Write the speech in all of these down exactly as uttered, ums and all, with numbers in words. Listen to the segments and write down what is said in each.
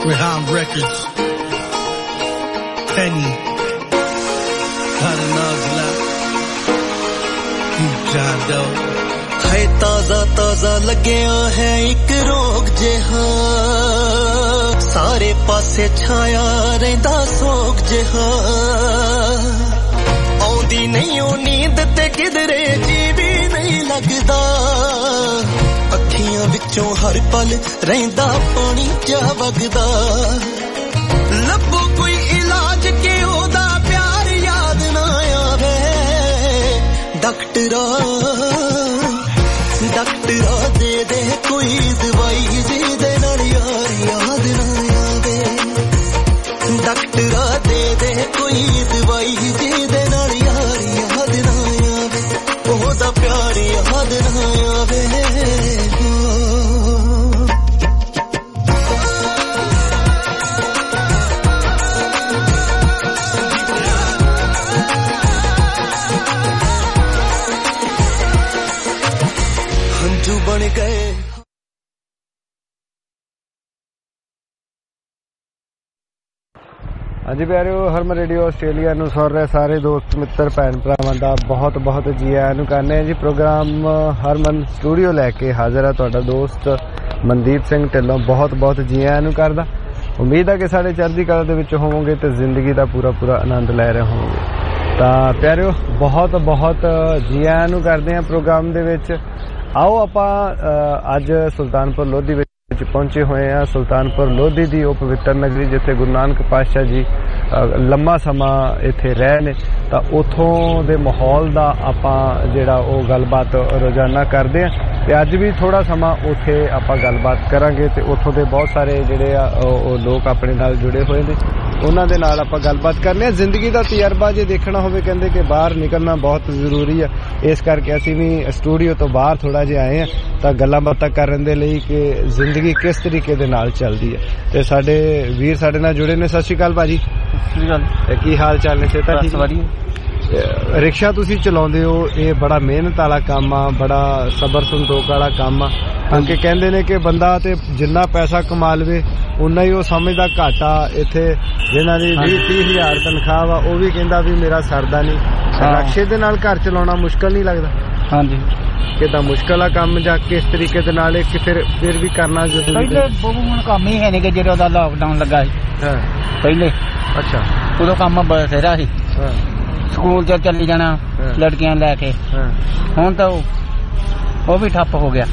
Rehan Records. Penny. Got another lap. You John Doe. है ताजा ताजा लग्या है एक रोग जिहा सारे पासे छाया रहिंदा सोग जिहा आउंदी नहीं ओ नींद ते किधरे जी भी नहीं लगदा अखियां विचों हर पल रहिंदा पानी जा वगदा लब्बो कोई इलाज के ओदा प्यार याद ना आवे डॉक्टरा डॉक्टरा दे दे कोई दवाई जिदे नाल यार याद ना आवे डॉक्टरा दे दे कोई दवाई जिदे नाल यार याद ना आवे ओदा प्यार याद ना आवे बन गए ਹਾਂਜੀ ਪਿਆਰਿਓ ਹਰਮਨ ਰੇਡੀਓ ਆਸਟ੍ਰੇਲੀਆ ਨੂੰ ਸੁਣ ਰਹੇ ਸਾਰੇ ਦੋਸਤ ਮਿੱਤਰ ਭੈਣ ਭਰਾਵਾਂ ਦਾ ਬਹੁਤ ਬਹੁਤ ਜੀ ਆਇਆਂ ਨੂੰ ਕਰਨੇ ਆ ਜੀ ਪ੍ਰੋਗਰਾਮ ਹਰਮਨ ਸਟੂਡੀਓ ਲੈ ਕੇ ਹਾਜ਼ਰ ਹੈ ਤੁਹਾਡਾ ਦੋਸਤ ਮਨਦੀਪ ਸਿੰਘ ਢਿੱਲੋਂ ਬਹੁਤ ਬਹੁਤ ਜੀ ਆਇਆਂ ਨੂੰ ਕਰਦਾ ਉਮੀਦ ਹੈ ਕਿ ਸਾਡੇ ਚੜ੍ਹਦੀ ਕਲਾ ਦੇ ਵਿੱਚ ਹੋਵੋਗੇ ਤੇ ਜ਼ਿੰਦਗੀ ਦਾ ਪੂਰਾ ਪੂਰਾ ਆਨੰਦ ਲੈ ਰਹੇ ਹੋਵੋਗੇ ਤਾਂ ਪਿਆਰਿਓ ਬਹੁਤ ਬਹੁਤ ਜੀ ਆਇਆਂ ਨੂੰ ਕਰਦੇ ਆ ਪ੍ਰੋਗਰਾਮ ਦੇ ਵਿੱਚ ਆਓ ਆਪਾਂ ਅੱਜ ਸੁਲਤਾਨਪੁਰ ਲੋਧੀ ਵਿੱਚ ਪਹੁੰਚੇ ਹੋਏ ਆ ਸੁਲਤਾਨਪੁਰ ਲੋਧੀ ਦੀ ਉਹ ਪਵਿੱਤਰ ਨਗਰੀ ਜਿੱਥੇ ਗੁਰੂ ਨਾਨਕ ਪਾਤਸ਼ਾਹ ਜੀ ਲੰਮਾ ਸਮਾਂ ਇੱਥੇ ਰਹੇ ਨੇ ਤਾਂ ਉੱਥੋਂ ਦੇ ਮਾਹੌਲ ਦਾ ਆਪਾਂ ਜਿਹੜਾ ਉਹ ਗੱਲਬਾਤ ਰੋਜ਼ਾਨਾ ਕਰਦੇ ਆ ਤੇ ਅੱਜ ਵੀ ਥੋੜਾ ਸਮਾਂ ਉੱਥੇ ਆਪਾਂ ਗੱਲਬਾਤ ਕਰਾਂਗੇ ਤੇ ਉੱਥੋਂ ਦੇ ਬਹੁਤ ਸਾਰੇ ਜਿਹੜੇ ਆ ਉਹ ਲੋਕ ਆਪਣੇ ਨਾਲ ਜੁੜੇ ਹੋਏ ਨੇ ਉਹਨਾਂ ਦੇ ਨਾਲ ਆਪਾਂ ਗੱਲਬਾਤ ਕਰਨੇ ਆ ਜ਼ਿੰਦਗੀ ਦਾ ਤਜਰਬਾ ਜੇ ਦੇਖਣਾ ਹੋਵੇ ਕਹਿੰਦੇ ਕਿ ਬਾਹਰ ਨਿਕਲਣਾ ਬਹੁਤ ਜ਼ਰੂਰੀ ਆ ਇਸ ਕਰਕੇ ਅਸੀਂ ਵੀ ਸਟੂਡੀਓ ਤੋਂ ਬਾਹਰ ਥੋੜਾ ਜਿਹਾ ਆਏ ਆ ਤਾਂ ਗੱਲਾਂ ਬਾਤਾਂ ਕਰਨ ਦੇ ਲਈ ਕਿ ਜ਼ਿੰਦਗੀ ਕਿਸ ਤਰੀਕੇ ਦੇ ਨਾਲ ਚੱਲਦੀ ਹੈ ਤੇ ਸਾਡੇ ਵੀਰ ਸਾਡੇ ਨਾਲ ਜੁੜੇ ਨੇ ਸਤਿ ਸ਼੍ਰੀ ਅਕਾਲ ਭਾਜੀ ਸਤਿ ਸ਼੍ਰੀ ਅਕਾਲ ਕੀ ਹਾਲ ਚਾਲ ਨੇ ਸੇਤਾ ਠੀਕ ਵਧੀਆ ਰਿਕਸ਼ਾ ਤੁਸੀਂ ਚਲਾਉਂਦੇ ਹੋ ਇਹ ਬੜਾ ਮਿਹਨਤ ਵਾਲਾ ਕੰਮ ਆ ਬੜਾ ਸਬਰ ਸੰਤੋਖ ਵਾਲਾ ਕੰਮ ਆ ਕਿਉਂਕਿ ਕਹਿੰਦੇ ਨੇ ਕਿ ਬੰਦਾ ਤੇ ਜਿੰਨਾ ਪੈਸਾ ਕਮਾ ਲਵੇ ਉਨਾ ਹੀ ਉਹ ਸਮਝਦਾ ਘਾਟਾ ਇੱਥੇ ਜਿਹਨਾਂ ਦੀ ਵੀਹ ਤੀਹ ਹਜ਼ਾਰ ਤਨਖਾਹ ਵਾ ਉਹ ਵੀ ਕਹਿੰਦਾ ਵੀ ਮੇਰਾ ਸਰਦਾ ਨਹੀਂ ਰਿਕਸ਼ੇ ਦੇ ਨਾਲ ਘਰ ਚਲਾਉਣਾ ਮੁਸ਼ਕਲ ਨਹੀਂ ਲੱਗਦਾ ਹਾਂਜੀ ਕਿਦਾਂ ਮੁਸ਼ਕਲ ਆ ਕੰਮ ਜਾਂ ਕਿਸ ਤਰੀਕੇ ਦੇ ਨਾਲ ਇੱਕ ਫਿਰ ਫਿਰ ਵੀ ਕਰਨਾ ਜ਼ਰੂਰੀ ਪਹਿਲੇ ਬਹੁਤ ਹੁਣ ਕੰਮ ਹੀ ਹੈ ਨਹੀਂ ਕਿ ਜਦੋਂ ਦਾ ਲਾਕਡਾਊਨ ਲੱਗਾ ਸੀ ਹਾਂ ਪਹਿਲੇ ਅੱਛਾ ਉਦੋਂ ਕੰਮ ਬਥੇਰਾ ਸੀ ਹਾਂ ਸਕੂਲ ਚ ਚੱਲੀ ਜਾਣਾ ਲੜਕੀਆਂ ਲੈ ਕੇ ਹੁਣ ਤਾਂ ਉਹ ਵੀ ਠੱਪ ਹੋ ਗਿਆ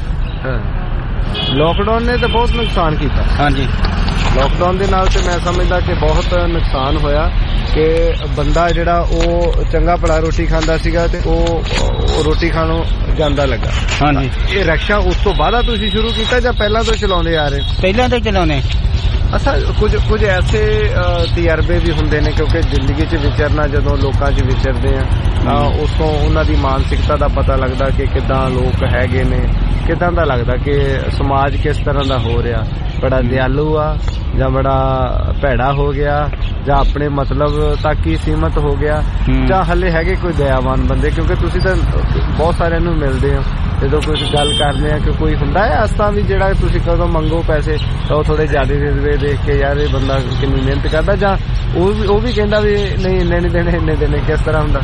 ਲਾਕਡਾਊਨ ਨੇ ਤਾਂ ਬਹੁਤ ਨੁਕਸਾਨ ਕੀਤਾ ਹਾਂਜੀ ਲਾਕਡਾਊਨ ਦੇ ਨਾਲ ਤੇ ਮੈਂ ਸਮਝਦਾ ਕਿ ਬਹੁਤ ਨੁਕਸਾਨ ਹੋਇਆ ਕਿ ਬੰਦਾ ਜਿਹੜਾ ਉਹ ਚੰਗਾ ਭਲਾ ਰੋਟੀ ਖਾਂਦਾ ਸੀਗਾ ਤੇ ਉਹ ਰੋਟੀ ਖਾਣੋਂ ਜਾਂਦਾ ਲੱਗਾ ਹਾਂਜੀ ਇਹ ਰਿਕਸ਼ਾ ਉਸ ਤੋਂ ਬਾਅਦ ਤੁਸੀਂ ਸ਼ੁਰੂ ਕੀਤਾ ਜਾਂ ਪਹਿਲਾਂ ਤੋਂ ਚਲਾਉਂਦੇ ਆ ਰਹੇ ਪਹਿਲਾਂ ਤੋਂ ਚਲਾਉਂਦੇ ਅੱਛਾ ਕੁਝ ਕੁਝ ਐਸੇ ਤਜਰਬੇ ਵੀ ਹੁੰਦੇ ਨੇ ਕਿਉਂਕਿ ਜ਼ਿੰਦਗੀ 'ਚ ਵਿਚਰਨਾ ਜਦੋਂ ਲੋਕਾਂ 'ਚ ਵਿਚਰਦੇ ਆ ਤਾਂ ਉਸ ਤੋਂ ਉਹਨਾਂ ਦੀ ਮਾਨਸਿਕਤਾ ਦਾ ਪਤਾ ਲੱਗਦਾ ਕਿ ਕਿੱਦਾਂ ਲੋਕ ਹੈਗੇ ਨੇ ਕਿੱਦਾਂ ਦਾ ਲੱਗਦਾ ਕਿ ਸਮਾਜ ਕਿਸ ਤਰ੍ਹਾਂ ਦਾ ਹੋ ਰਿਹਾ ਬੜਾ ਦਿਆਲੂ ਆ ਜਾਂ ਬੜਾ ਭੈੜਾ ਹੋ ਗਿਆ ਜਾਂ ਆਪਣੇ ਮਤਲਬ ਤੱਕ ਹੀ ਸੀਮਤ ਹੋ ਗਿਆ ਜਾਂ ਹਲੇ ਹੈਗੇ ਕੋਈ ਦਇਆਵਾਨ ਬੰਦੇ ਕਿਉਂਕਿ ਤੁਸੀਂ ਤਾਂ ਬਹੁਤ ਸਾਰਿਆਂ ਨੂੰ ਮਿਲਦੇ ਹੋ ਜਦੋਂ ਕੁਝ ਗੱਲ ਕਰਦੇ ਆ ਕਿ ਕੋਈ ਹੁੰਦਾ ਹੈ ਇਸ ਤਰ੍ਹਾਂ ਵੀ ਜਿਹੜਾ ਤੁਸੀਂ ਕਦੋਂ ਮੰਗੋ ਪੈਸੇ ਤਾਂ ਉਹ ਥੋੜੇ ਜ਼ਿਆਦਾ ਦੇ ਦੇਵੇ ਦੇਖ ਕੇ ਯਾਰ ਇਹ ਬੰਦਾ ਕਿੰਨੀ ਮਿਹਨਤ ਕਰਦਾ ਜਾਂ ਉਹ ਵੀ ਉਹ ਵੀ ਕਹਿੰਦਾ ਵੀ ਨਹੀਂ ਇੰਨੇ ਨਹੀਂ ਦੇਣੇ ਇੰਨੇ ਦੇਣੇ ਕਿਸ ਤਰ੍ਹਾਂ ਹੁੰਦਾ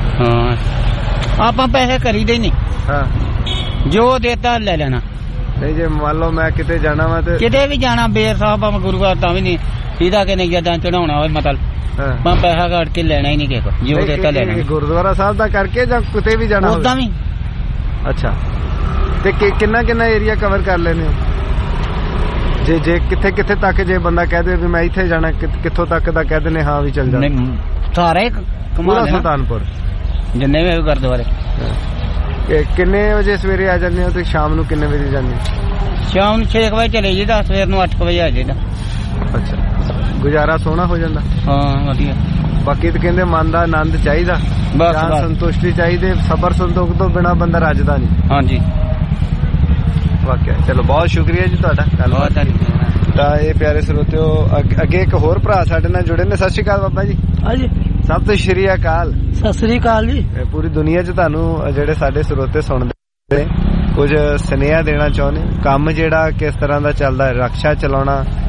ਹਾਂ ਆਪਾਂ ਪੈਸੇ ਕਰੀਦੇ ਨਹੀਂ ਹਾਂ ਜੋ ਦੇਤਾ ਲੈ ਲੈਣਾ ਨਹੀਂ ਜੇ ਮੰਨ ਲਓ ਮੈਂ ਕਿਤੇ ਜਾਣਾ ਵਾ ਤੇ ਕਿਤੇ ਵੀ ਜਾਣਾ ਬੇਰ ਸਾਹਿਬ ਆਪਾਂ ਗੁਰੂ ਘਰ ਤਾਂ ਵੀ ਨਹੀਂ ਸੀਧਾ ਕਿ ਨਹੀਂ ਜਦਾਂ ਚੜਾਉਣਾ ਹੋਵੇ ਮਤਲਬ ਮੈਂ ਪੈਸਾ ਕੱਢ ਕੇ ਲੈਣਾ ਹੀ ਨਹੀਂ ਕਿਸੇ ਕੋਲ ਜੋ ਦੇਤਾ ਲੈਣਾ ਗੁਰਦੁਆਰਾ ਸਾਹਿਬ ਦਾ ਕਰਕੇ ਜਾਂ ਕਿਤੇ ਵੀ ਜਾਣਾ ਉਦਾਂ ਵੀ ਅੱਛਾ ਤੇ ਕਿੰਨਾ ਕਿੰਨਾ ਏਰੀਆ ਕਵਰ ਕਰ ਲੈਂਦੇ ਹੋ ਜੇ ਜੇ ਕਿੱਥੇ ਕਿੱਥੇ ਤੱਕ ਜੇ ਬੰਦਾ ਕਹਿ ਦੇ ਵੀ ਮੈਂ ਇੱਥੇ ਜਾਣਾ ਕਿੱਥੋਂ ਤੱਕ ਦਾ ਕਹਿ ਦਿੰਦੇ ਹਾਂ ਵੀ ਚੱਲ ਜਾ ਸਾਰੇ ਪੂਰਾ ਸੁਲਤਾਨਪੁਰ ਜਿੰਨੇ ਵੀ ਗੁਰਦੁਆਰੇ ਕਿੰਨੇ ਵਜੇ ਸਵੇਰੇ ਆ ਜਾਂਦੇ ਹੋ ਤੇ ਸ਼ਾਮ ਨੂੰ ਕਿੰਨੇ ਵਜੇ ਜਾਂਦੇ ਸ਼ਾਮ ਨੂੰ ਛੇ ਵਜੇ ਚਲੇ ਜਾਈਦਾ ਸਵੇਰ ਨੂੰ ਅੱਠ ਵਜੇ ਆ ਜਾਈਦਾ ਅੱਛਾ ਗੁਜ਼ਾਰਾ ਸੋਹਣਾ ਹੋ ਜਾਂਦਾ ਹਾਂ ਵਧੀਆ ਬਾਕੀ ਤਾਂ ਕਹਿੰਦੇ ਮਨ ਦਾ ਆਨੰਦ ਚਾਹੀਦਾ ਬਸ ਸੰਤੁਸ਼ਟੀ ਚਾਹੀਦੀ ਸਬਰ ਸੰਤੋਖ ਤੋਂ ਬਿਨਾਂ ਬੰਦਾ ਰੱਜਦਾ ਨਹੀਂ ਹਾਂਜੀ ਵਾਕਿਆ ਚਲੋ ਬਹੁਤ ਸ਼ੁਕਰੀਆ ਜੀ ਤੁਹਾਡਾ ਗੱਲਬਾਤ ਤਾਂ ਇਹ ਪਿਆਰੇ ਸਰੋਤਿਓ ਅੱਗੇ ਇੱਕ ਹੋਰ ਭਰਾ ਸਾਡੇ ਨਾਲ ਜੁੜੇ ਨੇ ਸਤਿ ਸ਼੍ਰੀ ਅਕਾਲ ਬਾਬਾ ਜੀ ਹਾਂਜੀ ਸਤਿ ਸ਼੍ਰੀ ਅਕਾਲ ਸਤਿ ਸ਼੍ਰੀ ਅਕਾਲ ਜੀ ਪੂਰੀ ਦੁਨੀਆ 'ਚ ਤੁਹਾਨੂੰ ਜਿਹੜੇ ਸਾਡੇ ਸਰੋਤੇ ਸੁਣਦੇ ਕੁਝ ਸੁਨੇਹਾ ਦੇਣਾ ਚਾਹੁੰਦੇ ਕੰਮ ਜਿਹੜਾ ਕਿਸ ਤਰ੍ਹਾਂ ਦਾ ਚੱਲਦਾ ਰਿਕਸ਼ਾ ਚਲਾਉਣਾ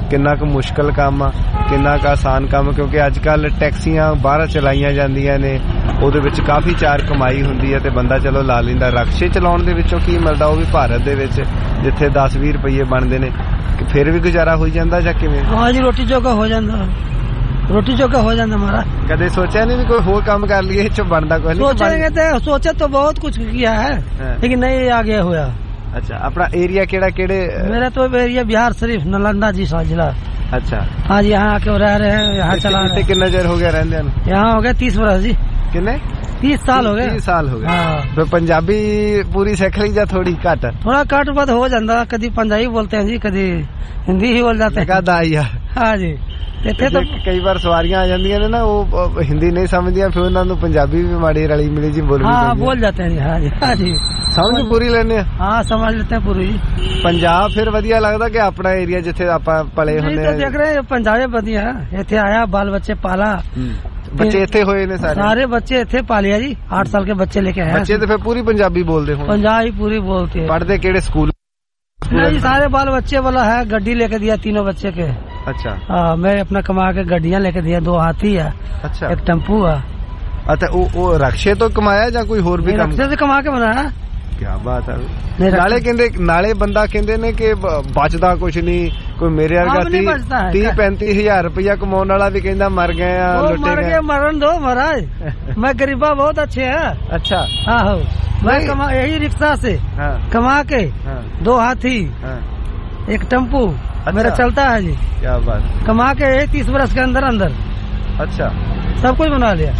ਕਿੰਨਾ ਕੁ ਮੁਸ਼ਕਲ ਕੰਮ ਆ, ਕਿੰਨਾ ਕੁ ਆਸਾਨ ਕੰਮ, ਕਿਉਂਕਿ ਅੱਜ ਕੱਲ ਟੈਕਸੀਆਂ ਬਾਹਰ ਚਲਾਈਆਂ ਜਾਂਦੀਆਂ ਨੇ, ਉਹਦੇ ਵਿੱਚ ਕਾਫੀ ਚਾਰ ਕਮਾਈ ਹੁੰਦੀ ਹੈ ਤੇ ਬੰਦਾ ਚਲੋ ਲਾ ਲੈਂਦਾ। ਰਕਸ਼ੇ ਚਲਾਉਣ ਦੇ ਵਿੱਚੋਂ ਕੀ ਮਿਲਦਾ, ਉਹ ਵੀ ਭਾਰਤ ਦੇ ਵਿੱਚ ਜਿੱਥੇ ਦਸ ਵੀਹ ਰੁਪਈਏ ਬਣਦੇ ਨੇ, ਫਿਰ ਵੀ ਗੁਜ਼ਾਰਾ ਹੋ ਜਾਂਦਾ ਜਾਂ ਕਿਵੇਂ? ਹਾਂ ਜੀ, ਰੋਟੀ ਜੋਗਾ ਹੋ ਜਾਂਦਾ, रोटी चौका हो जाता हमारा। कदे सोचा नहीं भी कोई और काम कर लिए जो बनता कोई? सोचेंगे तो सोचा तो बहुत कुछ किया है, लेकिन नहीं आगे हुआ। अच्छा, अपना एरिया केड़ा केड़े? मेरा तो एरिया बिहार शरीफ नालंदा जी सा जिला। अच्छा, हाँ जी, यहाँ आके रह रहे हैं, यहाँ चला रहे हैं। कितना देर हो गया रहने? यहाँ हो गया तीस वर्ष जी। कितने? तीस साल हो गए। तीस साल हो गए। हाँ। तो पंजाबी पूरी सीख ली जा? थोड़ी घट थोड़ा घट बद हो जाता, कभी पंजाबी बोलते हैं जी, कभी हिंदी ही बोल जाते हैं। हाँ जी, ਇੱਥੇ ਤਾਂ ਕਈ ਵਾਰ ਸਵਾਰੀਆਂ ਆ ਜਾਂਦੀਆਂ ਨੇ ਨਾ, ਉਹ ਹਿੰਦੀ ਨਹੀਂ ਸਮਝਦੀਆਂ, ਫਿਰ ਉਹਨਾਂ ਨੂੰ ਪੰਜਾਬੀ ਵੀ ਮਾੜੀ ਰਲੀ ਮਿਲੀ ਜੀ ਬੋਲਣੀ ਪੈਂਦੀ। ਹਾਂ, ਬੋਲ ਜਾਂਦੇ ਨੇ। ਹਾਂ ਜੀ, ਹਾਂ ਜੀ, ਸਮਝ ਪੂਰੀ ਲੈਂਦੇ ਆ। ਹਾਂ, ਸਮਝ ਲੈਂਦੇ ਪੂਰੀ। ਪੰਜਾਬ ਫਿਰ ਵਧੀਆ ਲੱਗਦਾ ਕਿ ਆਪਣਾ ਏਰੀਆ ਜਿੱਥੇ ਆਪਾਂ ਪਲੇ ਹੁੰਦੇ ਆ? ਦੇਖ ਰਹੇ ਪੰਜਾਬ ਵਧੀਆ, ਇੱਥੇ ਆਇਆ, ਬਾਲ ਬੱਚੇ ਪਾਲਾ, ਬੱਚੇ ਇੱਥੇ ਹੋਏ ਨੇ ਸਾਰੇ? ਸਾਰੇ ਬੱਚੇ ਇੱਥੇ ਪਾਲਿਆ ਜੀ, आठ साल के बच्चे लेके आए। ਬੱਚੇ ਤੇ ਫਿਰ ਪੂਰੀ ਪੰਜਾਬੀ ਬੋਲਦੇ ਹੋਣ? पंजाबी पूरी बोलते हैं। पढ़ते केड़े स्कूल? नहीं, सारे बाल बच्चे वाला है, गड्डी लेके दिया तीनों बच्चे के। अच्छा। हाँ, मैं अपना कमा के गड्डियाँ लेके दिया, दो हाथी है। अच्छा। एक टेम्पू है। अच्छा, वो रक्शे तो कमाया या कोई और भी काम? रक्शे से कमा के बनाया। क्या बात है। नाले कहते नाले बंदा कहते ने कि बचदा कुछ नहीं, कोई मेरे वर्गा तीह पैंती हजार रुपया कमाने वाला भी कहता मर गए, मर गए, मरन दो महाराज। मैं गरीबा बहुत अच्छे है। अच्छा। हाँ, मैं कमा यही रिक्शा से कमा के दो हाथी, एक टेम्पू मेरा चलता है जी। क्या बात। कमा के यही तीस वर्ष के अंदर अंदर। अच्छा, सब कुछ बना लिया,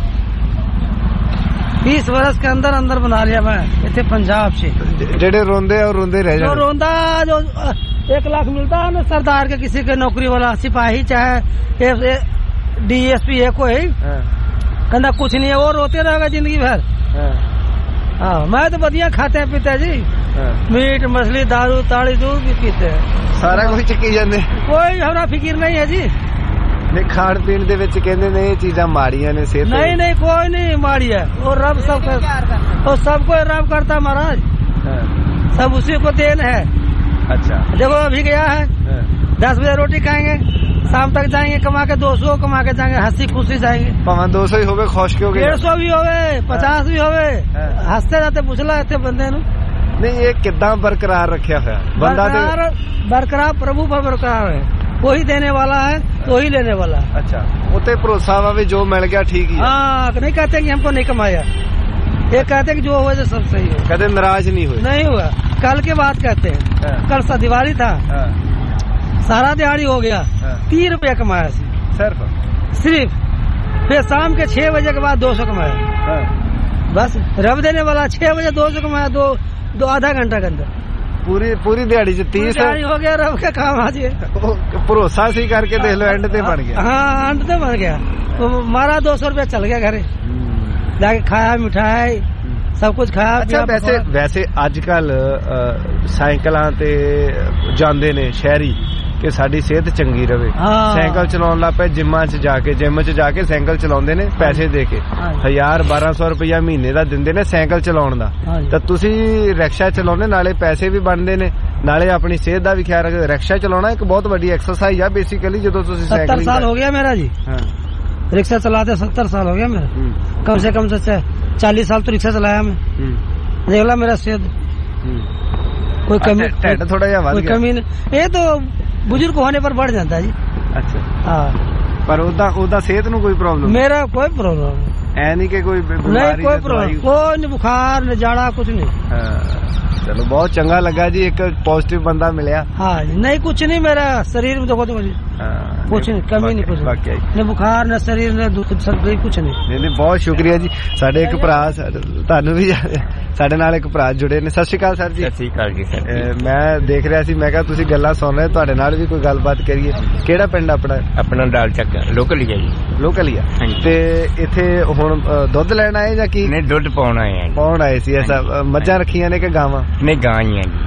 बीस वर्ष के अंदर अंदर बना लिया मैं इतने पंजाब से। जेडे रोंदे और रोंदे रह जाते। जो रोंदा जो एक लाख मिलता है ना सरदार के, किसी के नौकरी वाला सिपाही चाहे डीएसपी है कोई, कहना कुछ नहीं है, वो रोते रहेगा जिंदगी भर। हाँ, मैं तो बढ़िया खाते हैं पीते जी, मीट मछली दारू ताड़ी दूध भी पीते हैं, सारा कुछ चकी जाते, कोई हमारा फिक्र नहीं है जी। नहीं, खान पीन दे विच कहंदे ने ये चीज़ां माड़ियां ने सेहत? नहीं नहीं, कोई नहीं माड़ी है, वो रब सब कर, वो सबको रब करता महाराज, सब उसी को देन है। अच्छा, देखो अभी गया है, दस बजे रोटी खाएंगे, शाम तक जाएंगे कमा के, दो सौ कमा के जाएंगे, हंसी खुशी जाएंगे। भावें दो सौ ही होवे, खुश क्यों? डेढ़ सौ भी होवे, पचास भी होवे, हंसते जाते पुछला इतने बंदे नु। नहीं, ये कितना बरकरार रखा है बंदा? बरकरार प्रभु पर बरकरार है, वही देने वाला है तो ही लेने वाला है। अच्छा, उते भरोसा वा भी जो मिल गया ठीक ही। हाँ, नहीं कहते कि हमको नहीं कमाया, ये कहते कि जो हुआ तो सब सही है। कदे नाराज नहीं हुए? नहीं हुआ, कल के बात कहते हैं। कल सा दिवाली था, सारा दिहाड़ी हो गया, तीन रुपया कमाया सिर्फ सिर्फ फिर शाम के छह बजे के बाद दो सौ कमाया, बस। रब देने वाला, छह बजे दो सौ कमाया, दो दो आधा घंटा के अंदर पूरी पूरी दिहाड़ी च तीस हो गया। रब का काम आज भरोसा सी करके देख लो, एंड ते बन गया। हाँ, एंड ते बन गया, तो मारा दो सौ रुपया चल गया घरे जाके, खाया मिठाई सब कुछ खाया। अच्छा, वैसे वैसे अजकल साइकिलां ते जांदे ने शहरी कि साडी सेहत चंगी रवे, साइकिल चलाउण लग पे, जिम्मां च जाके जिम च जाके साइकिल चलाउंदे ने पैसे दे के, हजार बारह सौ रुपया महीने दा दिंदे ने साइकिल चलाउण दा। तां तुसी रिक्शा चलाउने, नाले पैसे भी बनदे ने, नाले अपनी सेहत दा भी ख्याल रखदे। रिक्शा चलाउणा एक बहुत बड़ी एक्सरसाइज है बेसिकली, जदों तुसी साइकिल। सत्तर साल हो गया मेरा जी रिक्शा चलाते, सत्तर साल हो गया मेरा, कम से कम से चालीस साल तो रिक्शा चलाया मैं। देख ला मेरा सेहत, कोई कमी थोड़ा जा कोई कमी नहीं, ये तो बुजुर्ग होने पर बढ़ जाता है जी। अच्छा। हाँ, पर उदा उदा सेहत नु कोई प्रॉब्लम? मेरा कोई प्रॉब्लम है नहीं कि कोई बीमारी? नहीं, कोई प्रॉब्लम, कोई नहीं, बुखार न जाड़ा कुछ नहीं। चलो, बहुत चंगा लगा जी, एक पॉजिटिव बंदा मिलया। हाँ जी, नहीं कुछ नहीं, मेरा शरीर में देखो तो कुछ नहीं, कमी नहीं, कुछ नहीं, बुखार न शरीर न दुख सब कुछ नहीं। नहीं नहीं, बहुत शुक्रिया जी। साडे एक भरा ਤੁਹਾਨੂੰ ਵੀ ਸਾਡੇ ਨਾਲ ਇੱਕ ਭਰਾ ਜੁੜੇ ਨੇ। ਸਤਿ ਸ਼੍ਰੀ ਅਕਾਲ ਸਰ ਜੀ। ਸਤਿ ਸ਼੍ਰੀ ਅਕਾਲ ਜੀ ਸਰ। ਮੈਂ ਦੇਖ ਰਿਹਾ ਸੀ, ਮੈਂ ਕਿਹਾ ਤੁਸੀਂ ਗੱਲਾਂ ਸੁਣ ਰਹੇ, ਤੁਹਾਡੇ ਨਾਲ ਵੀ ਕੋਈ ਗੱਲਬਾਤ ਕਰੀਏ। ਕਿਹੜਾ ਪਿੰਡ ਆਪਣਾ? ਆਪਣਾ ਦਾਲ ਚੱਕ, ਲੋਕਲ ਹੀ ਹੈ ਜੀ। ਲੋਕਲ ਹੀ ਆ। ਤੇ ਇੱਥੇ ਹੁਣ ਦੁੱਧ ਲੈਣ ਆਏ ਜਾਂ ਕੀ? ਨਹੀਂ, ਦੁੱਧ ਪਾਉਣ ਆਏ ਆ। ਪਾਉਣ ਆਏ ਸੀ? ਐਸਾ ਮੱਝਾਂ ਰੱਖੀਆਂ ਨੇ ਕਿ ਗਾਵਾਂ? ਨਹੀਂ, ਗਾਂ ਹੀ ਆ ਜੀ।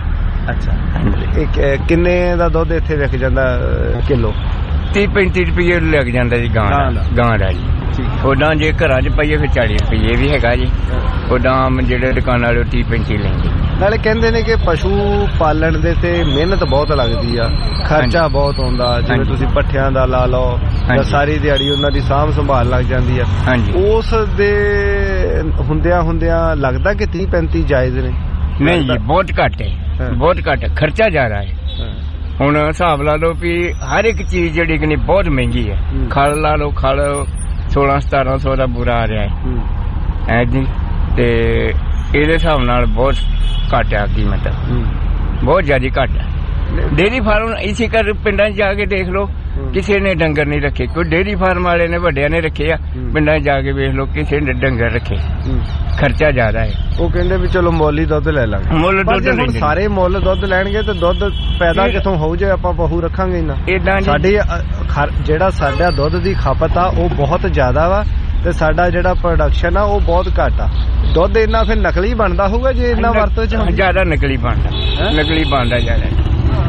ਅੱਛਾ, ਕਿੰਨੇ ਦਾ ਦੁੱਧ ਇੱਥੇ ਵਿਕ ਜਾਂਦਾ ਕਿਲੋ? ਤੀਹ ਪੈਂਤੀ ਰੁਪਏ ਲੱਗ ਜਾਂਦਾ ਜੀ ਗਾਂ ਦਾ, ਗਾਂ ਦਾ ਜੀ। ਉਦਾਂ ਜੇ ਘਰਾਂ ਚ ਪਾਈਏ ਫਿਰ ਚਾਲੀ ਰੁਪਏ ਵੀ ਹੈਗਾ ਜੀ, ਉਦਾਂ ਜਿਹੜੇ ਦੁਕਾਨ ਵਾਲੇ ਤੀਹ ਪੈਂਤੀ ਲੈਂਦੇ। ਨਾਲੇ ਕਹਿੰਦੇ ਨੇ ਕਿ ਪਸ਼ੂ ਪਾਲਣ ਦੇ ਤੇ ਮਿਹਨਤ ਬਹੁਤ ਲੱਗਦੀ ਆ, ਖਰਚਾ ਬਹੁਤ ਆਉਂਦਾ, ਜਿਵੇਂ ਤੁਸੀਂ ਪੱਠਿਆਂ ਦਾ ਲਾ ਲਓ ਜਾਂ ਸਾਰੀ ਦਿਹਾੜੀ ਉਹਨਾਂ ਦੀ ਸਾਂਭ ਸੰਭਾਲ ਲੱਗ ਜਾਂਦੀ ਆ। ਉਸ ਦੇ ਹੁੰਦਿਆਂ ਹੁੰਦਿਆਂ ਲੱਗਦਾ ਕਿ ਤੀਹ ਪੈਂਤੀ ਜਾਇਜ਼ ਨੇ? ਨਹੀਂ ਜੀ, ਬਹੁਤ ਘੱਟ ਹੈ, ਬਹੁਤ ਘੱਟ, ਖਰਚਾ ਜ਼ਿਆਦਾ ਹੈ। ਹੁਣ ਹਿਸਾਬ ਲਾ ਲਓ ਵੀ ਹਰ ਇੱਕ ਚੀਜ਼ ਜਿਹੜੀ ਕਿ ਬਹੁਤ ਮਹਿੰਗੀ ਹੈ। ਖਲ ਲਾ ਲਓ, ਖਲ ਸੋਲਾਂ ਸਤਾਰਾਂ ਸੌ ਦਾ ਬੁਰਾ ਆ ਰਿਹਾ ਹੈ ਜੀ, ਤੇ ਇਹਦੇ ਹਿਸਾਬ ਨਾਲ ਬਹੁਤ ਘੱਟ ਆ ਕੀਮਤ, ਬਹੁਤ ਜ਼ਿਆਦਾ ਘੱਟ ਹੈ। ਡੇਅਰੀ ਫਾਰਮ ਇਸੇ ਕਰ ਪਿੰਡਾਂ 'ਚ ਜਾ ਕੇ ਦੇਖ ਲਓ, ਕਿਸੇ ਨੇ ਡੰਗਰ ਨਹੀਂ ਰੱਖੇ। ਕੋਈ ਡੇਅਰੀ ਫਾਰਮ ਵਾਲੇ ਨੇ ਵੱਡਿਆਂ ਨੇ ਰੱਖੇ ਆ, ਪਿੰਡਾਂ 'ਚ ਜਾ ਕੇ ਵੇਖ ਲਓ ਕਿਸੇ ਨੇ ਡੰਗਰ ਰੱਖੇ। ਖਰਚਾ ਜ਼ਿਆਦਾ ਹੈ। ਉਹ ਕਹਿੰਦੇ ਵੀ ਚਲੋ ਮੁੱਲ ਹੀ ਦੁੱਧ ਲੈ ਲਾਂਗੇ, ਮੁੱਲ ਦੁੱਧ ਲੈਂਦੇ। ਸਾਰੇ ਮੁੱਲ ਦੁੱਧ ਲੈਣਗੇ ਤੇ ਦੁੱਧ ਪੈਦਾ ਕਿੱਥੋਂ ਹੋਊ ਜੇ ਆਪਾਂ ਬਹੂ ਰੱਖਾਂਗੇ ਨਾ? ਇਦਾਂ ਸਾਡੀ ਜਿਹੜਾ ਸਾਡਾ ਦੁੱਧ ਦੀ ਖਪਤ ਆ ਉਹ ਬਹੁਤ ਜ਼ਿਆਦਾ ਵਾ, ਤੇ ਸਾਡਾ ਜਿਹੜਾ ਪ੍ਰੋਡਕਸ਼ਨ ਆ ਉਹ ਬਹੁਤ ਘੱਟ ਆ। ਦੁੱਧ ਇੰਨਾ ਫਿਰ ਨਕਲੀ ਬਣਦਾ ਹੋਊਗਾ ਜੇ ਇੰਨਾ ਵਰਤੋਂ ਚ ਜ਼ਿਆਦਾ ਨਕਲੀ ਬਣਦਾ, ਨਕਲੀ ਬਣਦਾ ਜ਼ਿਆਦਾ,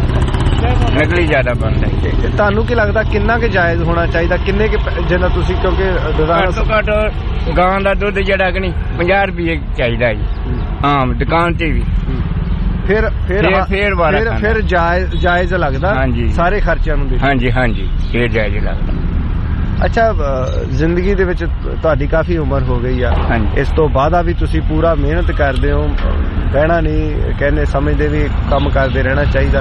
ਨਕਲੀ ਜ਼ਿਆਦਾ ਬਣਦਾ। ਤੁਹਾਨੂੰ ਕੀ ਲੱਗਦਾ ਕਿੰਨਾ ਕੁ ਜਾਇਜ਼ ਹੋਣਾ ਚਾਹੀਦਾ? ਕਿੰਨੇ ਜਿੰਨਾ ਤੁਸੀਂ, ਕਿਉਂਕਿ ਘੱਟ ਤੋਂ ਘੱਟ ਗਾਂ ਦਾ ਦੁੱਧ ਜਿਹੜਾ ਕਿ ਨਹੀਂ ਪੰਜਾਹ ਰੁਪਏ ਚਾਹੀਦਾ ਜੀ ਆਮ ਦੁਕਾਨ ਤੇ ਵੀ। ਫਿਰ ਫਿਰ ਫਿਰ ਫਿਰ ਜਾਇਜ਼ ਜਾਇਜ਼ ਲੱਗਦਾ ਸਾਰੇ ਖਰਚਿਆਂ ਨੂੰ? ਹਾਂਜੀ ਹਾਂਜੀ, ਇਹ ਜਾਇਜ਼ ਲੱਗਦਾ। ਅੱਛਾ, ਜ਼ਿੰਦਗੀ ਦੇ ਵਿੱਚ ਤੁਹਾਡੀ ਕਾਫੀ ਉਮਰ ਹੋ ਗਈ ਆ, ਇਸ ਤੋਂ ਬਾਅਦ ਵੀ ਤੁਸੀਂ ਪੂਰਾ ਮਿਹਨਤ ਕਰਦੇ ਹੋ, ਬਹਿਣਾ ਨਹੀਂ ਕਹਿੰਦੇ, ਸਮਝਦੇ ਵੀ ਕੰਮ ਕਰਦੇ ਰਹਿਣਾ ਚਾਹੀਦਾ,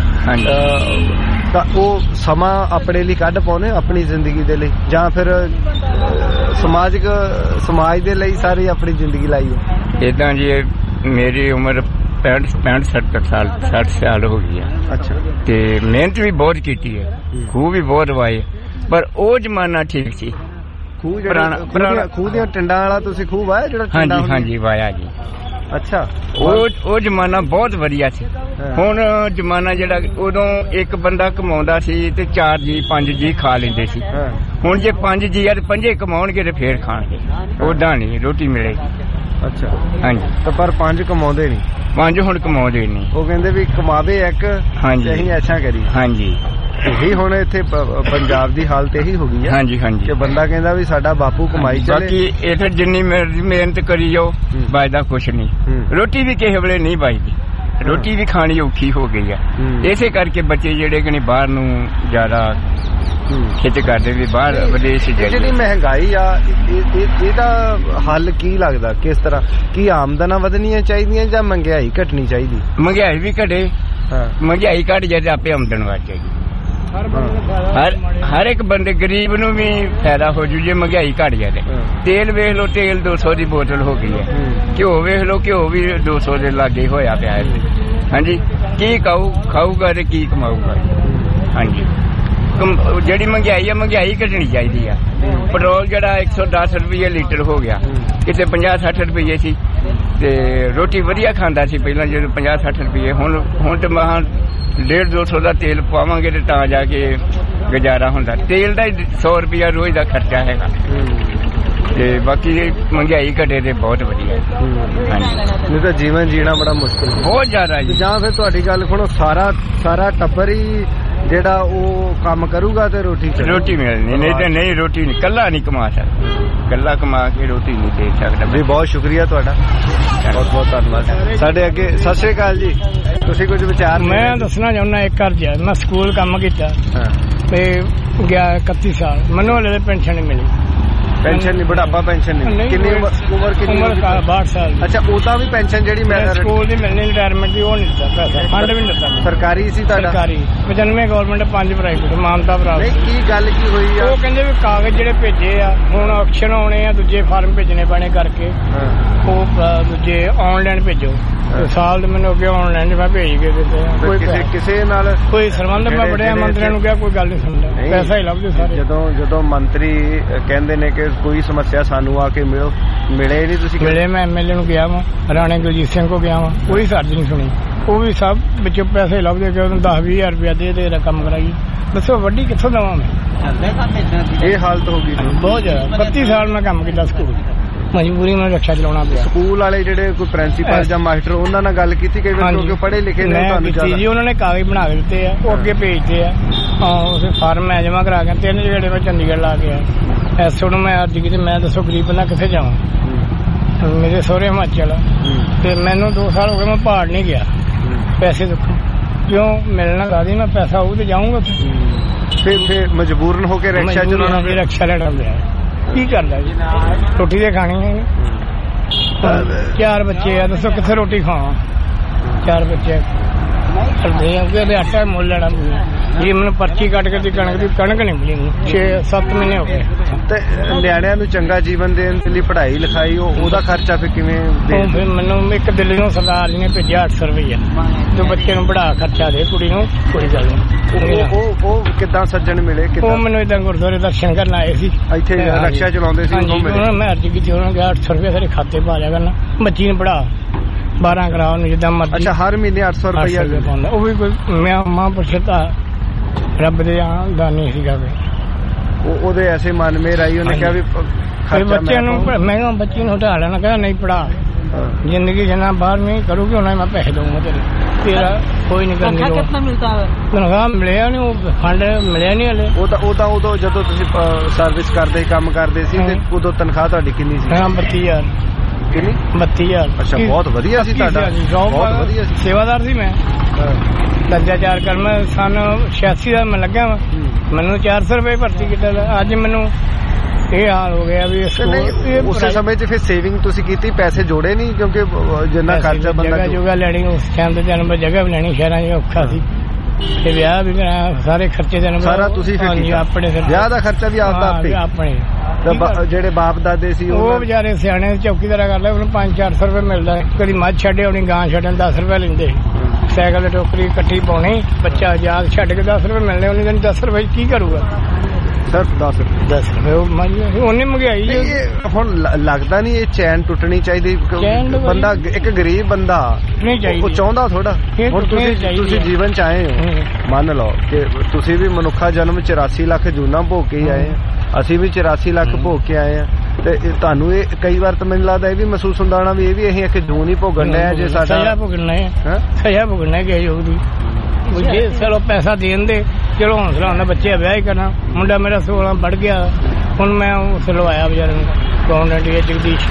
ਤਾਂ ਉਹ ਸਮਾਂ ਆਪਣੇ ਲਈ ਕੱਢ ਪਾਉਂਦੇ ਆਪਣੀ ਜ਼ਿੰਦਗੀ ਦੇ ਲਈ, ਜਾਂ ਫਿਰ ਸਮਾਜਿਕ ਸਮਾਜ ਦੇ ਲਈ ਸਾਰੀ ਆਪਣੀ ਜ਼ਿੰਦਗੀ ਲਾਈ ਹੋ? ਏਦਾਂ ਜੀ, ਮੇਰੀ ਉਮਰ ਪੈਂਹਠ ਪੈਂਹਠ ਸੱਠ ਸਾਲ ਸੱਠ ਸਾਲ ਹੋ ਗਈ ਆ। ਅੱਛਾ, ਤੇ ਮਿਹਨਤ ਵੀ ਬਹੁਤ ਕੀਤੀ ਹੈ, ਖੂਹ ਵੀ ਬਹੁਤ ਵਾਏ, ਪਰ ਉਹ ਜ਼ਮਾਨਾ ਠੀਕ ਸੀ। ਖੂਹ ਖੂਹ ਦੀਆਂ ਟਿੰਡਾਂ ਵਾਲਾ ਤੁਸੀਂ ਖੂਹ ਵਾਇਆ ਜਿਹੜਾ? ਹਾਂਜੀ ਹਾਂਜੀ, ਵਾਇਆ ਜੀ। ਅੱਛਾ, ਉਹ ਉਹ ਜ਼ਮਾਨਾ ਬਹੁਤ ਵਧੀਆ ਸੀ। ਹੁਣ ਜ਼ਮਾਨਾ ਜਿਹੜਾ ਉਦੋਂ ਇੱਕ ਬੰਦਾ ਕਮਾਉਂਦਾ ਸੀ ਤੇ ਚਾਰ ਜੀ ਪੰਜ ਜੀ ਖਾ ਲੈਂਦੇ ਸੀ। ਹੁਣ ਜੇ ਪੰਜ ਜੀ ਆ ਤੇ ਪੰਜੇ ਕਮਾਉਣਗੇ ਤੇ ਫੇਰ ਖਾਣਗੇ, ਉਦਾਂ ਨਹੀਂ ਰੋਟੀ ਮਿਲੇਗੀ। ਅੱਛਾ, ਹਾਂਜੀ, ਤਾਂ ਪਰ ਪੰਜ ਕਮਾਉਂਦੇ ਨਹੀਂ, ਪੰਜ ਹੁਣ ਕਮਾਉਂਦੇ ਨਹੀਂ। ਉਹ ਕਹਿੰਦੇ ਵੀ ਕਮਾਵੇ ਇੱਕ, ਹਾਂਜੀ ਅਸੀਂ ਐਸਾ ਕਰੀ। ਹਾਂਜੀ, ਇਹੀ ਹੁਣ ਇੱਥੇ ਪੰਜਾਬ ਦੀ ਹਾਲਤ ਇਹੀ ਹੋ ਗਈ ਹੈ। ਹਾਂਜੀ ਹਾਂਜੀ, ਕਿ ਬੰਦਾ ਕਹਿੰਦਾ ਵੀ ਸਾਡਾ ਬਾਪੂ ਕਮਾਈ ਚੱਲੇ, ਬਾਕੀ ਇੱਥੇ ਜਿੰਨੀ ਮਿਹਨਤ ਕਰੀ ਜਾਓ ਬਚਦਾ ਕੁਛ ਨਹੀਂ। ਰੋਟੀ ਵੀ ਕਿਸੇ ਵੇਲੇ ਨਹੀਂ ਬਚਦੀ, ਰੋਟੀ ਵੀ ਖਾਣੀ ਔਖੀ ਹੋ ਗਈ ਆ। ਇਸੇ ਕਰਕੇ ਬੱਚੇ ਜਿਹੜੇ ਕਿ ਬਾਹਰ ਨੂੰ ਜ਼ਿਆਦਾ ਖਿੱਚ ਕਰਦੇ ਵੀ ਬਾਹਰ ਵਿਦੇਸ਼ ਜਾਈਏ। ਜਿਹੜੀ ਮਹਿੰਗਾਈ ਆ ਇਹਦਾ ਹੱਲ ਕੀ ਲੱਗਦਾ? ਕਿਸ ਤਰ੍ਹਾਂ, ਕੀ ਆਮਦਨਾਂ ਵਧਣੀਆਂ ਚਾਹੀਦੀਆਂ ਜਾਂ ਮਹਿੰਗਾਈ ਘਟਣੀ ਚਾਹੀਦੀ? ਮਹਿੰਗਾਈ ਵੀ ਘਟੇ, ਮਹਿੰਗਾਈ ਘਟ ਜਾਏ ਤੇ ਆਪੇ ਆਮਦਨ ਵੱਧ ਜਾਏਗੀ। ਹਰ ਹਰ ਇੱਕ ਬੰਦੇ ਗਰੀਬ ਨੂੰ ਵੀ ਫਾਇਦਾ ਹੋ ਜੂ ਜੇ ਮਹਿੰਗਾਈ ਘਟ ਜਾਏ। ਤੇਲ ਵੇਖ ਲਓ, ਤੇਲ ਦੋ ਸੌ ਦੀ ਬੋਤਲ ਹੋ ਗਈ ਹੈ। ਘਿਓ ਵੇਖ ਲਓ, ਘਿਓ ਵੀ ਦੋ ਸੌ ਦੇ ਲਾਗੇ ਹੋਇਆ ਪਿਆ ਹੈ। ਹਾਂਜੀ, ਕੀ ਖਾਊ ਖਾਊਗਾ ਤੇ ਕੀ ਕਮਾਊਗਾ? ਹਾਂਜੀ, ਜਿਹੜੀ ਮਹਿੰਗਾਈ ਆ ਮਹਿੰਗਾਈ ਘਟਣੀ ਚਾਹੀਦੀ ਆ। ਪੈਟਰੋਲ ਜਿਹੜਾ ਇੱਕ ਸੌ ਦਸ ਰੁਪਏ ਲੀਟਰ ਹੋ ਗਿਆ, ਕਿਤੇ ਪੰਜਾਹ ਸੱਠ ਰੁਪਏ ਸੀ, ਤੇ ਰੋਟੀ ਵਧੀਆ ਖਾਂਦਾ ਸੀ ਪਹਿਲਾਂ ਜਦੋਂ ਪੰਜਾਹ ਸੱਠ ਰੁਪਏ। ਹੁਣ ਹੁਣ ਤੇ ਮਹਾਂ ਡੇਢ ਦੋ ਸੌ ਦਾ ਤੇਲ ਪਾਵਾਂਗੇ ਤੇ ਤਾਂ ਜਾ ਕੇ ਗੁਜ਼ਾਰਾ ਹੁੰਦਾ। ਤੇਲ ਦਾ ਸੌ ਰੁਪਇਆ ਰੋਜ਼ ਦਾ ਖਰਚਾ ਹੈਗਾ, ਤੇ ਬਾਕੀ ਮਹਿੰਗਾਈ ਘਟੇ ਤੇ ਬਹੁਤ ਵਧੀਆ। ਹਾਂਜੀ, ਨਹੀਂ ਤਾਂ ਜੀਵਨ ਜੀਣਾ ਬੜਾ ਮੁਸ਼ਕਿਲ, ਬਹੁਤ ਜ਼ਿਆਦਾ ਜੀ। ਜਾਂ ਫਿਰ ਤੁਹਾਡੀ ਗੱਲ ਸੁਣੋ, ਸਾਰਾ ਸਾਰਾ ਟੱਬਰ ਹੀ ਜਿਹੜਾ ਉਹ ਕੰਮ ਕਰੂਗਾ ਤੇ ਰੋਟੀ ਰੋਟੀ ਮਿਲਣੀ, ਨਹੀਂ ਤੇ ਨਹੀਂ ਰੋਟੀ ਨਹੀਂ, ਕੱਲਾ ਨਹੀਂ ਕਮਾ ਸਕਦਾ, ਕੱਲਾ ਕਮਾ ਕੇ ਰੋਟੀ ਨਹੀਂ ਦੇ ਸਕਦਾ। ਜੀ ਬਹੁਤ ਸ਼ੁਕਰੀਆ ਤੁਹਾਡਾ, ਬਹੁਤ ਬਹੁਤ ਧੰਨਵਾਦ। ਸਾਡੇ ਅੱਗੇ ਸਤਿ ਸ੍ਰੀ ਅਕਾਲ ਜੀ, ਤੁਸੀਂ ਕੁਝ ਵਿਚਾਰ? ਮੈਂ ਦੱਸਣਾ ਚਾਹੁੰਦਾ, ਇੱਕ ਘਰ ਜਾ ਮੈਂ ਸਕੂਲ ਕੰਮ ਕੀਤਾ ਤੇ ਗਿਆ ਇਕੱਤੀ ਸਾਲ, ਮੈਨੂੰ ਹਲੇ ਪੈਨਸ਼ਨ ਨਹੀਂ ਮਿਲੀ। ਪੈਨਸ਼ਨ ਨਹੀਂ, ਬੁਢਾਪਾ ਪੈਨਸ਼ਨ ਨਹੀਂ। ਕਿੰਨੀ ਉਮਰ? ਕਿੰਨੀ ਉਮਰ? ਬਾਹਠ ਸਾਲ। ਅੱਛਾ, ਉਹਦਾ ਵੀ ਪੈਨਸ਼ਨ ਜਿਹੜੀ ਮੈਂ ਸਕੂਲ ਦੀ ਮਿਲਣੀ ਰਿਟਾਇਰਮੈਂਟ ਦੀ, ਉਹ ਨਹੀਂ ਦਿੱਤਾ ਪੈਸਾ, ਫੰਡ ਵੀ ਨਹੀਂ ਦਿੱਤਾ। ਸਰਕਾਰੀ ਸੀ ਤੁਹਾਡਾ? ਸਰਕਾਰੀ, ਪਚਾਨਵੇਂ ਗਵਰਨਮੈਂਟ, ਪੰਜ ਪ੍ਰਾਈਵੇਟ, ਮਾਨਤਾ ਪ੍ਰਾਪਤ। ਨਹੀਂ, ਕੀ ਗੱਲ ਕੀ ਹੋਈ ਆ? ਉਹ ਕਹਿੰਦੇ ਵੀ ਕਾਗਜ਼ ਜਿਹੜੇ ਭੇਜੇ ਆ, ਹੁਣ ਆਕਸ਼ਨ ਆਉਣੇ ਆ, ਦੂਜੇ ਫਾਰਮ ਭੇਜਣੇ ਪੈਣੇ ਕਰਕੇ, ਉਹ ਦੂਜੇ ਆਨਲਾਈਨ ਭੇਜੋ। ਸਾਲ ਦੇ ਮੈਨੂੰ ਅੱਗੇ ਆਨਲਾਈਨ ਮੈਂ ਭੇਜ ਕੇ ਦਿੱਤੇ। ਕੋਈ ਕਿਸੇ ਨਾਲ ਕੋਈ ਸੰਬੰਧ ਮੈਂ ਬੜਿਆ ਮੰਤਰੀਆਂ ਨੂੰ ਕਿਹਾ, ਕੋਈ ਗੱਲ ਨਹੀਂ ਸੁਣਦਾ, ਪੈਸਾ ਹੀ ਲੱਭਦੇ ਸਾਰੇ। ਜਦੋਂ ਜਦੋਂ ਮੰਤਰੀ ਕਹਿੰਦੇ ਨੇ ਕਿ ਕੋਈ ਸਮੱਸਿਆ ਸਾਨੂੰ ਆ ਕੇ ਮਿਲੋ, ਮਿਲੇ ਨਹੀਂ ਤੁਸੀਂ? ਮਿਲੇ, ਮੈਂ ਐਮਐਲਏ ਨੂੰ ਗਿਆ ਵਾ, ਰਾਣੇ ਗੁਰਜੀਤ ਸਿੰਘ ਕੋ ਗਿਆ ਵਾ, ਕੋਈ ਸਾਡੀ ਨਹੀਂ ਸੁਣੀ। ਉਹ ਵੀ ਸਭ ਵਿੱਚੋਂ ਪੈਸੇ ਲੱਭਦੇ ਕਿ ਉਹਨੂੰ ਦਸ ਵੀਹ ਹਜ਼ਾਰ ਰੁਪਇਆ ਦੇ ਦੇ ਕੰਮ ਕਰਾਈਏ। ਦੱਸੋ ਵੱਡੀ ਕਿੱਥੋਂ ਦੇਵਾਂ ਮੈਂ? ਇਹ ਹਾਲਤ ਹੋ ਗਈ ਬਹੁਤ ਜ਼ਿਆਦਾ। ਬੱਤੀ ਸਾਲ ਮੈਂ ਕੰਮ ਕੀਤਾ ਸਕੂਲ, ਮਜਬੂਰੀ ਨਾਲ ਰਕਸ਼ਾ ਚਲਾਉਣਾ ਪਿਆ। ਸਕੂਲ ਵਾਲੇ ਜਿਹੜੇ ਕੋਈ ਪ੍ਰਿੰਸੀਪਲ ਜਾਂ ਮਾਸਟਰ, ਉਹਨਾਂ ਨਾਲ ਗੱਲ ਕੀਤੀ ਕਈ ਵਾਰ, ਕਿਉਂਕਿ ਪੜ੍ਹੇ ਲਿਖੇ ਨੇ ਤੁਹਾਨੂੰ ਜੀ, ਉਹਨਾਂ ਨੇ ਕਾਗਜ਼ ਬਣਾ ਕੇ ਦਿੱਤੇ ਆ, ਉਹ ਅੱਗੇ ਭੇਜਦੇ ਆ। ਹਾਂ, ਫਾਰਮ ਮੈਂ ਜਮਾ ਕਰਾ ਕੇ ਤਿੰਨ ਜਿਹੜੇ ਮੈਂ ਚੰਡੀਗੜ੍ਹ ਲਾ ਕੇ ਆ। ਐਸੋ ਨੂੰ ਮੈਂ ਅੱਜ ਕਿਤੇ, ਮੈਂ ਦੱਸੋ ਗਰੀਬ ਬੰਦਾ ਕਿੱਥੇ ਜਾਵਾਂ? ਮੇਰੇ ਸਹੁਰੇ ਹਿਮਾਚਲ ਤੇ ਮੈਨੂੰ ਦੋ ਸਾਲ ਹੋ ਗਏ ਮੈਂ ਪਹਾੜ ਨਹੀਂ ਗਿਆ ਪੈਸੇ ਦੇਖੋ ਕਿਉਂ ਮਿਲਣਾ ਦਾਦੀ ਮੈਂ ਪੈਸਾ ਉਹ ਤੇ ਜਾਊਂਗਾ ਫਿਰ ਫਿਰ ਮਜਬੂਰਨ ਹੋ ਕੇ ਰਿਕਸ਼ਾ ਚਲਾਉਣਾ ਪਿਆ ਰਿਕਸ਼ਾ ਲੈਣਾ ਪਿਆ ਕੀ ਕਰਦਾ ਜੀ ਰੋਟੀ ਤੇ ਖਾਣੀ ਹੈ ਚਾਰ ਬੱਚੇ ਆ ਦੱਸੋ ਕਿੱਥੇ ਰੋਟੀ ਖਾਵਾਂ ਚਾਰ ਬੱਚੇ ਕਰਦੇ ਆ ਕਿ ਆਟਾ ਮੁੱਲ ਲੈਣਾ ਜੀ ਮੈਨੂੰ ਪਰਚੀ ਕੱਟ ਕੇ ਦੀ ਕਣਕ ਦੀ ਕਣਕ ਨਹੀਂ ਮਿਲੀ ਮੈਨੂੰ ਛੇ ਸੱਤ ਮਹੀਨੇ ਹੋ ਗਏ ਤੇ ਨਿਆਣਿਆਂ ਨੂੰ ਚੰਗਾ ਜੀਵਨ ਦੇਣ ਦੇ ਲਈ ਪੜ੍ਹਾਈ ਲਿਖਾਈ ਉਹਦਾ ਖਰਚਾ ਫਿਰ ਕਿਵੇਂ ਦੇ ਫਿਰ ਮੈਨੂੰ ਇੱਕ ਦਿੱਲੀ ਨੂੰ ਸਰਦਾਰ ਜੀ ਨੇ ਭੇਜਿਆ ਅੱਠ ਸੌ ਰੁਪਈਆ ਤੇ ਬੱਚੇ ਨੂੰ ਪੜ੍ਹਾ ਖਰਚਾ ਦੇ ਕੁੜੀ ਨੂੰ ਕੋਈ ਗੱਲ ਨਹੀਂ ਉਹ ਉਹ ਕਿੱਦਾਂ ਸੱਜਣ ਮਿਲੇ ਉਹ ਮੈਨੂੰ ਏਦਾਂ ਗੁਰਦੁਆਰੇ ਦਰਸ਼ਨ ਕਰਨ ਆਏ ਸੀ ਇੱਥੇ ਰਿਕਸ਼ਾ ਚਲਾਉਂਦੇ ਸੀ ਉਹਨਾਂ ਮੈਂ ਅਰਜ਼ੀ ਕੀਤੀ ਉਹਨਾਂ ਨੇ ਅੱਠ ਸੌ ਰੁਪਇਆ ਸਾਡੇ ਖਾਤੇ ਪਾ ਲਿਆ ਕਰਨਾ ਬੱਚੀ ਨੂੰ ਪੜ੍ਹਾ ਬਾਰਾਂ ਕਰਾ ਉਹਨੂੰ ਜਿੱਦਾਂ ਮਰਜ਼ੀ ਅੱਛਾ ਹਰ ਮਹੀਨੇ ਅੱਠ ਸੌ ਰੁਪਇਆ ਪਾਉਂਦਾ ਉਹ ਵੀ ਕੋਈ ਮੈਂ ਮਹਾਂਪੁਰਸ਼ ਰੱਬ ਦੇ ਦਾਨੀ ਸੀਗਾ ਕੋਈ ਉਹਦੇ ਐਸੇ ਮਨ ਮੇਰ ਆਈ ਉਹਨੇ ਕਿਹਾ ਵੀ ਬੱਚੇ ਨੂੰ ਮੈਂ ਬੱਚੀ ਨੂੰ ਹਟਾ ਲੈਣਾ ਕਹਿੰਦਾ ਨਹੀਂ ਪੜਾ ਜ਼ਿੰਦਗੀ ਜਿੰਨਾ ਬਾਹਰ ਨਹੀਂ ਕਰੂਗੀ ਉਹਨਾਂ ਮੈਂ ਪੈਸੇ ਦਊਂਗਾ ਤੇਰੇ ਤੇਰਾ ਕੋਈ ਨਹੀਂ ਕਰਨੀ ਲੋੜ ਕਿੰਨਾ ਮਿਲਦਾ ਹੈ ਤਨਖਾਹ ਮਿਲਿਆ ਨਹੀਂ ਉਹ ਫੰਡ ਮਿਲਿਆ ਨਹੀਂ ਹਲੇ ਉਹ ਤਾਂ ਉਹ ਤਾਂ ਉਦੋਂ ਜਦੋਂ ਤੁਸੀਂ ਸਰਵਿਸ ਕਰਦੇ ਕੰਮ ਕਰਦੇ ਸੀ ਤੇ ਉਦੋਂ ਤਨਖਾਹ ਤੁਹਾਡੀ ਕਿੰਨੀ ਸੀ ਹਾਂ ਬੱਤੀ ਹਜ਼ਾਰ ਕਿੰਨੀ ਬੱਤੀ ਹਜ਼ਾਰ ਅੱਛਾ ਬਹੁਤ ਵਧੀਆ ਸੀ ਤੁਹਾਡਾ ਬਹੁਤ ਵਧੀਆ ਸੀ ਸੇਵਾਦਾਰ ਸੀ ਮੈਂ ਦਰਜਾ ਚਾਰ ਕਰ ਮੈਂ ਸਨ ਛਿਆਸੀ ਦਾ ਮੈਂ ਲੱਗਿਆ ਵਾ ਮੈਨੂੰ ਚਾਰ ਸੌ ਰੁਪਏ ਭਰਤੀ ਕੀਤਾ ਅੱਜ ਮੈਨੂੰ ਇਹ ਹਾਲ ਹੋ ਗਿਆ ਵੀ ਉਸੇ ਸਮੇਂ 'ਚ ਫਿਰ ਸੇਵਿੰਗ ਤੁਸੀਂ ਕੀਤੀ ਪੈਸੇ ਜੋੜੇ ਨਹੀਂ ਕਿਉਂਕਿ ਜਿੰਨਾ ਖਰਚਾ ਬੰਦਾ ਜਗ੍ਹਾ ਜੁਗਾ ਲੈਣੀ ਉਸ ਟਾਈਮ ਤੇ ਜਨਮ ਜਗ੍ਹਾ ਵੀ ਲੈਣੀ ਸ਼ਹਿਰਾਂ 'ਚ ਔਖਾ ਸੀ ਤੇ ਵਿਆਹ ਵੀ ਸਾਰੇ ਖਰਚੇ ਦੇ ਸਾਰਾ ਤੁਸੀਂ ਫਿਰ ਆਪਣੇ ਵਿਆਹ ਦਾ ਖਰਚਾ ਵੀ ਆਪਦਾ ਆਪੇ ਆਪਣੇ ਜਿਹੜੇ ਬਾਪ ਦਾਦੇ ਸੀ ਉਹ ਵਿਚਾਰੇ ਸਿਆਣੇ ਚੌਕੀਦਾਰ ਕਰਦੇ ਉਹਨੂੰ ਪੰਜ ਚਾਰ ਸੌ ਰੁਪਏ ਮਿਲਦਾ ਕਦੀ ਮੱਝ ਛੱਡੇ ਹੋਣੀ ਗਾਂ ਛੱਡਣ ਦਸ ਰੁਪਏ ਲੈਂਦੇ ਸਾਈਕਲ ਤੇ ਟੋਕਰੀ ਇਕੱਠੀ ਪਾਉਣੀ ਬੱਚਾ ਯਾਦ ਛੱਡ ਕੇ ਦਸ ਰੁਪਏ ਮਿਲਣੇ ਉਹਨੇ ਦਿਨ ਦਸ ਰੁਪਏ ਕੀ ਕਰੂਗਾ ਸਰ ਦਸ ਦਸ ਰੁਪਏ ਉਹਨੇ ਮਹਿੰਗਾਈ ਹੁਣ ਲੱਗਦਾ ਨਹੀਂ ਇਹ ਚੈਨ ਟੁੱਟਣੀ ਚਾਹੀਦੀ ਬੰਦਾ ਇੱਕ ਗਰੀਬ ਬੰਦਾ ਉਹ ਚਾਹੁੰਦਾ ਥੋੜਾ ਹੁਣ ਤੁਸੀਂ ਤੁਸੀਂ ਜੀਵਨ ਚ ਆਏ ਹੋ ਮੰਨ ਲਓ ਕਿ ਤੁਸੀਂ ਵੀ ਮਨੁੱਖਾ ਜਨਮ ਚੁਰਾਸੀ ਲੱਖ ਜੂਨਾ ਭੋਗ ਕੇ ਹੀ ਆਏ ਆ ਅਸੀਂ ਵੀ ਚੁਰਾਸੀ ਲੱਖ ਭੋਗ ਕੇ ਆਏ ਆ ਤੇ ਤੁਹਾਨੂੰ ਇਹ ਕਈ ਵਾਰ ਤਾਂ ਮੈਨੂੰ ਲੱਗਦਾ ਇਹ ਵੀ ਮਹਿਸੂਸ ਹੁੰਦਾ ਹੋਣਾ ਵੀ ਇਹ ਵੀ ਅਸੀਂ ਇੱਕ ਜੂਨ ਹੀ ਭੋਗਣ ਡਿਆ ਜੇ ਸਾਡਾ ਸਜ਼ਾ ਭੁਗਤਣਾ ਹੈ ਸਜ਼ਾ ਭੁਗਤਣਾ ਕਿ ਯੋਗ ਦੀ ਜੇ ਚਲੋ ਪੈਸਾ ਦੇਣ ਦੇ ਚਲੋ ਹੌਸਲਾ ਹੁੰਦਾ ਬੱਚੇ ਵਿਆਹ ਹੀ ਕਰਨਾ ਮੁੰਡਾ ਮੇਰਾ ਸੋਲਾਂ ਪੜ ਗਿਆ ਹੁਣ ਮੈਂ ਉਸ ਲਵਾਇਆ ਵਿਚਾਰੇ ਨੂੰ ਗੌਰਮੈਂਟ ਜਗਦੀਸ਼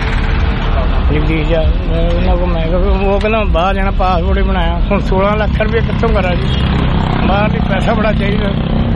ਜਗਦੀਸ਼ ਉਹਨਾਂ ਕੋਲ ਮੈਂ ਉਹ ਕਹਿੰਦਾ ਬਾਹਰ ਜਾਣਾ ਪਾਸਪੋਰਟ ਹੀ ਬਣਾਇਆ ਹੁਣ ਸੋਲਾਂ ਲੱਖ ਰੁਪਏ ਕਿੱਥੋਂ ਕਰਾਂ ਜੀ ਬਾਹਰ ਲਈ ਪੈਸਾ ਬੜਾ ਚਾਹੀਦਾ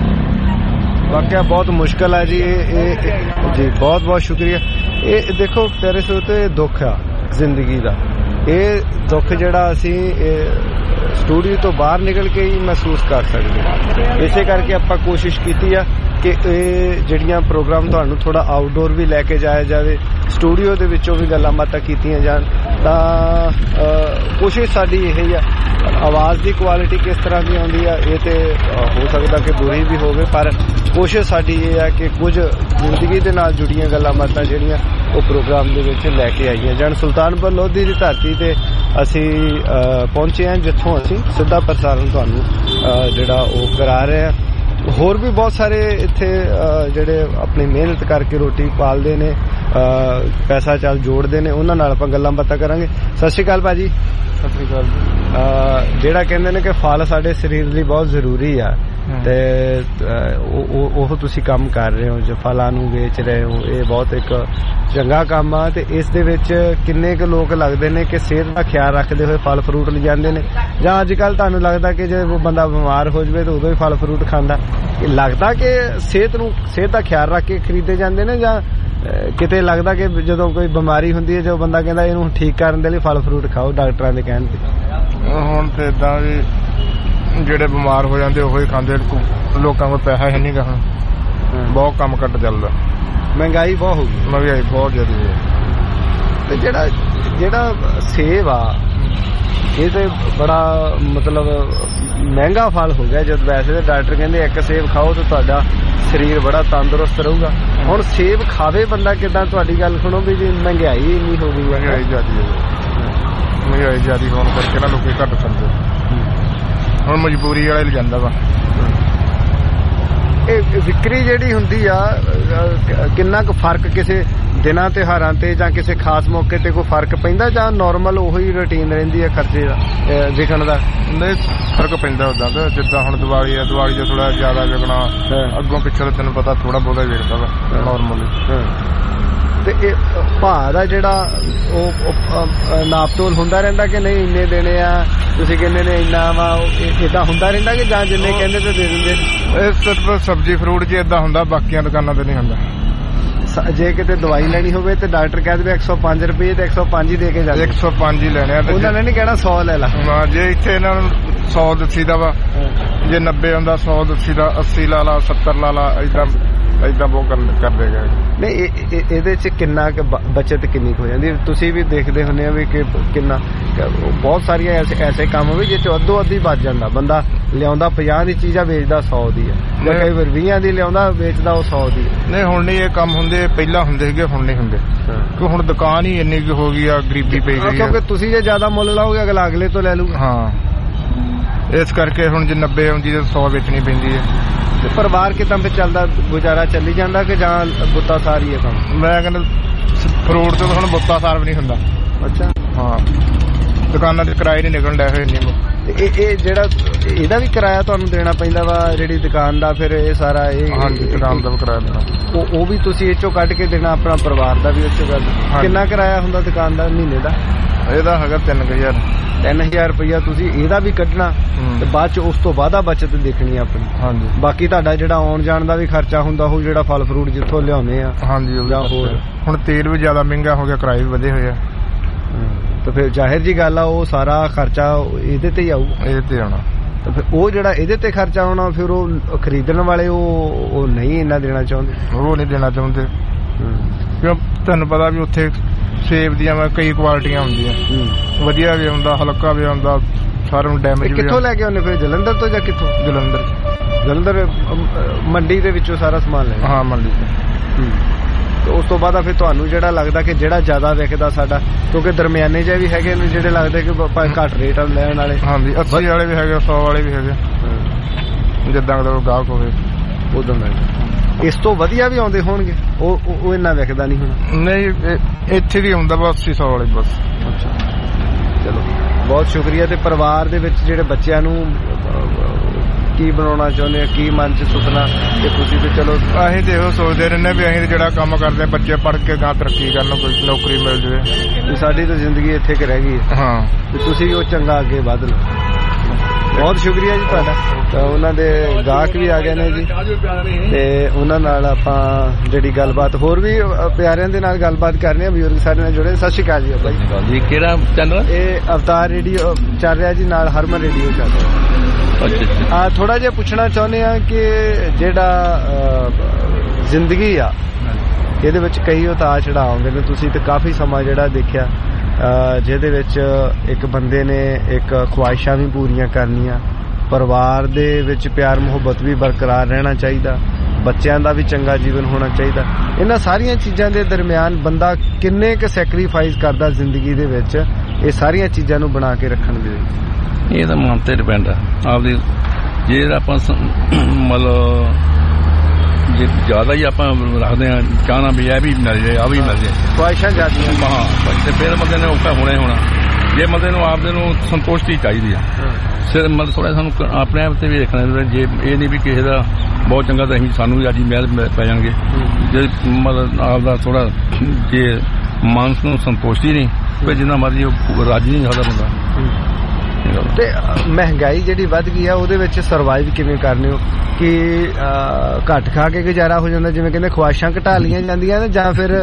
ਵਾਕਿਆ ਬਹੁਤ ਮੁਸ਼ਕਿਲ ਹੈ ਜੀ ਇਹ ਜੀ ਬਹੁਤ ਬਹੁਤ ਸ਼ੁਕਰੀਆ ਇਹ ਦੇਖੋ ਤੇਰੇ ਸੋ ਤੇ ਦੁੱਖ ਆ ਜ਼ਿੰਦਗੀ ਦਾ ਇਹ ਦੁੱਖ ਜਿਹੜਾ ਅਸੀਂ ਸਟੂਡੀਓ ਤੋਂ ਬਾਹਰ ਨਿਕਲ ਕੇ ਹੀ ਮਹਿਸੂਸ ਕਰ ਸਕਦੇ ਇਸੇ ਕਰਕੇ ਆਪਾਂ ਕੋਸ਼ਿਸ਼ ਕੀਤੀ ਆ ਕਿ ਇਹ ਜਿਹੜੀਆਂ ਪ੍ਰੋਗਰਾਮ ਤੁਹਾਨੂੰ ਥੋੜਾ ਆਊਟਡੋਰ ਵੀ ਲੈ ਕੇ ਜਾਇਆ ਜਾਵੇ ਸਟੂਡੀਓ ਦੇ ਵਿੱਚੋਂ ਵੀ ਗੱਲਾਂ ਬਾਤਾਂ ਕੀਤੀਆਂ ਜਾਣ ਤਾਂ ਕੋਸ਼ਿਸ਼ ਸਾਡੀ ਇਹ ਹੀ ਆ ਆਵਾਜ਼ ਦੀ ਕੁਆਲਿਟੀ ਕਿਸ ਤਰ੍ਹਾਂ ਦੀ ਆਉਂਦੀ ਆ ਇਹ ਤੇ ਹੋ ਸਕਦਾ ਕਿ ਬੁਰੀ ਵੀ ਹੋਵੇ ਪਰ ਕੋਸ਼ਿਸ਼ ਸਾਡੀ ਇਹ ਆ ਕਿ ਕੁਝ ਜ਼ਿੰਦਗੀ ਦੇ ਨਾਲ ਜੁੜੀਆਂ ਗੱਲਾਂ ਬਾਤਾਂ ਜਿਹੜੀਆਂ ਉਹ ਪ੍ਰੋਗਰਾਮ ਦੇ ਵਿੱਚ ਲੈ ਕੇ ਆਈਆਂ ਜਾਣ ਸੁਲਤਾਨਪੁਰ ਲੋਧੀ ਦੀ ਧਰਤੀ ਤੇ ਅਸੀਂ ਪਹੁੰਚੇ ਹਾਂ ਜਿੱਥੋਂ ਅਸੀਂ ਸਿੱਧਾ ਪ੍ਰਸਾਰਣ ਤੁਹਾਨੂੰ ਜਿਹੜਾ ਉਹ ਕਰਾ ਰਹੇ ਹਾਂ ਹੋਰ ਵੀ ਬਹੁਤ ਸਾਰੇ ਇੱਥੇ ਜਿਹੜੇ ਆਪਣੀ ਮਿਹਨਤ ਕਰਕੇ ਰੋਟੀ ਪਾਲਦੇ ਨੇ ਪੈਸਾ ਚੱਲ ਜੋੜਦੇ ਨੇ ਉਹਨਾਂ ਨਾਲ ਆਪਾਂ ਗੱਲਾਂ ਬਾਤਾਂ ਕਰਾਂਗੇ ਸਤਿ ਸ਼੍ਰੀ ਅਕਾਲ ਭਾਜੀ ਸਤਿ ਸ਼੍ਰੀ ਅਕਾਲ ਜਿਹੜਾ ਕਹਿੰਦੇ ਨੇ ਕਿ ਫਲ ਸਾਡੇ ਸਰੀਰ ਲਈ ਬਹੁਤ ਜ਼ਰੂਰੀ ਆ ਤੇ ਉਹ ਤੁਸੀਂ ਕੰਮ ਕਰ ਰਹੇ ਹੋ ਜੋ ਫਲਾਂ ਨੂੰ ਵੇਚ ਰਹੇ ਹੋ ਇਹ ਬਹੁਤ ਇੱਕ ਚੰਗਾ ਕੰਮ ਆ ਤੇ ਇਸ ਦੇ ਵਿੱਚ ਕਿੰਨੇ ਕੁ ਲੋਕ ਲੱਗਦੇ ਨੇ ਕਿ ਸਿਹਤ ਦਾ ਖਿਆਲ ਰੱਖਦੇ ਹੋਏ ਫਲ ਫਰੂਟ ਲਿਜਾਂਦੇ ਨੇ ਜਾਂ ਅੱਜ ਕੱਲ ਤੁਹਾਨੂੰ ਲੱਗਦਾ ਕਿ ਜੇ ਬੰਦਾ ਬਿਮਾਰ ਹੋ ਜਾਵੇ ਤਾਂ ਉਦੋਂ ਹੀ ਫਲ ਫਰੂਟ ਖਾਂਦਾ ਲੱਗਦਾ ਕਿ ਸਿਹਤ ਨੂੰ ਸਿਹਤ ਦਾ ਖਿਆਲ ਰੱਖ ਕੇ ਖਰੀਦੇ ਜਾਂਦੇ ਨੇ ਜਾਂ ਕਿਤੇ ਲੱਗਦਾ ਕਿ ਜਦੋਂ ਕੋਈ ਬਿਮਾਰੀ ਹੁੰਦੀ ਹੈ ਜੋ ਬੰਦਾ ਕਹਿੰਦਾ ਇਹਨੂੰ ਠੀਕ ਕਰਨ ਦੇ ਲਈ ਫਲ ਫਰੂਟ ਖਾਓ ਡਾਕਟਰਾਂ ਦੇ ਕਹਿਣ ਤੇ ਹੁਣ ਤੇ ਏਦਾਂ ਵੀ ਜਿਹੜੇ ਬਿਮਾਰ ਹੋ ਜਾਂਦੇ ਉਹੀ ਖਾਂਦੇ ਲੋਕਾਂ ਕੋਲ ਪੈਸਾ ਹੈ ਨਹੀਂ ਗਾ ਬਹੁਤ ਕੰਮ ਘੱਟ ਚੱਲਦਾ ਮਹਿੰਗਾਈ ਬਹੁਤ ਹੋ ਗਈ ਮਹਿੰਗਾਈ ਬਹੁਤ ਜ਼ਿਆਦਾ ਹੈ ਤੇ ਜਿਹੜਾ ਜਿਹੜਾ ਸੇਬ ਆ ਇਹ ਤੇ ਬੜਾ ਮਤਲਬ ਮਹਿੰਗਾ ਫਲ ਹੋ ਗਿਆ ਜਦ ਵੈਸੇ ਤਾਂ ਡਾਕਟਰ ਕਹਿੰਦੇ ਇੱਕ ਸੇਬ ਖਾਓ ਤਾਂ ਤੁਹਾਡਾ ਸਰੀਰ ਬੜਾ ਤੰਦਰੁਸਤ ਰਹੂਗਾ ਹੁਣ ਸੇਬ ਖਾਵੇ ਬੰਦਾ ਕਿੱਦਾਂ ਤੁਹਾਡੀ ਗੱਲ ਸੁਣੋ ਵੀ ਜੀ ਮਹਿੰਗਾਈ ਇੰਨੀ ਹੋ ਗਈ ਮਹਿੰਗਾਈ ਜ਼ਿਆਦੀ ਹੈ ਮਹਿੰਗਾਈ ਜ਼ਿਆਦੀ ਹੋਣ ਕਰਕੇ ਨਾ ਲੋਕੀ ਘੱਟ ਖਾਂਦੇ ਹੁਣ ਮਜਬੂਰੀ ਵਾਲੇ ਲਿਜਾਂਦਾ ਵਾ ਇਹ ਵਿਕਰੀ ਜਿਹੜੀ ਹੁੰਦੀ ਆ ਕਿੰਨਾ ਕੁ ਫਰਕ ਕਿਸੇ ਦਿਨਾਂ ਤਿਉਹਾਰਾਂ ਤੇ ਜਾਂ ਕਿਸੇ ਖਾਸ ਮੌਕੇ ਤੇ ਕੋਈ ਫਰਕ ਪੈਂਦਾ ਜਾਂ ਨਾਰਮਲ ਉਹੀ ਰੁਟੀਨ ਰਹਿੰਦੀ ਹੈ ਖਰਚੇ ਦਾ ਵਿਕਣ ਦਾ ਨਹੀਂ ਫਰਕ ਪੈਂਦਾ ਉਦਾਂ ਦਾ ਜਿੱਦਾਂ ਹੁਣ ਦੀਵਾਲੀ ਆ ਦੀਵਾਲੀ 'ਚ ਥੋੜਾ ਜ਼ਿਆਦਾ ਵਿਕਣਾ ਅੱਗੋਂ ਪਿੱਛੋਂ ਤੈਨੂੰ ਪਤਾ ਥੋੜਾ ਬਹੁਤਾ ਵਿਕਦਾ ਵਾ ਨਾਰਮਲੀ ਤੇ ਇਹ ਭਾਅ ਦਾ ਜਿਹੜਾ ਉਹ ਨਾਪ ਤੋਲ ਹੁੰਦਾ ਰਹਿੰਦਾ ਕਿ ਨਹੀਂ ਇੰਨੇ ਦੇਣੇ ਆ ਤੁਸੀਂ ਕਹਿੰਦੇ ਨੇ ਇੰਨਾ ਵਾ ਏਦਾਂ ਹੁੰਦਾ ਰਹਿੰਦਾ ਕਿ ਜਾਂ ਜਿੰਨੇ ਕਹਿੰਦੇ ਤੇ ਦੇ ਦਿੰਦੇ? ਇਹ ਸਿਰਫ ਸਬਜ਼ੀ ਫਰੂਟ 'ਚ ਏਦਾਂ ਹੁੰਦਾ, ਬਾਕੀਆਂ ਦੁਕਾਨਾਂ ਤੇ ਨਹੀਂ ਹੁੰਦਾ। ਜੇ ਕਿਤੇ ਦਵਾਈ ਲੈਣੀ ਹੋਵੇ ਤੇ ਡਾਕਟਰ ਕਹਿ ਦੇਵੇ ਇੱਕ ਸੌ ਪੰਜ ਰੁਪਏ ਤੇ ਇੱਕ ਸੌ ਪੰਜ ਹੀ ਦੇ ਕੇ ਜਾਂਦੇ। ਇੱਕ ਸੌ ਪੰਜ ਹੀ ਲੈਣੇ ਆ। ਉਹਨਾਂ ਨੇ ਨੀ ਕਹਿਣਾ ਸੌ ਲੈ ਲਾ। ਜੇ ਇੱਥੇ ਇਹਨਾਂ ਨੂੰ ਸੌ ਦੱਸੀ ਦਾ ਵਾ, ਜੇ ਨੱਬੇ ਹੁੰਦਾ ਸੌ ਦੱਸੀ ਦਾ, ਅੱਸੀ ਲਾ ਲਾ, ਸੱਤਰ ਲਾ ਲਾ, ਏਦਾਂ ਏਦਾਂ ਬਹੁਤ ਕਰਦੇ ਗਏ। ਨਹੀਂ ਇਹਦੇ ਚ ਕਿੰਨਾ ਬੱਚਤ ਕਿੰਨੀ ਹੋ ਜਾਂਦੀ? ਤੁਸੀਂ ਵੀ ਦੇਖਦੇ ਹੁੰਦੇ ਆ ਵੀ ਕਿ ਕਿੰਨਾ ਬਹੁਤ ਸਾਰੀਆਂ ਐਸੇ ਐਸੇ ਕੰਮ ਵੀ ਜਿਹ ਚ ਅੱਧੋ ਅੱਧੀ ਬਚ ਜਾਂਦਾ। ਬੰਦਾ ਲਿਆਉਂਦਾ ਪੰਜਾਹ ਦੀ ਚੀਜ਼ ਆ, ਵੇਚਦਾ ਸੌ ਦੀ ਆ, ਜਾਂ ਕਈ ਵਾਰ ਵੀਹਾਂ ਦੀ ਲਿਆਉਂਦਾ, ਵੇਚਦਾ ਉਹ ਸੌ ਦੀ। ਨਹੀਂ ਹੁਣ ਨਹੀਂ ਇਹ ਕੰਮ ਹੁੰਦੇ, ਪਹਿਲਾਂ ਹੁੰਦੇ ਸੀਗੇ, ਹੁਣ ਨਹੀਂ ਹੁੰਦੇ ਕਿਉਂ ਹੁਣ ਦੁਕਾਨ ਹੀ ਇੰਨੀ ਕੁ ਹੋ ਗਈ ਆ, ਗਰੀਬੀ ਪਈ ਗਈ। ਕਿਉਂਕਿ ਤੁਸੀਂ ਜੇ ਜ਼ਿਆਦਾ ਮੁੱਲ ਲਾਓਗੇ ਅਗਲਾ ਅਗਲੇ ਤੋਂ ਲੈ ਲੂਗਾ। ਹਾਂ, ਇਸ ਕਰਕੇ ਹੁਣ ਜੇ ਨੱਬੇ ਆਉਂਦੀ ਤਾਂ ਸੌ ਵੇਚਣੀ ਪੈਂਦੀ ਹੈ। ਪਰਿਵਾਰ ਕਿਦਾਂ ਵਿੱਚ ਚੱਲਦਾ, ਗੁਜ਼ਾਰਾ ਚੱਲੀ ਜਾਂਦਾ ਕਿ ਜਾਂ ਬੁੱਤਾ ਸਾਰੀ ਹੈ ਕੰਮ? ਮੈਂ ਕਹਿੰਦਾ ਫਰੂਟ ਤੋਂ ਹੁਣ ਬੁੱਤਾ ਸਾਰ ਵੀ ਨਹੀਂ ਹੁੰਦਾ। ਅੱਛਾ। ਹਾਂ, ਦੁਕਾਨਾਂ ਦੇ ਕਿਰਾਏ ਨਹੀਂ ਨਿਕਲਣ ਡਿਆ ਹੋਏ ਇੰਨੇ। ਇਹ ਇਹ ਜਿਹੜਾ ਇਹਦਾ ਵੀ ਕਿਰਾਇਆ ਤੁਹਾਨੂੰ ਦੇਣਾ ਪੈਂਦਾ ਵਾ ਜਿਹੜੀ ਦੁਕਾਨ ਦਾ? ਫਿਰ ਇਹ ਸਾਰਾ ਇਹ ਹਾਂਜੀ, ਦੁਕਾਨ ਦਾ ਵੀ ਕਿਰਾਇਆ ਦੇਣਾ। ਉਹ ਉਹ ਵੀ ਤੁਸੀਂ ਇਹ ਚੋਂ ਕੱਢ ਕੇ ਦੇਣਾ, ਆਪਣਾ ਪਰਿਵਾਰ ਦਾ ਵੀ ਉਸ ਚੋਂ ਕੱਢ। ਕਿੰਨਾ ਕਿਰਾਇਆ ਹੁੰਦਾ ਦੁਕਾਨ ਦਾ ਮਹੀਨੇ ਦਾ? ਇਹਦਾ ਹੈਗਾ ਤਿੰਨ ਹਜ਼ਾਰ। ਤਿੰਨ ਹਜ਼ਾਰ ਰੁਪਇਆ ਤੁਸੀਂ ਇਹਦਾ ਵੀ ਕੱਢਣਾ ਤੇ ਬਾਅਦ ਚ ਉਸ ਤੋਂ ਬਾਅਦ ਬਚਤ ਦੇਖਣੀ ਆਪਣੀ। ਹਾਂਜੀ। ਬਾਕੀ ਤੁਹਾਡਾ ਜਿਹੜਾ ਆਉਣ ਜਾਣ ਦਾ ਵੀ ਖਰਚਾ ਹੁੰਦਾ, ਉਹ ਜਿਹੜਾ ਫਲ ਫਰੂਟ ਜਿੱਥੋਂ ਲਿਆਉਂਦੇ ਆ। ਹਾਂਜੀ। ਜਾਂ ਹੋਰ ਹੁਣ ਤੇਲ ਵੀ ਜ਼ਿਆਦਾ ਮਹਿੰਗਾ ਹੋ ਗਿਆ, ਕਿਰਾਏ ਵੀ ਵਧੇ ਹੋਏ ਆ, ਤੇ ਫਿਰ ਜ਼ਾਹਿਰ ਜੀ ਗੱਲ ਆ ਉਹ ਸਾਰਾ ਖਰਚਾ ਇਹਦੇ ਤੇ ਹੀ ਆਊ। ਇਹਦੇ ਤੇ ਆਉਣਾ। ਤੇ ਫਿਰ ਉਹ ਜਿਹੜਾ ਇਹਦੇ ਤੇ ਖਰਚਾ ਆਉਣਾ, ਫਿਰ ਉਹ ਖਰੀਦਣ ਵਾਲੇ ਉਹ ਉਹ ਨਹੀਂ ਇੰਨਾ ਦੇਣਾ ਚਾਹੁੰਦੇ। ਉਹ ਨਹੀਂ ਦੇਣਾ ਚਾਹੁੰਦੇ ਕਿਉਂ ਤੁਹਾਨੂੰ ਪਤਾ ਵੀ ਉੱਥੇ ਸੇਬ ਦੀਆਂ ਕਈ ਕੁਆਲਿਟੀਆਂ ਹੁੰਦੀਆਂ, ਵਧੀਆ ਵੀ ਆਉਂਦਾ, ਹਲਕਾ ਵੀ ਆਉਂਦਾ, ਸਾਰਿਆਂ ਨੂੰ ਡੈਮੇਜ ਵੀ। ਕਿੱਥੋਂ ਲੈ ਕੇ ਆਉਂਦੇ ਫਿਰ? ਜਲੰਧਰ ਤੋਂ ਜਾਂ ਕਿੱਥੋਂ? ਜਲੰਧਰ। ਜਲੰਧਰ ਮੰਡੀ ਦੇ ਵਿੱਚੋਂ ਸਾਰਾ ਸਮਾਨ ਲੈ? ਹਾਂ, ਮੰਡੀ ਤੋਂ। ਤੇ ਉਸ ਤੋਂ ਬਾਅਦ ਫਿਰ ਤੁਹਾਨੂੰ ਜਿਹੜਾ ਲੱਗਦਾ ਕਿ ਜਿਹੜਾ ਜ਼ਿਆਦਾ ਵਿਕਦਾ ਸਾਡਾ, ਕਿਉਂਕਿ ਦਰਮਿਆਨੇ ਜਿਹੇ ਵੀ ਹੈਗੇ ਨੇ ਜਿਹੜੇ ਲੱਗਦੇ ਕਿ ਘੱਟ ਰੇਟ ਲੈਣ ਵਾਲੇ। ਹਾਂਜੀ, ਅੱਸੀ ਵਾਲੇ ਵੀ ਹੈਗੇ, ਸੌ ਵਾਲੇ ਵੀ ਹੈਗੇ, ਜਿੱਦਾਂ ਦਾ ਗਾਹਕ ਹੋਵੇ ਉਦੋਂ ਦਾ। ਇਸ ਤੋਂ ਵਧੀਆ ਵੀ ਆਉਂਦੇ ਹੋਣਗੇ, ਉਹ ਉਹ ਇੰਨਾ ਵਿਕਦਾ ਨਹੀਂ ਹੋਣਾ? ਨਹੀਂ, ਇੱਥੇ ਵੀ ਆਉਂਦਾ ਬਸ ਅੱਸੀ ਸੌ ਵਾਲੇ ਬਸ। ਅੱਛਾ, ਚਲੋ ਬਹੁਤ ਸ਼ੁਕਰੀਆ। ਤੇ ਪਰਿਵਾਰ ਦੇ ਵਿੱਚ ਜਿਹੜੇ ਬੱਚਿਆਂ ਨੂੰ ਕੀ ਬਣਾਉਣਾ ਚਾਹੁੰਦੇ ਆ, ਕੀ ਮਨ ਚ ਸੁਪਨਾ ਕਿ ਤੁਸੀਂ ਤੇ ਚਲੋ? ਅਸੀਂ ਤੇ ਇਹੋ ਸੋਚਦੇ ਰਹਿੰਦੇ ਵੀ ਅਸੀਂ ਜਿਹੜਾ ਕੰਮ ਕਰਦੇ ਬੱਚੇ ਪੜ੍ਹ ਕੇ ਗਾਂ ਤਰੱਕੀ ਕਰਨ, ਕੋਈ ਨੌਕਰੀ ਮਿਲ ਜਾਵੇ। ਸਾਡੀ ਤਾਂ ਜ਼ਿੰਦਗੀ ਇੱਥੇ ਕਿ ਰਹਿ ਗਈ। ਹਾਂ, ਤੇ ਤੁਸੀਂ ਉਹ ਚੰਗਾ ਅੱਗੇ ਵਧ ਲਓ। ਬਹੁਤ ਸ਼ੁਕਰੀਆ ਜੀ ਤੁਹਾਡਾ। ਤਾਂ ਉਹਨਾਂ ਦੇ ਗਾਹਕ ਵੀ ਆ ਗਏ ਨੇ ਜੀ, ਤੇ ਉਹਨਾਂ ਨਾਲ ਆਪਾਂ ਜਿਹੜੀ ਗੱਲਬਾਤ ਹੋਰ ਵੀ ਪਿਆਰਿਆਂ ਦੇ ਨਾਲ ਗੱਲਬਾਤ ਕਰਨੀ ਆ। ਬਜ਼ੁਰਗ ਸਾਡੇ ਨਾਲ ਜੁੜੇ। ਸਤਿ ਸ਼੍ਰੀ ਅਕਾਲ ਜੀ। ਬਾਈ ਜੀ, ਕਿਹੜਾ ਚੈਨਲ? ਇਹ ਅਵਤਾਰ ਰੇਡੀਓ ਚੱਲ ਰਿਹਾ ਜੀ, ਨਾਲ ਹਰਮਨ ਰੇਡੀਓ ਚੱਲ ਰਿਹਾ। ਆ ਥੋੜਾ ਜਿਹਾ ਪੁੱਛਣਾ ਚਾਹੁੰਦੇ ਆ ਕਿ ਜਿਹੜਾ ਜ਼ਿੰਦਗੀ ਆ ਇਹਦੇ ਵਿੱਚ ਕਈ ਉਤਾਰ ਚੜਾਅ ਆਉਂਦੇ ਨੇ। ਤੁਸੀਂ ਤੇ ਕਾਫੀ ਸਮਾਂ ਜਿਹੜਾ ਦੇਖਿਆ ਜਿਹਦੇ ਵਿੱਚ ਇੱਕ ਬੰਦੇ ਨੇ ਇੱਕ ਖੁਆਇਸ਼ਾਂ ਵੀ ਪੂਰੀਆਂ ਕਰਨੀਆਂ, ਪਰਿਵਾਰ ਦੇ ਵਿੱਚ ਪਿਆਰ ਮੁਹੱਬਤ ਵੀ ਬਰਕਰਾਰ ਰਹਿਣਾ ਚਾਹੀਦਾ, ਬੱਚਿਆਂ ਦਾ ਵੀ ਚੰਗਾ ਜੀਵਨ ਹੋਣਾ ਚਾਹੀਦਾ। ਇਹਨਾਂ ਸਾਰੀਆਂ ਚੀਜ਼ਾਂ ਦੇ ਦਰਮਿਆਨ ਬੰਦਾ ਕਿੰਨੇ ਕੁ ਸੈਕਰੀਫਾਈਸ ਕਰਦਾ ਜ਼ਿੰਦਗੀ ਦੇ ਵਿੱਚ ਇਹ ਸਾਰੀਆਂ ਚੀਜ਼ਾਂ ਨੂੰ ਬਣਾ ਕੇ ਰੱਖਣ ਦੇ ਲਈ? ਇਹ ਤਾਂ ਮਨ ਤੇ ਡਿਪੈਂਡ ਆ ਆਪਦੀ। ਜੇ ਆਪਾਂ ਮਤਲਬ ਜੇ ਜ਼ਿਆਦਾ ਹੀ ਆਪਾਂ ਰੱਖਦੇ ਹਾਂ ਚਾਹਨਾ ਵੀ ਇਹ ਵੀ ਮਿਲ ਜਾਏ, ਆ ਵੀ ਮਿਲ ਜਾਏ, ਖੁਆਇਸ਼ਾਂ ਜ਼ਿਆਦੀਆਂ। ਹਾਂ, ਤੇ ਫਿਰ ਬੰਦੇ ਨੇ ਔਖਾ ਹੋਣਾ ਹੀ ਹੋਣਾ। ਜੇ ਬੰਦੇ ਨੂੰ ਆਪਦੇ ਨੂੰ ਸੰਤੁਸ਼ਟੀ ਚਾਹੀਦੀ ਆ, ਸਿਰ ਮਤਲਬ ਥੋੜਾ ਸਾਨੂੰ ਆਪਣੇ ਆਪ ਤੇ ਵੀ ਦੇਖਣਾ। ਜੇ ਇਹ ਨਹੀਂ ਵੀ ਕਿਸੇ ਦਾ ਬਹੁਤ ਚੰਗਾ ਤਾਂ ਅਸੀਂ ਸਾਨੂੰ ਵੀ ਅੱਜ ਹੀ ਮਹਿਲ ਪੈ ਜਾਣਗੇ। ਜੇ ਮਤਲਬ ਆਪਦਾ ਥੋੜਾ ਜੇ ਮਨ ਨੂੰ ਸੰਤੁਸ਼ਟੀ ਨਹੀਂ, ਫਿਰ ਜਿੰਨਾ ਮਰਜ਼ੀ ਉਹ ਰਾਜੀ ਨਹੀਂ ਸਕਦਾ ਬੰਦਾ। ਤੇ ਮਹਿੰਗਾਈ ਜਿਹੜੀ ਵੱਧ ਗਈ ਆ ਉਹਦੇ ਵਿੱਚ ਸਰਵਾਈਵ ਕਿਵੇਂ ਕਰਨੇ ਹੋ? ਕਿ ਘੱਟ ਖਾ ਕੇ ਗੁਜ਼ਾਰਾ ਹੋ ਜਾਂਦਾ, ਜਿਵੇਂ ਕਹਿੰਦੇ ਖੁਆਇਸ਼ਾਂ ਘਟਾ ਲਈਆਂ ਜਾਂਦੀਆਂ ਨੇ, ਜਾਂ ਫਿਰ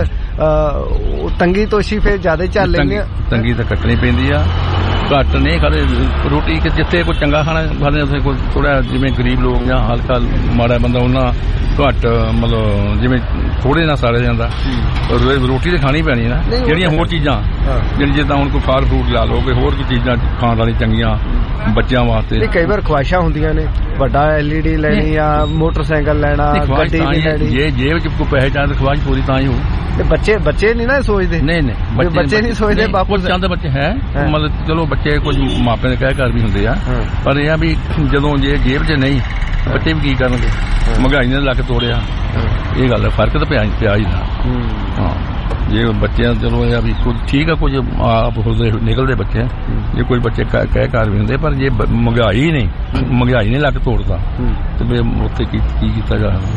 ਤੰਗੀ ਤੋਸ਼ੀ ਫਿਰ ਜ਼ਿਆਦਾ ਚੱਲ ਲੈਂਦੇ ਆ? ਤੰਗੀ ਤਾਂ ਕੱਟਣੀ ਪੈਂਦੀ ਆ, ਘੱਟ ਨਹੀਂ ਖਾਦੇ ਰੋਟੀ। ਜਿੱਥੇ ਕੋਈ ਚੰਗਾ ਖਾਣਾ ਖਾਂਦੇ ਉੱਥੇ ਕੋਈ ਥੋੜਾ ਜਿਵੇਂ ਗਰੀਬ ਲੋਕ ਜਾਂ ਹਲਕਾ ਮਾੜਾ ਬੰਦਾ ਉਹਨਾਂ ਘੱਟ ਮਤਲਬ ਜਿਵੇਂ ਥੋੜੇ ਨਾਲ ਸਾਰਿਆ ਜਾਂਦਾ। ਰੋਟੀ ਤਾਂ ਖਾਣੀ ਪੈਣੀ ਨਾ। ਜਿਹੜੀਆਂ ਹੋਰ ਚੀਜ਼ਾਂ ਜਿਹੜੀ ਜਿੱਦਾਂ ਹੁਣ ਕੋਈ ਫਲ ਫਰੂਟ ਲਾ ਲਓ, ਕੋਈ ਹੋਰ ਕੋਈ ਚੀਜ਼ਾਂ ਖਾਣ ਵਾਲੀ ਚੰਗੀਆਂ ਬੱਚਿਆਂ ਵਾਸਤੇ। ਕਈ ਵਾਰ ਖੁਆਇਸ਼ਾਂ ਹੁੰਦੀਆਂ ਨੇ, ਵੱਡਾ ਐਲ ਈ ਡੀ ਲੈਣੀ ਆ, ਮੋਟਰਸਾਈਕਲ ਲੈਣਾ, ਗੱਡੀ ਲੈਣੀ। ਜੇ ਜੇਬ ਚ ਕੋਈ ਪੈਸੇ ਚਾਹੀਦੇ ਖੁਆਇਸ਼ ਪੂਰੀ ਤਾਂ ਹੀ ਹੋਊ। ਤੇ ਬੱਚੇ ਬੱਚੇ ਨਹੀਂ ਨਾ ਸੋਚਦੇ। ਨਹੀਂ ਨਹੀਂ, ਬੱਚੇ ਨਹੀਂ ਸੋਚਦੇ। ਬਾਪੂ ਚਾਹੁੰਦੇ ਬੱਚੇ ਹੈ ਮਤਲਬ ਚਲੋ ਬੱਚੇ ਕੁਝ ਮਾਪਿਆਂ ਦੇ ਕਹਿ ਘਰ ਵੀ ਹੁੰਦੇ ਆ, ਪਰ ਇਹ ਆ ਵੀ ਜਦੋਂ ਜੇ ਜੇਬ 'ਚ ਨਹੀਂ ਬੱਚੇ ਵੀ ਕੀ ਕਰਨਗੇ? ਮਹਿੰਗਾਈ ਨੇ ਲੱਕ ਤੋੜਿਆ। ਇਹ ਗੱਲ ਫਰਕ ਤਾਂ ਪਿਆ ਪਿਆ ਹੀ ਨਾ। ਹਾਂ, ਜੇ ਬੱਚਿਆਂ ਚਲੋ ਇਹ ਆ ਵੀ ਕੁਝ ਠੀਕ ਆ, ਕੁਝ ਆਪ ਨਿਕਲਦੇ ਬੱਚੇ, ਜੇ ਕੋਈ ਬੱਚੇ ਕਹਿ ਘਰ ਵੀ ਹੁੰਦੇ, ਪਰ ਜੇ ਮਹਿੰਗਾਈ ਨਹੀਂ ਮਹਿੰਗਾਈ ਨੇ ਲੱਕ ਤੋੜਦਾ ਤੇ ਉੱਥੇ ਕੀ ਕੀਤਾ ਜਾ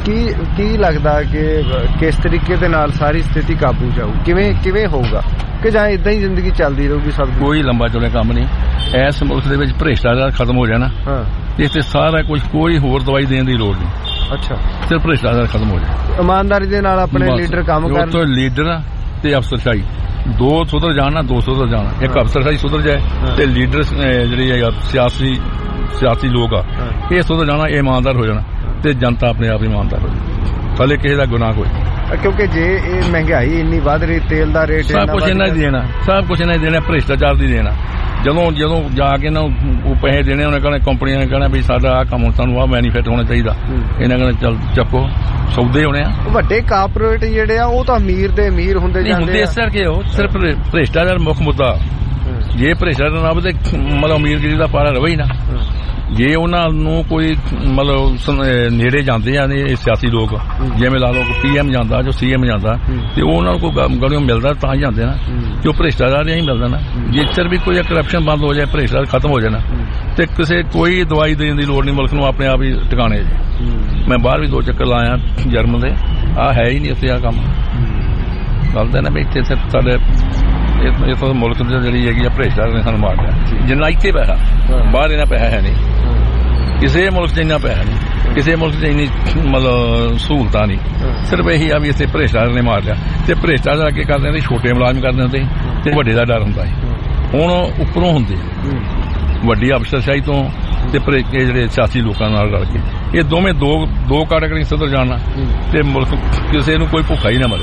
ਕੀ ਕੀ ਲੱਗਦਾ ਕਿ ਕਿਸ ਤਰੀਕੇ ਦੇ ਨਾਲ ਸਾਰੀ ਸਥਿਤੀ ਕਾਬੂ ਜਾਊ, ਕਿਵੇਂ ਕਿਵੇਂ ਹੋਊਗਾ ਕਿ ਜਾਂ ਇਦਾਂ ਹੀ ਜ਼ਿੰਦਗੀ ਚੱਲਦੀ ਰਹੂਗੀ ਸਭ ਦੀ? ਕੋਈ ਲੰਬਾ ਚੌੜਾ ਕੰਮ ਨਹੀਂ। ਇਸ ਮੁਲਕ ਦੇ ਵਿੱਚ ਭ੍ਰਿਸ਼ਟਾਚਾਰ ਖਤਮ ਹੋ ਜਾਣਾ ਤੇ ਇੱਥੇ ਸਾਰਾ ਕੁਝ, ਕੋਈ ਹੋਰ ਦਵਾਈ ਦੇਣ ਦੀ ਲੋੜ ਨਹੀਂ। ਅੱਛਾ, ਸਿਰਫ ਭ੍ਰਿਸ਼ਟਾਚਾਰ ਖਤਮ ਹੋ ਜਾਏ, ਇਮਾਨਦਾਰੀ ਦੇ ਨਾਲ ਆਪਣੇ ਲੀਡਰ ਕੰਮ ਕਰਨ। ਤੋਂ ਲੀਡਰ ਤੇ ਅਫਸਰਸ਼ਾਹੀ ਦੋ ਸੁਧਰ ਜਾਣਾ, ਦੋ ਸੁਧਰ ਜਾਣਾ। ਇੱਕ ਅਫਸਰਸ਼ਾਹੀ ਸੁਧਰ ਜਾਏ ਤੇ ਲੀਡਰ ਜਿਹੜੇ ਸਿਆਸੀ ਸਿਆਸੀ ਲੋਕ ਆ ਇਹ ਸੁਧਰ ਜਾਣਾ, ਇਹ ਇਮਾਨਦਾਰ ਹੋ ਜਾਣਾ ਤੇ ਜਨਤਾ ਆਪਣੇ ਆਪ ਇਮਾਨਦਾਰ ਹੋ ਜਾਣੀ। ਥਲੇ ਕਿਸੇ ਦਾ ਗੁਨਾਹ ਕੋਈ, ਕਿਉਂਕਿ ਜੇ ਇਹ ਮਹਿੰਗਾਈ ਇੰਨੀ ਵੱਧ ਰਹੀ, ਤੇਲ ਦਾ ਰੇਟ ਸਭ ਕੁਝ ਇਹਨਾਂ ਹੀ ਦੇਣਾ, ਸਭ ਕੁਝ ਇਹਨਾਂ ਹੀ ਦੇਣਾ, ਭ੍ਰਿਸ਼ਟਾਚਾਰ ਦੀ ਦੇਣਾ। ਜਦੋਂ ਜਦੋਂ ਜਾ ਕੇ ਨਾ ਉਹ ਪੈਸੇ ਦੇਣੇ, ਉਹਨੇ ਕਹਿਣਾ, ਕੰਪਨੀਆਂ ਨੇ ਕਹਿਣਾ ਵੀ ਸਾਡਾ ਆਹ ਕੰਮ ਸਾਨੂੰ ਆਹ ਬੈਨੀਫਿਟ ਹੋਣਾ ਚਾਹੀਦਾ, ਇਹਨਾਂ ਕਹਿਣਾ ਚੱਲ ਚੱਕੋ, ਸੌਦੇ ਹੋਣੇ ਆ। ਵੱਡੇ ਕਾਰਪੋਰੇਟ ਜਿਹੜੇ ਆ ਉਹ ਤਾਂ ਅਮੀਰ ਦੇ ਅਮੀਰ ਹੁੰਦੇ ਜਾਂਦੇ ਹੁੰਦੇ ਇਸ ਕਰਕੇ ਉਹ ਸਿਰਫ ਭ੍ਰਿਸ਼ਟਾਚਾਰ ਮੁੱਖ ਮੁੱਦਾ। ਜੇ ਭ੍ਰਿਸ਼ਟਾਚਾਰ ਨਾ ਵਧੇ ਮਤਲਬ ਅਮੀਰਗਿਰੀ ਦਾ ਪਾਰਾ ਰਵੇ ਹੀ ਨਾ। ਜੇ ਉਹਨਾਂ ਨੂੰ ਕੋਈ ਮਤਲਬ ਨੇੜੇ ਜਾਂਦੇ ਆ ਨੇ ਸਿਆਸੀ ਲੋਕ, ਜਿਵੇਂ ਲਾ ਲਓ ਪੀ ਐਮ ਜਾਂਦਾ, ਜੋ ਸੀ ਐਮ ਜਾਂਦਾ, ਤੇ ਉਹ ਉਹਨਾਂ ਨੂੰ ਕੋਈ ਗਲਿਓਂ ਮਿਲਦਾ ਤਾਂ ਹੀ ਜਾਂਦੇ ਨਾ, ਕਿ ਉਹ ਭ੍ਰਿਸ਼ਟਾਚਾਰ ਨਹੀਂ ਮਿਲਦਾ ਨਾ। ਜੇ ਇੱਧਰ ਵੀ ਕੋਈ ਕਰਪਸ਼ਨ ਬੰਦ ਹੋ ਜਾਏ, ਭ੍ਰਿਸ਼ਟਾਚਾਰ ਖਤਮ ਹੋ ਜਾਣਾ, ਤੇ ਕਿਸੇ ਕੋਈ ਦਵਾਈ ਦੇਣ ਦੀ ਲੋੜ ਨਹੀਂ, ਮੁਲਕ ਨੂੰ ਆਪਣੇ ਆਪ ਹੀ ਟਿਕਾਣੇ। ਮੈਂ ਬਾਹਰ ਵੀ ਦੋ ਚੱਕਰ ਲਾਇਆ ਜਰਮਨ ਦੇ, ਆਹ ਹੈ ਹੀ ਨਹੀਂ ਉੱਥੇ ਆਹ ਕੰਮ। ਗੱਲ ਤਾਂ ਨਾ ਵੀ ਇੱਥੇ ਸਿਰਫ ਸਾਡੇ ਇੱਥੋਂ ਮੁਲਕ ਦੀ ਜਿਹੜੀ ਹੈਗੀ ਆ ਭ੍ਰਿਸ਼ਟਾਚਾਰ ਨੇ ਸਾਨੂੰ ਮਾਰ ਲਿਆ। ਜਿੰਨਾ ਇੱਥੇ ਪੈਸਾ, ਬਾਹਰ ਇਹਨਾਂ ਪੈਸਾ ਹੈ ਨਹੀਂ, ਕਿਸੇ ਮੁਲਕ 'ਚ ਇੰਨਾ ਪੈਸਾ ਨਹੀਂ, ਕਿਸੇ ਮੁਲਕ 'ਚ ਇੰਨੀ ਮਤਲਬ ਸਹੂਲਤਾਂ ਨਹੀਂ। ਸਿਰਫ ਇਹੀ ਆ ਵੀ ਇੱਥੇ ਭ੍ਰਿਸ਼ਟਾਚਾਰ ਨੇ ਮਾਰ ਲਿਆ। ਤੇ ਭ੍ਰਿਸ਼ਟਾਚਾਰ ਅੱਗੇ ਕਰਦੇ ਹੁੰਦੇ, ਛੋਟੇ ਮੁਲਾਜ਼ਮ ਕਰਦੇ ਹੁੰਦੇ ਤੇ ਵੱਡੇ ਦਾ ਡਰ ਹੁੰਦਾ ਸੀ। ਹੁਣ ਉੱਪਰੋਂ ਹੁੰਦੇ ਵੱਡੀ ਅਫਸਰਸ਼ਾਹੀ ਤੋਂ ਤੇ ਜਿਹੜੇ ਸਿਆਸੀ ਲੋਕਾਂ ਨਾਲ ਰਲ ਕੇ, ਇਹ ਦੋਵੇਂ ਦੋ ਦੋ ਕੈਟਾਗਰੀ ਸੁਧਰ ਜਾਣਾ ਤੇ ਮੁਲਕ ਕਿਸੇ ਨੂੰ ਕੋਈ ਭੁੱਖਾ ਹੀ ਨਾ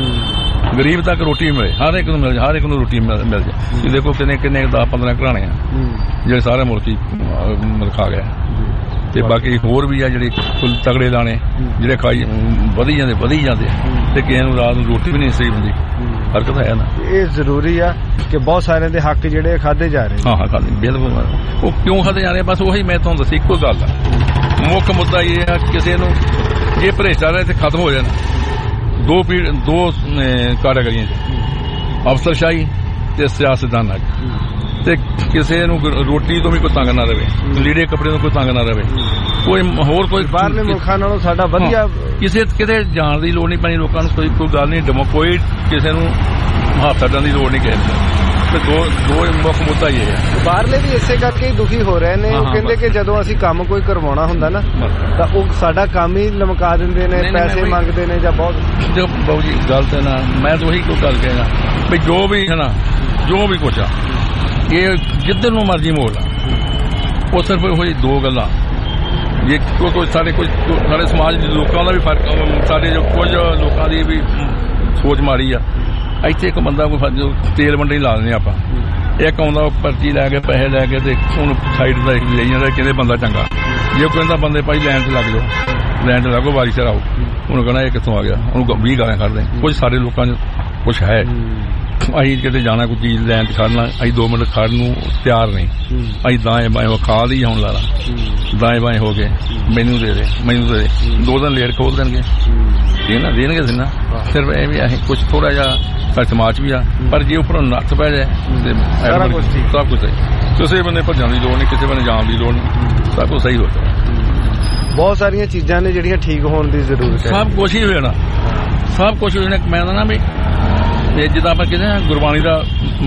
ਮਰੇ। ਗਰੀਬ ਤੱਕ ਰੋਟੀ ਮਿਲੇ, ਹਰ ਇੱਕ ਨੂੰ ਮਿਲ ਜਾ, ਹਰ ਇੱਕ ਨੂੰ ਰੋਟੀ ਮਿਲ ਜਾਏ। ਦੇਖੋ ਕਿੰਨੇ ਕਿੰਨੇ ਦਸ ਪੰਦਰਾਂ ਘਰਾਣੇ ਆ ਜਿਹੜੇ ਸਾਰੇ ਮੁਲਕ ਹੀ ਖਾ ਗਏ। ਤੇ ਬਾਕੀ ਹੋਰ ਵੀ ਆ ਜਿਹੜੇ ਤਗੜੇ ਦਾਣੇ ਜਿਹੜੇ ਖਾਈ ਵਧੀ ਜਾਂਦੇ ਵਧੀ ਜਾਂਦੇ ਤੇ ਕਿਸੇ ਨੂੰ ਰਾਤ ਨੂੰ ਰੋਟੀ ਵੀ ਨਹੀਂ ਸਹੀ ਹੁੰਦੀ। ਹਰਕਤ ਹੈ ਨਾ, ਇਹ ਜ਼ਰੂਰੀ ਆ ਕਿ ਬਹੁਤ ਸਾਰਿਆਂ ਦੇ ਹੱਕ ਜਿਹੜੇ ਖਾਦੇ ਜਾ ਰਹੇ। ਹਾਂ ਹਾਂ ਖਾਦੇ ਬਿਲਕੁਲ। ਉਹ ਕਿਉਂ ਖਾਦੇ ਜਾ ਰਹੇ? ਬਸ ਉਹੀ ਮੈਂ ਤੁਹਾਨੂੰ ਦੱਸੀ ਇੱਕੋ ਗੱਲ ਆ। ਮੁੱਖ ਮੁੱਦਾ ਇਹ ਆ ਕਿਸੇ ਨੂੰ ਇਹ ਭ੍ਰਿਸ਼ਟਾਚਾਰ ਇੱਥੇ ਖਤਮ ਹੋ ਜਾਣਾ। ਦੋ ਪੀੜ ਦੋ ਕੈਟਾਗਰੀਆਂ ਚ, ਅਫਸਰਸ਼ਾਹੀ ਤੇ ਸਿਆਸਤਦਾਨਾਂ ਤੇ ਕਿਸੇ ਨੂੰ ਰੋਟੀ ਤੋਂ ਵੀ ਕੋਈ ਤੰਗ ਨਾ ਰਵੇ, ਲੀੜੇ ਕੱਪੜੇ ਤੋਂ ਕੋਈ ਤੰਗ ਨਾ ਰਵੇ। ਕੋਈ ਹੋਰ ਕੋਈ ਬਾਹਰਲੇ ਮੁਲਕਾਂ ਨਾਲੋਂ ਸਾਡਾ ਵਧੀਆ, ਕਿਸੇ ਕਿਤੇ ਜਾਣ ਦੀ ਲੋੜ ਨਹੀਂ ਪੈਣੀ ਲੋਕਾਂ ਨੂੰ। ਕੋਈ ਕੋਈ ਗੱਲ ਨਹੀਂ, ਡਮੋ ਕੋਈ ਕਿਸੇ ਨੂੰ ਹੱਥ ਅੱਡਣ ਦੀ ਲੋੜ ਨਹੀਂ ਕਿਸੇ ਨੂੰ। ਦੋ ਦੋ ਮੁੱਖ ਮੁੱਦਾ ਹੀ ਹੈ। ਬਾਹਰਲੇ ਵੀ ਇਸੇ ਕਰਕੇ ਹੀ ਦੁਖੀ ਹੋ ਰਹੇ ਨੇ। ਉਹ ਕਹਿੰਦੇ ਕਿ ਜਦੋਂ ਅਸੀਂ ਕੰਮ ਕੋਈ ਕਰਵਾਉਣਾ ਹੁੰਦਾ ਨਾ ਤਾਂ ਉਹ ਸਾਡਾ ਕੰਮ ਹੀ ਲਮਕਾ ਦਿੰਦੇ ਨੇ, ਪੈਸੇ ਮੰਗਦੇ ਨੇ ਜਾਂ ਬਹੁਤ। ਜੋ ਬਾਬੂ ਜੀ ਗੱਲ ਤੇ ਨਾ, ਮੈਂ ਤਾਂ ਉਹੀ ਕੋਈ ਗੱਲ ਕਹਿਣਾ ਵੀ ਜੋ ਵੀ ਹੈ ਨਾ, ਜੋ ਵੀ ਕੁਛ ਆ ਇਹ ਜਿੱਧਰ ਨੂੰ ਮਰਜ਼ੀ ਮੋੜ ਲਾ, ਉਹ ਸਿਰਫ ਉਹੀ ਦੋ ਗੱਲਾਂ। ਜੇ ਕੋਈ ਸਾਡੇ ਕੁਝ ਸਾਡੇ ਸਮਾਜ ਦੇ ਲੋਕਾਂ ਦਾ ਵੀ ਫਰਕ, ਸਾਡੇ ਜੋ ਕੁਝ ਲੋਕਾਂ ਦੀ ਵੀ ਸੋਚ ਮਾੜੀ ਆ। ਇੱਥੇ ਇੱਕ ਬੰਦਾ ਕੋਈ ਤੇਲ ਵੰਡੀ ਲਾ ਦਿੰਦੇ ਆਪਾਂ, ਇੱਕ ਆਉਂਦਾ ਪਰਚੀ ਲੈ ਕੇ ਪੈਸੇ ਲੈ ਕੇ ਤੇ ਉਹਨੂੰ ਸਾਈਡ ਦਾ ਲਈ ਜਾਂਦਾ, ਕਹਿੰਦੇ ਬੰਦਾ ਚੰਗਾ। ਜੇ ਕੋਈ ਕਹਿੰਦਾ ਬੰਦੇ ਭਾਈ ਲਾਈਨ 'ਚ ਲੱਗ ਜਾਓ, ਲਾਈਨ 'ਚ ਲੱਗੋ, ਵਾਰੀ ਸਿਰ ਆਓ, ਉਹਨੂੰ ਕਹਿਣਾ ਇਹ ਕਿੱਥੋਂ ਆ ਗਿਆ, ਉਹਨੂੰ ਵੀਹ ਗਾਲਾਂ ਕੱਢਦੇ। ਕੁਝ ਸਾਡੇ ਲੋਕਾਂ 'ਚ ਕੁਛ ਹੈ, ਅਸੀਂ ਕਿਤੇ ਜਾਣਾ ਕੋਈ ਚੀਜ਼ ਲੈਣ ਚ ਖੜਨਾ, ਅਸੀਂ ਦੋ ਮਿੰਟ ਖੜਨ ਨੂੰ ਤਿਆਰ ਨਹੀਂ। ਅਸੀਂ ਦਾਏ ਬਾਏ ਖਾ ਲਈ ਹੁਣ ਲਾ ਲਾ, ਦਾਏ ਬਾਏ ਹੋ ਗਏ, ਮੈਨੂੰ ਦੇ ਦੇ ਮੈਨੂੰ ਦੇ ਦੇ, ਦੋ ਦਿਨ ਲੇਟ ਖੋਲ ਦੇਣਗੇ, ਠੀਕ ਨਾ, ਦੇਣਗੇ ਸੀ ਨਾ। ਸਿਰਫ ਇਹ ਵੀ ਅਸੀਂ ਕੁਛ ਥੋੜਾ ਜਿਹਾ ਸਾਡੇ ਸਮਾਜ ਵੀ ਆ, ਪਰ ਜੇ ਉੱਪਰੋਂ ਨੱਥ ਪੈ ਜਾਏ ਤੇ ਸਭ ਕੁਛ ਸਹੀ। ਕਿਸੇ ਬੰਦੇ ਭੱਜਣ ਦੀ ਲੋੜ ਨਹੀਂ, ਕਿਸੇ ਬੰਦੇ ਜਾਣ ਦੀ ਲੋੜ ਨਹੀਂ, ਸਭ ਕੁਛ ਸਹੀ ਹੋ ਜਾਏ। ਬਹੁਤ ਸਾਰੀਆਂ ਚੀਜ਼ਾਂ ਨੇ ਜਿਹੜੀਆਂ ਠੀਕ ਹੋਣ ਦੀ ਜ਼ਰੂਰਤ ਹੈ। ਸਭ ਕੁਛ ਹੀ ਹੋ ਜਾਣਾ, ਸਭ ਕੁਛ ਹੋ ਜਾਣਾ। ਮੈਂ ਕਹਿੰਦਾ ਨਾ ਵੀ ਤੇ ਜਿੱਦਾਂ ਆਪਾਂ ਕਹਿੰਦੇ ਹਾਂ ਗੁਰਬਾਣੀ ਦਾ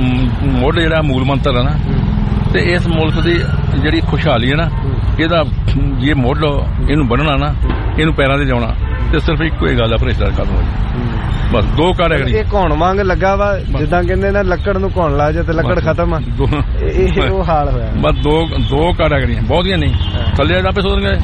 ਮੁੱਢ ਜਿਹੜਾ ਮੂਲ ਮੰਤਰ ਹੈ ਨਾ, ਤੇ ਇਸ ਮੁਲਕ ਦੀ ਜਿਹੜੀ ਖੁਸ਼ਹਾਲੀ ਹੈ ਨਾ, ਇਹਦਾ ਜੇ ਮੁੱਢ ਇਹਨੂੰ ਬਣਨਾ ਨਾ, ਇਹਨੂੰ ਪੈਰਾਂ ਤੇ ਜਾਣਾ, ਤੇ ਸਿਰਫ ਇੱਕੋ ਹੀ ਗੱਲ ਆ, ਭ੍ਰਿਸ਼ਟਾਚਾਰ ਖਤਮ ਹੋ ਜਾਏ। ਬਸ ਦੋ ਕੈਟਾਗਰੀ। ਇਹ ਘੁਣ ਵਾਂਗ ਲੱਗਾ ਵਾ, ਜਿੱਦਾਂ ਕਹਿੰਦੇ ਨਾ ਲੱਕੜ ਨੂੰ ਘੁਣ ਲਾ ਜਾ ਤੇ ਲੱਕੜ ਖਤਮ ਆ, ਇਹ ਉਹ ਹਾਲ ਹੋਇਆ। ਬਸ ਦੋ ਦੋ ਕੈਟਾਗਰੀਆਂ, ਬਹੁਤੀਆਂ ਨਹੀਂ। ਥੱਲੇ ਆਪੇ ਸੁਧਰ ਗਏ,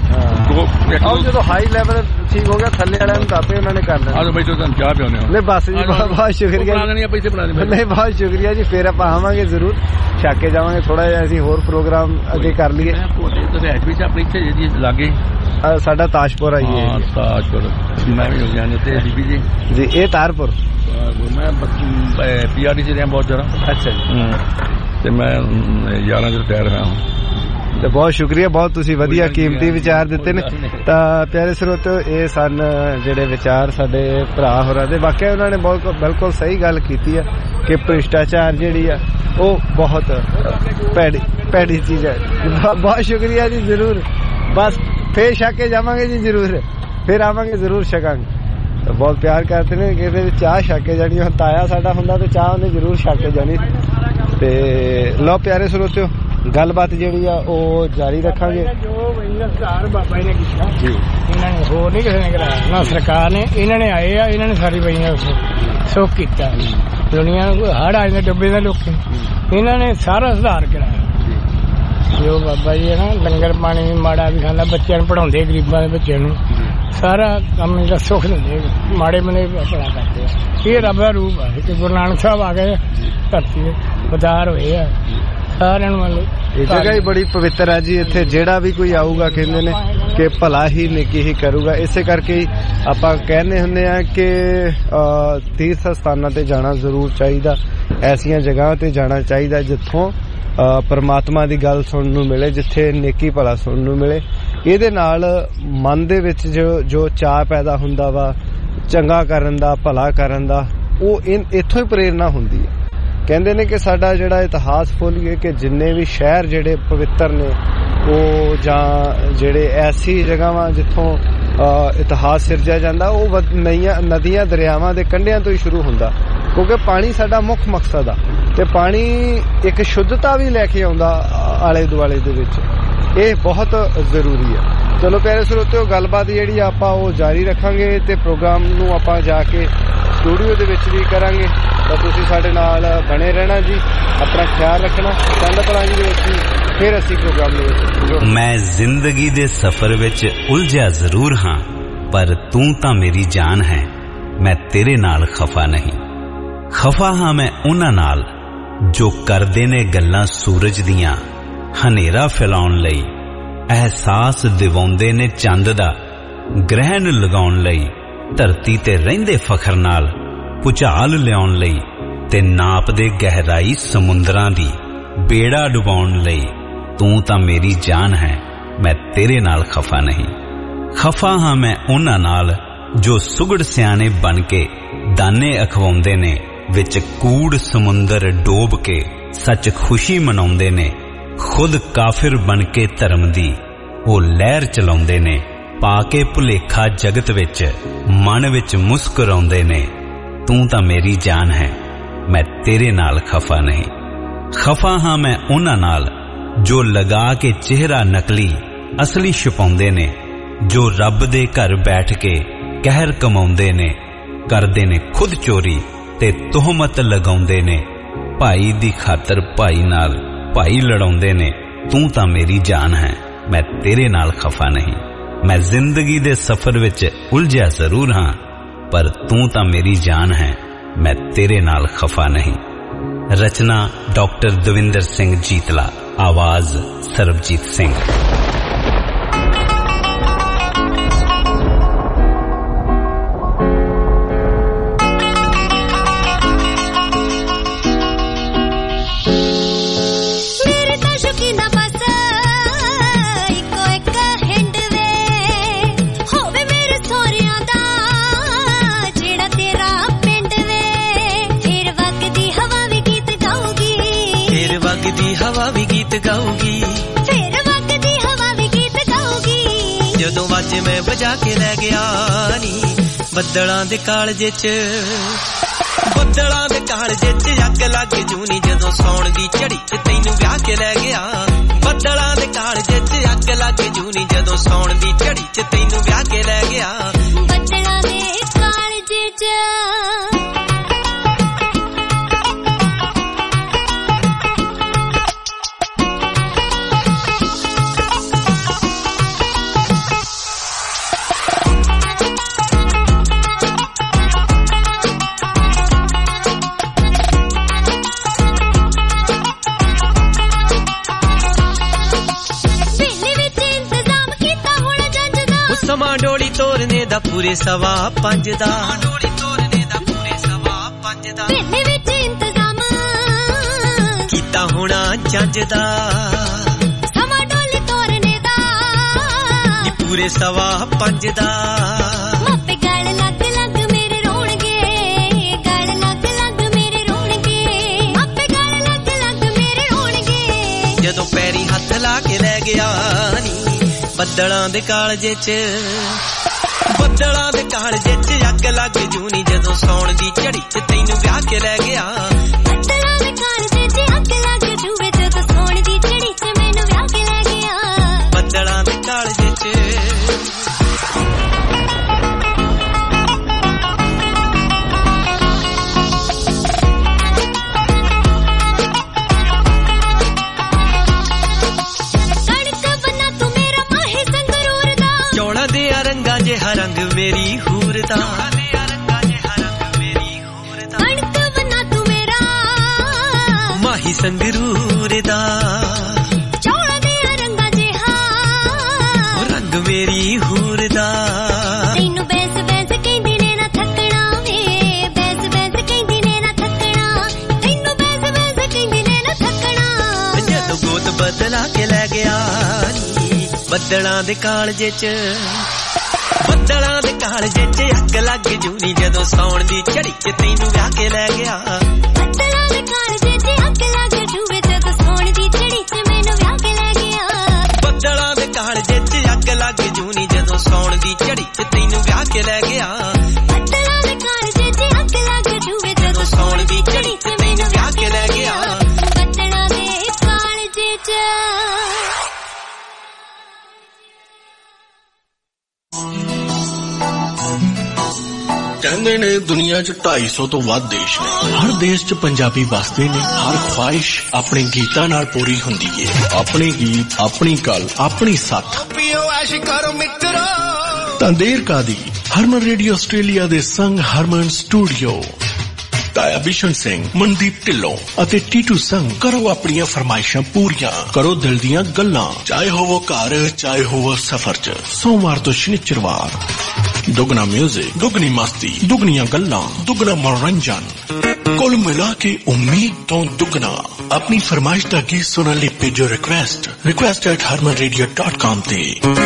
ਜਦੋਂ ਹਾਈ ਲੈਵਲ ਠੀਕ ਹੋ ਗਿਆ, ਥੱਲੇ ਵਾਲਿਆਂ ਨੂੰ ਆਪੇ ਉਹਨਾਂ ਨੇ ਕਰ ਲੈਣਾ। ਆਜੋ ਬੈਠੋ, ਤੁਹਾਨੂੰ ਚਾਹ ਪਿਆਉਂਦੇ ਹਾਂ। ਨਹੀਂ ਬਸ ਜੀ, ਬਹੁਤ ਸ਼ੁਕਰੀਆ। ਨਹੀਂ ਬਹੁਤ ਸ਼ੁਕਰੀਆ ਜੀ, ਫੇਰ ਆਪਾਂ ਆਵਾਂਗੇ ਜ਼ਰੂਰ, ਛੱਕ ਕੇ ਜਾਵਾਂਗੇ। ਥੋੜਾ ਜਿਹਾ ਅਸੀਂ ਹੋਰ ਪ੍ਰੋਗਰਾਮ ਅੱਗੇ ਕਰ ਲਈਏ। ਆਪਣੀ ਇੱਥੇ ਜੀ ਲਾਗੇ ਸਾਡਾ ਤਾਜਪੁਰ ਆਈਏ। ਤਾਜਪੁਰ ਮੈਂ ਵੀ ਹੋ ਗਿਆ ਤੇ ਬੀਬੀ ਜੀ ਜੀ, ਇਹ ਤਾਰਪੁਰ ਮੈਂ ਪੀ ਆਰ ਡੀ ਚ ਰਿਹਾ ਬਹੁਤ ਜ਼ਿਆਦਾ। ਅੱਛਾ ਜੀ, ਤੇ ਮੈਂ ਯਾਰਾਂ ਚ ਰਿਟਾਇਰ ਹੋਇਆ ਹਾਂ। ਤੇ ਬਹੁਤ ਸ਼ੁਕਰੀਆ, ਬਹੁਤ ਤੁਸੀਂ ਵਧੀਆ ਕੀਮਤੀ ਵਿਚਾਰ ਦਿੱਤੇ ਨੇ। ਤਾਂ ਪਿਆਰੇ ਸਰੋਤਿਓ, ਇਹ ਸਨ ਜਿਹੜੇ ਵਿਚਾਰ ਸਾਡੇ ਭਰਾ ਹੋਰਾਂ ਦੇ। ਵਾਕਿਆ ਉਹਨਾਂ ਨੇ ਬਹੁਤ ਬਿਲਕੁਲ ਸਹੀ ਗੱਲ ਕੀਤੀ ਆ ਕਿ ਭ੍ਰਿਸ਼ਟਾਚਾਰ ਜਿਹੜੀ ਆ ਉਹ ਬਹੁਤ ਭੈੜੀ ਭੈੜੀ ਚੀਜ਼ ਹੈ। ਬਹੁਤ ਸ਼ੁਕਰੀਆ ਜੀ, ਜ਼ਰੂਰ। ਬਸ ਫੇਰ ਛੱਕ ਕੇ ਜਾਵਾਂਗੇ ਜੀ ਜ਼ਰੂਰ। फिर आवांगे जरूर छकांगे। तो बहुत प्यार करते ने कहते चाह छक के जानी, हुण ताया साडा हुंदा ते चाह उन्हें जरूर छक के जानी। ते लो प्यारे श्रोतिओ गलबात जिहड़ी आ ओह जारी रखांगे। जो सुधार बाबा जी ने कीता जी, इन्हां ने होर नहीं किसी ने कराया, ना सरकार ने, इन्हां ने आए आ, इन्हां ने सारी बईयां सुख कीता। दुनिया हड़ आए ने डुबे दे लोकें, इन्हां ने सारा सुधार कराया। जो बाबा जी है ना लंगर पानी भी माड़ा भी खांदा, बच्चों पढ़ाउंदे गरीबां दे बच्चों नूं सारा काम इहदा सुख दिंदे, माड़े बंदे भला करदे। ये रब दा रूप है कि गुरु नानक साहब आ गए धरती दे बदार होए आ सारिਆਂ ਨੂੰ। ਇਹ ਜਗ੍ਹਾ ਹੀ ਬੜੀ ਪਵਿੱਤਰ ਹੈ ਜੀ। ਇੱਥੇ ਜਿਹੜਾ ਵੀ ਕੋਈ ਆਊਗਾ ਕਹਿੰਦੇ ਨੇ ਕਿ ਭਲਾ ਹੀ ਨੇਕੀ ਹੀ ਕਰੂਗਾ। ਇਸੇ ਕਰਕੇ ਹੀ ਆਪਾਂ ਕਹਿੰਦੇ ਹੁੰਦੇ ਆ ਕਿ ਤੀਰਥ ਸਥਾਨਾਂ ਤੇ ਜਾਣਾ ਜ਼ਰੂਰ ਚਾਹੀਦਾ, ਐਸੀਆਂ ਜਗ੍ਹਾ ਤੇ ਜਾਣਾ ਚਾਹੀਦਾ ਜਿੱਥੋਂ ਪਰਮਾਤਮਾ ਦੀ ਗੱਲ ਸੁਣਨ ਨੂੰ ਮਿਲੇ, ਜਿੱਥੇ ਨੇਕੀ ਭਲਾ ਸੁਣਨ ਨੂੰ ਮਿਲੇ। ਇਹਦੇ ਨਾਲ ਮਨ ਦੇ ਵਿੱਚ ਜੋ ਜੋ ਚਾਅ ਪੈਦਾ ਹੁੰਦਾ ਵਾ ਚੰਗਾ ਕਰਨ ਦਾ, ਭਲਾ ਕਰਨ ਦਾ, ਉਹ ਇੱਥੋਂ ਹੀ ਪ੍ਰੇਰਨਾ ਹੁੰਦੀ ਹੈ। ਕਹਿੰਦੇ ਨੇ ਕਿ ਸਾਡਾ ਜਿਹੜਾ ਇਤਿਹਾਸ ਖੋਲੀਏ ਕਿ ਜਿੰਨੇ ਵੀ ਸ਼ਹਿਰ ਜਿਹੜੇ ਪਵਿੱਤਰ ਨੇ ਉਹ ਜਾਂ ਜਿਹੜੇ ਐਸੀ ਜਗ੍ਹਾਵਾਂ ਜਿੱਥੋਂ ਇਤਿਹਾਸ ਸਿਰਜਿਆ ਜਾਂਦਾ ਉਹ ਨਈਆਂ ਨਦੀਆਂ ਦਰਿਆਵਾਂ ਦੇ ਕੰਢਿਆਂ ਤੋਂ ਹੀ ਸ਼ੁਰੂ ਹੁੰਦਾ, ਕਿਉਂਕਿ ਪਾਣੀ ਸਾਡਾ ਮੁੱਖ ਮਕਸਦ ਆ ਤੇ ਪਾਣੀ ਇੱਕ ਸ਼ੁੱਧਤਾ ਵੀ ਲੈ ਕੇ ਆਉਂਦਾ ਆਲੇ ਦੁਆਲੇ ਦੇ ਵਿੱਚ। ਇਹ ਬਹੁਤ ਜ਼ਰੂਰੀ ਹੈ। ਚਲੋ ਪਿਆਰੇ ਸਰੋਤਿਓ ਗੱਲਬਾਤ ਜਿਹੜੀ ਆਪਾਂ ਉਹ ਜਾਰੀ ਰੱਖਾਂਗੇ ਤੇ ਪ੍ਰੋਗਰਾਮ ਨੂੰ ਆਪਾਂ ਜਾ ਕੇ ਸਟੂਡੀਓ ਦੇ ਵਿੱਚ ਵੀ ਕਰਾਂਗੇ। ਤਾਂ ਤੁਸੀਂ ਸਾਡੇ ਨਾਲ ਬਣੇ ਰਹਿਣਾ ਜੀ, ਆਪਣਾ ਖਿਆਲ ਰੱਖਣਾ। ਚੰਦ ਪਲਾਂਜੀ ਦੇ ਵਿੱਚ ਫਿਰ ਅਸੀਂ ਪ੍ਰੋਗਰਾਮ ਦੇ ਵਿੱਚ। ਮੈਂ ਜ਼ਿੰਦਗੀ ਦੇ ਸਫ਼ਰ ਵਿੱਚ ਉਲਝਿਆ ਜ਼ਰੂਰ ਹਾਂ, ਪਰ ਤੂੰ ਤਾਂ ਮੇਰੀ ਜਾਨ ਹੈ, ਮੈਂ ਤੇਰੇ ਨਾਲ ਖਫਾ ਨਹੀਂ। ਖਫਾ ਹਾਂ ਮੈਂ ਉਹਨਾਂ ਨਾਲ ਜੋ ਕਰਦੇ ਨੇ ਗੱਲਾਂ ਸੂਰਜ ਦੀਆਂ, ਹਨੇਰਾ ਫੈਲਾਉਣ ਲਈ ਅਹਿਸਾਸ ਦਿਵਾਉਂਦੇ ਨੇ ਚੰਦ ਦਾ, ਗ੍ਰਹਿਣ ਲਗਾਉਣ ਲਈ ਧਰਤੀ ਤੇ ਰਹਿੰਦੇ ਫਖਰ ਨਾਲ, ਭੁਚਾਲ ਲਿਆਉਣ ਲਈ ਤੇ ਨਾਪਦੇ ਗਹਿਰਾਈ ਸਮੁੰਦਰਾਂ ਦੀ, ਬੇੜਾ ਡੁਬਾਉਣ ਲਈ। ਤੂੰ ਤਾਂ ਮੇਰੀ ਜਾਨ ਹੈ, ਮੈਂ ਤੇਰੇ ਨਾਲ ਖਫਾ ਨਹੀਂ। ਖਫਾ ਹਾਂ ਮੈਂ ਉਹਨਾਂ ਨਾਲ ਜੋ ਸੁਗੜ ਸਿਆਣੇ ਬਣ ਕੇ ਦਾਨੇ ਅਖਵਾਉਂਦੇ ਨੇ, ਵਿੱਚ ਕੂੜ ਸਮੁੰਦਰ ਡੋਬ ਕੇ ਸੱਚ ਖੁਸ਼ੀ ਮਨਾਉਂਦੇ ਨੇ। ਖੁਦ ਕਾਫਿਰ ਬਣ ਕੇ ਧਰਮ ਦੀ ਉਹ ਲਹਿਰ ਚਲਾਉਂਦੇ ਨੇ, ਪਾ ਕੇ ਭੁਲੇਖਾ ਜਗਤ ਵਿੱਚ ਮਨ ਵਿੱਚ ਮੁਸਕਰਾਉਂਦੇ ਨੇ। ਤੂੰ ਤਾਂ ਮੇਰੀ ਜਾਨ ਹੈ, ਮੈਂ ਤੇਰੇ ਨਾਲ ਖਫਾ ਨਹੀਂ। ਖਫਾ ਹਾਂ ਮੈਂ ਉਹਨਾਂ ਨਾਲ ਜੋ ਲਗਾ ਕੇ ਚਿਹਰਾ ਨਕਲੀ ਅਸਲੀ ਛੁਪਾਉਂਦੇ ਨੇ, ਜੋ ਰੱਬ ਦੇ ਘਰ ਬੈਠ ਕੇ ਕਹਿਰ ਕਮਾਉਂਦੇ ਨੇ, ਕਰਦੇ ਨੇ ਖੁਦ ਚੋਰੀ ਤੇ ਤੋਹਮਤ ਲਗਾਉਂਦੇ ਨੇ। ਭਾਈ ਦੀ ਖਾਤਰ ਭਾਈ ਨਾਲ ਭਾਈ ਲੜਾਉਂਦੇ ਨੇ। ਤੂੰ ਤਾਂ ਮੇਰੀ ਜਾਨ ਹੈ, ਮੈਂ ਤੇਰੇ ਨਾਲ ਖਫਾ ਨਹੀਂ। ਮੈਂ ਜ਼ਿੰਦਗੀ ਦੇ ਸਫ਼ਰ ਵਿੱਚ ਉਲਝਿਆ ਜ਼ਰੂਰ ਹਾਂ, ਪਰ ਤੂੰ ਤਾਂ ਮੇਰੀ ਜਾਨ ਹੈ, ਮੈਂ ਤੇਰੇ ਨਾਲ ਖਫਾ ਨਹੀਂ। ਰਚਨਾ ਡਾਕਟਰ ਦਵਿੰਦਰ ਸਿੰਘ ਜੀਤਲਾ, ਆਵਾਜ਼ ਸਰਬਜੀਤ ਸਿੰਘ। ਹਵਾ ਵੀ ਗੀਤ ਗਾਊਗੀ, ਫੇਰ ਵਗਦੀ ਹਵਾ ਵੀ ਗੀਤ ਗਾਊਗੀ। ਜਦੋਂ ਵਾਜੇ ਮੈਂ ਵਜਾ ਕੇ ਲੈ ਗਿਆ ਨੀ ਬੱਦਲਾਂ ਦੇ ਕਾਲਜੇ ਚ, ਬੱਦਲਾਂ ਦੇ ਕਾਲਜੇ ਚ ਅੱਗ ਲੱਗ ਜੂਨੀ ਜਦੋਂ ਸੌਣ ਦੀ ਝੜੀ ਚ ਤੈਨੂੰ ਵਿਆਹ ਕੇ ਲੈ ਗਿਆ। ਬੱਦਲਾਂ ਦੇ ਕਾਲਜੇ ਚ ਅੱਗ ਲੱਗ ਜੂਨੀ ਜਦੋਂ ਸੌਣ ਦੀ ਝੜੀ ਚ ਤੈਨੂੰ ਵਿਆਹ ਕੇ ਲੈ ਗਿਆ। ਬੱਦਲਾਂ ਦੇ ਕਾਲਜੇ ਚ ਸਮਾਂ ਡੋਲੀ ਤੋਰਨੇ ਦਾ ਪੂਰੇ ਸਵਾ ਪੰਜ ਦਾ, ਡੋਲੀ ਤੋਰਨੇ ਦਾ ਪੂਰੇ ਸਵਾ ਪੰਜ ਦਾ, ਵੇਲੇ ਵਿੱਚ ਇੰਤਜ਼ਾਮ ਕੀਤਾ ਹੋਣਾ ਜੱਜ ਦਾ। ਸਮਾਂ ਡੋਲੀ ਤੋਰਨੇ ਦਾ ਨੀ ਪੂਰੇ ਸਵਾ ਪੰਜ ਦਾ। ਮਾਪੇ ਗਲ ਲੱਗ ਲੱਗ ਮੇਰੇ ਰੋਣਗੇ, ਗਲ ਲੱਗ ਲੱਗ ਮੇਰੇ ਰੋਣਗੇ, ਮਾਪੇ ਗਲ ਲੱਗ ਲੱਗ ਮੇਰੇ ਰੋਣਗੇ। ਜਦੋਂ ਪੈਰੀ ਹੱਥ ਲਾ ਕੇ ਲੈ ਗਿਆ ਨੀ ਬੱਦਲਾਂ ਦੇ ਕਾਲਜੇ ਚ, ਬੱਦਲਾਂ ਦੇ ਕਾਲਜੇ 'ਚ ਅੱਗ ਲੱਗ ਜੂਨੀ ਜਦੋਂ ਸੌਣ ਦੀ ਝੜੀ 'ਚ ਤੈਨੂੰ ਵਿਆਹ ਕੇ ਲੈ ਗਿਆ ਬੱਦਲਾਂ ਦੇ ਕਾਲਜੇ 'ਚ ਅੱਗ ਲੱਗ ਜੂਵੇ ਜਦੋਂ ਸੌਣ ਦੀ ਝੜੀ 'ਚ ਮੈਨੂੰ ਵਿਆਹ ਕੇ ਲੈ ਗਿਆ ਬੱਦਲਾਂ ਦੇ ਕਾਲਜੇ 'ਚ रंग मेरी हूरदा कणक बना तू मेरा माही संगरूर दा चौड़ा दिया रंगा जिहा रंग मेरी हूरदा तैनू बैस बैस कहंदी ने ना थकना वे बैस बैस कहंदी ने ना थकना तैनू बैस बैस कहंदी ने ना थकना जदों गोद बदला के लै गया बदलां दे कालजे च ਬੱਦਲਾਂ ਦੇ ਕਾਲਜੇ 'ਚ ਅੱਗ ਲੱਗ ਜੂਨੀ ਜਦੋਂ ਸੌਣ ਦੀ ਝੜੀ 'ਚ ਤੈਨੂੰ ਵਿਆਹ ਕੇ ਲੈ ਗਿਆ ਬੱਦਲਾਂ ਦੇ ਕਾਲਜੇ 'ਚ ਅੱਗ ਲੱਗ ਜੂਵੇ ਜਦੋਂ ਸੌਣ ਦੀ ਝੜੀ 'ਚ ਮੈਨੂੰ ਵਿਆਹ ਕੇ ਲੈ ਗਿਆ ਬੱਦਲਾਂ ਦੇ ਕਾਲਜੇ 'ਚ ਅੱਗ ਲੱਗ ਜੂਨੀ ਜਦੋਂ ਸੌਣ ਦੀ ਝੜੀ 'ਚ ਤੈਨੂੰ ਵਿਆਹ ਕੇ ਲੈ ਗਿਆ ਬੱਦਲਾਂ ਦੇ ਕਾਲਜੇ 'ਚ ਅੱਗ ਲੱਗ ਜੂਵੇ ਜਦੋਂ ਸੌਣ ਦੀ ਝੜੀ 'ਚ ਮੈਨੂੰ ਵਿਆਹ ਕੇ ਲੈ ਗਿਆ ਬੱਦਲਾਂ ਦੇ ਕਾਲਜੇ 'ਚ ਕਹਿੰਦੇ ਨੇ ਦੁਨੀਆ 'ਚ ਢਾਈ ਸੌ ਤੋਂ ਵੱਧ ਦੇਸ਼ ਨੇ ਹਰ ਦੇਸ਼ 'ਚ ਪੰਜਾਬੀ ਵਸਦੇ ਨੇ ਹਰ ਖੁਆਇਸ਼ ਆਪਣੇ ਗੀਤਾਂ ਨਾਲ ਪੂਰੀ ਹੁੰਦੀ ਏ ਆਪਣੇ ਗੀਤ ਆਪਣੀ ਗੱਲ ਆਪਣੀ ਸੱਥ ਪੀਓ ਐਸ਼ ਕਰੋ ਮਿੱਤਰੋ ਤਾਂ ਦੇਰ ਕਾਦੀ ਹਰਮਨ ਰੇਡੀਓ ਆਸਟ੍ਰੇਲੀਆ ਦੇ ਸੰਗ ਹਰਮਨ ਸਟੂਡੀਓ ਤਾਇਆ ਬਿਸ਼ਨ ਸਿੰਘ ਮਨਦੀਪ ਢਿੱਲੋਂ ਅਤੇ ਟੀਟੂ ਸੰਗ ਕਰੋ ਆਪਣੀਆਂ ਫਰਮਾਇਸ਼ਾਂ ਪੂਰੀਆਂ ਕਰੋ ਦਿਲ ਦੀਆਂ ਗੱਲਾਂ ਚਾਹੇ ਹੋਵੋ ਘਰ ਚਾਹੇ ਹੋਵੋ ਸਫ਼ਰ 'ਚ ਸੋਮਵਾਰ ਤੋਂ ਸ਼ਨੀਚਰਵਾਰ ਦੁਗਣਾ ਮਿਊਜ਼ਿਕ ਦੁਗਣੀ ਮਸਤੀ ਦੁਗਣੀਆਂ ਗੱਲਾਂ ਦੁਗਣਾ ਮਨੋਰੰਜਨ ਕੁੱਲ ਮਿਲਾ ਕੇ ਉਮੀਦ ਤੋਂ ਦੁਗਣਾ ਆਪਣੀ ਫਰਮਾਇਸ਼ ਦਾ ਗੀਤ ਸੁਣਨ ਲਈ ਭੇਜੋ request request at harman radio dot com ਤੇ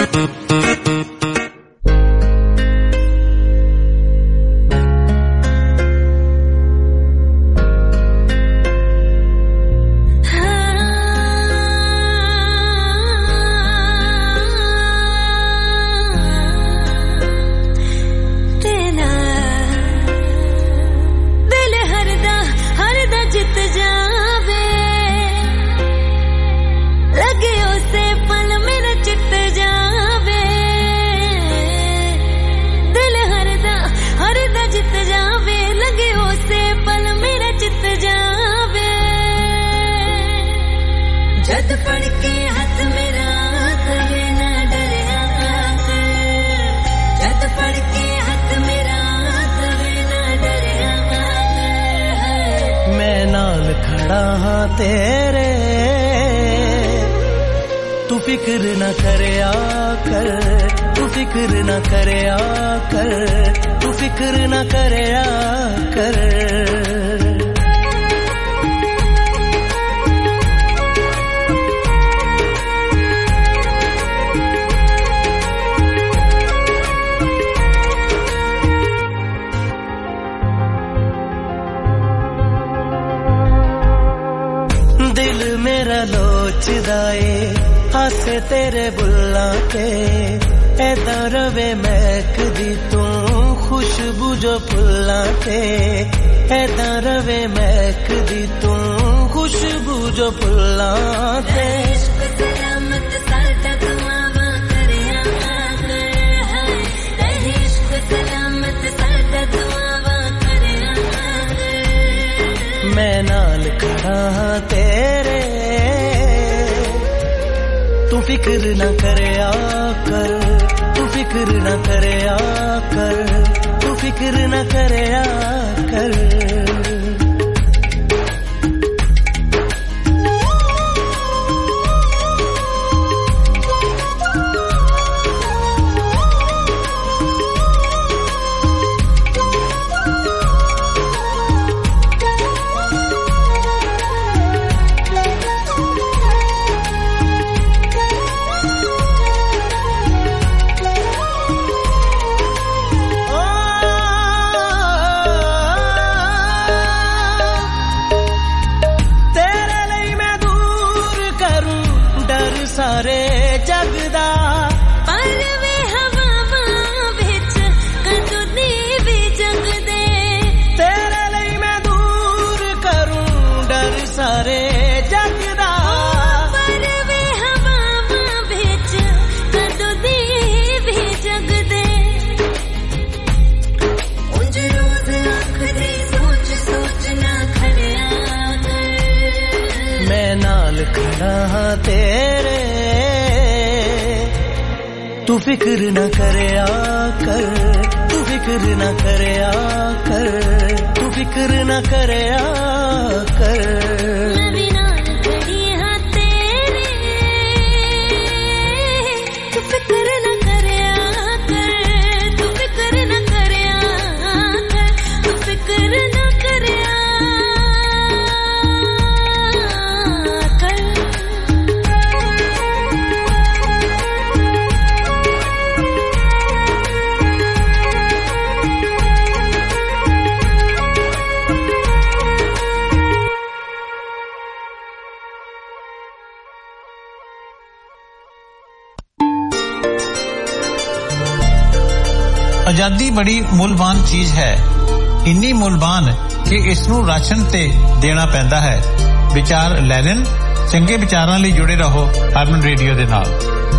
तेरे तू फिक्र न करया कर तू फिक्र न करया कर तू फिक्र न करया कर लोचदा ए हासे तेरे बुल्ला ते ऐदा रवे महकदी तू खुशबू जो फुल्ला ते ऐदा रवे महकदी तू खुशबू जो फुल्ला ते सलामत सादा दुआवा करया कर इश्क सलामत सादा दुआवा करया मैं नाल खड़ा तेरे तू फिक्र न करया कर तू फिक्र न करया कर तू फिक्र न करया कर फिक्र न करया कर तू फिक्र न करया कर तू फिक्र न करया कर मैं भी नाल खड़ी हां तेरे तू फिक्र न करया कर तू फिक्र न करया कर तू फिक्र न करया आजादी बड़ी मूलवान चीज है इन्नी मूलवान कि इस ਨੂੰ ਰਾਸ਼ਨ ਤੇ ਦੇਣਾ ਪੈਂਦਾ ਹੈ ਵਿਚਾਰ ਲੈ ਲੈਣ ਚੰਗੇ ਵਿਚਾਰਾਂ ਲਈ ਜੁੜੇ ਰਹੋ ਹਰਮਨ ਰੇਡੀਓ ਦੇ ਨਾਲ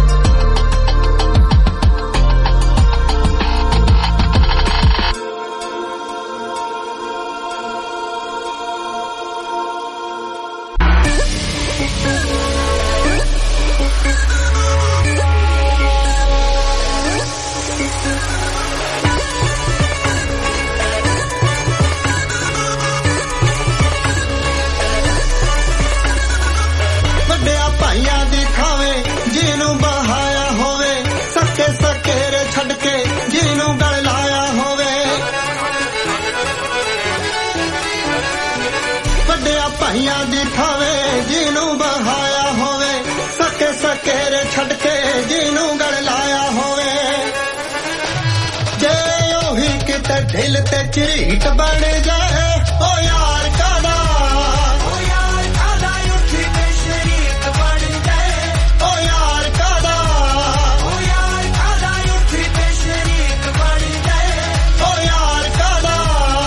दिल ते चिरीट बन जाए ओ यार कादा ओ यार कादा उठी ते शरीक बन जाए ओ यार कादा ओ यार कादा उठी ते शरीक बन जाए ओ यार कादा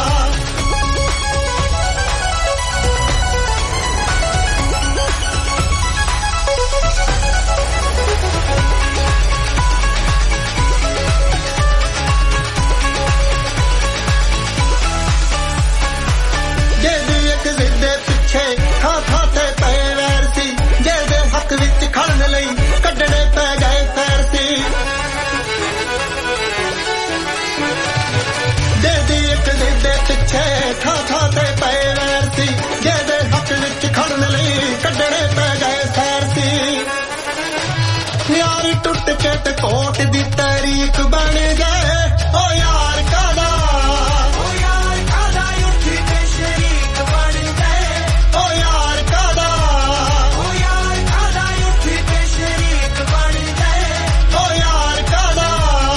कोट दी तारीख बन जाए ओ यार कादा ओ यार कादा उठी ते शरीक बन जाए ओ यार कादा ओ यार कादा उठी ते शरीक बन जाए ओ यार कादा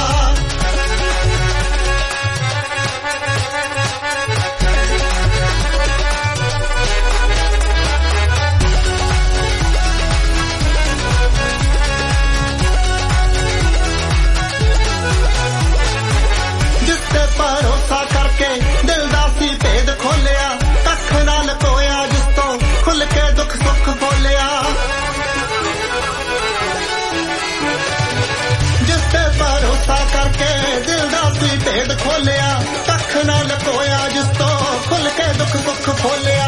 दिल दा सी भेद खोलिया कख ना लकोया जिस तो खुल के दुख सुख बोलिया जिस ते भरोसा करके दिल दा सी भेद खोलिया कख ना लकोया जिस तो खुल के दुख सुख बोलिया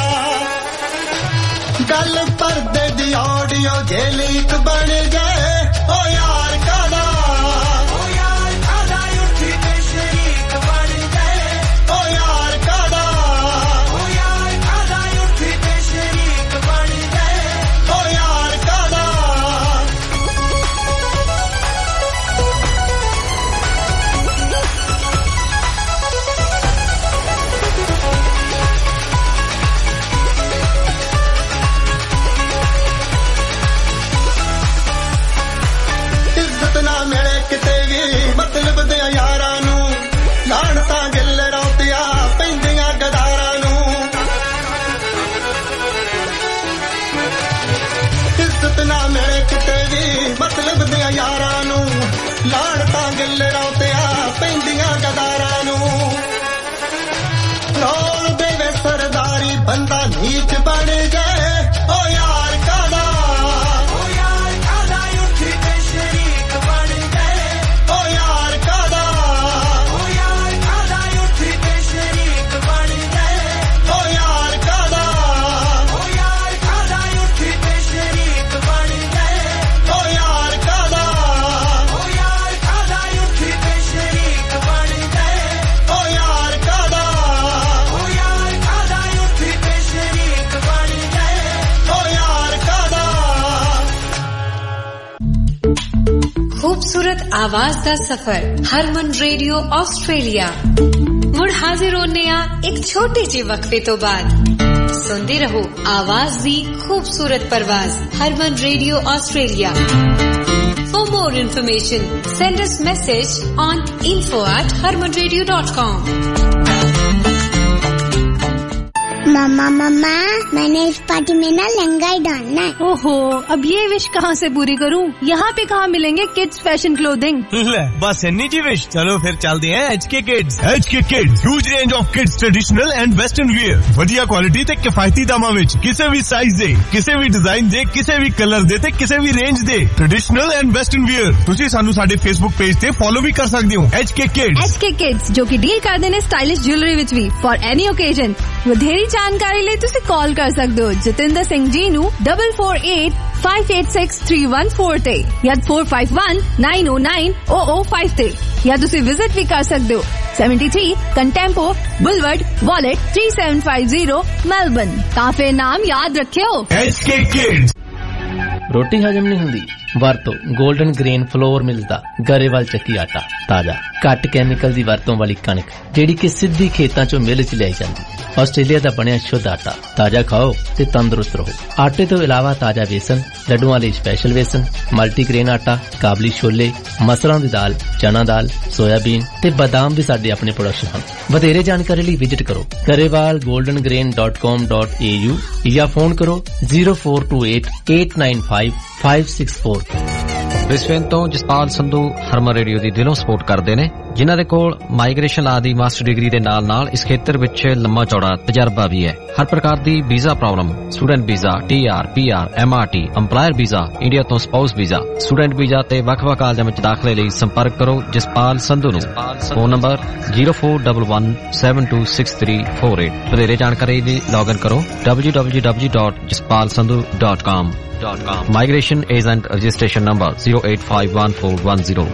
गल पर्दे दी ऑडियो जे लीक बन जाए ओ यार कादा ओ यार कादा उठी ते शरीक बन जाए ओ यार कादा ओ यार कादा उठी ते शरीक बन जाए ओ यार कादा आवाज दा सफर हरमन रेडियो ऑस्ट्रेलिया मुड़ हाजिर होने आ एक छोटे जे वक्फे तो बाद सुनते रहो आवाज दी खूबसूरत परवाज Harman radio Australia. For more information send us message on info at harman radio dot com। Mamma mamma मैंने इस पार्टी में ना लहंगा ही डालना है। ओहो अब ये विश कहाँ से पूरी करूँ? यहाँ पे कहाँ मिलेंगे किड्स फैशन क्लोथिंग? ले बस इन्नी जी विश। चलो फिर चलते हैं H K kids. H K kids huge range of kids traditional and western wear वधिया क्वालिटी ते किफायती दामां विच किसी भी साइज दे किसी भी डिजाइन दे किसी भी कलर दे ते किसी भी रेंज दे ट्रेडिशनल एंड वेस्टर्न वियर तुसी सानू साडे फेसबुक पेज ते फॉलो भी कर सकदे हो। H K kids H K kids जो कि डील करदे ने स्टाइलिश ज्वेलरी विच भी फॉर एनी ओकेजन। ਵਧੇਰੀ ਜਾਣਕਾਰੀ ਲਈ ਤੁਸੀਂ ਕਾਲ ਕਰ ਸਕਦੇ ਹੋ ਜਤਿੰਦਰ ਸਿੰਘ ਜੀ ਨੂੰ four four eight five eight six three one four ਤੇ ਜਾਂ four five one nine oh nine oh oh five ਤੇ ਜਾਂ ਤੁਸੀਂ ਵਿਜ਼ਿਟ ਵੀ ਕਰ ਸਕਦੇ ਹੋ seventy-three Contempo boulevard Wollert three seven five zero Melbourne. ਤਾਂ ਫਿਰ ਨਾਮ ਯਾਦ ਰੱਖਿਓ ਐਚ ਕੇ ਕਿਡਸ। रोटी हजम नहीं हुंदी वरतो गोल्डन ग्रेन फ्लोर मिलदा गरेवाल ਚੱਕੀ आटा ताजा घट कैमिकल दी वरतों वाली कणक जेड़ी कि सिद्धी खेतां चों मिल च लियाई जांदी। ਆਸਟ੍ਰੇਲੀਆ ਦਾ ਬਣਿਆ ਸ਼ੁੱਧ ਆਟਾ ਤਾਜ਼ਾ ਖਾਓ ਤੇ ਤੰਦਰੁਸਤ ਰਹੋ। ਆਟੇ ਤੋਂ ਇਲਾਵਾ ਤਾਜ਼ਾ ਵੇਸਣ ਲੱਡੂਆਂ ਲਈ ਸਪੈਸ਼ਲ ਵੇਸਣ ਮਲਟੀਗ੍ਰੇਨ ਆਟਾ ਕਾਬਲੀ ਛੋਲੇ ਮਸਰਾਂ ਦੀ ਦਾਲ ਚਨਾ ਦਾਲ ਸੋਇਆਬੀਨ ਤੇ ਬਾਦਾਮ ਵੀ ਸਾਡੇ ਆਪਣੇ ਪ੍ਰੋਡਕਸ਼ਨ ਹਨ। ਵਧੇਰੇ ਜਾਣਕਾਰੀ ਲਈ ਵਿਜ਼ਿਟ ਕਰੋ Grewal golden grain dot com dot a u ਜਾਂ ਫੋਨ ਕਰੋ zero four two eight eight nine five five six four। Brisbane ਤੋਂ ਜਸਪਾਲ ਸੰਧੂ ਹਰਮਨ ਰੇਡੀਓ ਦੀ ਦਿਲੋਂ ਸਪੋਰਟ ਕਰਦੇ ਨੇ ਜਿਨ੍ਹਾਂ ਦੇ ਕੋਲ ਮਾਈਗ੍ਰੇਸ਼ਨ ਲਾ ਦੀ ਮਾਸਟਰ ਡਿਗਰੀ ਦੇ ਨਾਲ ਨਾਲ ਇਸ ਖੇਤਰ ਵਿੱਚ ਲੰਮਾ ਚੌੜਾ ਤਜਰਬਾ ਵੀ ਹੈ। ਹਰ ਪ੍ਰਕਾਰ ਦੀ visa problem student visa T R P R M R T employer visa India ਤੋਂ ਸਪਾਊਸ ਵੀਜ਼ਾ ਸਟੂਡੈਂਟ ਵੀਜ਼ਾ ਤੇ ਵੱਖ-ਵੱਖ ਕਾਲਜਾਂ ਵਿੱਚ ਦਾਖਲੇ ਲਈ ਸੰਪਰਕ ਕਰੋ ਜਸਪਾਲ ਸੰਧੂ ਨੂੰ। Phone number zero four one one seven two six three four eight। ਵਧੇਰੇ ਜਾਣਕਾਰੀ ਲਈ ਲੌਗਇਨ ਕਰੋ w w w dot jaspal sandhu dot com। Migration agent registration number zero eight five one four one zero।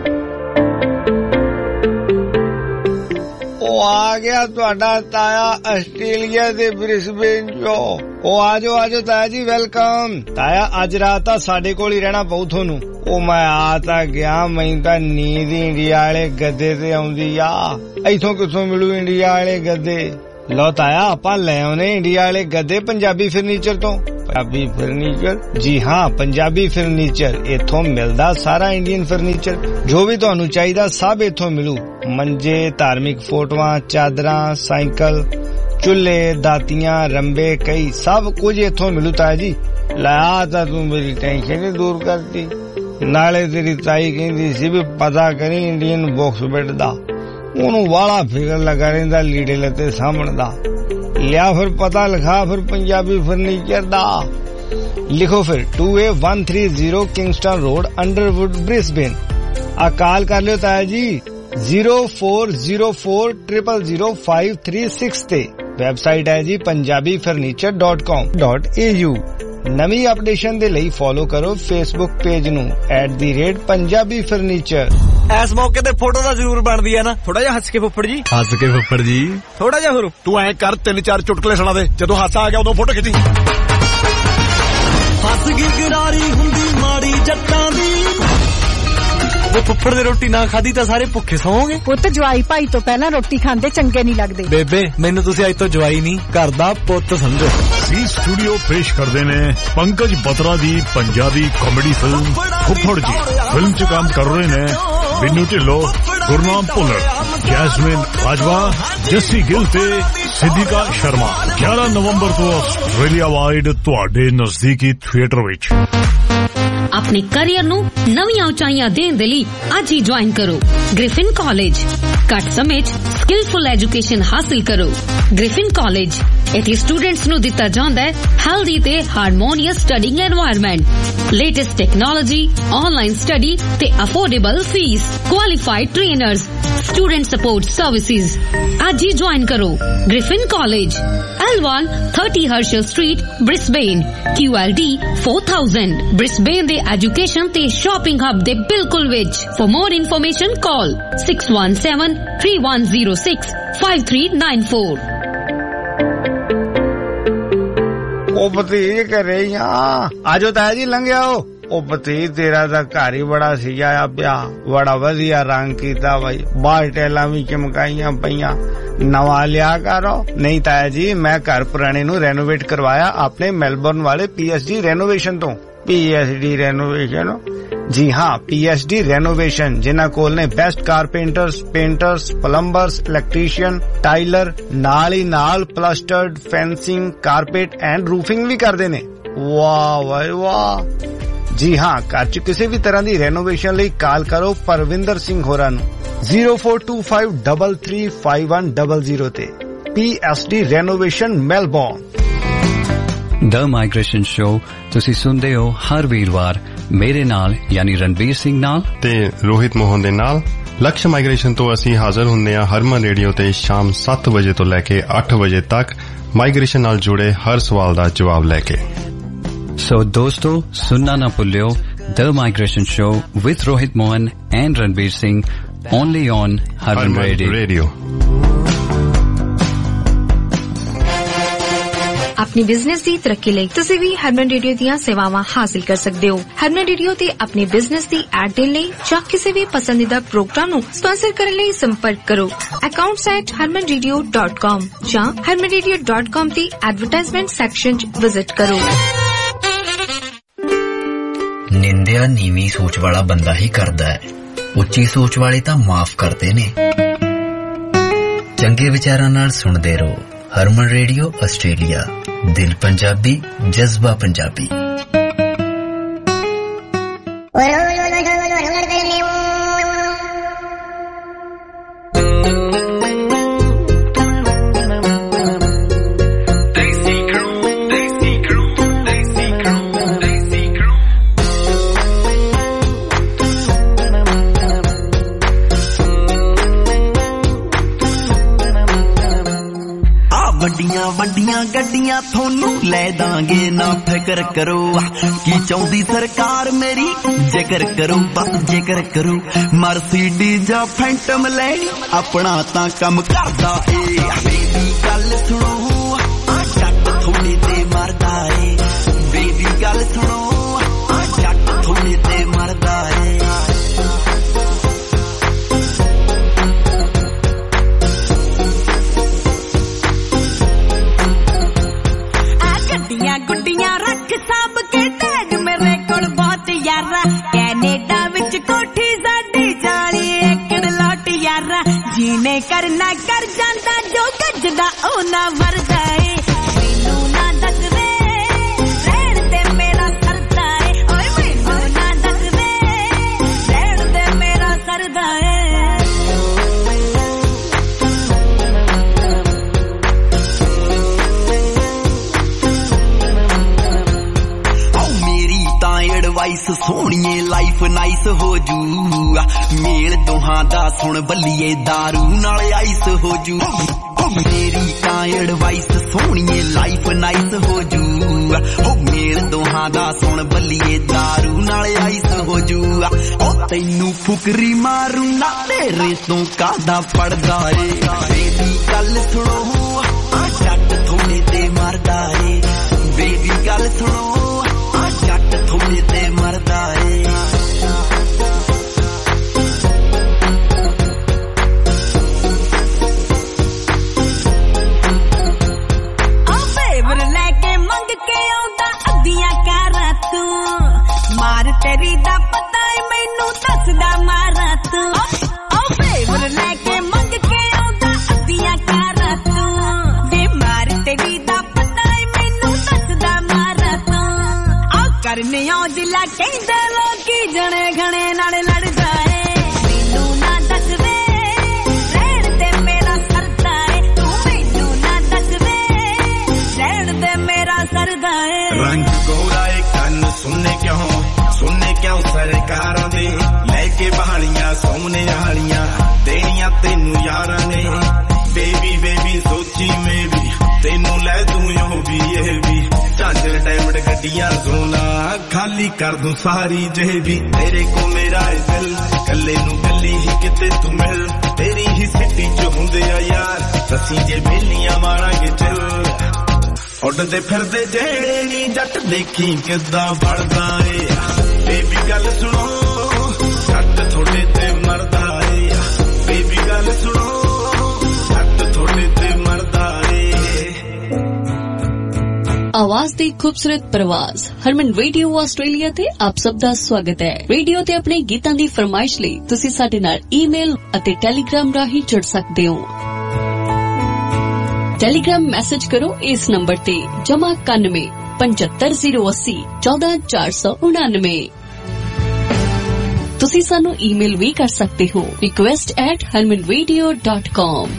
ਉਹ ਆ ਗਿਆ ਤੁਹਾਡਾ ਤਾਇਆ Australia ਦੇ ਬ੍ਰਿਸਬੇਨ ਚੋਂ। ਉਹ ਆਜੋ ਆਜੋ ਤਾਇਆ ਜੀ ਵੈਲਕਮ। ਤਾਇਆ ਅੱਜ ਰਾਤ ਤਾਂ ਸਾਡੇ ਕੋਲ ਹੀ ਰਹਿਣਾ ਪਊ ਤੁਹਾਨੂੰ। ਉਹ ਮੈਂ ਆ ਤਾਂ ਗਿਆ ਮੈਨੂੰ ਤਾਂ ਨੀਂਦ ਇੰਡੀਆ ਵਾਲੇ ਗੱਦੇ ਤੇ ਆਉਂਦੀ ਆ। ਇੱਥੋਂ ਕਿੱਥੋਂ ਮਿਲੂ ਇੰਡੀਆ ਵਾਲੇ ਗੱਦੇ? ਲਓ ਤਾਇਆ ਆਪਾਂ ਲੈ ਆਉਨੇ ਇੰਡੀਆ ਵਾਲੇ ਗੱਦੇ ਪੰਜਾਬੀ ਫਰਨੀਚਰ ਤੋਂ। ਪੰਜਾਬੀ ਫਰਨੀਚਰ? ਜੀ ਹਾਂ ਪੰਜਾਬੀ ਫਰਨੀਚਰ। ਇੱਥੋਂ ਮਿਲਦਾ ਸਾਰਾ ਇੰਡੀਅਨ ਫਰਨੀਚਰ ਜੋ ਵੀ ਤੁਹਾਨੂੰ ਚਾਹੀਦਾ ਸਭ ਇੱਥੋਂ ਮਿਲੂ। ਮੰਜੇ ਧਾਰਮਿਕ ਫੋਟੋਆਂ ਚਾਦਰਾਂ ਸਾਈਕਲ ਚੁੱਲ੍ਹੇ ਦਾਤੀਆਂ ਰੰਬੇ ਕਈ ਸਭ ਕੁਝ ਇੱਥੋਂ ਮਿਲੂ ਤਾਇਆ ਜੀ। ਲੈ ਆ ਤਾਂ ਤੂੰ ਮੇਰੀ ਟੈਨਸ਼ਨ ਹੀ ਦੂਰ ਕਰਤੀ। ਨਾਲੇ ਤੇਰੀ ਤਾਈ ਕਹਿੰਦੀ ਸੀ ਵੀ ਪਤਾ ਕਰੀ ਇੰਡੀਅਨ ਬਾਕਸ ਬੈੱਡ ਦਾ ਉਹਨੂੰ ਵਾਲਾ ਫਿਕਰ ਲੱਗਾ ਰਹਿੰਦਾ ਲੀੜੇ ਲੱਤੇ ਸਾਂਭਣ ਦਾ। ਲਿਆ ਫਿਰ ਪਤਾ ਲਿਖਾ ਫਿਰ ਪੰਜਾਬੀ ਫਰਨੀਚਰ ਦਾ। ਲਿਖੋ ਫਿਰ two A one three zero Kingston road Underwood Brisbane. ਆ ਕਾਲ ਕਰ ਲਿਓ ਤਾਇਆ ਜੀ zero four zero four zero zero five three six ਤੇ। ਵੈਬਸਾਈਟ ਹੈ ਜੀ Punjabi furniture dot com dot a u। ਨਵੀਂ ਅਪਡੇਸ਼ਨ ਦੇ ਲਈ ਫੋਲੋ ਕਰੋ ਫੇਸਬੁੱਕ ਪੇਜ ਨੂੰ at the rate Punjabi furniture. ਇਸ ਮੌਕੇ ਤੇ ਫੋਟੋ ਤਾਂ ਜ਼ਰੂਰ ਬਣਦੀ ਹੈ ਨਾ? ਥੋੜਾ ਜਿਹਾ ਹੱਸ ਕੇ ਫੁੱਫੜ ਜੀ। ਹੱਸ ਕੇ ਫੁੱਫੜ ਜੀ ਥੋੜਾ ਜਿਹਾ ਹੋਰ ਤੂੰ ਐ ਕਰ ਤਿੰਨ ਚਾਰ ਚੁਟਕਲੇ ਸੁਣਾ ਦੇ ਜਦੋਂ ਹਾਸਾ ਆ ਗਿਆ ਉਦੋਂ ਫੋਟੋ ਖਿੱਚੀ। ਹੱਸ ਗਈ ਗਰਾਰੀ ਹੁੰਦੀ ਮਾੜੀ ਜੱਟਾਂ ਦੀ। ਉਹ ਫੁੱਫੜ ਦੇ ਰੋਟੀ ਨਾ ਖਾਦੀ ਤਾਂ ਸਾਰੇ ਭੁੱਖੇ ਸੌਂਗੇ। ਪੁੱਤ ਜਵਾਈ ਭਾਈ ਤੋਂ ਪਹਿਲਾਂ ਰੋਟੀ ਖਾਂਦੇ ਚੰਗੇ ਨਹੀਂ ਲੱਗਦੇ। ਬੇਬੇ ਮੈਨੂੰ ਤੁਸੀਂ ਅੱਜ ਤੋਂ ਜਵਾਈ ਨਹੀਂ ਘਰ ਦਾ ਪੁੱਤ ਸਮਝੋ। ਸੀ ਸਟੂਡੀਓ ਪੇਸ਼ ਕਰਦੇ ਨੇ ਪੰਕਜ ਬਤਰਾ ਦੀ Punjabi comedy film Phuphad ji. Film 'ਚ ਕੰਮ ਕਰ ਰਹੇ ਨੇ ਬਿੰਨੂ ਢਿੱਲੋਂ ਗੁਰਨਾਮ ਭੁੱਲਰ ਜੈਸਮਿਨ ਬਾਜਵਾ ਜੱਸੀ ਗਿੱਲ ਤੇ ਸਿੱਧਿਕਾ ਸ਼ਰਮਾ। ਗਿਆਰਾਂ ਨਵੰਬਰ ਤੋਂ ਆਸਟ੍ਰੇਲੀਆ ਵਾਈਡ ਤੁਹਾਡੇ ਨਜ਼ਦੀਕੀ ਥੀਏਟਰ ਵਿੱਚ। अपने करियर ਨੂੰ ਨਵੀਆਂ ਉਚਾਈਆਂ ਦੇਣ ਦੇ ਲਈ ਅੱਜ ਹੀ ਜੁਆਇਨ ਕਰੋ ਗ੍ਰਿਫਿਨ ਕਾਲਜ। ਘੱਟ ਸਮੇਂ 'ਚ ਸਕਿਲਫੁਲ ਐਜੂਕੇਸ਼ਨ ਹਾਸਿਲ ਕਰੋ। ਗ੍ਰਿਫਿਨ ਕਾਲਜ ਇੱਥੇ ਸਟੂਡੈਂਟਸ ਨੂੰ ਦਿੱਤਾ ਜਾਂਦਾ ਹੈ ਹੈਲਦੀ ਤੇ harmonious studying environment latest technology online study ਤੇ affordable fees qualified trainers student support services. ਅੱਜ ਹੀ ਜੁਆਇਨ ਕਰੋ Griffin college L one thirty Herschel Street Brisbane Q L D four thousand Brisbane ਦੇ ਐਜੂਕੇਸ਼ਨ ਤੇ shopping hub ਦੇ ਬਿਲਕੁਲ ਵਿੱਚ। For more information call six one seven three one zero six five three nine four। ਉਹ ਭਤੀਜ ਘਰੇ ਹੀ ਆ। ਆਜੋ ਤਾਇਆ ਜੀ ਲੰਘ ਆਓ। ਉਹ ਬਤੀਤ ਤੇਰਾ ਤਾਂ ਘਰ ਹੀ ਬੜਾ ਸਜਾਇਆ ਪਿਆ, ਬੜਾ ਵਧੀਆ ਰੰਗ ਕੀਤਾ ਬਾਈ, ਬਾਹਰ ਟੈਲਾਂ ਵੀ ਚਮਕਾਈਆਂ ਪਈਆਂ, ਨਵਾਂ ਲਿਆ ਕਰੋ। ਨਹੀਂ ਤਾਇਆ ਜੀ, ਮੈਂ ਘਰ ਪੁਰਾਣੇ ਨੂੰ ਰੈਨੋਵੇਟ ਕਰਵਾਇਆ ਆਪਣੇ ਮੈਲਬੌਰਨ ਵਾਲੇ ਪੀਐਸਡੀ ਰੈਨੋਵੇਸ਼ਨ ਤੋਂ। PSD renovation? ਜੀ ਹਾਂ, ਪੀਐਸਡੀ ਰੈਨੋਵੇਸ਼ਨ, ਜਿਨ੍ਹਾਂ ਕੋਲ ਨੇ best carpenters, painters, plumbers, electrician, tiler, ਨਾਲ ਹੀ ਨਾਲ plastered, fencing, carpet and roofing ਵੀ ਕਰਦੇ ਨੇ। ਵਾਹ ਵਾਹ ਵਾਹ। ਜੀ ਹਾਂ, ਘਰ ਚ ਕਿਸੇ ਵੀ ਤਰ੍ਹਾਂ ਦੀ ਰੈਨੋਵੇਸ਼ਨ ਲਈ ਕਾਲ ਕਰੋ ਪਰਵਿੰਦਰ ਸਿੰਘ ਹੋਰਾਂ ਨੂੰ zero four two five three three five one zero zero ਤੇ। PSD renovation Melbourne. The migration show ਤੁਸੀਂ ਸੁਣਦੇ ਹੋ ਹਰ ਵੀਰਵਾਰ ਮੇਰੇ ਨਾਲ ਯਾਨੀ ਰਣਬੀਰ ਸਿੰਘ ਨਾਲ ਤੇ ਰੋਹਿਤ ਮੋਹਨ ਦੇ ਨਾਲ। ਲਕਸ਼ ਮਾਈਗ੍ਰੇਸ਼ਨ ਤੋਂ ਅਸੀਂ ਹਾਜ਼ਰ ਹੁੰਦੇ ਹਾਂ ਹਰਮਨ ਰੇਡੀਓ ਤੇ ਸ਼ਾਮ ਸੱਤ ਵਜੇ ਤੋਂ ਲੈ ਕੇ ਅੱਠ ਵਜੇ ਤੱਕ ਮਾਈਗ੍ਰੇਸ਼ਨ ਨਾਲ ਜੁੜੇ ਹਰ ਸਵਾਲ ਦਾ ਜਵਾਬ ਲੈ ਕੇ। ਸੋ ਦੋਸਤੋ, ਸੁਣਨਾ ਨਾ ਭੁੱਲਿਓ the migration show with Rohit Mohan and Ranbir Singh only on Harman Radio. Radio. अपनी बिजनेस ਦੀ ਤਰੱਕੀ ਲਈ ਤੁਸੀਂ ਵੀ ਹਰਮਨ ਰੇਡੀਓ ਦੀਆਂ ਸੇਵਾਵਾਂ ਹਾਸਲ ਕਰ ਸਕਦੇ ਹੋ। ਹਰਮਨ ਰੇਡੀਓ ਤੇ ਆਪਣੀ ਬਿਜ਼ਨਸ ਦੀ ਐਡ ਦੇਣ ਲਈ ਜਾਂ ਕਿਸੇ ਵੀ ਪਸੰਦੀਦਾ ਪ੍ਰੋਗਰਾਮ ਨੂੰ ਸਪਾਂਸਰ ਕਰਨ ਲਈ ਸੰਪਰਕ ਕਰੋ accounts at harman radio dot com ਜਾਂ harman radio dot com ਦੀ ਐਡਵਰਟਾਈਜ਼ਮੈਂਟ ਸੈਕਸ਼ਨ 'ਚ ਵਿਜ਼ਿਟ ਕਰੋ। ਨਿੰਦਿਆ ਨੀਵੀਂ ਸੋਚ ਵਾਲਾ ਬੰਦਾ ਹੀ ਕਰਦਾ ਹੈ, ਉੱਚੀ ਸੋਚ ਵਾਲੇ ਤਾਂ ਮਾਫ ਕਰਦੇ ਨੇ। ਚੰਗੇ ਵਿਚਾਰਾਂ ਨਾਲ ਸੁਣਦੇ ਰਹੋ ਹਰਮਨ ਰੇਡੀਓ ਆਸਟ੍ਰੇਲੀਆ, ਦਿਲ ਪੰਜਾਬੀ, ਜਜ਼ਬਾ ਪੰਜਾਬੀ। ਵੱਡੀਆਂ ਗੱਡੀਆਂ ਤੁਹਾਨੂੰ ਲੈ ਦਾਂਗੇ, ਨਾ ਫਿਕਰ ਕਰੋ। ਕੀ ਚਾਹੁੰਦੀ ਸਰਕਾਰ ਮੇਰੀ, ਜ਼ਿਕਰ ਕਰੋ ਬਸ ਜ਼ਿਕਰ ਕਰੋ। ਮਰਸੀਡੀਜ਼ ਜਾਂ ਫੈਂਟਮ ਲੈਣੀ, ਆਪਣਾ ਤਾਂ ਕੰਮ ਕਰਦਾ ਏ। ਬੇਬੀ ਗੱਲ ਸੁਣੋ, ਜੱਟ ਥੋੜੇ ਤੇ ਮਰਦਾ ਏ। ਬੇਬੀ ਗੱਲ ਸੁਣੋ, ਜੱਟ ਥੋੜੇ ਤੇ ਮਰਦਾ ਏ। ਗੁੱਡੀਆਂ ਰੱਖ ਸਾਂਭ ਕੇ ਟੈਗ ਮੇਰੇ ਕੋਲ ਬਹੁਤ ਯਾਰਾ, ਕੈਨੇਡਾ ਵਿੱਚ ਕੋਠੀ ਸਾਡੀ ਚਾਲੀ ਏਕੜ ਲੋਟ ਯਾਰਾ। ਜੀਨੇ ਕਰਨਾ ਕਰ ਜਾਂਦਾ ਜੋ ਗੱਜਦਾ ਉਹ ਨਾ ਵਰਦਾ ਏ। ਮੈਨੂੰ ਨਾ ਦੱਸ ਵੇ ਰਹਿਣ ਤੇ ਮੇਰਾ ਸਰਦਾ ਏ, ਓਏ ਮੈਨੂੰ ਨਾ ਦੱਸ ਵੇ ਰਹਿਣ ਤੇ ਮੇਰਾ ਸਰਦਾ ਏ। ਐਡਵਾਈਸ ਸੋਹਣੀਏ ਲਾਈਫ ਨਾਈਸ ਹੋ ਜੂ, ਮੇਲ ਦੋਹਾਂ ਦਾ ਸੁਣ ਬੱਲੀਏ ਦਾਰੂ ਨਾਲ ਆਈਸ ਹੋ ਜੂ। ਮੇਰੀ ਤਾਂ ਐਡਵਾਈਸ ਸੋਹਣੀਏ ਲਾਈਫ ਨਾਈਸ ਹੋ ਜੂ, ਹੋ ਮੇਲ ਦੋਹਾਂ ਦਾ ਸੁਣ ਬੱਲੀਏ ਦਾਰੂ ਨਾਲ ਆਈਸ ਹੋ ਜੂ। ਉਹ ਤੈਨੂੰ ਫੁਕਰੀ ਮਾਰੂ ਨਾ ਤੇਰੇ ਤੋਂ ਕਾਹਦਾ ਪੜਦਾ ਏ। ਬੇਬੀ ਗੱਲ ਸੁਣੋ, ਜੱਟ ਥੋੜੇ ਤੇ ਮਰਦਾ ਏ। ਬੇਬੀ ਗੱਲ ਸੁਣੋ, ਜੱਟ ਥੋੜੇ ਤੇ ਮਰਦਾ ਏ। ਉਹ ਫੇਵਰ ਲੈ ਕੇ ਮੰਗ ਕੇ ਆਉਂਦਾ ਅੱਧੀਆਂ ਕਾਰਾਂ ਤੂੰ, ਮਾਰ ਤੇਰੀ ਦਾ ਪਤਾ ਏ ਮੈਨੂੰ ਦੱਸਦਾ ਮਾਰਾ ਤੂੰ। ਉਹ ਫੇਵਰ ਲੈ ਕੇ ਮੰਗ ਕੇ ਆਉਂਦਾ ਅੱਧੀਆਂ ਕਾਰਾਂ ਤੂੰ, ਵੇ ਮਾਰ ਤੇਰੀ ਦਾ ਪਤਾ ਏ ਮੈਨੂੰ ਦੱਸਦਾ ਮਾਰਾ ਤੂੰ। ਕਰਨੇ ਔਜਲਾ ਕਹਿੰਦੇ ਲੋਕੀ ਜਣੇ ਖਣੇ ਨਾਲ ਲੜਦਾ ਏ। ਮੈਨੂੰ ਨਾ ਦੱਸ ਵੇ ਰਹਿਣ ਤੇ ਮੇਰਾ ਸਰਦਾ ਏ, ਤੂੰ ਮੈਨੂੰ ਨਾ ਦੱਸ ਵੇ ਰਹਿਣ ਤੇ ਮੇਰਾ ਸਰਦਾ ਏ। ਰੰਗ ਗੋਰਾ ਏ ਕੰਨ ਸੁਣਨੇ ਕਿਉਂ, ਸੁਣਨੇ ਕਿਉਂ ਸਰਕਾਰਾਂ ਦੇ, ਲੈ ਕੇ ਬਹਾਲੀਆਂ ਸੋਹਣੇ ਵਾਲੀਆਂ ਦੇਣੀਆਂ ਤੈਨੂੰ ਯਾਰਾਂ ਨੇ। ਬੇਬੀ ਬੇਬੀ ਸੋਚੀ ਮੈਂ ਵੀ ਤੈਨੂੰ ਲੈ ਦੂੰ ਉਹ ਵੀ ਇਹ ਵੀ, ਝਾਂਜਰ ਡਾਇਮੰਡ ਗੱਡੀਆਂ ਸੋਨਾ ਖਾਲੀ ਕਰ ਦੂੰ ਸਾਰੀ ਜੇਬੀ। ਤੇਰੇ ਕੋ ਮੇਰਾ ਦਿਲ ਕੱਲੇ ਨੂੰ ਕੱਲੀ ਹੀ ਕਿਤੇ ਤੂੰ ਮਿਲ, ਤੇਰੀ ਹੀ ਸਿੱਟੀ ਚ ਹੁੰਦੇ ਆ ਯਾਰ ਅਸੀਂ ਜੇ ਬੇਲੀਆਂ ਮਾਰਾਂਗੇ ਚੱਲ। ਉੱਡਦੇ ਫਿਰਦੇ ਜਿਹੜੇ ਨੀ ਜੱਟ ਦੇਖੀ ਕਿੱਦਾਂ ਵੜਦਾ ਏ। ਬੇਬੀ ਗੱਲ ਸੁਣੋ ਛੱਟ ਥੋੜੇ ਤੇ ਮਰਦਾ ਏ ਬੇਬੀ ਗੱਲ ਸੁਣੋ ਛੱਟ ਥੋੜੇ ਤੇ ਮਰਦਾ ਏ आवाज दी खूबसूरत प्रवाज हरमन रेडियो आस्ट्रेलिया ते आप सब दा स्वागत है। रेडियो ते अपने गीतां दी फरमाइश लई तुसी साडे नाल ईमेल अते टेलीग्राम राही जुड़ सकदे हो। टेलीग्राम मैसेज करो इस नंबर ते जमा इक्यानवे पचहत्तर जीरो अस्सी चौदह चार सौ उनानवे। तुसी सानू ईमेल भी कर सकते हो request at Harman radio dot com.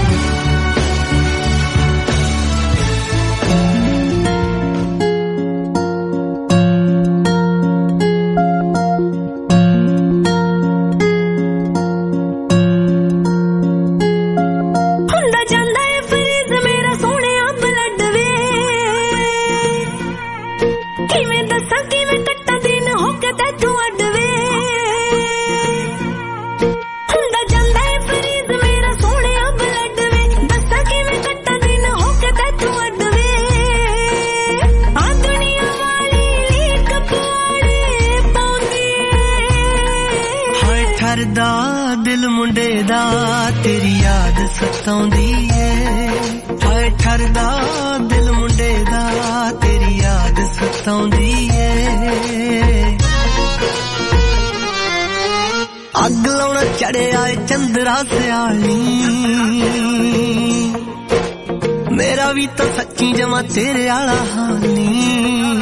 मेरा भी तो सच्ची जमा तेरे आला हाल नी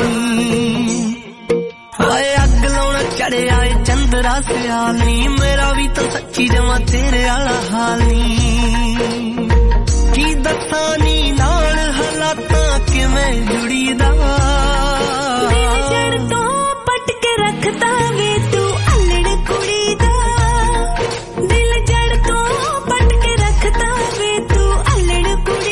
आए अग लाउना चढ़े आए चंद्रा सियाल नी मेरा भी तो सच्ची जमा तेरे आला हाल नी की दसा नी नाल हालातां किवें जुड़ी दा दिल जड़ तो पट के रखता वे तू अल्लड़ कुड़ी दा दिल जड़ तो पट के रखता वे तू अल्लड़ कुड़ी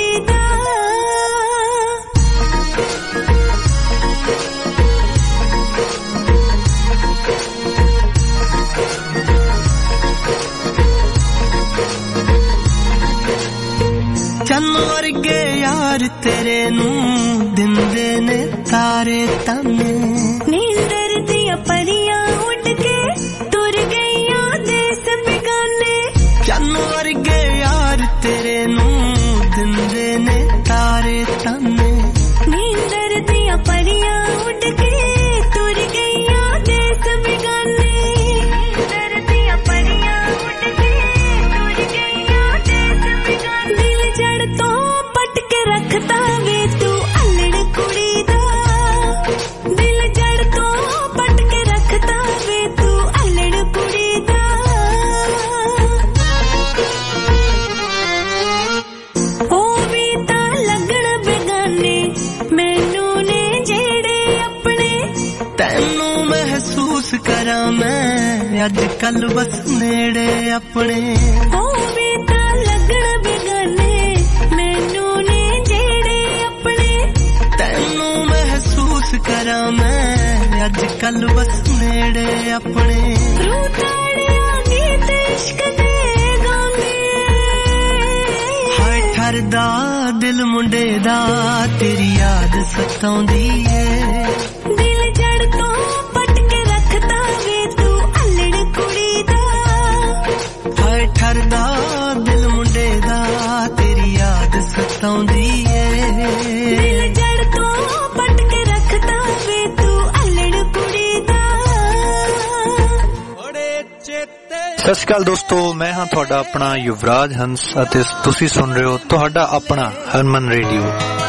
चन्न वर्गे यार तेरे नू दिंदे ने तारे ताने नींदर दिया परियां उड़ के तुर गईयां देश बेगाने चन्न वर्गे यार तेरे नू दिंदे ने तारे ताने नींदर दिया परियां उड़ के तुर गईयां देश बेगाने नींदर दिया परियां उड़ के तुर गईयां देश बेगाने दिल जड़ तो पट के रखता वे तू अल्लड़ कुड़ी दा दिल जड़ तो पट के रखता वे तू अल्लड़ कुड़ी दा ओ भी ता लगण बेगाने मैनू ने जेड़े अपने तैनू महसूस करा मैं अज कल बस नेड़े अपने ओ भी ता लगण बेगाने मैनू ने जेड़े अपने तैनू महसूस करा मैं अज कल बस नेड़े अपने रूह ताड़िया गीत इश्क दे गांदे हाय ठरदा दिल मुंडे दा तेरी याद सताउंदी ए दिल जड़ तो पट के रखता वे तू अल्लड़ कुड़ी दा हाय ठरदा दिल मुंडे दा तेरी याद सताउंदी ए दिल जड़ तो पट के रखता वे तू अल्लड़ कुड़ी दा ਸਤਿ ਸ਼੍ਰੀ ਅਕਾਲ ਦੋਸਤੋ ਮੈਂ ਹਾਂ ਤੁਹਾਡਾ ਆਪਣਾ ਯੁਵਰਾਜ ਹੰਸ ਅਤੇ ਤੁਸੀਂ ਸੁਣ ਰਹੇ ਹੋ ਤੁਹਾਡਾ ਆਪਣਾ ਹਰਮਨ ਰੇਡੀਓ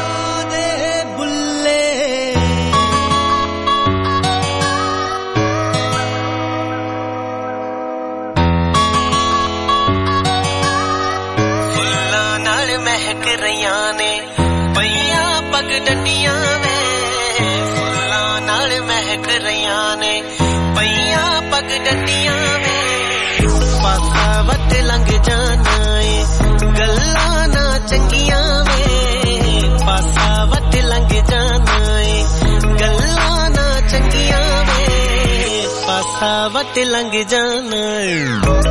ਫੁੱਲਾਂ ਨਾਲ ਮਹਿਕ ਰਹੀਆਂ ਨੇ ਪਈਆਂ ਪਗ ਡੰਡੀਆਂ ਨੇ ਫੁੱਲਾਂ ਨਾਲ ਮਹਿਕ ਰਹੀਆਂ ਨੇ ਪਈਆਂ ਪਗ ਡੰਡੀਆਂ ਨੇ ਪਾਸਾ ਵੱਟ ਲੰਘ ਜਾਣਾ ਏ ਗੱਲਾਂ ਨਾ ਚੰਗੀਆਂ ਵੇ ਪਾਸਾ ਵੱਟ ਲੰਘ ਜਾਣਾ ਏ ਗੱਲਾਂ ਨਾ ਚੰਗੀਆਂ ਵੇ ਪਾਸਾ ਵੱਟ ਲੰਘ ਜਾਣਾ ਏ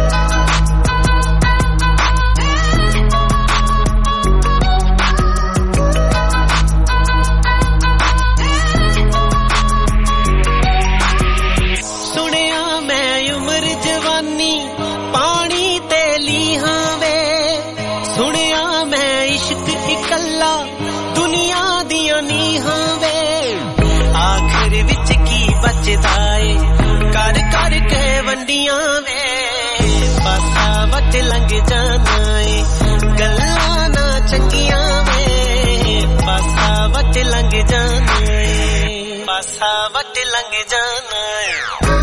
कल्ला दुनिया दियां नीहां वे आखिर विच की बचदा ए कर कर के वंडियां वे पासा वट लंघ जाना ए गल्लां ना चंगियां वे पासा वट लंघ जाना ए पासा वट लंघ जाना ए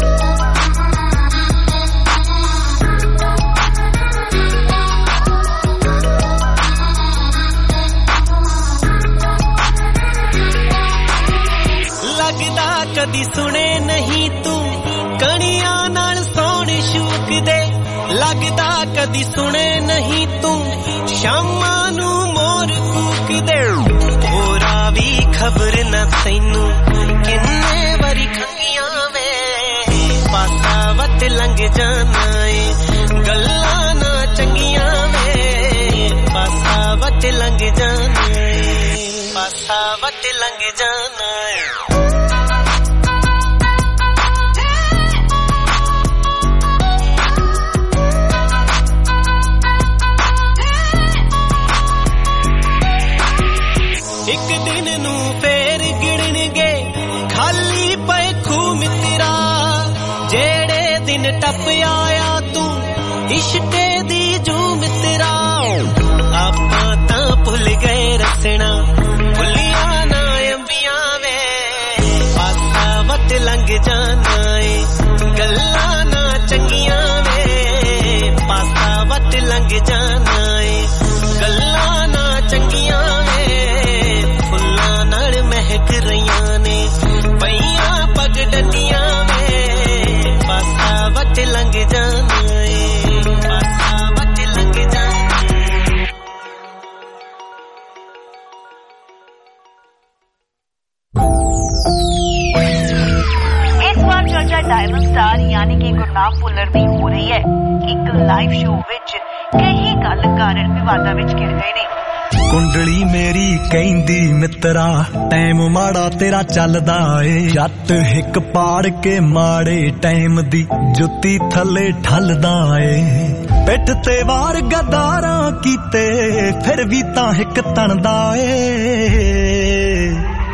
लगदा कदी सुने नहीं तू कणियां नाल सोने शूक दे लगदा कदी सुने नहीं तू शामां नू मोर कूक दे होरा भी खबर न तैनू किन्ने वारी खंगियां वे पासा वट लंघ जाना ए गल्लां ना चंगियां वे पासा वट लंघ जाना ए पासा वट लंघ जाना ए एक दिन नू फेर गिणनगे खाली पे खू मित्रा जेड़े दिन टप आया तू इश्के दी जू मित्रा आपां तां भुल गए रसना भुलिया ना अंबियां वे पासा वट लंघ जाना ए गल्लां ना चंगियां वे पासा वट लंघ जाना ए गल्लां ना चंगियां महक रहियां ने पईयां पग डंडियां में पासा वट लंघ जाना ए पासा वट लंघ जाना इस बार चर्चा डायमंड स्टार यानी कि गुरनाम भुल्लर दी हो रही है एक लाइव शो विच कई कलाकार विवादां विच घिर गए ने कुंडली मेरी कहंदी मित्रा टाइम माड़ा तेरा चलदा ए जट हिक पाड़ के माड़े टाइम दी जुत्ती थले ठलदा ए पिठ ते वार गदारां कीते फिर भी तां हिक तणदा ए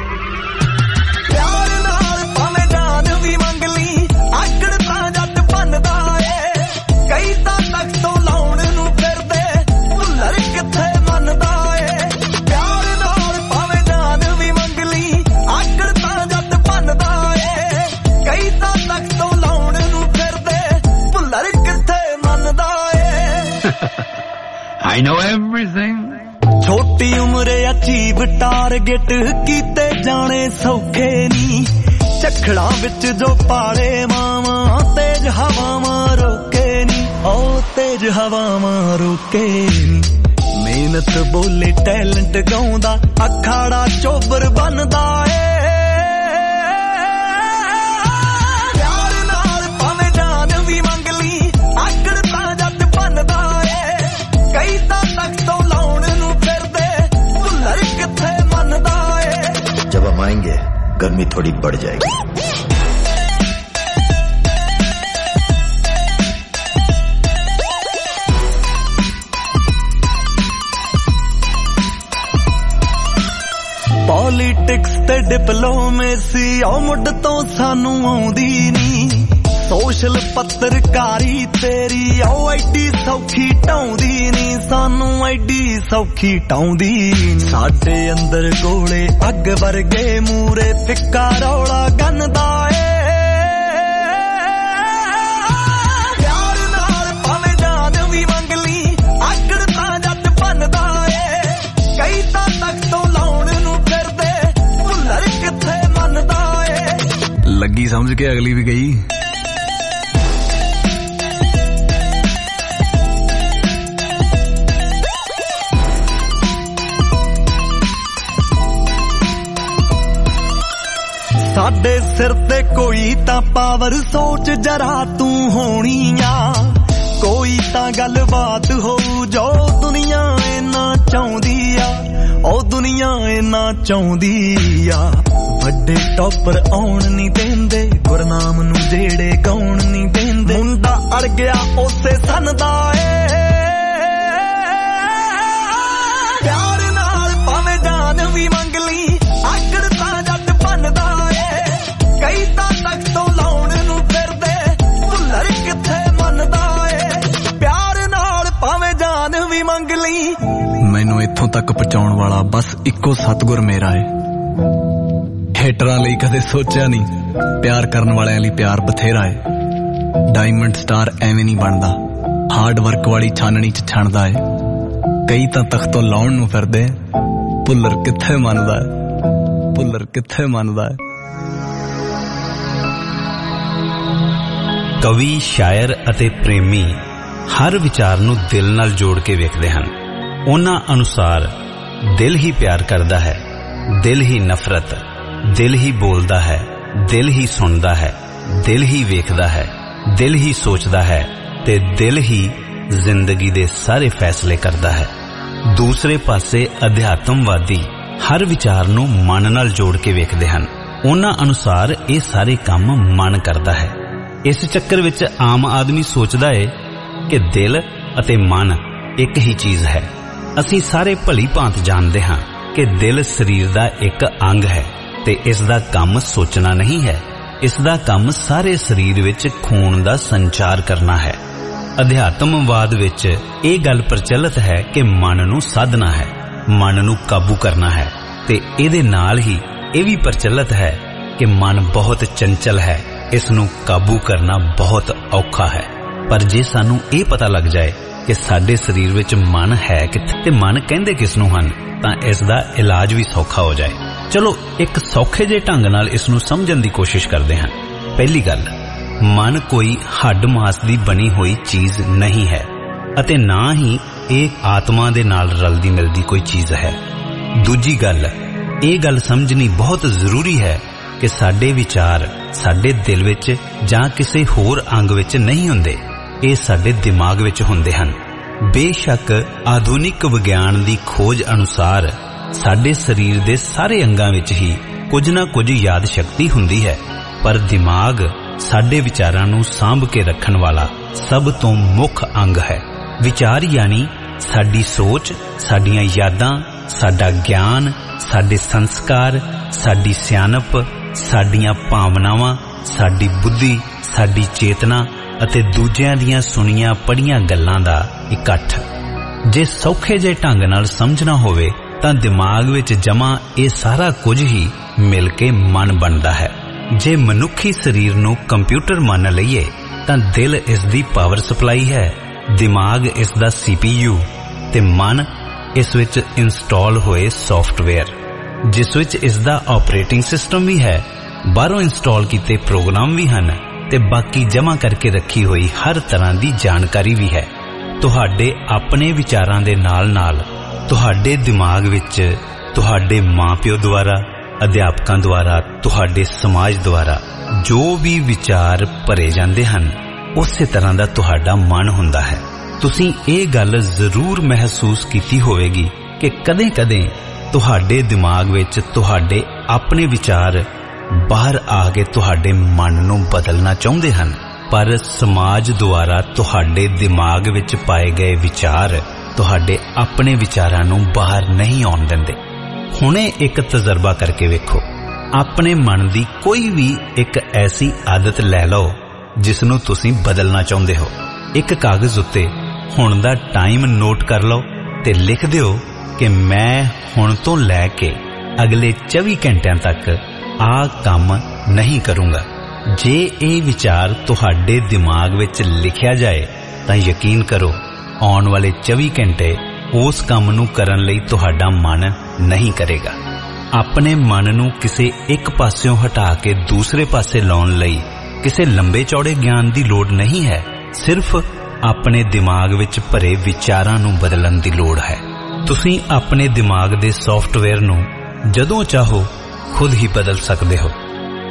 प्यार नाल भावें जान भी मंग ली आकड़ तां जट बनदा ए कई तां तख्तों लाउण नूं फिरदे भुल्लर किथे मनदा I know everything. छोटी उम्रे अचीव टारगेट कीते जाने सौखे नी चखड़ा विच जो पाले मावा तेज हवावां रोके नी ओ तेज हवावां रोके नी मेहनत बोले टैलेंट गाउंदा अखाड़ा चोबर बनदा ए प्यार नाल भावें जान भी मंग ली आकड़ तां जट बनदा ए कई तां तख्तों लाउण नूं फिरदे भुल्लर किथे मनदा ए जब हम आएंगे गर्मी थोड़ी बढ़ जाएगी पॉलिटिक्स ते डिप्लोमेसी ओ मुड तो सानू आउंदी नी सोशल पत्रकारी तेरी ओ एडी सौखी टाउंदी नी सानू एडी सौखी टाउंदी साडे अंदर गोले अग वर्गे मूरे फिक्का रौला गन्नदा ए प्यार नाल भावें जान भी मंग ली आकड़ तां जट बनदा ए कई तां तख्तों लाउण नूं फिरदे भुल्लर किथे मनदा ए लगी समझ के अगली भी गई साडे सिर ते कोई तां पावर सोच जरा तू होनी आ कोई तां गलबात हो जो दुनिया इना चाहुंदी आ ओ दुनिया इना चाहुंदी आ वड्डे टॉपर आउण नहीं देंदे गुरनाम नू जेड़े गाउण नहीं देंदे मुंडा अड़ गया उसे सन दा ए प्यार नाल ਮੰਗ ਲਈ। ਮੈਨੂੰ ਇੱਥੋਂ ਤੱਕ ਪਹੁੰਚਾਉਣ ਵਾਲਾ ਬਸ ਇੱਕੋ ਸਤਿਗੁਰ ਮੇਰਾ ਏ। ਹੇਟਰਾਂ ਲਈ ਕਦੇ ਸੋਚਿਆ ਨਹੀਂ, ਪਿਆਰ ਕਰਨ ਵਾਲਿਆਂ ਲਈ ਪਿਆਰ ਬਥੇਰਾ ਏ। ਡਾਇਮੰਡ ਸਟਾਰ ਐਵੇਂ ਨਹੀਂ ਬਣਦਾ, ਹਾਰਡ ਵਰਕ ਵਾਲੀ ਛਾਨਣੀ ਚ ਛਣਦਾ ਏ। ਕਈ ਤਾਂ ਤਖਤੋਂ ਲਾਉਣ ਨੂੰ ਫਿਰਦੇ, ਭੁੱਲਰ ਕਿੱਥੇ ਮੰਨਦਾ ਏ, ਭੁੱਲਰ ਕਿੱਥੇ ਮੰਨਦਾ ਏ। ਕਵੀ, ਸ਼ਾਇਰ ਅਤੇ ਪ੍ਰੇਮੀ ਹਰ ਵਿਚਾਰ ਨੂੰ ਦਿਲ ਨਾਲ ਜੋੜ ਕੇ ਵੇਖਦੇ ਹਨ। ਉਹਨਾਂ ਅਨੁਸਾਰ ਦਿਲ ਹੀ ਪਿਆਰ ਕਰਦਾ ਹੈ, ਦਿਲ ਹੀ ਨਫ਼ਰਤ, ਦਿਲ ਹੀ ਬੋਲਦਾ ਹੈ, ਦਿਲ ਹੀ ਸੁਣਦਾ ਹੈ, ਦਿਲ ਹੀ ਵੇਖਦਾ ਹੈ, ਦਿਲ ਹੀ ਸੋਚਦਾ ਹੈ ਤੇ ਦਿਲ ਹੀ ਜ਼ਿੰਦਗੀ ਦੇ ਸਾਰੇ ਫੈਸਲੇ ਕਰਦਾ ਹੈ। ਦੂਸਰੇ ਪਾਸੇ ਅਧਿਆਤਮਵਾਦੀ ਹਰ ਵਿਚਾਰ ਨੂੰ ਮਨ ਨਾਲ ਜੋੜ ਕੇ ਵੇਖਦੇ ਹਨ। ਉਹਨਾਂ ਅਨੁਸਾਰ ਇਹ ਸਾਰੇ ਕੰਮ ਮਨ ਕਰਦਾ ਹੈ। ਇਸ ਚੱਕਰ ਵਿੱਚ ਆਮ ਆਦਮੀ ਸੋਚਦਾ ਹੈ ਕਿ ਦਿਲ ਅਤੇ ਮਨ ਇੱਕ ਹੀ ਚੀਜ਼ ਹੈ। ਅਸੀਂ ਸਾਰੇ ਭਲੀ ਭਾਂਤ ਜਾਣਦੇ ਹਾਂ ਕਿ ਦਿਲ ਸਰੀਰ ਦਾ ਇੱਕ ਅੰਗ ਹੈ ਤੇ ਇਸ ਦਾ ਕੰਮ ਸੋਚਣਾ ਨਹੀਂ ਹੈ। ਇਸ ਦਾ ਕੰਮ ਸਾਰੇ ਸਰੀਰ ਵਿੱਚ ਖੂਨ ਦਾ ਸੰਚਾਰ ਕਰਨਾ ਹੈ। ਅਧਿਆਤਮਵਾਦ ਵਿੱਚ ਇਹ ਗੱਲ ਪ੍ਰਚਲਿਤ ਹੈ ਕਿ ਮਨ ਨੂੰ ਸਾਧਨਾ ਹੈ, ਮਨ ਨੂੰ ਕਾਬੂ ਕਰਨਾ ਹੈ ਤੇ ਇਹਦੇ ਨਾਲ ਹੀ ਇਹ ਵੀ ਪ੍ਰਚਲਿਤ ਹੈ ਕਿ ਮਨ ਬਹੁਤ ਚੰਚਲ ਹੈ, ਇਸ ਨੂੰ ਕਾਬੂ ਕਰਨਾ ਬਹੁਤ ਔਖਾ ਹੈ। ਪਰ ਜੇ ਸਾਨੂੰ ਇਹ ਪਤਾ ਲੱਗ ਜਾਏ ਕਿ ਸਾਡੇ ਸਰੀਰ ਵਿੱਚ ਮਨ ਹੈ ਕਿੱਥੇ ਤੇ ਮਨ ਕਹਿੰਦੇ ਕਿਸ ਨੂੰ ਹਨ, ਤਾਂ ਇਸ ਦਾ ਇਲਾਜ ਵੀ ਸੌਖਾ ਹੋ ਜਾਏ। ਚਲੋ ਇੱਕ ਸੌਖੇ ਜਿਹੇ ਢੰਗ ਨਾਲ ਇਸ ਨੂੰ ਸਮਝਣ ਦੀ ਕੋਸ਼ਿਸ਼ ਕਰਦੇ ਹਾਂ। ਪਹਿਲੀ ਗੱਲ, ਮਨ ਕੋਈ ਹੱਡ ਮਾਸ ਦੀ ਬਣੀ ਹੋਈ ਚੀਜ਼ ਨਹੀਂ ਹੈ ਅਤੇ ਨਾ ਹੀ ਇਹ ਆਤਮਾ ਦੇ ਨਾਲ ਰਲਦੀ ਮਿਲਦੀ ਕੋਈ ਚੀਜ਼ ਹੈ। ਦੂਜੀ ਗੱਲ, ਇਹ ਗੱਲ ਸਮਝਣੀ ਬਹੁਤ ਜ਼ਰੂਰੀ ਹੈ ਕਿ ਸਾਡੇ ਵਿਚਾਰ ਸਾਡੇ ਦਿਲ ਵਿੱਚ ਜਾਂ ਕਿਸੇ ਹੋਰ ਅੰਗ ਵਿੱਚ ਨਹੀਂ ਹੁੰਦੇ, ਇਹ ਸਾਡੇ ਦਿਮਾਗ ਵਿੱਚ ਹੁੰਦੇ ਹਨ। ਬੇਸ਼ੱਕ ਆਧੁਨਿਕ ਵਿਗਿਆਨ ਦੀ ਖੋਜ ਅਨੁਸਾਰ ਸਾਡੇ ਸਰੀਰ ਦੇ ਸਾਰੇ ਅੰਗਾਂ ਵਿੱਚ ਹੀ ਕੁਝ ਨਾ ਕੁਝ ਯਾਦ ਸ਼ਕਤੀ ਹੁੰਦੀ ਹੈ, ਪਰ ਦਿਮਾਗ ਸਾਡੇ ਵਿਚਾਰਾਂ ਨੂੰ ਸਾਂਭ ਕੇ ਰੱਖਣ ਵਾਲਾ ਸਭ ਤੋਂ ਮੁੱਖ ਅੰਗ ਹੈ। ਵਿਚਾਰ ਯਾਨੀ ਸਾਡੀ ਸੋਚ, ਸਾਡੀਆਂ ਯਾਦਾਂ, ਸਾਡਾ ਗਿਆਨ, ਸਾਡੇ ਸੰਸਕਾਰ, ਸਾਡੀ ਸਿਆਣਪ, ਸਾਡੀਆਂ ਭਾਵਨਾਵਾਂ, ਸਾਡੀ ਬੁੱਧੀ, ਸਾਡੀ ਚੇਤਨਾ ਅਤੇ ਦੂਜਿਆਂ ਦੀਆਂ ਸੁਣੀਆਂ ਪੜ੍ਹੀਆਂ ਗੱਲਾਂ ਦਾ ਇਕੱਠ। ਜੇ ਸੌਖੇ ਜਿਹੇ ਢੰਗ ਨਾਲ ਸਮਝਣਾ ਹੋਵੇ ਤਾਂ ਦਿਮਾਗ ਵਿੱਚ ਜਮ੍ਹਾਂ ਇਹ ਸਾਰਾ ਕੁਝ ਹੀ ਮਿਲ ਕੇ ਮਨ ਬਣਦਾ ਹੈ। ਜੇ ਮਨੁੱਖੀ ਸਰੀਰ ਨੂੰ ਕੰਪਿਊਟਰ ਮੰਨ ਲਈਏ ਤਾਂ ਦਿਲ ਇਸ ਦੀ ਪਾਵਰ ਸਪਲਾਈ ਹੈ, ਦਿਮਾਗ ਇਸ ਦਾ ਸੀ ਪੀ ਯੂ ਤੇ ਮਨ ਇਸ ਵਿੱਚ ਇੰਸਟਾਲ ਹੋਏ ਸੌਫਟਵੇਅਰ, ਜਿਸ ਵਿੱਚ ਇਸ ਦਾ ਆਪਰੇਟਿੰਗ ਸਿਸਟਮ ਵੀ ਹੈ, ਬਾਹਰੋਂ ਇੰਸਟਾਲ ਕੀਤੇ ਪ੍ਰੋਗਰਾਮ ਵੀ ਹਨ ਤੇ ਬਾਕੀ ਜਮ੍ਹਾਂ ਕਰਕੇ ਰੱਖੀ ਹੋਈ ਹਰ ਤਰ੍ਹਾਂ ਦੀ ਜਾਣਕਾਰੀ ਵੀ ਹੈ। ਤੁਹਾਡੇ ਆਪਣੇ ਵਿਚਾਰਾਂ ਦੇ ਨਾਲ ਨਾਲ ਤੁਹਾਡੇ ਦਿਮਾਗ ਵਿੱਚ ਤੁਹਾਡੇ ਮਾਂ-ਪਿਓ ਦੁਆਰਾ, ਅਧਿਆਪਕਾਂ ਦੁਆਰਾ, ਤੁਹਾਡੇ ਸਮਾਜ ਦੁਆਰਾ ਜੋ ਵੀ ਵਿਚਾਰ ਭਰੇ ਜਾਂਦੇ ਹਨ, ਉਸੇ ਤਰ੍ਹਾਂ ਦਾ ਤੁਹਾਡਾ ਮਨ ਹੁੰਦਾ ਹੈ। ਤੁਸੀਂ ਇਹ ਗੱਲ ਜ਼ਰੂਰ ਮਹਿਸੂਸ ਕੀਤੀ ਹੋਵੇਗੀ ਕਿ ਕਦੇ-ਕਦੇ ਤੁਹਾਡੇ ਦਿਮਾਗ ਵਿੱਚ ਤੁਹਾਡੇ ਆਪਣੇ ਵਿਚਾਰ ਬਾਹਰ ਆ ਕੇ ਤੁਹਾਡੇ ਮਨ ਨੂੰ ਬਦਲਣਾ ਚਾਹੁੰਦੇ ਹਨ, ਪਰ ਸਮਾਜ ਦੁਆਰਾ ਤੁਹਾਡੇ ਦਿਮਾਗ ਵਿੱਚ ਪਾਏ ਗਏ ਵਿਚਾਰ ਤੁਹਾਡੇ ਆਪਣੇ ਵਿਚਾਰਾਂ ਨੂੰ ਬਾਹਰ ਨਹੀਂ ਆਉਣ ਦਿੰਦੇ। ਹੁਣੇ ਇੱਕ ਤਜਰਬਾ ਕਰਕੇ ਵੇਖੋ। ਆਪਣੇ ਮਨ ਦੀ ਕੋਈ ਵੀ ਇੱਕ ਐਸੀ ਆਦਤ ਲੈ ਲਓ ਜਿਸ ਨੂੰ ਤੁਸੀਂ ਬਦਲਣਾ ਚਾਹੁੰਦੇ ਹੋ। ਇੱਕ ਕਾਗਜ਼ ਉੱਤੇ ਹੁਣ ਦਾ ਟਾਈਮ ਨੋਟ ਕਰ ਲਓ ਤੇ ਲਿਖ ਦਿਓ ਕਿ ਮੈਂ ਹੁਣ ਤੋਂ ਲੈ ਕੇ ਅਗਲੇ ਚੌਵੀ ਘੰਟਿਆਂ ਤੱਕ ਆਹ ਕੰਮ ਨਹੀਂ ਕਰੂੰਗਾ। ਜੇ ਇਹ ਵਿਚਾਰ ਤੁਹਾਡੇ ਦਿਮਾਗ ਵਿੱਚ ਲਿਖਿਆ ਜਾਏ ਤਾਂ ਯਕੀਨ ਕਰੋ ਆਉਣ ਵਾਲੇ ਚੌਵੀ ਘੰਟੇ ਉਸ ਕੰਮ ਨੂੰ ਕਰਨ ਲਈ ਤੁਹਾਡਾ ਮਨ ਨਹੀਂ ਕਰੇਗਾ। ਆਪਣੇ ਮਨ ਨੂੰ ਕਿਸੇ ਇੱਕ ਪਾਸਿਓਂ ਹਟਾ ਕੇ ਦੂਸਰੇ ਪਾਸੇ ਲਾਉਣ ਲਈ ਕਿਸੇ ਲੰਬੇ ਚੌੜੇ ਗਿਆਨ ਦੀ ਲੋੜ ਨਹੀਂ ਹੈ, ਸਿਰਫ ਆਪਣੇ ਦਿਮਾਗ ਵਿੱਚ ਭਰੇ ਵਿਚਾਰਾਂ ਨੂੰ ਬਦਲਣ ਦੀ ਲੋੜ ਹੈ। ਤੁਸੀਂ ਆਪਣੇ ਦਿਮਾਗ ਦੇ ਸੌਫਟਵੇਅਰ ਨੂੰ ਜਦੋਂ ਚਾਹੋ ਖੁਦ ਹੀ ਬਦਲ ਸਕਦੇ ਹੋ।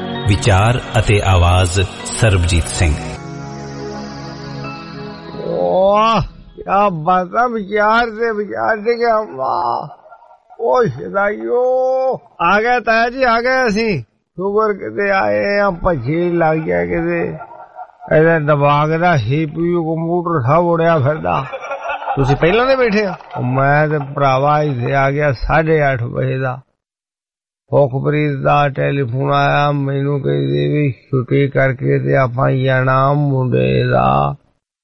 ਵਿਚਾਰ ਅਤੇ ਆਵਾਜ਼ ਸਰਬਜੀਤ ਸਿੰਘ। ਵਾਹ क्या बात है, विचार से विचार से क्या वाह। ओ शिदाइयो आ गए ताया जी, आ गए असी शुगर किते आए आ, भजी लग गया किते ਇਹਦਾ ਦਿਮਾਗ ਦਾ ਸੀਪੀਯੂ ਕੰਪਿਊਟਰ ਸਭ ਉੜਿਆ ਫਿਰਦਾ। ਤੁਸੀਂ ਪਹਿਲਾਂ ਦੇ ਬੈਠੇ ਆ? ਮੈਂ ਤੇ ਭਰਾਵਾ ਇੱਥੇ ਆ ਗਿਆ ਸਾਢੇ ਅੱਠ ਵਜੇ ਦਾ। ਫੋਕਪ੍ਰੀਤ ਦਾ ਟੈਲੀਫੋਨ ਆਇਆ, ਮੈਨੂੰ ਕਹਿੰਦੀ ਵੀ ਛੁੱਟੀ ਕਰਕੇ ਤੇ ਆਪਾਂ ਜਾਣਾ ਮੁੰਡੇ ਦਾ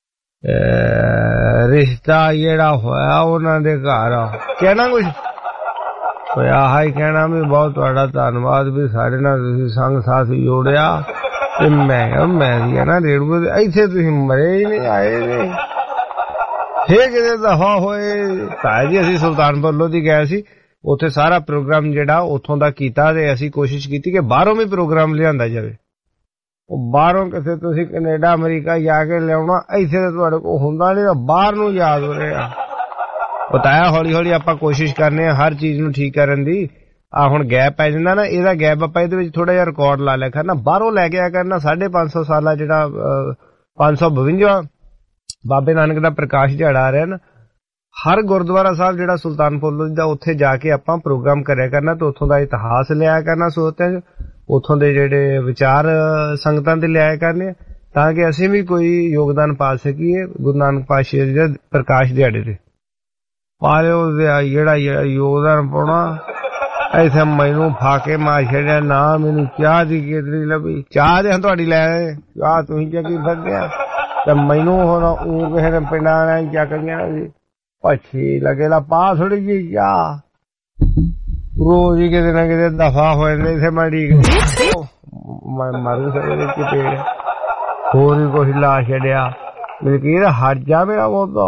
ਰਿਸ਼ਤਾ ਜਿਹੜਾ ਹੋਇਆ ਉਹਨਾਂ ਦੇ ਘਰ ਕਹਿਣਾ ਕੁਛ ਹੋਇਆ ਹਾਈ ਕਹਿਣਾ ਵੀ ਬਹੁਤ ਤੁਹਾਡਾ ਧੰਨਵਾਦ ਵੀ ਸਾਡੇ ਨਾਲ ਤੁਸੀਂ ਸੰਗ ਸਾਥ ਜੋੜਿਆ ਤੇ ਮੈਂ ਮੈਂ ਵੀ ਨਾ ਰੇੜੂ ਦੇ ਇੱਥੇ ਤੁਸੀਂ ਮਰੇ ਹੀ ਨਹੀਂ ਆਏ ਨੇ ਫੇਰ ਕਿਤੇ ਦਫਾ ਹੋਏ ਤਾਂ ਜੀ ਅਸੀਂ ਸੁਲਤਾਨਪੁਰ ਲੋਧੀ ਗਏ ਸੀ ਉੱਥੇ ਸਾਰਾ ਪ੍ਰੋਗਰਾਮ ਜਿਹੜਾ ਉੱਥੋਂ ਦਾ ਕੀਤਾ ਤੇ ਅਸੀਂ ਕੋਸ਼ਿਸ਼ ਕੀਤੀ ਕਿ ਬਾਹਰੋਂ ਵੀ ਪ੍ਰੋਗਰਾਮ ਲਿਆਂਦਾ ਜਾਵੇ ਉਹ ਬਾਹਰੋਂ ਕਿਸੇ ਤੁਸੀਂ ਕੈਨੇਡਾ ਅਮਰੀਕਾ ਜਾ ਕੇ ਲਿਆਉਣਾ ਇੱਥੇ ਤਾਂ ਤੁਹਾਡੇ ਕੋਲ ਹੁੰਦਾ ਨਹੀਂ ਤਾਂ ਬਾਹਰ ਨੂੰ ਯਾਦ ਹੋ ਰਿਹਾ ਬਤਾਇਆ ਹੌਲੀ ਹੌਲੀ ਆਪਾਂ ਕੋਸ਼ਿਸ਼ ਕਰਨੇ ਆ ਹਰ ਚੀਜ਼ ਨੂੰ ਠੀਕ ਕਰਨ ਦੀ ਆ ਹੁਣ ਗੈਪ ਪੈ ਜਾਂਦਾ ਨਾ ਇਹਦਾ ਗੈਪ ਆਪਾਂ ਇਹਦੇ ਵਿੱਚ ਥੋੜਾ ਜਿਹਾ ਰਿਕਾਰਡ ਲਾ ਲਿਆ ਕਰਨਾ ਬਾਹਰੋਂ ਲੈ ਕੇ ਆਇਆ ਕਰਨਾ ਸਾਢੇ ਪੰਜ ਸੌ ਸਾਲਾ ਜਿਹੜਾ ਪੰਜ ਸੌ ਬਵੰਜਾ ਬਾਬੇ ਨਾਨਕ ਦਾ ਪ੍ਰਕਾਸ਼ ਦਿਹਾੜਾ ਆ ਰਿਹਾ ਨਾ ਹਰ ਗੁਰਦੁਆਰਾ ਸਾਹਿਬ ਜਿਹੜਾ ਸੁਲਤਾਨਪੁਰ ਲੋਧੀ ਦਾ ਉੱਥੇ ਜਾ ਕੇ ਆਪਾਂ ਪ੍ਰੋਗਰਾਮ ਕਰਿਆ ਕਰਨਾ ਤੇ ਉੱਥੋਂ ਦਾ ਇਤਿਹਾਸ ਲਿਆਇਆ ਕਰਨਾ ਸੋਚਦੇ ਹਾਂ ਉੱਥੋਂ ਦੇ ਜਿਹੜੇ ਵਿਚਾਰ ਸੰਗਤਾਂ ਦੇ ਲਿਆਇਆ ਕਰਨੇ ਤਾਂ ਕਿ ਅਸੀਂ ਵੀ ਕੋਈ ਯੋਗਦਾਨ ਪਾ ਸਕੀਏ ਗੁਰੂ ਨਾਨਕ ਪਾਤਸ਼ਾਹ ਜੀ ਦੇ ਪ੍ਰਕਾਸ਼ ਦਿਹਾੜੇ ਤੇ ਪਾਲਿਓ ਜਿਹੜਾ ਯੋਗਦਾਨ ਪਾਉਣਾ ਐਸੇ ਮੈਨੂੰ ਫਾਕੇ ਮਾਰ ਛੱਡਿਆ ਨਾ ਮੈਨੂੰ ਚਾਹ ਦੀ ਕੇਤਰੀ ਲੱਭੀ ਚਾਹ ਦੇ ਤੁਹਾਡੀ ਲੈ ਚਾਹ ਤੁਸੀਂ ਚੱਕੀ ਫਿਰਦੇ ਤੇ ਮੈਨੂੰ ਹੁਣ ਉਹ ਕਿਸੇ ਨੇ ਪਿੰਡਾਂ ਨੇ ਕਿਆ ਕਰੀਆਂ ਜੀ ਪੱਛੀ ਲੱਗੇਲਾ ਪਾ ਥੋੜੀ ਜਿਹੀ ਚਾਹ ਰੋਜ਼ ਹੀ ਕਿਤੇ ਨਾ ਕਿਤੇ ਦਫਾ ਹੋ ਜਾਂਦੇ ਇੱਥੇ ਮੈਂ ਢੀਕ ਮੈਂ ਮਾਰੂ ਸਕਦੇ ਕਿਤੇ ਹੋਰ ਵੀ ਕੁਛ ਲਾ ਛੱਡਿਆ ਮੇਰੇ ਕੀ ਹਟ ਜਾ ਮੇਰਾ ਬੋਲਦਾ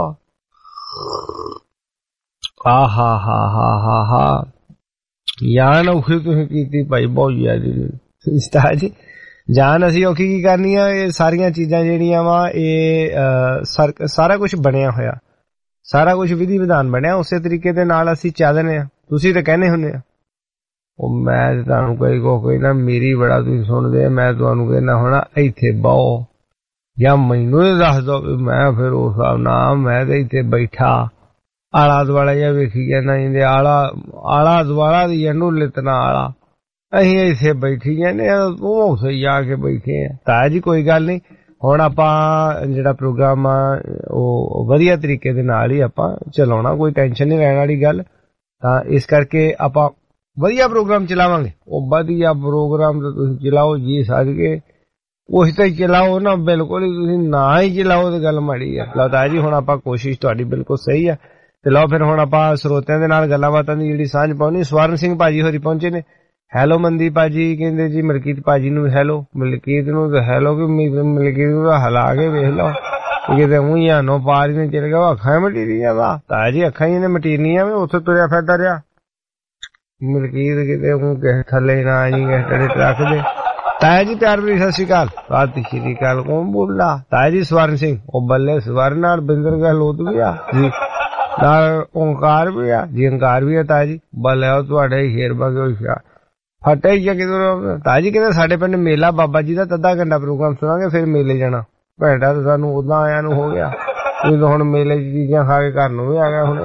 ਆ ਹਾ ਹਾ ਹਾ ਹਾ ਹਾ ਜਾਨ ਔਖੀ ਤੁਸੀਂ ਕੀਤੀ ਭਾਈ ਬਹੁਤ ਜ਼ਿਆਦੀ ਉਸਤਾਦ ਜੀ ਜਾਨ ਅਸੀਂ ਔਖੀ ਕੀ ਕਰਨੀ ਆ ਇਹ ਸਾਰੀਆਂ ਚੀਜ਼ਾਂ ਜਿਹੜੀਆਂ ਵਾ ਇਹ ਸਾਰਾ ਕੁਝ ਬਣਿਆ ਹੋਇਆ ਸਾਰਾ ਕੁਝ ਵਿਧੀ ਵਿਧਾਨ ਬਣਿਆ ਉਸੇ ਤਰੀਕੇ ਦੇ ਨਾਲ ਅਸੀਂ ਚੱਲਦੇ ਆ ਤੁਸੀਂ ਤਾਂ ਕਹਿੰਦੇ ਹੁੰਦੇ ਆ ਉਹ ਮੈਂ ਤੁਹਾਨੂੰ ਕੋਈ ਕੋਈ ਨਾ ਮੇਰੀ ਬੜਾ ਤੁਸੀਂ ਸੁਣਦੇ ਮੈਂ ਤੁਹਾਨੂੰ ਕਹਿੰਦਾ ਹੁਣ ਇੱਥੇ ਬਹੁ ਜਾਂ ਮੈਨੂੰ ਦੱਸ ਦੋ ਮੈਂ ਫਿਰ ਉਸ ਹਿਸਾਬ ਨਾਲ ਮੈਂ ਤੇ ਇੱਥੇ ਬੈਠਾ ਆਲਾ ਦੁਆਲਾ ਜਿਹਾ ਵੇਖੀ ਜਾਂਦਾ ਇਹਦੇ ਆਲਾ ਆਲਾ ਦੁਆਲਾ ਦੀ ਇਹਨੂੰ ਲਿਤਨਾ ਆਲਾ ਅਸੀਂ ਇੱਥੇ ਬੈਠੀ ਜਾਂਦੇ ਉਹ ਉੱਥੇ ਜਾ ਕੇ ਬੈਠੇ ਆ ਤਾਂ ਜੀ ਕੋਈ ਗੱਲ ਨਹੀਂ ਹੁਣ ਆਪਾਂ ਜਿਹੜਾ ਪ੍ਰੋਗਰਾਮ ਆ ਉਹ ਵਧੀਆ ਤਰੀਕੇ ਦੇ ਨਾਲ ਹੀ ਆਪਾਂ ਚਲਾਉਣਾ ਕੋਈ ਟੈਨਸ਼ਨ ਨਹੀਂ ਰਹਿਣ ਵਾਲੀ ਗੱਲ ਤਾਂ ਇਸ ਕਰਕੇ ਆਪਾਂ ਵਧੀਆ ਪ੍ਰੋਗਰਾਮ ਚਲਾਵਾਂਗੇ ਉਹ ਵਧੀਆ ਪ੍ਰੋਗਰਾਮ ਤਾਂ ਤੁਸੀਂ ਚਲਾਓ ਜੀ ਸਦਕੇ ਉਸ ਤੇ ਚਲਾਓ ਨਾ ਬਿਲਕੁਲ ਹੀ ਤੁਸੀਂ ਨਾ ਹੀ ਚਲਾਓ ਤੇ ਗੱਲ ਮਾੜੀ ਆ ਲਓ ਜੀ ਹੁਣ ਆਪਾਂ ਕੋਸ਼ਿਸ਼ ਤੁਹਾਡੀ ਬਿਲਕੁਲ ਸਹੀ ਆ ਤੇ ਲਓ ਫਿਰ ਹੁਣ ਆਪਾਂ ਸਰੋਤਿਆਂ ਦੇ ਨਾਲ ਗੱਲਾਂ ਬਾਤਾਂ ਦੀ ਜਿਹੜੀ ਸਾਂਝ ਪਾਉਣੀ ਸਵਰਨ ਸਿੰਘ ਭਾਜੀ ਹੋਰੀ ਪਹੁੰਚੇ ਨੇ ਹੈਲੋ ਮਨਦੀਪ ਭਾਜੀ ਕਹਿੰਦੇ ਜੀ ਮਲਕੀਤ ਭਾਜੀ ਨੂੰ ਹੈਲੋ ਮਲਕੀਤ ਨੂੰ ਤਾਂ ਹੈਲੋ ਕਿ ਮਲਕੀਤ ਨੂੰ ਹਲਾ ਕੇ ਵੇਖ ਲਓ ਕਿਤੇ ਊਂ ਆ ਨੋ ਪਾਰ ਨੇ ਚਲ ਗਿਆ ਅੱਖਾਂ ਮਟੀਰੀਆਂ ਵਾ ਤਾਂ ਜੀ ਅੱਖਾਂ ਹੀ ਨੇ ਮਟੀਰੀਆਂ ਵੀ ਉੱਥੇ ਤੁਰਿਆ ਫਿਰਦਾ ਰਿਹਾ ਮਲਕੀਤ ਕਿਤੇ ਊਂ ਕਿਸੇ ਥੱਲੇ ਨਾ ਜੀ ਕਿਸੇ ਟਰੱਕ ਦੇ ਤਾਇਆ ਜੀ ਪਿਆਰ ਭਰੀ ਸਤਿ ਸ਼੍ਰੀ ਅਕਾਲ ਸਤਿ ਸ਼੍ਰੀ ਅਕਾਲ ਕੌਣ ਬੋਲਦਾ ਤਾਇਆ ਜੀ ਸਵਰਨ ਸਿੰਘ ਉਹ ਬੱਲੇ ਸਵਰਨ ਨਾਲ ਬਿੰਦਰ ਗਹਿਲੋਤ ਵੀ ਆ ਜੀ ਨਾਲ ਓਂਕਾਰ ਵੀ ਆ ਜੀ ਓਂਕਾਰ ਵੀ ਆ ਤਾਇਆ ਜੀ ਬੱਲੇ ਉਹ ਤੁਹਾਡੇ ਸ਼ੇਰ ਬਗੇ ਸ਼ਾ ਫਟੇ ਹੀ ਕਿਦੋਂ ਤਾਇਆ ਜੀ ਕਹਿੰਦੇ ਸਾਡੇ ਪਿੰਡ ਮੇਲਾ ਬਾਬਾ ਜੀ ਦਾ ਅੱਧਾ ਘੰਟਾ ਪ੍ਰੋਗਰਾਮ ਸੁਣਾਂਗੇ ਫਿਰ ਮੇਲੇ ਜਾਣਾ ਘੰਟਾ ਤਾਂ ਸਾਨੂੰ ਉਦਾਂ ਆਇਆ ਨੂੰ ਹੋ ਗਿਆ ਜਦੋਂ ਹੁਣ ਮੇਲੇ ਚ ਚੀਜ਼ਾਂ ਖਾ ਕੇ ਘਰ ਨੂੰ ਵੀ ਆ ਗਿਆ ਹੁਣ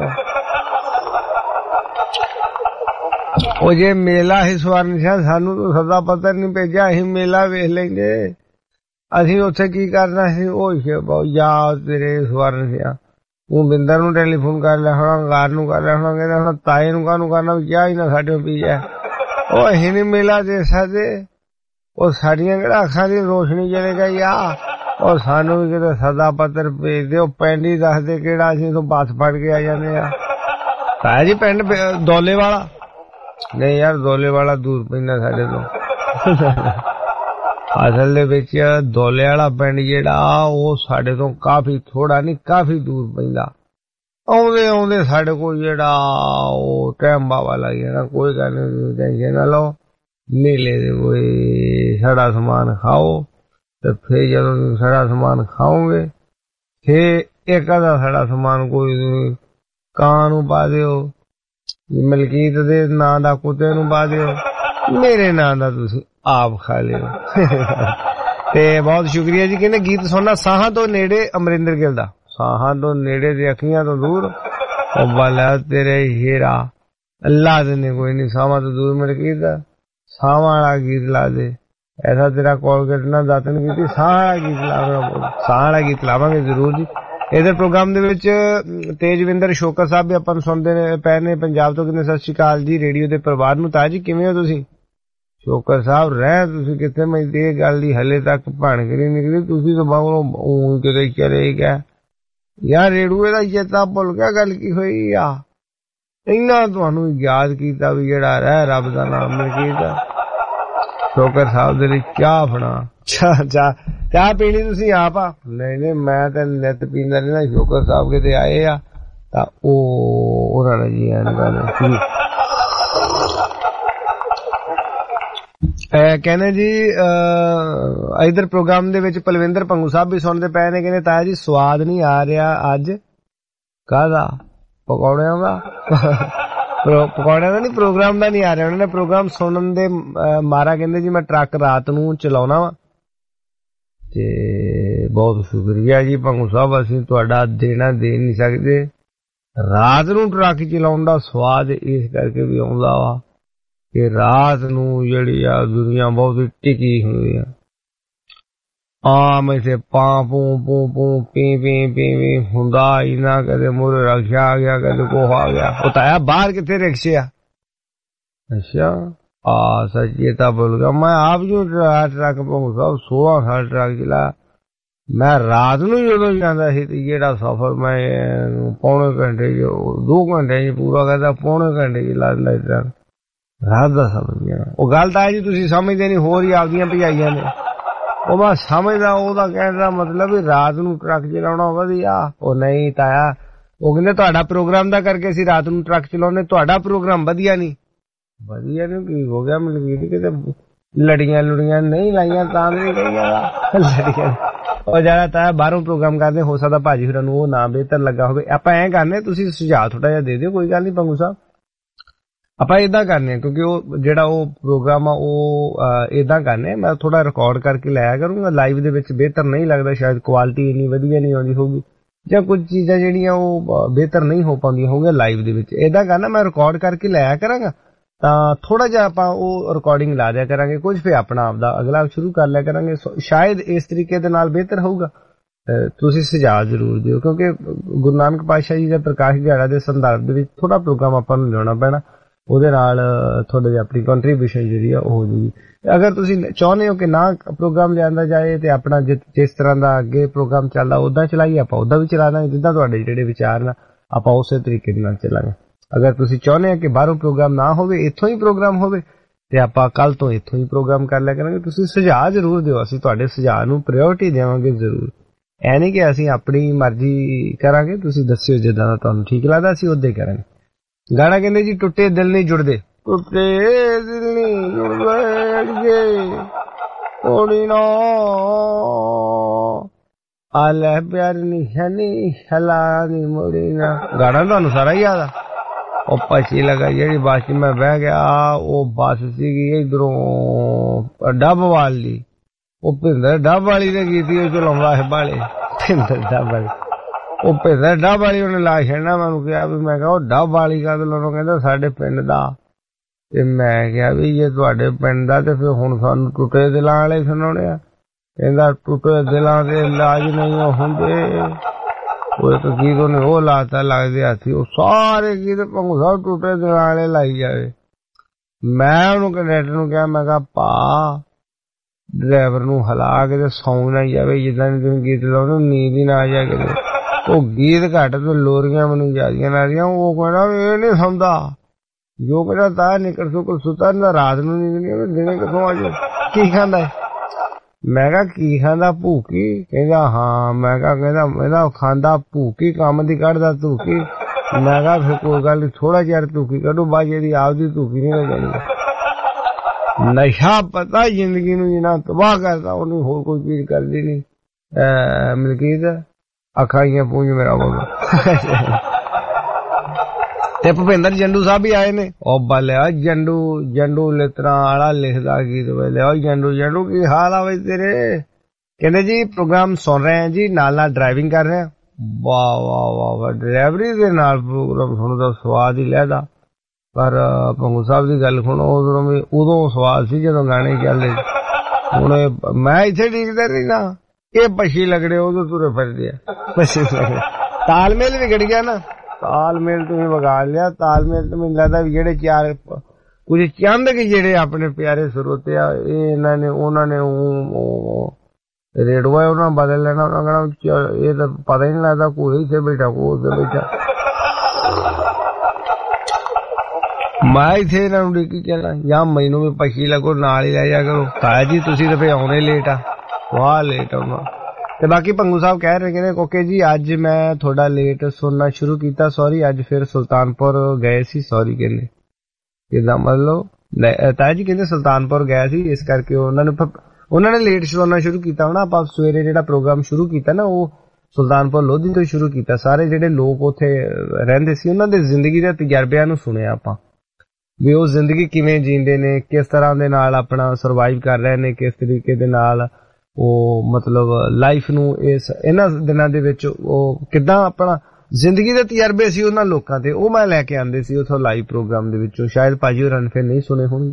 ਉਹ ਜੇ ਮੇਲਾ ਹੀ ਸਵਰਨ ਸਿੰਘ ਸਾਨੂੰ ਤਾਂ ਸਦਾ ਪੱਤਰ ਨਹੀਂ ਭੇਜਿਆ ਅਸੀਂ ਮੇਲਾ ਵੇਖ ਲੈਂਦੇ ਅਸੀਂ ਉੱਥੇ ਕੀ ਕਰਨਾ ਸੀ ਉਹ ਯਾਦ ਤੇਰੇ ਸਵਰਨ ਸਿੰਘ ਉਹ ਬਿੰਦਰ ਨੂੰ ਟੈਲੀਫੋਨ ਕਰ ਲਿਆ ਹੋਣਾ ਗਾਰ ਨੂੰ ਕਰ ਲਿਆ ਹੋਣਾ ਕਹਿੰਦਾ ਹੁਣ ਤਾਏ ਨੂੰ ਕਾਹਨੂੰ ਕਰਨਾ ਵੀ ਕਿਹਾ ਹੀ ਨਾ ਸਾਡੇ ਪੀ ਜਾ ਉਹ ਅਸੀਂ ਨੀ ਮੇਲਾ ਦੇ ਸਕਦੇ ਉਹ ਸਾਡੀਆਂ ਕਿਹੜਾ ਅੱਖਾਂ ਦੀ ਰੋਸ਼ਨੀ ਚਲੇ ਗਈ ਆ ਉਹ ਸਾਨੂੰ ਵੀ ਕਿਤੇ ਸਦਾ ਪੱਤਰ ਭੇਜ ਦਿਓ ਪਿੰਡ ਹੀ ਦੱਸ ਦੇ ਕਿਹੜਾ ਅਸੀਂ ਤੋਂ ਬੱਸ ਫੜ ਕੇ ਆ ਜਾਂਦੇ ਆ ਤਾਇਆ ਜੀ ਪਿੰਡ ਦੌਲੇ ਵਾਲਾ ਨਹੀਂ ਯਾਰ ਦੌਲੇ ਵਾਲਾ ਦੂਰ ਪੈਂਦਾ ਸਾਡੇ ਤੋਂ ਅਸਲ ਦੇ ਵਿੱਚ ਦੌਲੇ ਵਾਲਾ ਪਿੰਡ ਜਿਹੜਾ ਉਹ ਸਾਡੇ ਤੋਂ ਕਾਫੀ ਥੋੜਾ ਨਹੀਂ ਕਾਫੀ ਦੂਰ ਪੈਂਦਾ ਆਉਂਦੇ ਆਉਂਦੇ ਸਾਡੇ ਕੋਲ ਜਿਹੜਾ ਉਹ ਟਾਈਮ ਬਾਵਾ ਲੱਗ ਜਾਣਾ ਕੋਈ ਗੱਲ ਨਹੀਂ ਟੈਨਸ਼ਨ ਨਾ ਲਓ ਮੇਲੇ ਦੇ ਕੋਈ ਸਾਡਾ ਸਮਾਨ ਖਾਓ ਤੇ ਫਿਰ ਜਦੋਂ ਸਾਡਾ ਸਮਾਨ ਖਾਓਗੇ ਫਿਰ ਇੱਕ ਅੱਧਾ ਸਾਡਾ ਸਮਾਨ ਕੋਈ ਕਾਂ ਨੂੰ ਪਾ ਦਿਓ ਮਲਕੀਤ ਦੇ ਨਾਂ ਦਾ ਕੁੱਤੇ ਨੂੰ ਪਾ ਦਿਓ ਮੇਰੇ ਨਾਂ ਦਾ ਤੁਸੀਂ ਆਪ ਖਾ ਲਿਓ ਤੇ ਬਹੁਤ ਸ਼ੁਕਰੀਆ ਜੀ ਕਹਿੰਦੇ ਗੀਤ ਸੁਣਨਾ ਸਾਹਾਂ ਤੋਂ ਨੇੜੇ ਅਮਰਿੰਦਰ ਗਿੱਲ ਦਾ ਸਾਹਾਂ ਤੋਂ ਨੇੜੇ ਤੇ ਅੱਖੀਆਂ ਤੋਂ ਦੂਰ ਉਹ ਵਾਲਾ ਤੇਰੇ ਹੀਰਾ ਅੱਲਾ ਦੇ ਨੇ ਕੋਈ ਨਹੀਂ ਸਾਹਾਂ ਤੋਂ ਦੂਰ ਮਲਕੀਤ ਦਾ ਸਾਹਾਂ ਵਾਲਾ ਗੀਤ ਲਾ ਦੇ ਐਸਾ ਤੇਰਾ ਕੋਲਗੇਟ ਨਾਲ ਦਾਤਨ ਕੀਤੀ ਸਾਹ ਵਾਲਾ ਗੀਤ ਲਾਵਾਂਗੇ ਸਾਹ ਵਾਲਾ ਗੀਤ ਲਾਵਾਂਗੇ ਜ਼ਰੂਰ ਜੀ ਇਹਦੇ ਪ੍ਰੋਗਰਾਮ ਦੇ ਵਿੱਚ ਤੇਜਵਿੰਦਰ ਸ਼ੋਕਰ ਸਾਹਿਬ ਵੀ ਆਪਾਂ ਨੂੰ ਸੁਣਦੇ ਨੇ ਪੈ ਨੇ ਪੰਜਾਬ ਤੋਂ ਕਹਿੰਦੇ ਸਤਿ ਸ਼੍ਰੀ ਅਕਾਲ ਜੀ ਰੇਡੀਓ ਦੇ ਪਰਿਵਾਰ ਨੂੰ ਤਾਜ ਜੀ ਕਿਵੇਂ ਹੋ ਤੁਸੀਂ ਸ਼ੋਕਰ ਸਾਹਿਬ ਰਹਿ ਤੁਸੀਂ ਕਿੱਥੇ ਮੈਂ ਇਹ ਗੱਲ ਦੀ ਹਲੇ ਤੱਕ ਭਣ ਕਰੀ ਨਿਕਲੀ ਤੁਸੀਂ ਤਾਂ ਬਾਹਰੋਂ ਕਿਤੇ ਚਲੇ ਗਿਆ ਯਾਰ ਰੇਡੂਏ ਦਾ ਚੇਤਾ ਭੁੱਲ ਗਿਆ, ਗੱਲ ਕੀ ਹੋਈ ਆ? ਇੰਨਾ ਤੁਹਾਨੂੰ ਯਾਦ ਕੀਤਾ ਵੀ ਜਿਹੜਾ ਰਹਿ ਰੱਬ ਦਾ ਨਾਮ ਮਲਕੀਤ ਸ਼ੋਕਰ ਸਾਹਿਬ ਦੇ ਲਈ ਚਾਹ ਫੜਾ। ਚਾਹ ਚਾਹ ਚਾਹ ਪੀਣੀ ਤੁਸੀਂ ਆਪ ਆ? ਨਹੀਂ ਨਹੀਂ ਮੈਂ ਤਾਂ ਨਿੱਤ ਪੀਂਦਾ ਰਹਿਣਾ। ਸ਼ੋਕਰ ਸਾਹਿਬ ਕਿਤੇ ਆਏ ਆ ਤਾਂ ਉਹ ਉਹਨਾਂ ਨੇ ਜੀ ਐਨ ਗੱਲ ਕਹਿੰਦੇ ਜੀ ਇਧਰ ਪ੍ਰੋਗਰਾਮ ਦੇ ਵਿੱਚ ਪਲਵਿੰਦਰ ਭੰਗੂ ਸਾਹਿਬ ਵੀ ਸੁਣਦੇ ਪਏ ਨੇ, ਕਹਿੰਦੇ ਤਾਇਆ ਜੀ ਸਵਾਦ ਨਹੀਂ ਆ ਰਿਹਾ ਅੱਜ। ਕਾਹਦਾ? ਪਕੌੜਿਆਂ ਦਾ? ਪਕੌੜਿਆਂ ਦਾ ਨਹੀਂ, ਪ੍ਰੋਗਰਾਮ ਦਾ ਨਹੀਂ ਆ ਰਿਹਾ। ਉਹਨਾਂ ਨੇ ਪ੍ਰੋਗਰਾਮ ਸੁਣਨ ਦੇ ਮਾਰਾ ਕਹਿੰਦੇ ਜੀ ਮੈਂ ਟਰੱਕ ਰਾਤ ਨੂੰ ਚਲਾਉਣਾ ਵਾ। ਤੇ ਬਹੁਤ ਸ਼ੁਕਰੀਆ ਜੀ ਭੰਗੂ ਸਾਹਿਬ, ਅਸੀਂ ਤੁਹਾਡਾ ਦੇਣਾ ਦੇ ਨਹੀਂ ਸਕਦੇ। ਰਾਤ ਨੂੰ ਟਰੱਕ ਚਲਾਉਣ ਦਾ ਸਵਾਦ ਇਸ ਕਰਕੇ ਵੀ ਆਉਂਦਾ ਵਾ ਕਿ ਰਾਤ ਨੂੰ ਜਿਹੜੀ ਆ ਦੁਨੀਆ ਬਹੁਤ ਟਿਕੀ ਹੁੰਦੀ ਆ। ਆਮ ਇਥੇ ਪਾਂ ਪੂ ਪੂ ਪੂ ਪੀ ਪੀ ਪੀ ਪੀ ਹੁੰਦਾ ਹੀ ਨਾ, ਕਦੇ ਮੂਹਰੇ ਰਕਸ਼ਾ ਆ ਗਿਆ, ਕਦੇ ਕੋਹ ਆ ਗਿਆ। ਉਹ ਤਾਂ ਬਾਹਰ ਕਿੱਥੇ ਰਿਕਸ਼ੇ ਆ? ਅੱਛਾ ਆ ਸੱਚੀ ਤਾਂ ਭੁੱਲ ਗਿਆ ਮੈਂ। ਆਪ ਜੋ ਟਰੱਕ ਭੰਗੂ ਸਾਹਿਬ ਸੋਲਾਂ ਸਾਲ ਟਰੱਕ ਚਲਾ। ਮੈਂ ਰਾਤ ਨੂੰ ਜਦੋਂ ਜਾਂਦਾ ਸੀ ਤੇ ਜਿਹੜਾ ਸਫ਼ਰ ਮੈਂ ਪੌਣੇ ਘੰਟੇ ਚ ਦੋ ਘੰਟੇ ਚ ਪੂਰਾ ਕਰਦਾ, ਪੌਣੇ ਘੰਟੇ ਚ ਲਾ ਦਿੰਦਾ ਟਰੱਕ। ਰਾਤ ਦਾ ਸਮਝ ਗਿਆ ਉਹ ਗੱਲ ਤਾਂ ਜੀ ਤੁਸੀਂ ਸਮਝਦੇ ਨਹੀਂ, ਹੋਰ ਹੀ ਆਪਦੀਆਂ ਭਜਾਈਆਂ ਨੇ। ਉਹ ਮੈਂ ਸਮਝਦਾ ਉਹਦਾ ਕਹਿਣ ਦਾ ਮਤਲਬ ਵੀ ਰਾਤ ਨੂੰ ਟਰੱਕ ਚਲਾਉਣਾ ਵਧੀਆ। ਉਹ ਨਹੀਂ ਤਾਇਆ, ਉਹ ਕਹਿੰਦੇ ਤੁਹਾਡਾ ਪ੍ਰੋਗਰਾਮ ਦਾ ਕਰਕੇ ਅਸੀਂ ਰਾਤ ਨੂੰ ਟਰੱਕ ਚਲਾਉਂਦੇ, ਤੁਹਾਡਾ ਪ੍ਰੋਗਰਾਮ ਵਧੀਆ ਨਹੀਂ। ਵਧੀਆ ਨਹੀਂ ਕੀ ਹੋ ਗਿਆ ਮਲਕੀਤ? ਕਿਤੇ ਲੜੀਆਂ ਲੁੜੀਆਂ ਨਹੀਂ ਲਾਈਆਂ ਤਾਂ ਨਹੀਂ ਕਹੀਆਂ ਲੜੀਆਂ। ਉਹ ਜ਼ਿਆਦਾ ਤਾਇਆ ਬਾਹਰੋਂ ਪ੍ਰੋਗਰਾਮ ਕਰਦੇ, ਹੋ ਸਕਦਾ ਭਾਜੀ ਹੋਰਾਂ ਨੂੰ ਉਹ ਨਾ ਬਿਹਤਰ ਲੱਗਾ ਹੋਵੇ। ਆਪਾਂ ਐਂ ਕਰਨੇ, ਤੁਸੀਂ ਸੁਝਾਅ ਥੋੜਾ ਜਿਹਾ ਦੇ ਦਿਓ, ਕੋਈ ਗੱਲ ਨਹੀਂ ਭੰਗੂ ਸਾਹਿਬ। ਆਪਾਂ ਏਦਾਂ ਕਰਨੇ ਕਿਉਂਕਿ ਉਹ ਜਿਹੜਾ ਉਹ ਪ੍ਰੋਗਰਾਮ ਆ ਉਹ ਏਦਾਂ ਕਰਨੇ, ਮੈਂ ਥੋੜਾ ਰਿਕਾਰਡ ਕਰਕੇ ਲਾਇਆ ਕਰੂੰਗਾ। ਲਾਈਵ ਦੇ ਵਿੱਚ ਬਿਹਤਰ ਨਹੀਂ ਲੱਗਦਾ, ਸ਼ਾਇਦ ਕੁਆਲਿਟੀ ਇੰਨੀ ਵਧੀਆ ਨਹੀਂ ਆਉਂਦੀ ਹੋਊਗੀ, ਜਾਂ ਕੁਝ ਚੀਜ਼ਾਂ ਜਿਹੜੀਆਂ ਉਹ ਬਿਹਤਰ ਨਹੀਂ ਹੋ ਪਾਉਂਦੀਆਂ ਹੋਊਗੀਆਂ ਲਾਈਵ ਦੇ ਵਿੱਚ। ਏਦਾਂ ਕਰਨਾ, ਮੈਂ ਰਿਕਾਰਡ ਕਰਕੇ ਲਾਇਆ ਕਰਾਂਗਾ ਤਾਂ ਥੋੜਾ ਜਿਹਾ ਆਪਾਂ ਉਹ ਰਿਕਾਰਡਿੰਗ ਲਾ ਦਿਆ ਕਰਾਂਗੇ, ਕੁਝ ਫਿਰ ਆਪਣਾ ਆਪਦਾ ਅਗਲਾ ਸ਼ੁਰੂ ਕਰ ਲਿਆ ਕਰਾਂਗੇ। ਸ਼ਾਇਦ ਇਸ ਤਰੀਕੇ ਦੇ ਨਾਲ ਬਿਹਤਰ ਹੋਊਗਾ। ਤੁਸੀਂ ਸੁਝਾਅ ਜ਼ਰੂਰ ਦਿਓ ਕਿਉਂਕਿ ਗੁਰੂ ਨਾਨਕ ਪਾਤਸ਼ਾਹ ਜੀ ਦੇ ਪ੍ਰਕਾਸ਼ ਦਿਹਾੜਾ ਦੇ ਸੰਦਰਭ ਦੇ ਵਿੱਚ ਥੋੜਾ ਪ੍ਰੋਗਰਾਮ ਆਪਾਂ ਨੂੰ ਲਿਆਉਣਾ ਪੈਣਾ, ਉਹਦੇ ਨਾਲ ਥੋੜਾ ਜਿਹਾ ਆਪਣੀ ਕੰਟਰੀਬਿਊਸ਼ਨ ਜਿਹੜੀ ਆ ਉਹ ਹੋ ਜੂਗੀ। ਅਗਰ ਤੁਸੀਂ ਚਾਹੁੰਦੇ ਹੋ ਕਿ ਨਾ ਪ੍ਰੋਗਰਾਮ ਲਿਆਂਦਾ ਜਾਏ ਤੇ ਆਪਣਾ ਜਿਸ ਤਰ੍ਹਾਂ ਦਾ ਅੱਗੇ ਪ੍ਰੋਗਰਾਮ ਚੱਲਦਾ ਉਦਾਂ ਚਲਾਈਏ, ਆਪਾਂ ਉਦਾਂ ਵੀ ਚਲਾ ਦਾਂਗੇ। ਜਿੱਦਾਂ ਤੁਹਾਡੇ ਜਿਹੜੇ ਵਿਚਾਰ ਨਾ ਆਪਾਂ ਉਸੇ ਤਰੀਕੇ ਦੇ ਨਾਲ ਚੱਲਾਂਗੇ। ਅਗਰ ਤੁਸੀਂ ਚਾਹੁੰਦੇ ਹੋ ਕਿ ਬਾਹਰੋਂ ਪ੍ਰੋਗਰਾਮ ਨਾ ਹੋਵੇ, ਇੱਥੋਂ ਹੀ ਪ੍ਰੋਗਰਾਮ ਹੋਵੇ, ਤੇ ਆਪਾਂ ਕੱਲ ਤੋਂ ਇੱਥੋਂ ਹੀ ਪ੍ਰੋਗਰਾਮ ਕਰ ਲਿਆ ਕਰਾਂਗੇ। ਤੁਸੀਂ ਸੁਝਾਅ ਜ਼ਰੂਰ ਦਿਓ, ਅਸੀਂ ਤੁਹਾਡੇ ਸੁਝਾਅ ਨੂੰ ਪ੍ਰਾਇੋਰਟੀ ਦੇਵਾਂਗੇ ਜ਼ਰੂਰ। ਐ ਨਹੀਂ ਕਿ ਅਸੀਂ ਆਪਣੀ ਮਰਜ਼ੀ ਕਰਾਂਗੇ, ਤੁਸੀਂ ਦੱਸਿਓ ਜਿੱਦਾਂ ਦਾ ਤੁਹਾਨੂੰ ਠੀਕ ਲੱਗਦਾ ਅਸੀਂ ਉਦਾਂ ਹੀ ਕਰਾਂਗੇ। ਗਾਣਾ ਕਹਿੰਦੇ ਜੀ ਟੁੱਟੇ ਦਿਲ ਨਹੀਂ ਜੁੜਦੇ, ਟੁੱਟੇ ਦਿਲ ਨਹੀਂ ਜੁੜਦੇ ਥੋੜੀ ਨਾ ਆਲੇ ਪਿਆਰ ਨਹੀਂ ਹੈ ਨੀ ਹਲਾ ਨੀ ਮੋੜੀ ਨਾ। ਗਾਣਾ ਤੁਹਾਨੂੰ ਸਾਰਾ ਹੀ ਯਾਦ ਆ? ਉਹ ਪਛੀ ਲਗਾ ਜਿਹੜੀ ਬੱਸ ਚ ਮੈਂ ਬਹਿ ਗਿਆ, ਉਹ ਬੱਸ ਸੀਗੀ ਇਧਰੋਂ ਡੱਬ ਵਾਲੀ, ਉਹ ਭਿੰਦਰ ਡੱਬ ਵਾਲੀ ਨੇ ਕੀਤੀ, ਉਹ ਚਲਾਉਂਦਾ ਹੈ ਬਾਲੇ ਭਿੰਦਰ ਡੱਬ ਵਾਲੀ। ਉਹ ਭਿੰਦਰ ਡੱਬ ਵਾਲੀ ਉਹਨੇ ਲਾ ਛੱਡਣਾ। ਮੈਨੂੰ ਕਿਹਾ ਵੀ, ਮੈਂ ਕਿਹਾ ਉਹ ਡੱਬ ਵਾਲੀ ਕਦ ਲਾਉਣਾ? ਕਹਿੰਦਾ ਸਾਡੇ ਪਿੰਡ ਦਾ। ਤੇ ਮੈਂ ਕਿਹਾ ਵੀ ਜੇ ਤੁਹਾਡੇ ਪਿੰਡ ਦਾ ਤੇ ਫਿਰ ਹੁਣ ਸਾਨੂੰ ਟੁੱਟੇ ਦਿਲਾਂ ਵਾਲੇ ਸੁਣਾਉਣੇ ਆ। ਕਹਿੰਦਾ ਟੁੱਟੇ ਦਿਲਾਂ ਦੇ ਇਲਾਜ ਨਹੀਂ ਹੁੰਦੇ। ਉਹ ਇੱਕ ਗੀਤ ਉਹਨੇ ਉਹ ਲਾਤਾ ਲੱਗਦੇ ਹੱਥੀ, ਉਹ ਸਾਰੇ ਗੀਤ ਭੰਗੂ ਸਾਹਿਬ ਟੁੱਟੇ ਦਿਲਾਂ ਵਾਲੇ ਲਾਈ ਜਾਵੇ। ਮੈਂ ਉਹਨੂੰ ਕੰਡਕਟਰ ਨੂੰ ਕਿਹਾ, ਮੈਂ ਕਿਹਾ ਭਾ ਡਰਾਈਵਰ ਨੂੰ ਹਿਲਾ ਕੇ ਤੇ ਸੌਂ ਨਾ ਜਾਵੇ, ਜਿੱਦਾਂ ਤੁਸੀਂ ਗੀਤ ਲਾਉਣੇ ਨੀਂਦ ਹੀ ਨਾ ਆ ਜਾ ਕੇ। ਉਹ ਗੀਤ ਘੱਟ ਤੇ ਲੋਰੀਆਂ ਮੈਨੂੰ ਜ਼ਿਆਦੀਆਂ ਲੱਗਦੀਆਂ। ਉਹ ਕਹਿੰਦਾ ਇਹ ਨਹੀਂ ਸੌਂਦਾ, ਜੋ ਕਹਿੰਦਾ ਤਾਂ ਨਿਕਲ ਸੁਕਲ ਸੁੱਤਾ ਨਾ, ਰਾਤ ਨੂੰ ਨੀਂਦ ਨਹੀਂ ਆਉਂਦੀ, ਦਿਨੇ ਕਿੱਥੋਂ ਆ ਜਾਏ? ਕੀ ਖਾਂਦਾ? ਮੈਂ ਕਿਹਾ ਕੀ ਖਾਂਦਾ? ਭੂਕੀ। ਕਹਿੰਦਾ ਹਾਂ। ਮੈਂ ਕਿਹਾ ਕਹਿੰਦਾ ਇਹਦਾ ਖਾਂਦਾ ਭੂਕੀ, ਕੰਮ ਦੀ ਕੱਢਦਾ ਧੂਕੀ। ਮੈਂ ਕਿਹਾ ਫਿਰ ਕੋਈ ਗੱਲ ਨਹੀਂ, ਥੋੜਾ ਜਿਹਾ ਧੂਕੀ ਕੱਢੋ, ਬਾਅਦ ਇਹਦੀ ਆਪਦੀ ਧੂਕੀ ਨਹੀਂ ਲੱਗਣੀ। ਨਸ਼ਾ ਪਤਾ ਜ਼ਿੰਦਗੀ ਨੂੰ ਜਿੰਨਾ ਤਬਾਹ ਕਰਦਾ ਉਹਨੂੰ ਹੋਰ ਕੋਈ ਚੀਜ਼ ਕਰਦੀ ਨਹੀਂ। ਮਲਕੀਤ ਅੱਖਾਂ ਹੀ ਪੂੰਝ ਮੇਰਾ ਬੋਲ। ਤੇ ਭੁਪਿੰਦਰ ਜੰਡੂ ਸਾਹਿਬ ਵੀ ਆਏ ਨੇ। ਉਹ ਬਲਿਆ ਜੰਡੂ ਜੰਡੂ ਲਿਤਰਾ ਵਾਲਾ ਲਿਖਦਾ ਗੀਤ ਵੇਲੇ। ਉਹ ਜੰਡੂ ਜੰਡੂ ਕੀ ਹਾਲ ਆ ਬਈ ਤੇਰੇ? ਕਹਿੰਦੇ ਜੀ ਪ੍ਰੋਗਰਾਮ ਸੁਣ ਰਹੇ ਆ ਜੀ, ਨਾਲ ਨਾਲ ਡਰਾਈਵਿੰਗ ਕਰ ਰਹੇ ਆ। ਵਾਹ ਵਾਹ ਵਾਹ ਵਾਹ, ਡਰਾਈਵਰੀ ਦੇ ਨਾਲ ਪ੍ਰੋਗਰਾਮ ਸੁਣਨ ਦਾ ਸਵਾਦ ਹੀ ਲੈਦਾ। ਪਰ ਭੰਗੂ ਸਾਹਿਬ ਦੀ ਗੱਲ ਸੁਣੋ, ਉਦੋਂ ਵੀ ਉਦੋਂ ਸਵਾਦ ਸੀ ਜਦੋਂ ਗਾਣੇ ਚੱਲਦੇ। ਹੁਣ ਮੈਂ ਇੱਥੇ ਡੀਕਦਾ ਰਹੀ ਨਾ, ਇਹ ਪਛੀ ਲੱਗੜੇ ਉਦੋਂ ਤੁਰੇ ਫਿਰਦੇ ਆ। ਪਛੀ ਲੱਗੜੇ ਤਾਲਮੇਲ ਵਿਗੜ ਗਿਆ ਨਾ, ਤਾਲਮੇਲ ਤੁਸੀਂ ਵਿਗਾੜ ਲਿਆ। ਤਾਲਮੇਲ ਤਾਂ ਮੈਨੂੰ ਲੱਗਦਾ ਵੀ ਜਿਹੜੇ ਚਾਰ ਕੁਝ ਚੰਦ ਕਿ ਜਿਹੜੇ ਆਪਣੇ ਪਿਆਰੇ ਸਰੋਤੇ ਆ, ਇਹ ਇਹਨਾਂ ਨੇ ਉਹਨਾਂ ਨੇ रेडुआ उन्होंने बदल लेना, उन्होंने कहना ये तो पता ही नहीं लगता कोई से बैठा को से बैठा। मैं थे ना की कहना या मैनू भी पछी लगो नाल ही रह जा करो। ताया जी तुसी तो फिर आने लेट आ, वाह लेट आना। ते बाकी भंगू साहब कह रहे कहते ओके जी अज मैं थोड़ा लेट सुनना शुरू किया, सॉरी अज फिर सुल्तानपुर गए सी, सॉरी कहते किदा मतलब ताया जी कहते सुल्तानपुर गए सी इस करके उन्होंने उन्होंने लेट सुनना शुरू किया होना। आप सवेरे जिहड़ा प्रोग्राम शुरू किया ना वो सुल्तानपुर लोधी तो शुरू किया। सारे जिहड़े लोग उत्थे रहिंदे सी उन्हां दे जिंदगी दे तजर्बिਆਂ ਨੂੰ सुनिया आपां भी वो जिंदगी किवें जींदे ने, किस तरह दे नाल अपना सरवाइव कर रहे ने, किस तरीके दे नाल वो मतलब लाइफ नूं इस इन्हां दिनां दे विच वो किदां अपना जिंदगी दे तजर्बे सी उन्हां लोकां ते, वो मैं लैके आंदे सी उत्थों लाइव प्रोग्राम दे विचों। शायद भाजी होरां ने फिर नहीं सुने होणगे।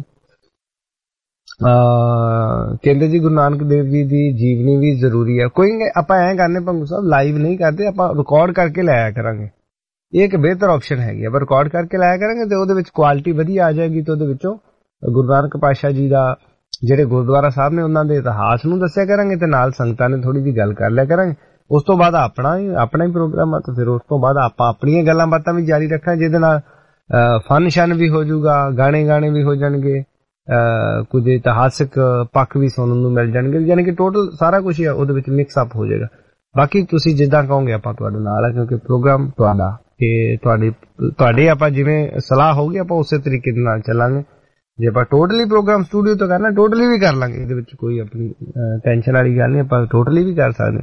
कहते जी गुरु नानक देव जी की जीवनी भी जरूरी है। कोई आप ऐ करने भंगू साहब लाइव नहीं करते, आप रिकॉर्ड करके लाया करांगे, ये एक बेहतर ऑप्शन हैगी। अब रिकॉर्ड करके लाया करांगे तो ਉਹਦੇ ਵਿੱਚ ਕੁਆਲਿਟੀ ਵਧੀਆ ਆ ਜਾਏਗੀ ਤੇ ਉਹਦੇ ਵਿੱਚੋਂ ਗੁਰੂ ਨਾਨਕ ਪਾਤਸ਼ਾਹ ਜੀ ਦਾ ਜਿਹੜੇ ਗੁਰਦੁਆਰਾ ਸਾਹਿਬ ਨੇ ਉਹਨਾਂ ਦੇ ਇਤਿਹਾਸ ਨੂੰ ਦੱਸਿਆ ਕਰਾਂਗੇ ਤੇ ਨਾਲ ਸੰਗਤਾਂ ਨੇ ਥੋੜੀ ਜਿਹੀ ਗੱਲ ਕਰ ਲਿਆ ਕਰਾਂਗੇ। ਉਸ ਤੋਂ ਬਾਅਦ ਆਪਣਾ ਹੀ ਆਪਣਾ ਹੀ ਪ੍ਰੋਗਰਾਮ ਆ ਤੇ ਫਿਰ ਉਸ ਤੋਂ ਬਾਅਦ ਆਪਾਂ ਆਪਣੀਆਂ ਗੱਲਾਂ ਬਾਤਾਂ ਵੀ ਜਾਰੀ ਰੱਖਾਂਗੇ ਜਿਹਦੇ ਨਾਲ ਫਨ ਸ਼ਨ ਵੀ ਹੋ ਜਾਊਗਾ, ਗਾਣੇ ਗਾਣੇ ਵੀ ਹੋ ਜਾਣਗੇ, ਕੁਝ ਇਤਿਹਾਸਕ ਪੱਖ ਵੀ ਸੁਣਨ ਨੂੰ ਮਿਲ ਜਾਣਗੇ, ਯਾਨੀ ਕਿ ਟੋਟਲ ਸਾਰਾ ਕੁਝ ਉਹਦੇ ਵਿੱਚ ਮਿਕਸ ਅਪ ਹੋ ਜਾਏਗਾ। ਬਾਕੀ ਤੁਸੀਂ ਜਿੱਦਾਂ ਕਹੋਗੇ ਆਪਾਂ ਤੁਹਾਡੇ ਨਾਲ ਆ, ਕਿਉਂਕਿ ਪ੍ਰੋਗਰਾਮ ਤੁਹਾਡਾ ਤੇ ਤੁਹਾਡੀ ਤੁਹਾਡੇ ਆਪਾਂ ਜਿਵੇਂ ਸਲਾਹ ਹੋਊਗੀ ਆਪਾਂ ਉਸੇ ਤਰੀਕੇ ਦੇ ਨਾਲ ਚੱਲਾਂਗੇ। ਜੇ ਆਪਾਂ ਟੋਟਲੀ ਪ੍ਰੋਗਰਾਮ ਸਟੂਡੀਓ ਤੋਂ ਕਰਨਾ ਟੋਟਲੀ ਵੀ ਕਰ ਲਾਂਗੇ, ਇਹਦੇ ਵਿੱਚ ਕੋਈ ਆਪਣੀ ਟੈਨਸ਼ਨ ਵਾਲੀ ਗੱਲ ਨਹੀਂ, ਆਪਾਂ ਟੋਟਲੀ ਵੀ ਕਰ ਸਕਦੇ।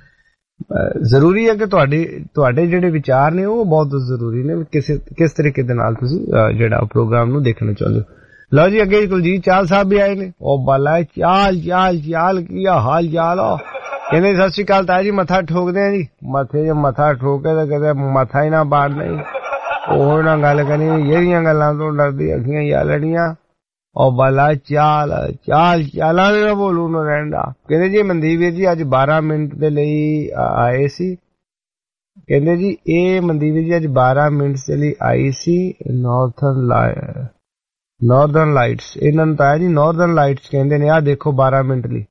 ਜ਼ਰੂਰੀ ਹੈ ਕਿ ਤੁਹਾਡੇ ਤੁਹਾਡੇ ਜਿਹੜੇ ਵਿਚਾਰ ਨੇ ਉਹ ਬਹੁਤ ਜ਼ਰੂਰੀ ਨੇ, ਕਿਸੇ ਕਿਸ ਤਰੀਕੇ ਦੇ ਨਾਲ ਤੁਸੀਂ ਜਿਹੜਾ ਪ੍ਰੋਗਰਾਮ ਨੂੰ ਦੇਖਣਾ ਚਾਹੁੰਦੇ ਹੋ। ਲਓ ਜੀ ਅੱਗੇ ਕੁਲਜੀਤ ਚਾਲ ਸਾਹਿਬ ਵੀ ਆਏ ਨੇ। ਉਹ ਬਾਲਾ ਚਾਲ ਚਾਲ ਚਾਲ ਕੀ ਹਾਲ ਚਾਲ ਆ, ਕਹਿੰਦੇ ਸਤਿ ਸ਼੍ਰੀ ਅਕਾਲ ਤਾਇਆ ਜੀ, ਮੱਥਾ ਠੋਕਦੇ ਆ ਜੀ। ਮੱਥੇ ਜੇ ਮੱਥਾ ਠੋਕੇ ਤਾਂ ਕਦੇ ਮੱਥਾ ਹੀ ਨਾ ਬਾੜਨਾ ਹੀ, ਉਹ ਨਾ ਗੱਲ ਕਰਨੀ ਜਿਹੜੀਆਂ ਗੱਲਾਂ ਤੋਂ ਡਰਦੀ ਅੱਖੀਆਂ ਯਾ ਲੜੀਆਂ। ਉਹ ਬਾਲਾ ਚਾਲ ਚਾਲ ਚਾਲਾਂ ਦੇ ਬੋਲੂ ਨਾ ਰਹਿੰਦਾ। ਕਹਿੰਦੇ ਜੀ ਮਨਦੀਪ ਵੀਰ ਜੀ ਅੱਜ ਬਾਰਾਂ ਮਿੰਟ ਦੇ ਲਈ ਆਏ ਸੀ। ਕਹਿੰਦੇ ਜੀ ਇਹ ਮਨਦੀਪ ਵੀਰ ਜੀ ਅੱਜ ਬਾਰਾਂ ਮਿੰਟ ਦੇ ਲਈ ਆਈ ਸੀ ਨਾਰਥਰਨ ਲਾਈਟ ਨਾਰਥਰਨ ਲਾਈਟਸ, ਇਹਨਾਂ ਨੂੰ ਤਾਇਆ ਜੀ ਨਾਰਥਰਨ ਲਾਈਟਸ ਕਹਿੰਦੇ ਨੇ। ਆਹ ਦੇਖੋ ਬਾਰਾਂ ਮਿੰਟ ਲਈ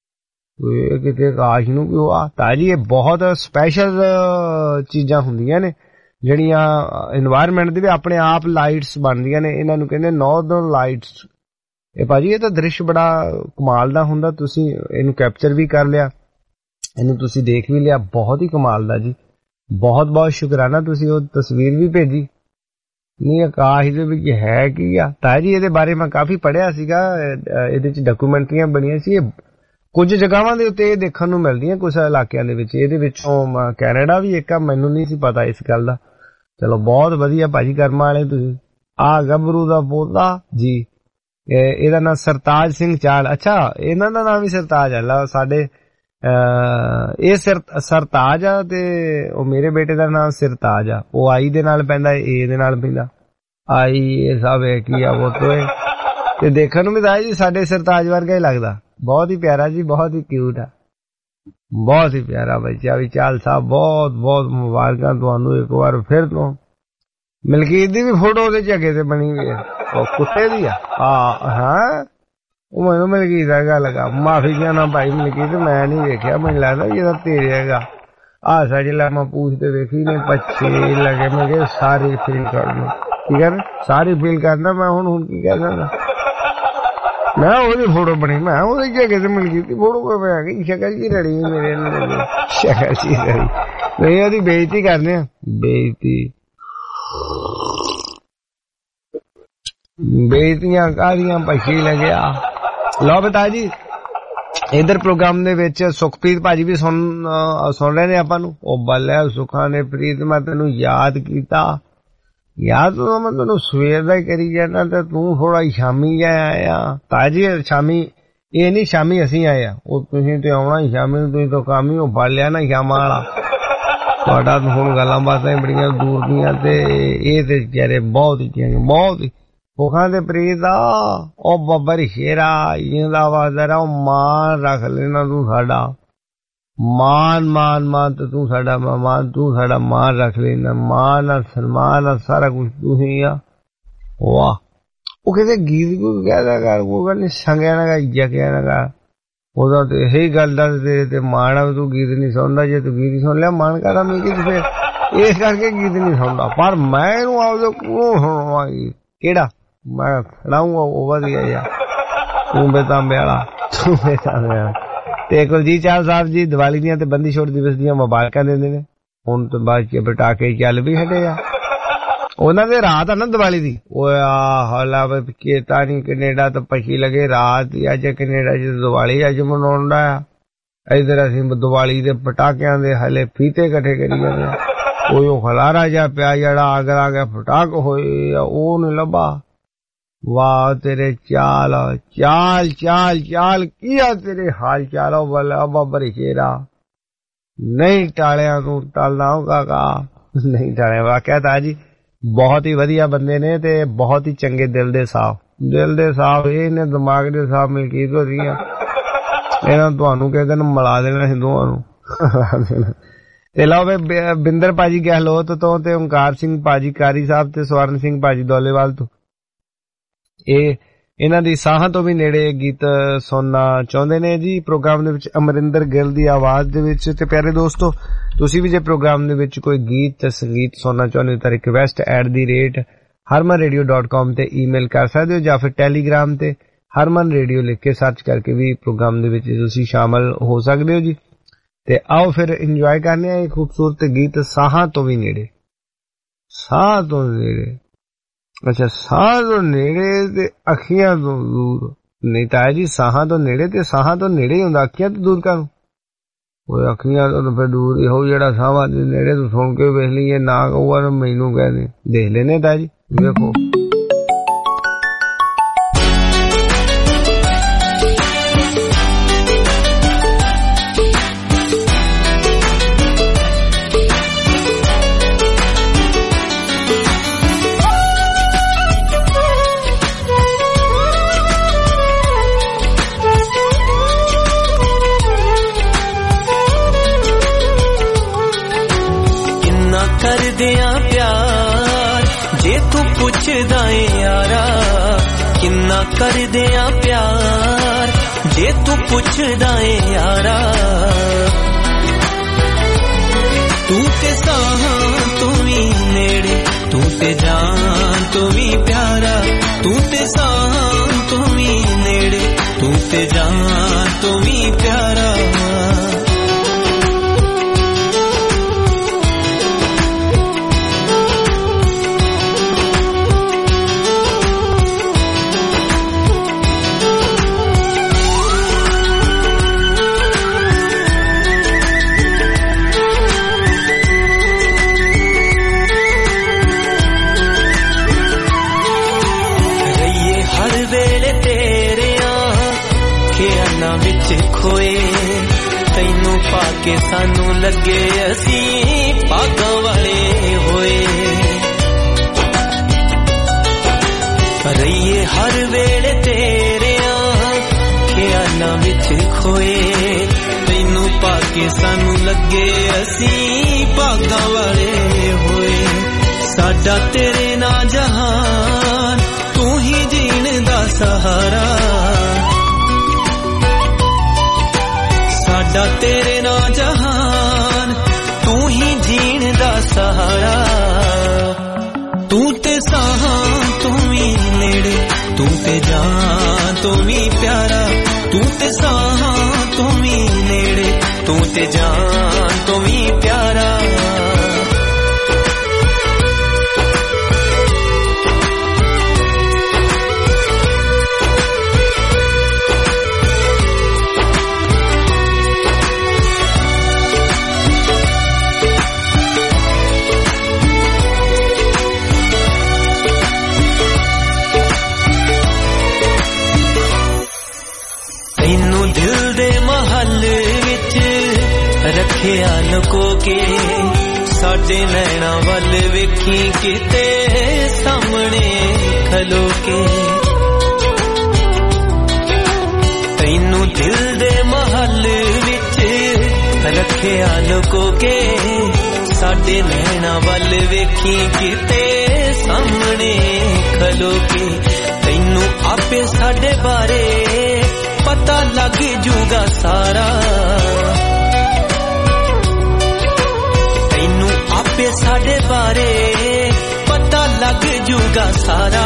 ਕਿਤੇ ਆਕਾਸ਼ ਨੂੰ ਕਿਉਂ ਆ ਤਾਇਆ ਜੀ, ਇਹ ਬਹੁਤ ਸਪੈਸ਼ਲ ਚੀਜ਼ਾਂ ਹੁੰਦੀਆਂ ਨੇ ਜਿਹੜੀਆਂ এনवायरमेंट ਦੇ ਵੀ ਆਪਣੇ ਆਪ ਲਾਈਟਸ ਬਣਦੀਆਂ ਨੇ, ਇਹਨਾਂ ਨੂੰ ਕਹਿੰਦੇ ਨਾਰਥਰਨ ਲਾਈਟਸ। ਇਹ ਭਾਜੀ ਇਹ ਤਾਂ ਦ੍ਰਿਸ਼ ਬੜਾ ਕਮਾਲ ਦਾ ਹੁੰਦਾ, ਤੁਸੀਂ ਇਹਨੂੰ ਕੈਪਚਰ ਵੀ ਕਰ ਲਿਆ, ਇਹਨੂੰ ਤੁਸੀਂ ਦੇਖ ਵੀ ਲਿਆ, ਬਹੁਤ ਹੀ ਕਮਾਲ ਦਾ ਜੀ। ਬਹੁਤ ਬਹੁਤ ਸ਼ੁਕਰਾਨਾ, ਤੁਸੀਂ ਉਹ ਤਸਵੀਰ ਵੀ ਭੇਜੀ। ਨਹੀਂ ਆਕਾਸ਼ ਦੇ ਵਿੱਚ ਹੈ ਕੀ ਆ ਤਾਇਆ ਜੀ, ਇਹਦੇ ਬਾਰੇ ਮੈਂ ਕਾਫੀ ਪੜ੍ਹਿਆ ਸੀਗਾ, ਇਹਦੇ ਚ ਡਾਕੂਮੈਂਟਰੀਆਂ ਬਣੀਆਂ ਸੀ। ਇਹ ਕੁਝ ਜਗ੍ਹਾਵਾਂ ਦੇ ਉੱਤੇ ਇਹ ਦੇਖਣ ਨੂੰ ਮਿਲਦੀਆਂ, ਕੁਝ ਇਲਾਕਿਆਂ ਦੇ ਵਿੱਚ। ਇਹਦੇ ਵਿੱਚੋਂ ਕੈਨੇਡਾ ਵੀ ਇੱਕ ਆ, ਮੈਨੂੰ ਨਹੀਂ ਸੀ ਪਤਾ ਇਸ ਗੱਲ ਦਾ। ਚਲੋ ਬਹੁਤ ਵਧੀਆ ਭਾਜੀ ਕਰਮਾਂ ਵਾਲੇ ਤੁਸੀਂ। ਆ ਗੱਭਰੂ ਦਾ ਪੋਤਾ ਜੀ, ਇਹਦਾ ਨਾਮ ਸਰਤਾਜ ਸਿੰਘ ਚਾਲ। ਅੱਛਾ ਇਹਨਾਂ ਦਾ ਨਾਮ ਵੀ ਸਰਤਾਜ ਆ। ਸਾਡੇ ਇਹ ਸਰਤਾਜ ਆ ਤੇ ਉਹ ਮੇਰੇ ਬੇਟੇ ਦਾ ਨਾਮ ਸਿਰਤਾਜ ਆ। ਉਹ ਆਈ ਦੇ ਨਾਲ ਪੈਂਦਾ, ਏ ਦੇ ਨਾਲ ਪੈਂਦਾ। ਆਈ ਇਹ ਸਭ ਕੀ ਆ ਉਹ ਤੇ ਦੇਖਣ ਨੂੰ ਵੀ ਤਾਂ ਜੀ ਸਾਡੇ ਸਰਤਾਜ ਵਰਗਾ ਹੀ ਲੱਗਦਾ। ਬਹੁਤ ਹੀ ਪਿਆਰਾ ਜੀ, ਬਹੁਤ ਹੀ ਕਿਊਟ ਆ, ਬਹੁਤ ਹੀ ਪਿਆਰਾ ਬੱਚਾ ਵੀ। ਚਾਲ ਸਾਹਿਬ ਬਹੁਤ ਬਹੁਤ ਮੁਬਾਰਕਾਂ ਤੁਹਾਨੂੰ ਇੱਕ ਵਾਰ ਫਿਰ ਤੋਂ। ਮਲਕੀਤ ਦੀ ਵੀ ਫੋਟੋ ਉਹਦੇ ਝੱਗੇ ਤੇ ਬਣੀ ਹੋਈ ਆ, ਉਹ ਕੁੱਤੇ ਦੀ ਆ। ਹਾਂ ਉਹ ਮੈਨੂੰ ਮਲਕੀਤ ਹੈਗਾ ਲੱਗਾ, ਮਾਫੀ ਚਾਹਨਾ ਭਾਈ ਮਲਕੀਤ, ਮੈਂ ਨਹੀਂ ਵੇਖਿਆ, ਮੈਨੂੰ ਲੱਗਦਾ ਇਹਦਾ ਤੇਰੇ ਹੈਗਾ। ਆਹ ਸਾਡੇ ਲਾ ਮੈਂ ਪੁੱਛਦੇ ਵੇਖੀ ਨੇ ਪੱਛੇ ਲੱਗੇ, ਮੈਂ ਕਿਹਾ ਸਾਰੀ ਫੀਲ ਕਰਨਾ। ਕੀ ਕਰ ਸਾਰੀ ਫੀਲ ਕਰਨਾ ਮੈਂ ਹੁਣ ਹੁਣ ਕੀ ਕਹਿ ਸਕਦਾ। ਮੈਂ ਉਹਦੀ ਫੋਟੋ ਬਣੀ, ਮੈਂ ਉਹਦੇ ਝੱਗੇ ਤੇ ਮਲਕੀਤ ਦੀ ਫੋਟੋ ਪੈ ਗਈ। ਸ਼ਕਲ ਜੀ ਰੜੀ ਮੇਰੇ ਨਾਲ, ਸ਼ਕਲ ਜੀ ਰੜੀ ਨਹੀਂ, ਉਹਦੀ ਬੇਇੱਜ਼ਤੀ ਕਰਦੇ ਆ, ਬੇਇੱਜ਼ਤੀ ਬੇਇੱਜ਼ਤੀਆਂ ਕਾਹਦੀਆਂ ਪੱਛੀ ਲੱਗਿਆ। ਲਓ ਬਤਾ ਜੀ ਇਧਰ ਪ੍ਰੋਗਰਾਮ ਦੇ ਵਿੱਚ ਸੁਖਪ੍ਰੀਤ ਭਾਜੀ ਵੀ ਸੁਣ ਸੁਣ ਰਹੇ ਨੇ ਆਪਾਂ ਨੂੰ। ਉਹ ਬੱਲੇ ਸੁਖਾਂ ਨੇ ਪ੍ਰੀਤ ਮੈਂ ਤੈਨੂੰ ਯਾਦ ਕੀਤਾ, ਯਾਦ ਮੈਂ ਤੈਨੂੰ ਸਵੇਰ ਦਾ ਹੀ ਕਰੀ ਜਾਣਾ ਤੇ ਤੂੰ ਥੋੜਾ ਸ਼ਾਮੀ ਜਿਹਾ ਆਇਆ। ਤਾਜੀ ਸ਼ਾਮੀ ਇਹ ਨਹੀਂ ਸ਼ਾਮੀ ਅਸੀਂ ਆਏ ਆ, ਉਹ ਤੁਸੀਂ ਤੇ ਆਉਣਾ ਹੀ ਸ਼ਾਮੀ ਨੂੰ, ਤੁਸੀਂ ਤਾਂ ਕੰਮ ਹੀ ਉਹ ਬਾਲਿਆ ਨਾ ਸ਼ਾਮਾਂ ਵਾਲਾ ਤੁਹਾਡਾ। ਹੁਣ ਗੱਲਾਂ ਬਾਤਾਂ ਬੜੀਆਂ ਦੂਰ ਦੀਆਂ ਤੇ ਇਹ ਤੇ ਵਿਚਾਰੇ ਬਹੁਤ ਹੀ ਬਹੁਤ ਹੀ ਸੁਖਾਂ ਦੇ ਪ੍ਰੀਤ ਆ। ਉਹ ਬੱਬਰ ਸ਼ੇਰਾ ਇਹਦਾ ਵਾਜ਼ਰਾ ਮਾਨ ਰੱਖ ਲੈਣਾ ਤੂੰ ਸਾਡਾ, ਮਾਨ ਮਾਨ ਮਾਨ ਤੇ ਤੂੰ ਸਾਡਾ ਮਾਨ, ਤੂੰ ਸਾਡਾ ਮਾਨ ਰੱਖ ਲੈਣਾ, ਮਾਨ ਸਨਮਾਨ ਸਾਰਾ ਕੁਛ ਤੂੰ ਹੀ ਆ। ਵਾਹ ਉਹ ਕਹਿੰਦੇ ਗੀਤ ਕੋਈ ਕਹਿਦਾ ਕਰ, ਉਹ ਕਹਿੰਦੇ ਸੰਗਿਆ ਨਾ ਗਾ, ਇੱਜਾ ਕਹਿਆ ਨਾ ਗਾ, ਉਹਦਾ ਤੇ ਇਹੀ ਗੱਲ ਦਾ ਤੇ ਮਾਣ ਆ, ਤੂੰ ਗੀਤ ਨਹੀਂ ਸੁਣਦਾ। ਜੇ ਤੂੰ ਗੀਤ ਸੁਣ ਲਿਆ ਮਾਣ ਕਰਾ ਮੈਂ ਕਿ ਫਿਰ ਇਸ ਕਰਕੇ ਗੀਤ ਨਹੀਂ ਸੁਣਦਾ। ਪਰ ਮੈਂ ਇਹਨੂੰ ਆਪਦੇ ਕੋਲੋਂ ਸੁਣਵਾ ਗੀਤ ਕਿਹੜਾ ਮੈਂ ਖੜਾਊਂਗਾ ਉਹ ਵਧੀਆ ਯਾਰ, ਤੂੰ ਬੇਤਾਂਬੇ ਵਾਲਾ ਤੂੰ ਬੇਤਾਂਬੇ ਵਾਲਾ। ਤੇ ਕੁਲਜੀਤ ਚਾਹਲ ਸਾਹਿਬ ਜੀ ਦੀਵਾਲੀ ਦੀਆਂ ਤੇ ਬੰਦੀ ਛੋੜ ਦਿਵਸ ਦੀਆਂ ਮੁਬਾਰਕਾਂ ਦਿੰਦੇ ਨੇ। ਹੁਣ ਤੋਂ ਬਾਅਦ ਚ ਪਟਾਕੇ ਚੱਲ ਵੀ ਹਟੇ ਆ, ਉਹਨਾਂ ਦੇ ਰਾਤ ਆ ਨਾ ਦੀਵਾਲੀ ਦੀ। ਉਹ ਆ ਹਾਲਾ ਤਾਂ ਨੀ ਕੈਨੇਡਾ ਤੋਂ ਪਛੀ ਲਗੇ ਰਾਤ ਹੀ ਅੱਜ ਕੈਨੇਡਾ ਚ ਦੀਵਾਲੀ ਅੱਜ ਮਨਾਉਣ ਦਾ ਆ। ਇਧਰ ਅਸੀਂ ਦੀਵਾਲੀ ਦੇ ਪਟਾਕਿਆਂ ਦੇ ਹਲੇ ਫੀਤੇ ਇਕੱਠੇ ਕਰੀ ਜਾਂਦੇ ਆ। ਉਹ ਖਲਾਰਾ ਜਿਹਾ ਪਿਆ ਜਿਹੜਾ ਆਗਰਾ ਗਿਆ ਪਟਾਕ ਹੋਏ ਆ ਉਹ ਨੀ ਲੱਭਾ। ਵਾਹ ਤੇਰੇ ਚਾਲ ਚਾਲ ਚਾਲ ਚਾਲ ਕੀ ਆ ਤੇਰੇ ਹਾਲ ਚਾਲ ਵਾਲਾ ਬਾਬਰ ਸ਼ੇਰਾ ਨਹੀਂ ਟਾਲਿਆ ਤੂੰ ਟਲਦਾ ਕਾਕਾ ਨਹੀਂ ਟਾਲਿਆ। ਵਾਕਿਆ ਤਾਂ ਜੀ ਬਹੁਤ ਹੀ ਵਧੀਆ ਬੰਦੇ ਨੇ ਤੇ ਬਹੁਤ ਹੀ ਚੰਗੇ ਦਿਲ ਦੇ ਸਾਫ਼ ਦਿਲ ਦੇ ਸਾਫ਼ ਇਹ ਨੇ ਦਿਮਾਗ ਦੇ ਸਾਫ਼ ਮਲਕੀਤ ਹੋ ਰਹੀਆਂ ਇਹਨਾਂ ਤੁਹਾਨੂੰ ਕਿਸੇ ਦਿਨ ਮਿਲਾ ਦੇਣਾ ਹਿੰਦੂਆਂ ਨੂੰ ਤੇ ਲਓ ਵੇ ਬਿੰਦਰ ਭਾਜੀ ਗਹਿਲੋਤ ਤੋਂ ਤੇ ਓਂਕਾਰ ਸਿੰਘ ਭਾਜੀ ਕਾਰੀ ਸਾਹਿਬ ਤੇ ਸਵਰਨ ਸਿੰਘ ਭਾਜੀ ਦੌਲੇਵਾਲ ਤੋਂ ਇਹ ਇਹਨਾਂ ਦੀ ਸਾਹਾਂ ਤੋਂ ਵੀ ਨੇੜੇ ਗੀਤ ਸੁਣਨਾ ਚਾਹੁੰਦੇ ਨੇ ਜੀ ਪ੍ਰੋਗਰਾਮ ਦੇ ਵਿੱਚ ਅਮਰਿੰਦਰ ਗਿੱਲ ਦੀ ਆਵਾਜ਼ ਦੇ ਵਿੱਚ। ਤੇ ਪਿਆਰੇ ਦੋਸਤੋ ਤੁਸੀਂ ਵੀ ਜੇ ਪ੍ਰੋਗਰਾਮ ਦੇ ਵਿੱਚ ਕੋਈ ਗੀਤ ਤੇ ਸੰਗੀਤ ਸੁਣਨਾ ਚਾਹੁੰਦੇ ਹੋ ਤਾਂ request at the rate Harman radio dot com ਤੇ ਈਮੇਲ ਕਰ ਸਕਦੇ ਹੋ ਜਾਂ ਫਿਰ ਟੈਲੀਗ੍ਰਾਮ ਤੇ ਹਰਮਨ ਰੇਡੀਓ ਲਿਖ ਕੇ ਸਰਚ ਕਰਕੇ ਵੀ ਪ੍ਰੋਗਰਾਮ ਦੇ ਵਿੱਚ ਤੁਸੀਂ ਸ਼ਾਮਲ ਹੋ ਸਕਦੇ ਹੋ ਜੀ। ਤੇ ਆਓ ਫਿਰ ਇੰਜੋਏ ਕਰਨੇ ਆ ਇਹ ਖੂਬਸੂਰਤ ਗੀਤ ਸਾਹਾਂ ਤੋਂ ਵੀ ਨੇੜੇ। ਸਾਹ ਤੋਂ ਨੇੜੇ, ਅੱਛਾ ਸਾਹ ਤੋਂ ਨੇੜੇ ਤੇ ਅੱਖੀਆਂ ਤੋਂ ਦੂਰ ਨਹੀਂ ਤਾਂ ਜੀ ਸਾਹਾਂ ਤੋਂ ਨੇੜੇ ਤੇ ਸਾਹਾਂ ਤੋਂ ਨੇੜੇ ਹੀ ਹੁੰਦਾ, ਅੱਖੀਆਂ ਤੋਂ ਦੂਰ ਕਰ ਉਹ ਅੱਖੀਆਂ ਤੋਂ ਫਿਰ ਦੂਰ ਇਹੋ ਜਿਹੜਾ ਸਾਹਾਂ ਦੇ ਨੇੜੇ ਤੋਂ ਸੁਣ ਕੇ ਵੇਖ ਲਈਏ ਨਾ ਕਹੂਗਾ ਮੈਨੂੰ ਕਹਿੰਦੇ ਦੇਖ ਲੈਨੇ ਤਾਂ ਜੀ ਵੇਖੋ। ਪਿਆਰ ਜੇ ਤੂੰ ਪੁੱਛਦਾ ਏ ਯਾਰਾ ਕਿੰਨਾ ਕਰਦੇ ਆ ਪਿਆਰ ਜੇ ਤੂੰ ਪੁੱਛਦਾ ਏ ਯਾਰਾ ਤੂੰ ਤੇ ਸਾਹਾਂ ਤੂੰ ਵੀ ਨੇੜੇ ਤੂੰ ਤੇ ਜਾਨ ਤੂੰ ਵੀ ਪਿਆਰਾ ਤੂੰ ਤੇ ਸਾਹਾਂ ਤੂੰ ਵੀ ਨੇੜੇ ਤੂੰ ਤੇ ਜਾਨ ਤੂੰ ਵੀ ਪਿਆਰਾ ਖੋਏ ਤੈਨੂੰ ਪਾ ਕੇ ਸਾਨੂੰ ਲੱਗੇ ਅਸੀਂ ਭਾਗਾਂ ਵਾਲੇ ਹੋਏ ਰਹੀਏ ਹਰ ਵੇਲੇ ਤੇਰਿਆਂ ਖਿਆਲਾਂ ਵਿੱਚ ਖੋਏ ਤੈਨੂੰ ਪਾ ਕੇ ਸਾਨੂੰ ਲੱਗੇ ਅਸੀਂ ਭਾਗਾਂ ਵਾਲੇ ਹੋਏ ਸਾਡਾ ਤੇਰੇ ਨਾਲ ਜਹਾਨ ਤੂੰ ਹੀ ਜੀਣ ਦਾ ਸਹਾਰਾ ਸਾਡਾ ਤੇਰੇ ਨਾਲ ਜਹਾਨ ਤੂੰ ਹੀ ਜੀਣ ਦਾ ਸਹਾਰਾ ਤੂੰ ਤੇ ਸਾਹਾਂ ਤੂੰ ਵੀ ਨੇੜੇ ਤੂੰ ਤੇ ਜਾਨ ਤੂੰ ਵੀ ਪਿਆਰਾ ਤੂੰ ਤੇ ਸਾਹਾਂ ਤੂੰ ਵੀ ਨੇੜੇ ਤੂੰ ਤੇ ਜਾਨ ਤੂੰ ਵੀ ਪਿਆਰਾ ਰੱਖਿਆ ਲੁਕੋ ਕੇ ਸਾਡੇ ਨੈਣਾ ਵੱਲ ਵੇਖੀ ਕਿਤੇ ਸਾਹਮਣੇ ਖਲੋ ਕੇ ਤੈਨੂੰ ਦਿਲ ਦੇ ਮਹੱਲ ਵਿੱਚ ਰੱਖਿਆ ਲੁਕੋ ਕੇ ਸਾਡੇ ਨੈਣਾ ਵੱਲ ਵੇਖੀ ਕਿਤੇ ਸਾਹਮਣੇ ਖਲੋ ਕੇ ਤੈਨੂੰ ਆਪੇ ਸਾਡੇ ਬਾਰੇ पता लग जूगा सारा तैनू आपे साडे बारे पता लग जूगा सारा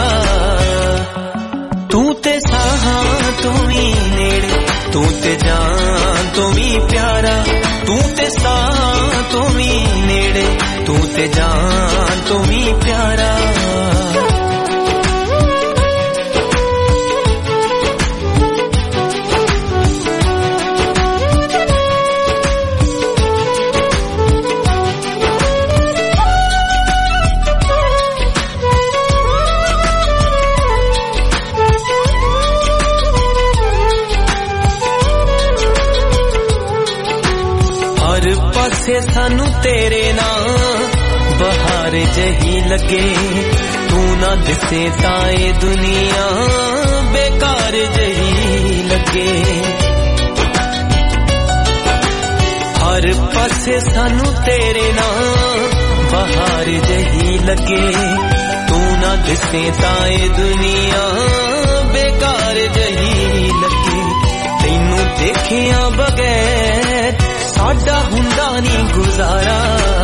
तू ते साहां तू भी नेड़े तू ते जान तू भी प्यारा तू ते साहां तू भी नेड़े तू ते जान तू भी प्यारा पासे सानू तेरे ना बहार जही लगे तू ना दिसे ताए दुनिया बेकार जही लगे हर पासे सानू तेरे ना बहार जही लगे तू ना दिसे ताए दुनिया बेकार जही लगे तैनू देखिया बगैर साडा हुंदा नी गुजारा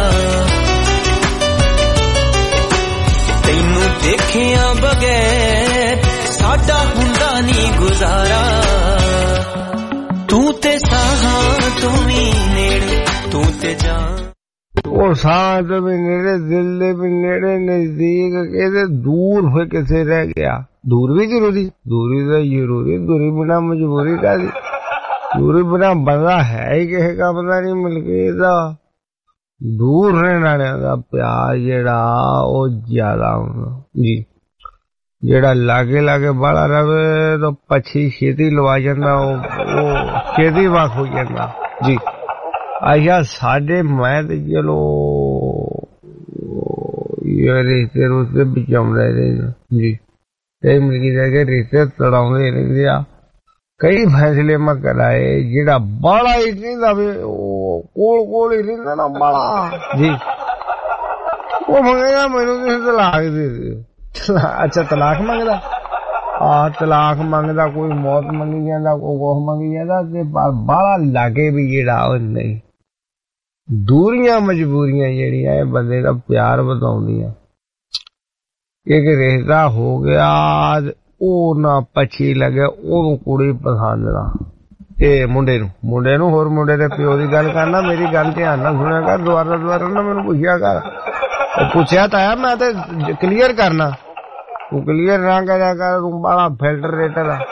तैनू देखिया बगैर साडा हुंदा नी गुजारा तू ते साहां तू भी नेड़े तू ते जान ਉਹ ਸਾਹ ਤੇ ਵੀ ਨੇੜੇ ਦਿਲ ਦੇ ਵੀ ਨੇੜੇ ਨਜ਼ਦੀਕ ਇਹਦੇ ਦੂਰ ਹੋਏ ਕਿਸੇ ਰਹਿ ਗਿਆ ਦੂਰ ਵੀ ਜ਼ਰੂਰੀ ਦੂਰੀ ਤਾਂ ਜ਼ਰੂਰੀ ਦੂਰੀ ਬਿਨਾ ਮਜਬੂਰੀ ਕਾਹਦੀ ਦੂਰੀ ਬਿਨਾ ਬੰਦਾ ਹੈ ਹੀ ਕਿਸੇ ਕੰਮ ਦਾ ਨਹੀਂ ਮਿਲਕੇ ਦਾ ਦੂਰ ਰਹਿਣ ਵਾਲਿਆਂ ਦਾ ਪਿਆਰ ਜਿਹੜਾ ਉਹ ਜ਼ਿਆਦਾ ਹੁੰਦਾ ਜੀ ਜਿਹੜਾ ਲਾਗੇ ਲਾਗੇ ਬਾਲਾ ਰਵੇ ਤਾਂ ਪੱਛੀ ਛੇਤੀ ਲਵਾ ਜਾਂਦਾ ਉਹ ਛੇਤੀ ਵਾਕ ਹੋ ਜਾਂਦਾ ਜੀ ਆਇਆ ਸਾਡੇ ਮੈਂ ਤੇ ਚਲੋ ਇਹ ਰਿਸ਼ਤੇ ਰੁਸ਼ਤੇ ਬਿਚਾਉਂਦੇ ਰਹੇ ਜੀ ਤੇ ਮਿਲਕੀ ਜਾ ਕੇ ਰਿਸ਼ਤੇ ਤੜਾਉਂਦੇ ਰਹਿੰਦੇ ਆ ਕਈ ਫੈਸਲੇ ਮੈਂ ਕਰਾਏ ਜਿਹੜਾ ਬਾਲਾ ਹੀ ਰਹਿੰਦਾ ਵੇ ਉਹ ਕੋਲ ਕੋਲ ਹੀ ਰਹਿੰਦਾ ਨਾ ਬਾਲਾ ਜੀ ਉਹ ਮੰਗੇਗਾ ਮੈਨੂੰ ਕਿਸੇ ਤਲਾਕ ਦੇ ਦੇ ਅੱਛਾ ਤਲਾਕ ਮੰਗਦਾ ਆ ਤਲਾਕ ਮੰਗਦਾ ਕੋਈ ਮੌਤ ਮੰਗੀ ਜਾਂਦਾ ਕੋਈ ਕੁਛ ਮੰਗੀ ਜਾਂਦਾ ਤੇ ਬਾਲਾ ਲਾਗੇ ਵੀ ਜਿਹੜਾ ਉਹ ਨਹੀਂ ਦੂਰੀਆਂ ਮਜਬੂਰੀਆਂ ਜਿਹੜੀਆਂ ਇਹ ਬੰਦੇ ਦਾ ਪਿਆਰ ਵਧਾਉਂਦੀਆਂ ਇੱਕ ਰਿਸ਼ਤਾ ਹੋ ਗਿਆ ਉਹ ਨਾ ਪੱਛੀ ਲੱਗੇ ਉਹਨੂੰ ਕੁੜੀ ਪਸੰਦ ਨਾ ਇਹ ਮੁੰਡੇ ਨੂੰ ਮੁੰਡੇ ਨੂੰ ਹੋਰ ਮੁੰਡੇ ਦੇ ਪਿਓ ਦੀ ਗੱਲ ਕਰਨਾ ਮੇਰੀ ਗੱਲ ਧਿਆਨ ਨਾਲ ਸੁਣਿਆ ਕਰ ਦੁਬਾਰਾ ਦੁਬਾਰਾ ਨਾ ਮੈਨੂੰ ਪੁੱਛਿਆ ਕਰ ਉਹ ਪੁੱਛਿਆ ਤਾਂ ਆਇਆ ਮੈਂ ਤੇ ਕਲੀਅਰ ਕਰਨਾ ਤੂੰ ਕਲੀਅਰ ਨਾ ਕਰਿਆ ਕਰ ਤੂੰ ਬੜਾ ਫਿਲਟਰ ਰੇਟਰ ਆ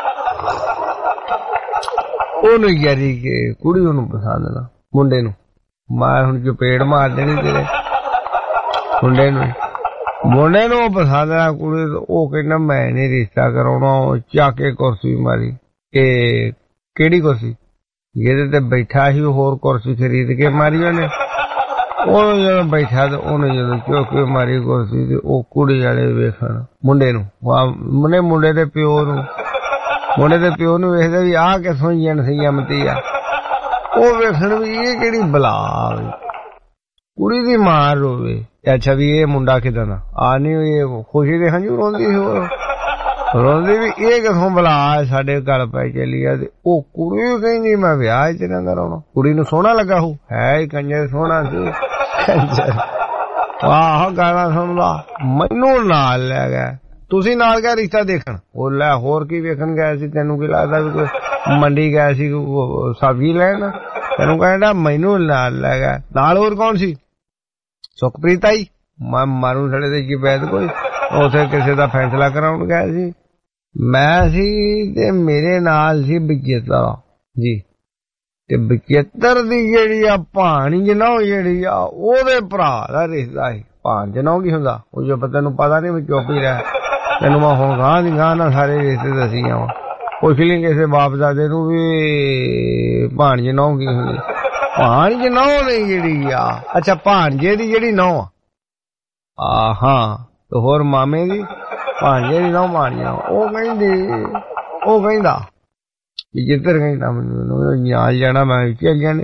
ਉਹਨੂੰ ਯਾਰੀ ਕਿ ਕੁੜੀ ਉਹਨੂੰ ਪਸੰਦ ਨਾ ਮੁੰਡੇ ਨੂੰ ਮੈਂ ਹੁਣ ਚਪੇੜ ਮਾਰ ਦੇਣੀ ਤੇਰੇ ਮੁੰਡੇ ਨੂੰ ਮੁੰਡੇ ਨੂੰ ਪਸੰਦ ਆ ਕੁੜੀ ਉਹ ਕਹਿੰਦਾ ਮੈਂ ਨਹੀਂ ਰਿਸ਼ਤਾ ਕਰਾਉਣਾ ਉਹ ਚੱਕ ਕੇ ਕੁਰਸੀ ਮਾਰੀ ਇਹ ਕਿਹੜੀ ਕੁਰਸੀ ਜਿਹਦੇ ਤੇ ਬੈਠਾ ਸੀ ਹੋਰ ਕੁਰਸੀ ਖਰੀਦ ਕੇ ਮਾਰੀ ਉਹਨੇ ਉਹ ਜਦੋਂ ਬੈਠਾ ਤੇ ਉਹਨੇ ਜਦੋਂ ਚੌਕੇ ਮਾਰੀ ਕੁਰਸੀ ਤੇ ਉਹ ਕੁੜੀ ਵਾਲੇ ਵੇਖਣ ਮੁੰਡੇ ਨੂੰ ਮੁੰਡੇ ਮੁੰਡੇ ਦੇ ਪਿਓ ਨੂੰ ਮੁੰਡੇ ਦੇ ਪਿਓ ਨੂੰ ਵੇਖਦਾ ਵੀ ਆਹ ਕਿਥੋਂ ਜਨ ਸੰਯਮਤੀ ਆ ਉਹ ਵੇਖਣ ਵੀ ਇਹ ਕਿਹੜੀ ਬਲਾ ਕੁੜੀ ਦੀ ਮਾਰ ਰੋਵੇ ਅੱਛਾ ਵੀ ਇਹ ਮੁੰਡਾ ਕਿਦਾਂ ਦਾ ਆ ਨਹੀਂ ਇਹ ਖੁਸ਼ੀ ਦੇ ਹੰਝੂ ਰੋਂਦੀ ਸੀ ਹੋਰ ਰੋਂਦੀ ਵੀ ਇਹ ਕਿਥੋਂ ਬਲਾ ਸਾਡੇ ਗਲ ਪੈ ਚਲੀ ਆ ਤੇ ਉਹ ਕੁੜੀ ਕਹਿੰਦੀ ਮੈਂ ਵਿਆਹ ਚ ਨਾ ਕਰਾਉਣਾ ਕੁੜੀ ਨੂੰ ਸੋਹਣਾ ਲੱਗਾ ਹੋ ਹੈ ਹੀ ਕੰਜਰ ਸੋਹਣਾ ਸੀ ਕੰਜਰ ਆਹ ਗਾਣਾ ਸੁਣਦਾ ਮੈਨੂੰ ਨਾਲ ਲੈ ਗਿਆ ਤੁਸੀਂ ਨਾਲ ਗਿਆ ਰਿਸ਼ਤਾ ਦੇਖਣ ਉਹ ਲੈ ਹੋਰ ਕੀ ਵੇਖਣ ਗਿਆ ਸੀ ਤੈਨੂੰ ਕੀ ਲੱਗਦਾ ਵੀ ਕੋਈ ਮੰਡੀ ਗਿਆ ਸੀ ਸਬਜ਼ੀ ਲੈਣ ਤੈਨੂੰ ਕਹਿੰਦਾ ਮੈਨੂੰ ਨਾਲ ਲੈ ਗਿਆ ਨਾਲ ਹੋਰ ਕੌਣ ਸੀ ਸੁਖਪ੍ਰੀਤ ਆਈ ਮੈਂ ਮਾਰੂ ਥੜੇ ਦੇ ਕੀ ਬੈਦ ਕੋਈ ਉਥੇ ਕਿਸੇ ਦਾ ਫੈਸਲਾ ਕਰਾਉਣ ਗਿਆ ਸੀ ਮੈਂ ਸੀ ਤੇ ਮੇਰੇ ਨਾਲ ਸੀ ਬਚੇਤਰ ਜੀ ਤੇ ਬਚੇਤਰ ਦੀ ਜਿਹੜੀ ਆ ਭਾਣੀ ਜਨਾਓ ਜਿਹੜੀ ਆ ਉਹਦੇ ਭਰਾ ਦਾ ਰਿਸ਼ਤਾ ਸੀ ਭਾਣ ਜਨਾਓ ਕੀ ਹੁੰਦਾ ਉਹ ਜੋ ਤੈਨੂੰ ਪਤਾ ਨਹੀਂ ਵੀ ਚੁੱਪ ਹੀ ਰਹਿ ਤੈਨੂੰ ਮੈਂ ਹੁਣ ਗਾਂ ਦੀ ਗਾਂ ਨਾਲ ਸਾਰੇ ਰਿਸ਼ਤੇ ਦੱਸੀ ਜਾਵਾਂ ਪੁੱਛ ਲਈ ਕਿਸੇ ਬਾਪ ਦਾਦੇ ਨੂੰ ਵੀ ਭਾਣਜੇ ਨਹੁੰ ਕੀ ਹੁੰਦੀ ਭਾਣਜੇ ਨਹੁੰ ਨਹੀਂ ਜਿਹੜੀ ਆ ਅੱਛਾ ਭਾਣਜੇ ਦੀ ਜਿਹੜੀ ਨਹੁੰ ਆ ਹਾਂ ਤੇ ਹੋਰ ਮਾਮੇ ਦੀ ਭਾਣਜੇ ਦੀ ਨਹੁੰ ਭਾਣਜੇ ਉਹ ਕਹਿੰਦੀ ਉਹ ਕਹਿੰਦਾ ਵੀ ਜਿੱਧਰ ਕਹਿੰਦਾ ਮੈਨੂੰ ਨਾਲ ਜਾਣਾ ਮੈਂ ਚੱਲ ਜਾਣੇ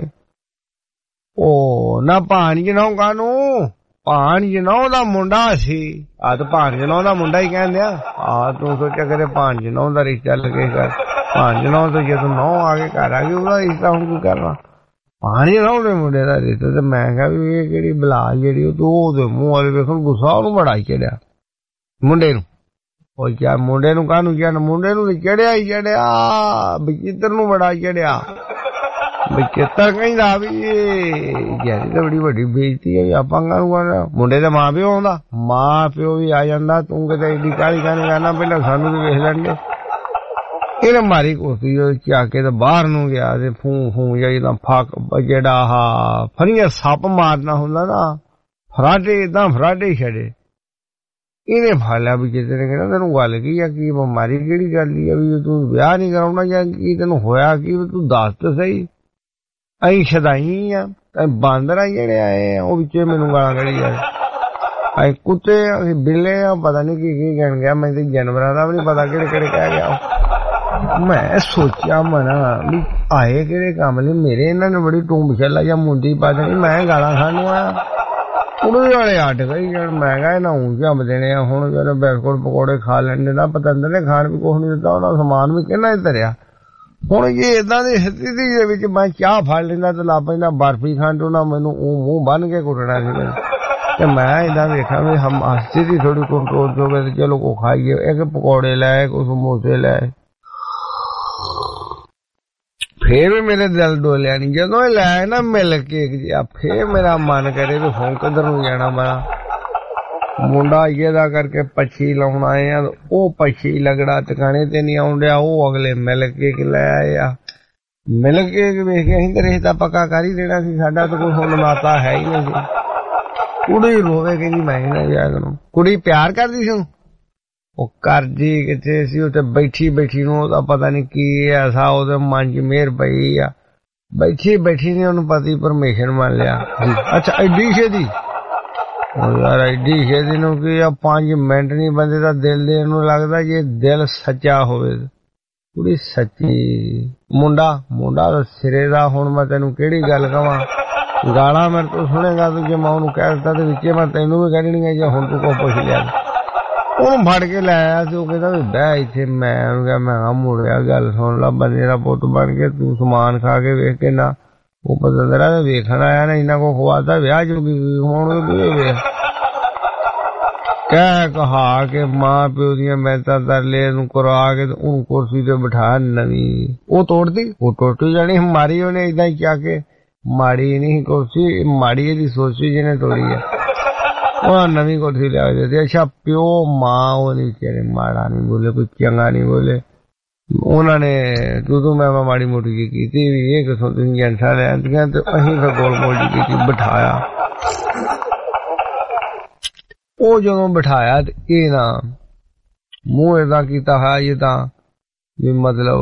ਉਹ ਨਾ ਭਾਣਜੇ ਨਹੁੰ ਕਾਹਨੂੰ ਭਾਣਜੇ ਨਹੁੰ ਦਾ ਮੁੰਡਾ ਸੀ ਆ ਤਾਂ ਭਾਣਜੇ ਨਹੁੰ ਦਾ ਮੁੰਡਾ ਹੀ ਕਹਿੰਦੇ ਆ ਆ ਤੂੰ ਸੋਚਿਆ ਕਰੇ ਭਾਣਜੇ ਨਹੁੰ ਦਾ ਰਿਸ਼ਤਾ ਲੱਗੇਗਾ ਪੰਜ ਨੌ ਤੋਂ ਜਦੋਂ ਨੌ ਆ ਕੇ ਘਰ ਆ ਗਈ ਉਹਦਾ ਰਿਸ਼ਤਾ ਹੁਣ ਕੀ ਕਰਨਾ ਪਾਣੀ ਲਾਉਣੇ ਮੁੰਡੇ ਦਾ ਰਿਸ਼ਤਾ। ਤੇ ਮੈਂ ਕਿਹਾ ਵੀ ਇਹ ਕਿਹੜੀ ਬਲਾ ਜਿਹੜੀ ਉਹ ਤੂੰ ਉਹਦੇ ਮੂੰਹ ਵਾਲੇ ਵੇਖਣ ਗੁੱਸਾ ਉਹਨੂੰ ਬੜਾ ਹੀ ਚੜਿਆ ਮੁੰਡੇ ਨੂੰ। ਉਹ ਕਿਆ ਮੁੰਡੇ ਨੂੰ ਕਾਹਨੂੰ ਕਿਹਾ ਮੁੰਡੇ ਨੂੰ ਚੜਿਆ ਹੀ ਚੜਿਆ ਬਚਿੱਤਰ ਨੂੰ ਬੜਾ ਚੜਿਆ। ਬਚਿੱਤਰ ਕਹਿੰਦਾ ਵੀ ਯਾਰੀ ਤਾਂ ਬੜੀ ਵੱਡੀ ਬੇਇੱਜ਼ਤੀ ਹੈ ਆਪਾਂ ਕਾਹਨੂੰ ਕਰਨਾ। ਮੁੰਡੇ ਦਾ ਮਾਂ ਪਿਓ ਆਉਂਦਾ ਮਾਂ ਪਿਓ ਵੀ ਆ ਜਾਂਦਾ ਤੂੰ ਕਿਤੇ ਏਡੀ ਕਾਹਲੀ ਕਾਹਲੀ ਕਰਨਾ ਪਹਿਲਾਂ ਸਾਨੂੰ ਵੀ ਵੇਖ ਲੈਣਗੇ। ਇਹਨੇ ਮਾਰੀ ਕੋਸੀ ਚਾ ਕੇ ਤੇ ਬਾਹਰ ਨੂੰ ਗਿਆ ਤੇ ਫੂ ਫੂ ਜਿਹੜਾ ਫੱਕ ਜਿਹੜਾ ਆਹ ਫਰੀਆਂ ਸੱਪ ਮਾਰਨਾ ਹੁੰਦਾ ਨਾ ਫਰਾਡੇ ਏਦਾਂ ਫਰਾਡੇ ਛੜੇ ਇਹਨੇ ਫੜ ਲਿਆ ਵੀ ਜਿੱਤੇ ਨੇ ਕਹਿੰਦਾ ਤੈਨੂੰ ਗੱਲ ਕੀ ਆ ਕੀ ਬਿਮਾਰੀ ਕਿਹੜੀ ਗੱਲ ਆ ਵੀ ਤੂੰ ਵਿਆਹ ਨਹੀਂ ਕਰਾਉਣਾ ਜਾਂ ਕੀ ਤੈਨੂੰ ਹੋਇਆ ਕੀ ਤੂੰ ਦੱਸ ਤਾਂ ਸਹੀ। ਅਸੀਂ ਸ਼ਦਾਈ ਆ ਬਾਂਦਰ ਆ ਜਿਹੜੇ ਆਏ ਆ ਉਹ ਵਿੱਚੇ ਮੈਨੂੰ ਗਾਲਾਂ ਕੱਢੀ ਜਾਏ। ਅਸੀਂ ਕੁੱਤੇ ਅਸੀਂ ਬਿੱਲੇ ਆ ਪਤਾ ਨਹੀਂ ਕੀ ਕੀ ਕਹਿਣ ਗਿਆ ਮੈਂ ਤੇ ਜਾਨਵਰਾਂ ਦਾ ਵੀ ਨਹੀਂ ਪਤਾ ਕਿਹੜੇ ਕਿਹੜੇ ਕਹਿ ਗਿਆ। ਮੈਂ ਸੋਚਿਆ ਮਨਾ ਵੀ ਆਏ ਕਿਹੜੇ ਕੰਮ ਲਈ ਮੇਰੇ ਇਹਨਾਂ ਨੇ ਬੜੀ ਟੂੰਬ ਛੱਲਾ ਜਾਂ ਮੁੰਡੀ ਪਾ ਦੇਣੀ ਮੈਂ ਗਾਲਾਂ ਖਾਣ ਨੂੰ ਆਇਆ। ਕੁੜੀ ਵਾਲੇ ਅੱਡ ਗਈ ਯਾਰ ਮੈਂ ਕਿਹਾ ਇਹਨਾਂ ਊਂ ਜੰਮ ਦੇਣੇ ਆ ਹੁਣ ਜਦੋਂ ਬਿਸਕੁਟ ਪਕੌੜੇ ਖਾ ਲੈਂਦੇ ਨਾ ਪਤੰਦਰ ਨੇ ਖਾਣ ਵੀ ਕੁਛ ਨਹੀਂ ਦਿੱਤਾ ਉਹਨਾਂ ਸਮਾਨ ਵੀ ਕਿੰਨਾ ਹੀ ਧਰਿਆ। ਹੁਣ ਜੇ ਏਦਾਂ ਦੀ ਸਥਿਤੀ ਦੇ ਵਿੱਚ ਮੈਂ ਚਾਹ ਫੜ ਲੈਂਦਾ ਤੇ ਲਾ ਪੈਂਦਾ ਬਰਫੀ ਖਾਣ ਤੋਂ ਨਾ ਮੈਨੂੰ ਉਹ ਮੂੰਹ ਬੰਨ ਕੇ ਕੁੱਟਣਾ ਸੀ ਤੇ ਮੈਂ ਏਦਾਂ ਵੇਖਾਂ ਵੀ ਹਮ ਸਥਿਤੀ ਥੋੜੀ ਕੰਟਰੋਲ ਚ ਹੋਵੇ ਤੇ ਚਲੋ ਕੋ ਖਾਈਏ ਇੱਕ ਪਕੌੜੇ ਲੈ ਕੋਈ ਸਮੋਸੇ ਲੈ। ਫੇਰ ਵੀ ਮੇਰੇ ਦਿਲ ਡੋਲਿਆ ਨਹੀਂ ਜਦੋਂ ਇਹ ਲੈ ਨਾ ਮਿਲ ਕੇਕ ਜਿਹਾ ਫੇਰ ਮੇਰਾ ਮਨ ਕਰੇ ਵੀ ਹੁਣ ਕਿੱਧਰ ਨੂੰ ਜਾਣਾ ਮੈਂ ਮੁੰਡਾ ਇਹਦਾ ਕਰਕੇ ਪੱਛੀ ਲਾਉਣ ਆਏ ਆ ਉਹ ਪੱਛੀ ਲਗੜਾ ਟਿਕਾਣੇ ਤੇ ਨਹੀਂ ਆਉਣ ਡਿਆ ਉਹ ਅਗਲੇ ਮਿਲ ਕੇਕ ਲੈ ਆਏ ਆ। ਮਿਲ ਕੇਕ ਵੇਖ ਕੇ ਅਸੀਂ ਤੇ ਰਿਸ਼ਤਾ ਪੱਕਾ ਕਰ ਹੀ ਦੇਣਾ ਸੀ ਸਾਡਾ ਤਾਂ ਕੋਈ ਹੁਣ ਨਾਤਾ ਹੈ ਹੀ ਨਹੀਂ ਸੀ। ਕੁੜੀ ਰੋਵੇ ਕਹਿੰਦੀ ਮੈਂ ਨਾ ਵਿਆਹ ਕਰਾਂ। ਕੁੜੀ ਪਿਆਰ ਕਰਦੀ ਸੀ ਉਹ ਕਰਦੀ ਕਿਤੇ ਸੀ ਉਹ ਤੇ ਬੈਠੀ ਬੈਠੀ ਨੂੰ ਉਹਦਾ ਪਤਾ ਨਹੀਂ ਕੀ ਐਸਾ ਉਹਦੇ ਮਨ ਚ ਮਿਹਰ ਪਈ ਆ ਬੈਠੀ ਬੈਠੀ ਨੇ ਉਹਨੂੰ ਪਤੀ ਪਰਮੇਸ਼ਰ ਮੰਨ ਲਿਆ ਜੀ। ਅੱਛਾ ਐਡੀ ਛੇਤੀ ਉਹ ਯਾਰ ਐਡੀ ਛੇਤੀ ਨੂੰ ਕੀ ਆ ਪੰਜ ਮਿੰਟ ਨਹੀਂ ਬੰਦੇ ਦਾ ਦਿਲ ਦੇ ਨੂੰ ਲੱਗਦਾ ਜੇ ਦਿਲ ਸੱਚਾ ਹੋਵੇ। ਕੁੜੀ ਸੱਚੀ ਮੁੰਡਾ ਮੁੰਡਾ ਸਿਰੇ ਦਾ ਹੁਣ ਮੈਂ ਤੈਨੂੰ ਕਿਹੜੀ ਗੱਲ ਕਵਾਂ ਗਾਲਾਂ ਮੇਰੇ ਤੋਂ ਸੁਣੇਗਾ ਤੂੰ ਜੇ ਮੈਂ ਉਹਨੂੰ ਕਹਿ ਦਿੱਤਾ ਤੇ ਵਿੱਚੇ ਮੈਂ ਤੈਨੂੰ ਵੀ ਕਹਿਣੀਆਂ ਜੇ ਹੁਣ ਤੂੰ ਕੋ ਪੁੱਛ ਲਿਆ। ਉਹਨੂੰ ਫੜ ਕੇ ਲੈ ਆਇਆ ਤੇ ਉਹ ਕਹਿੰਦਾ ਵੀ ਬਹਿ ਇੱਥੇ ਮੈਂ ਉਹਨੂੰ ਕਿਹਾ ਮੈਂ ਕਿਹਾ ਮੁੜਿਆ ਗੱਲ ਸੁਣ ਲਾ ਬੰਦੇ ਦਾ ਪੁੱਤ ਬਣ ਕੇ ਤੂੰ ਸਮਾਨ ਖਾ ਕੇ ਵੇਖ ਕੇ ਨਾ ਉਹ ਪਤਾ ਤੇਰਾ ਵੇਖਣ ਆਇਆ ਨਾ ਇਹਨਾਂ ਕੋ ਖਵਾਤਾ ਵਿਆਹ ਜੋਗੀ ਹੁਣ ਵੇਖ ਕਹਿ ਕਹਾ ਕੇ ਮਾਂ ਪਿਓ ਦੀਆਂ ਮਿਹਨਤਾਂ ਤਰਲੇ ਨੂੰ ਕਰਵਾ ਕੇ ਉਹਨੂੰ ਕੁਰਸੀ ਤੇ ਬਿਠਾ ਨਵੀਂ ਉਹ ਤੋੜਦੀ ਉਹ ਟੁੱਟ ਜਾਣੀ ਮਾਰੀ ਉਹਨੇ ਏਦਾਂ ਹੀ ਚਾ ਕੇ ਮਾੜੀ ਨਹੀਂ ਕੁਰਸੀ ਮਾੜੀ ਇਹਦੀ ਸੋਚੀ ਜਿਹਨੇ ਤੋੜੀ ਹੈ ਉਹ ਨਵੀਂ ਕੋਠੀ ਲਿਆ ਦਿੱਤੀ। ਅੱਛਾ ਪਿਓ ਮਾਂ ਉਹ ਨਹੀਂ ਤੇਰੇ ਮਾੜਾ ਨਹੀਂ ਬੋਲੇ ਕੋਈ ਚੰਗਾ ਨਹੀਂ ਬੋਲੇ ਉਹਨਾਂ ਨੇ ਤੂੰ ਤੂੰ ਮੈਂ ਮਾੜੀ ਮੋਟੀ ਜੀ ਕੀਤੀ ਵੀ ਇਹ ਕਿਥੋਂ ਤੁਸੀਂ ਜੰਠਾ ਲੈਂਦੀਆਂ ਤੇ ਅਸੀਂ ਫਿਰ ਗੋਲ ਮੋਲ ਜੀ ਕੀਤੀ ਬਿਠਾਇਆ। ਉਹ ਜਦੋਂ ਬਿਠਾਇਆ ਤੇ ਇਹ ਨਾ ਮੂੰਹ ਏਦਾਂ ਕੀਤਾ ਹੈ ਇਹ ਤਾਂ ਵੀ ਮਤਲਬ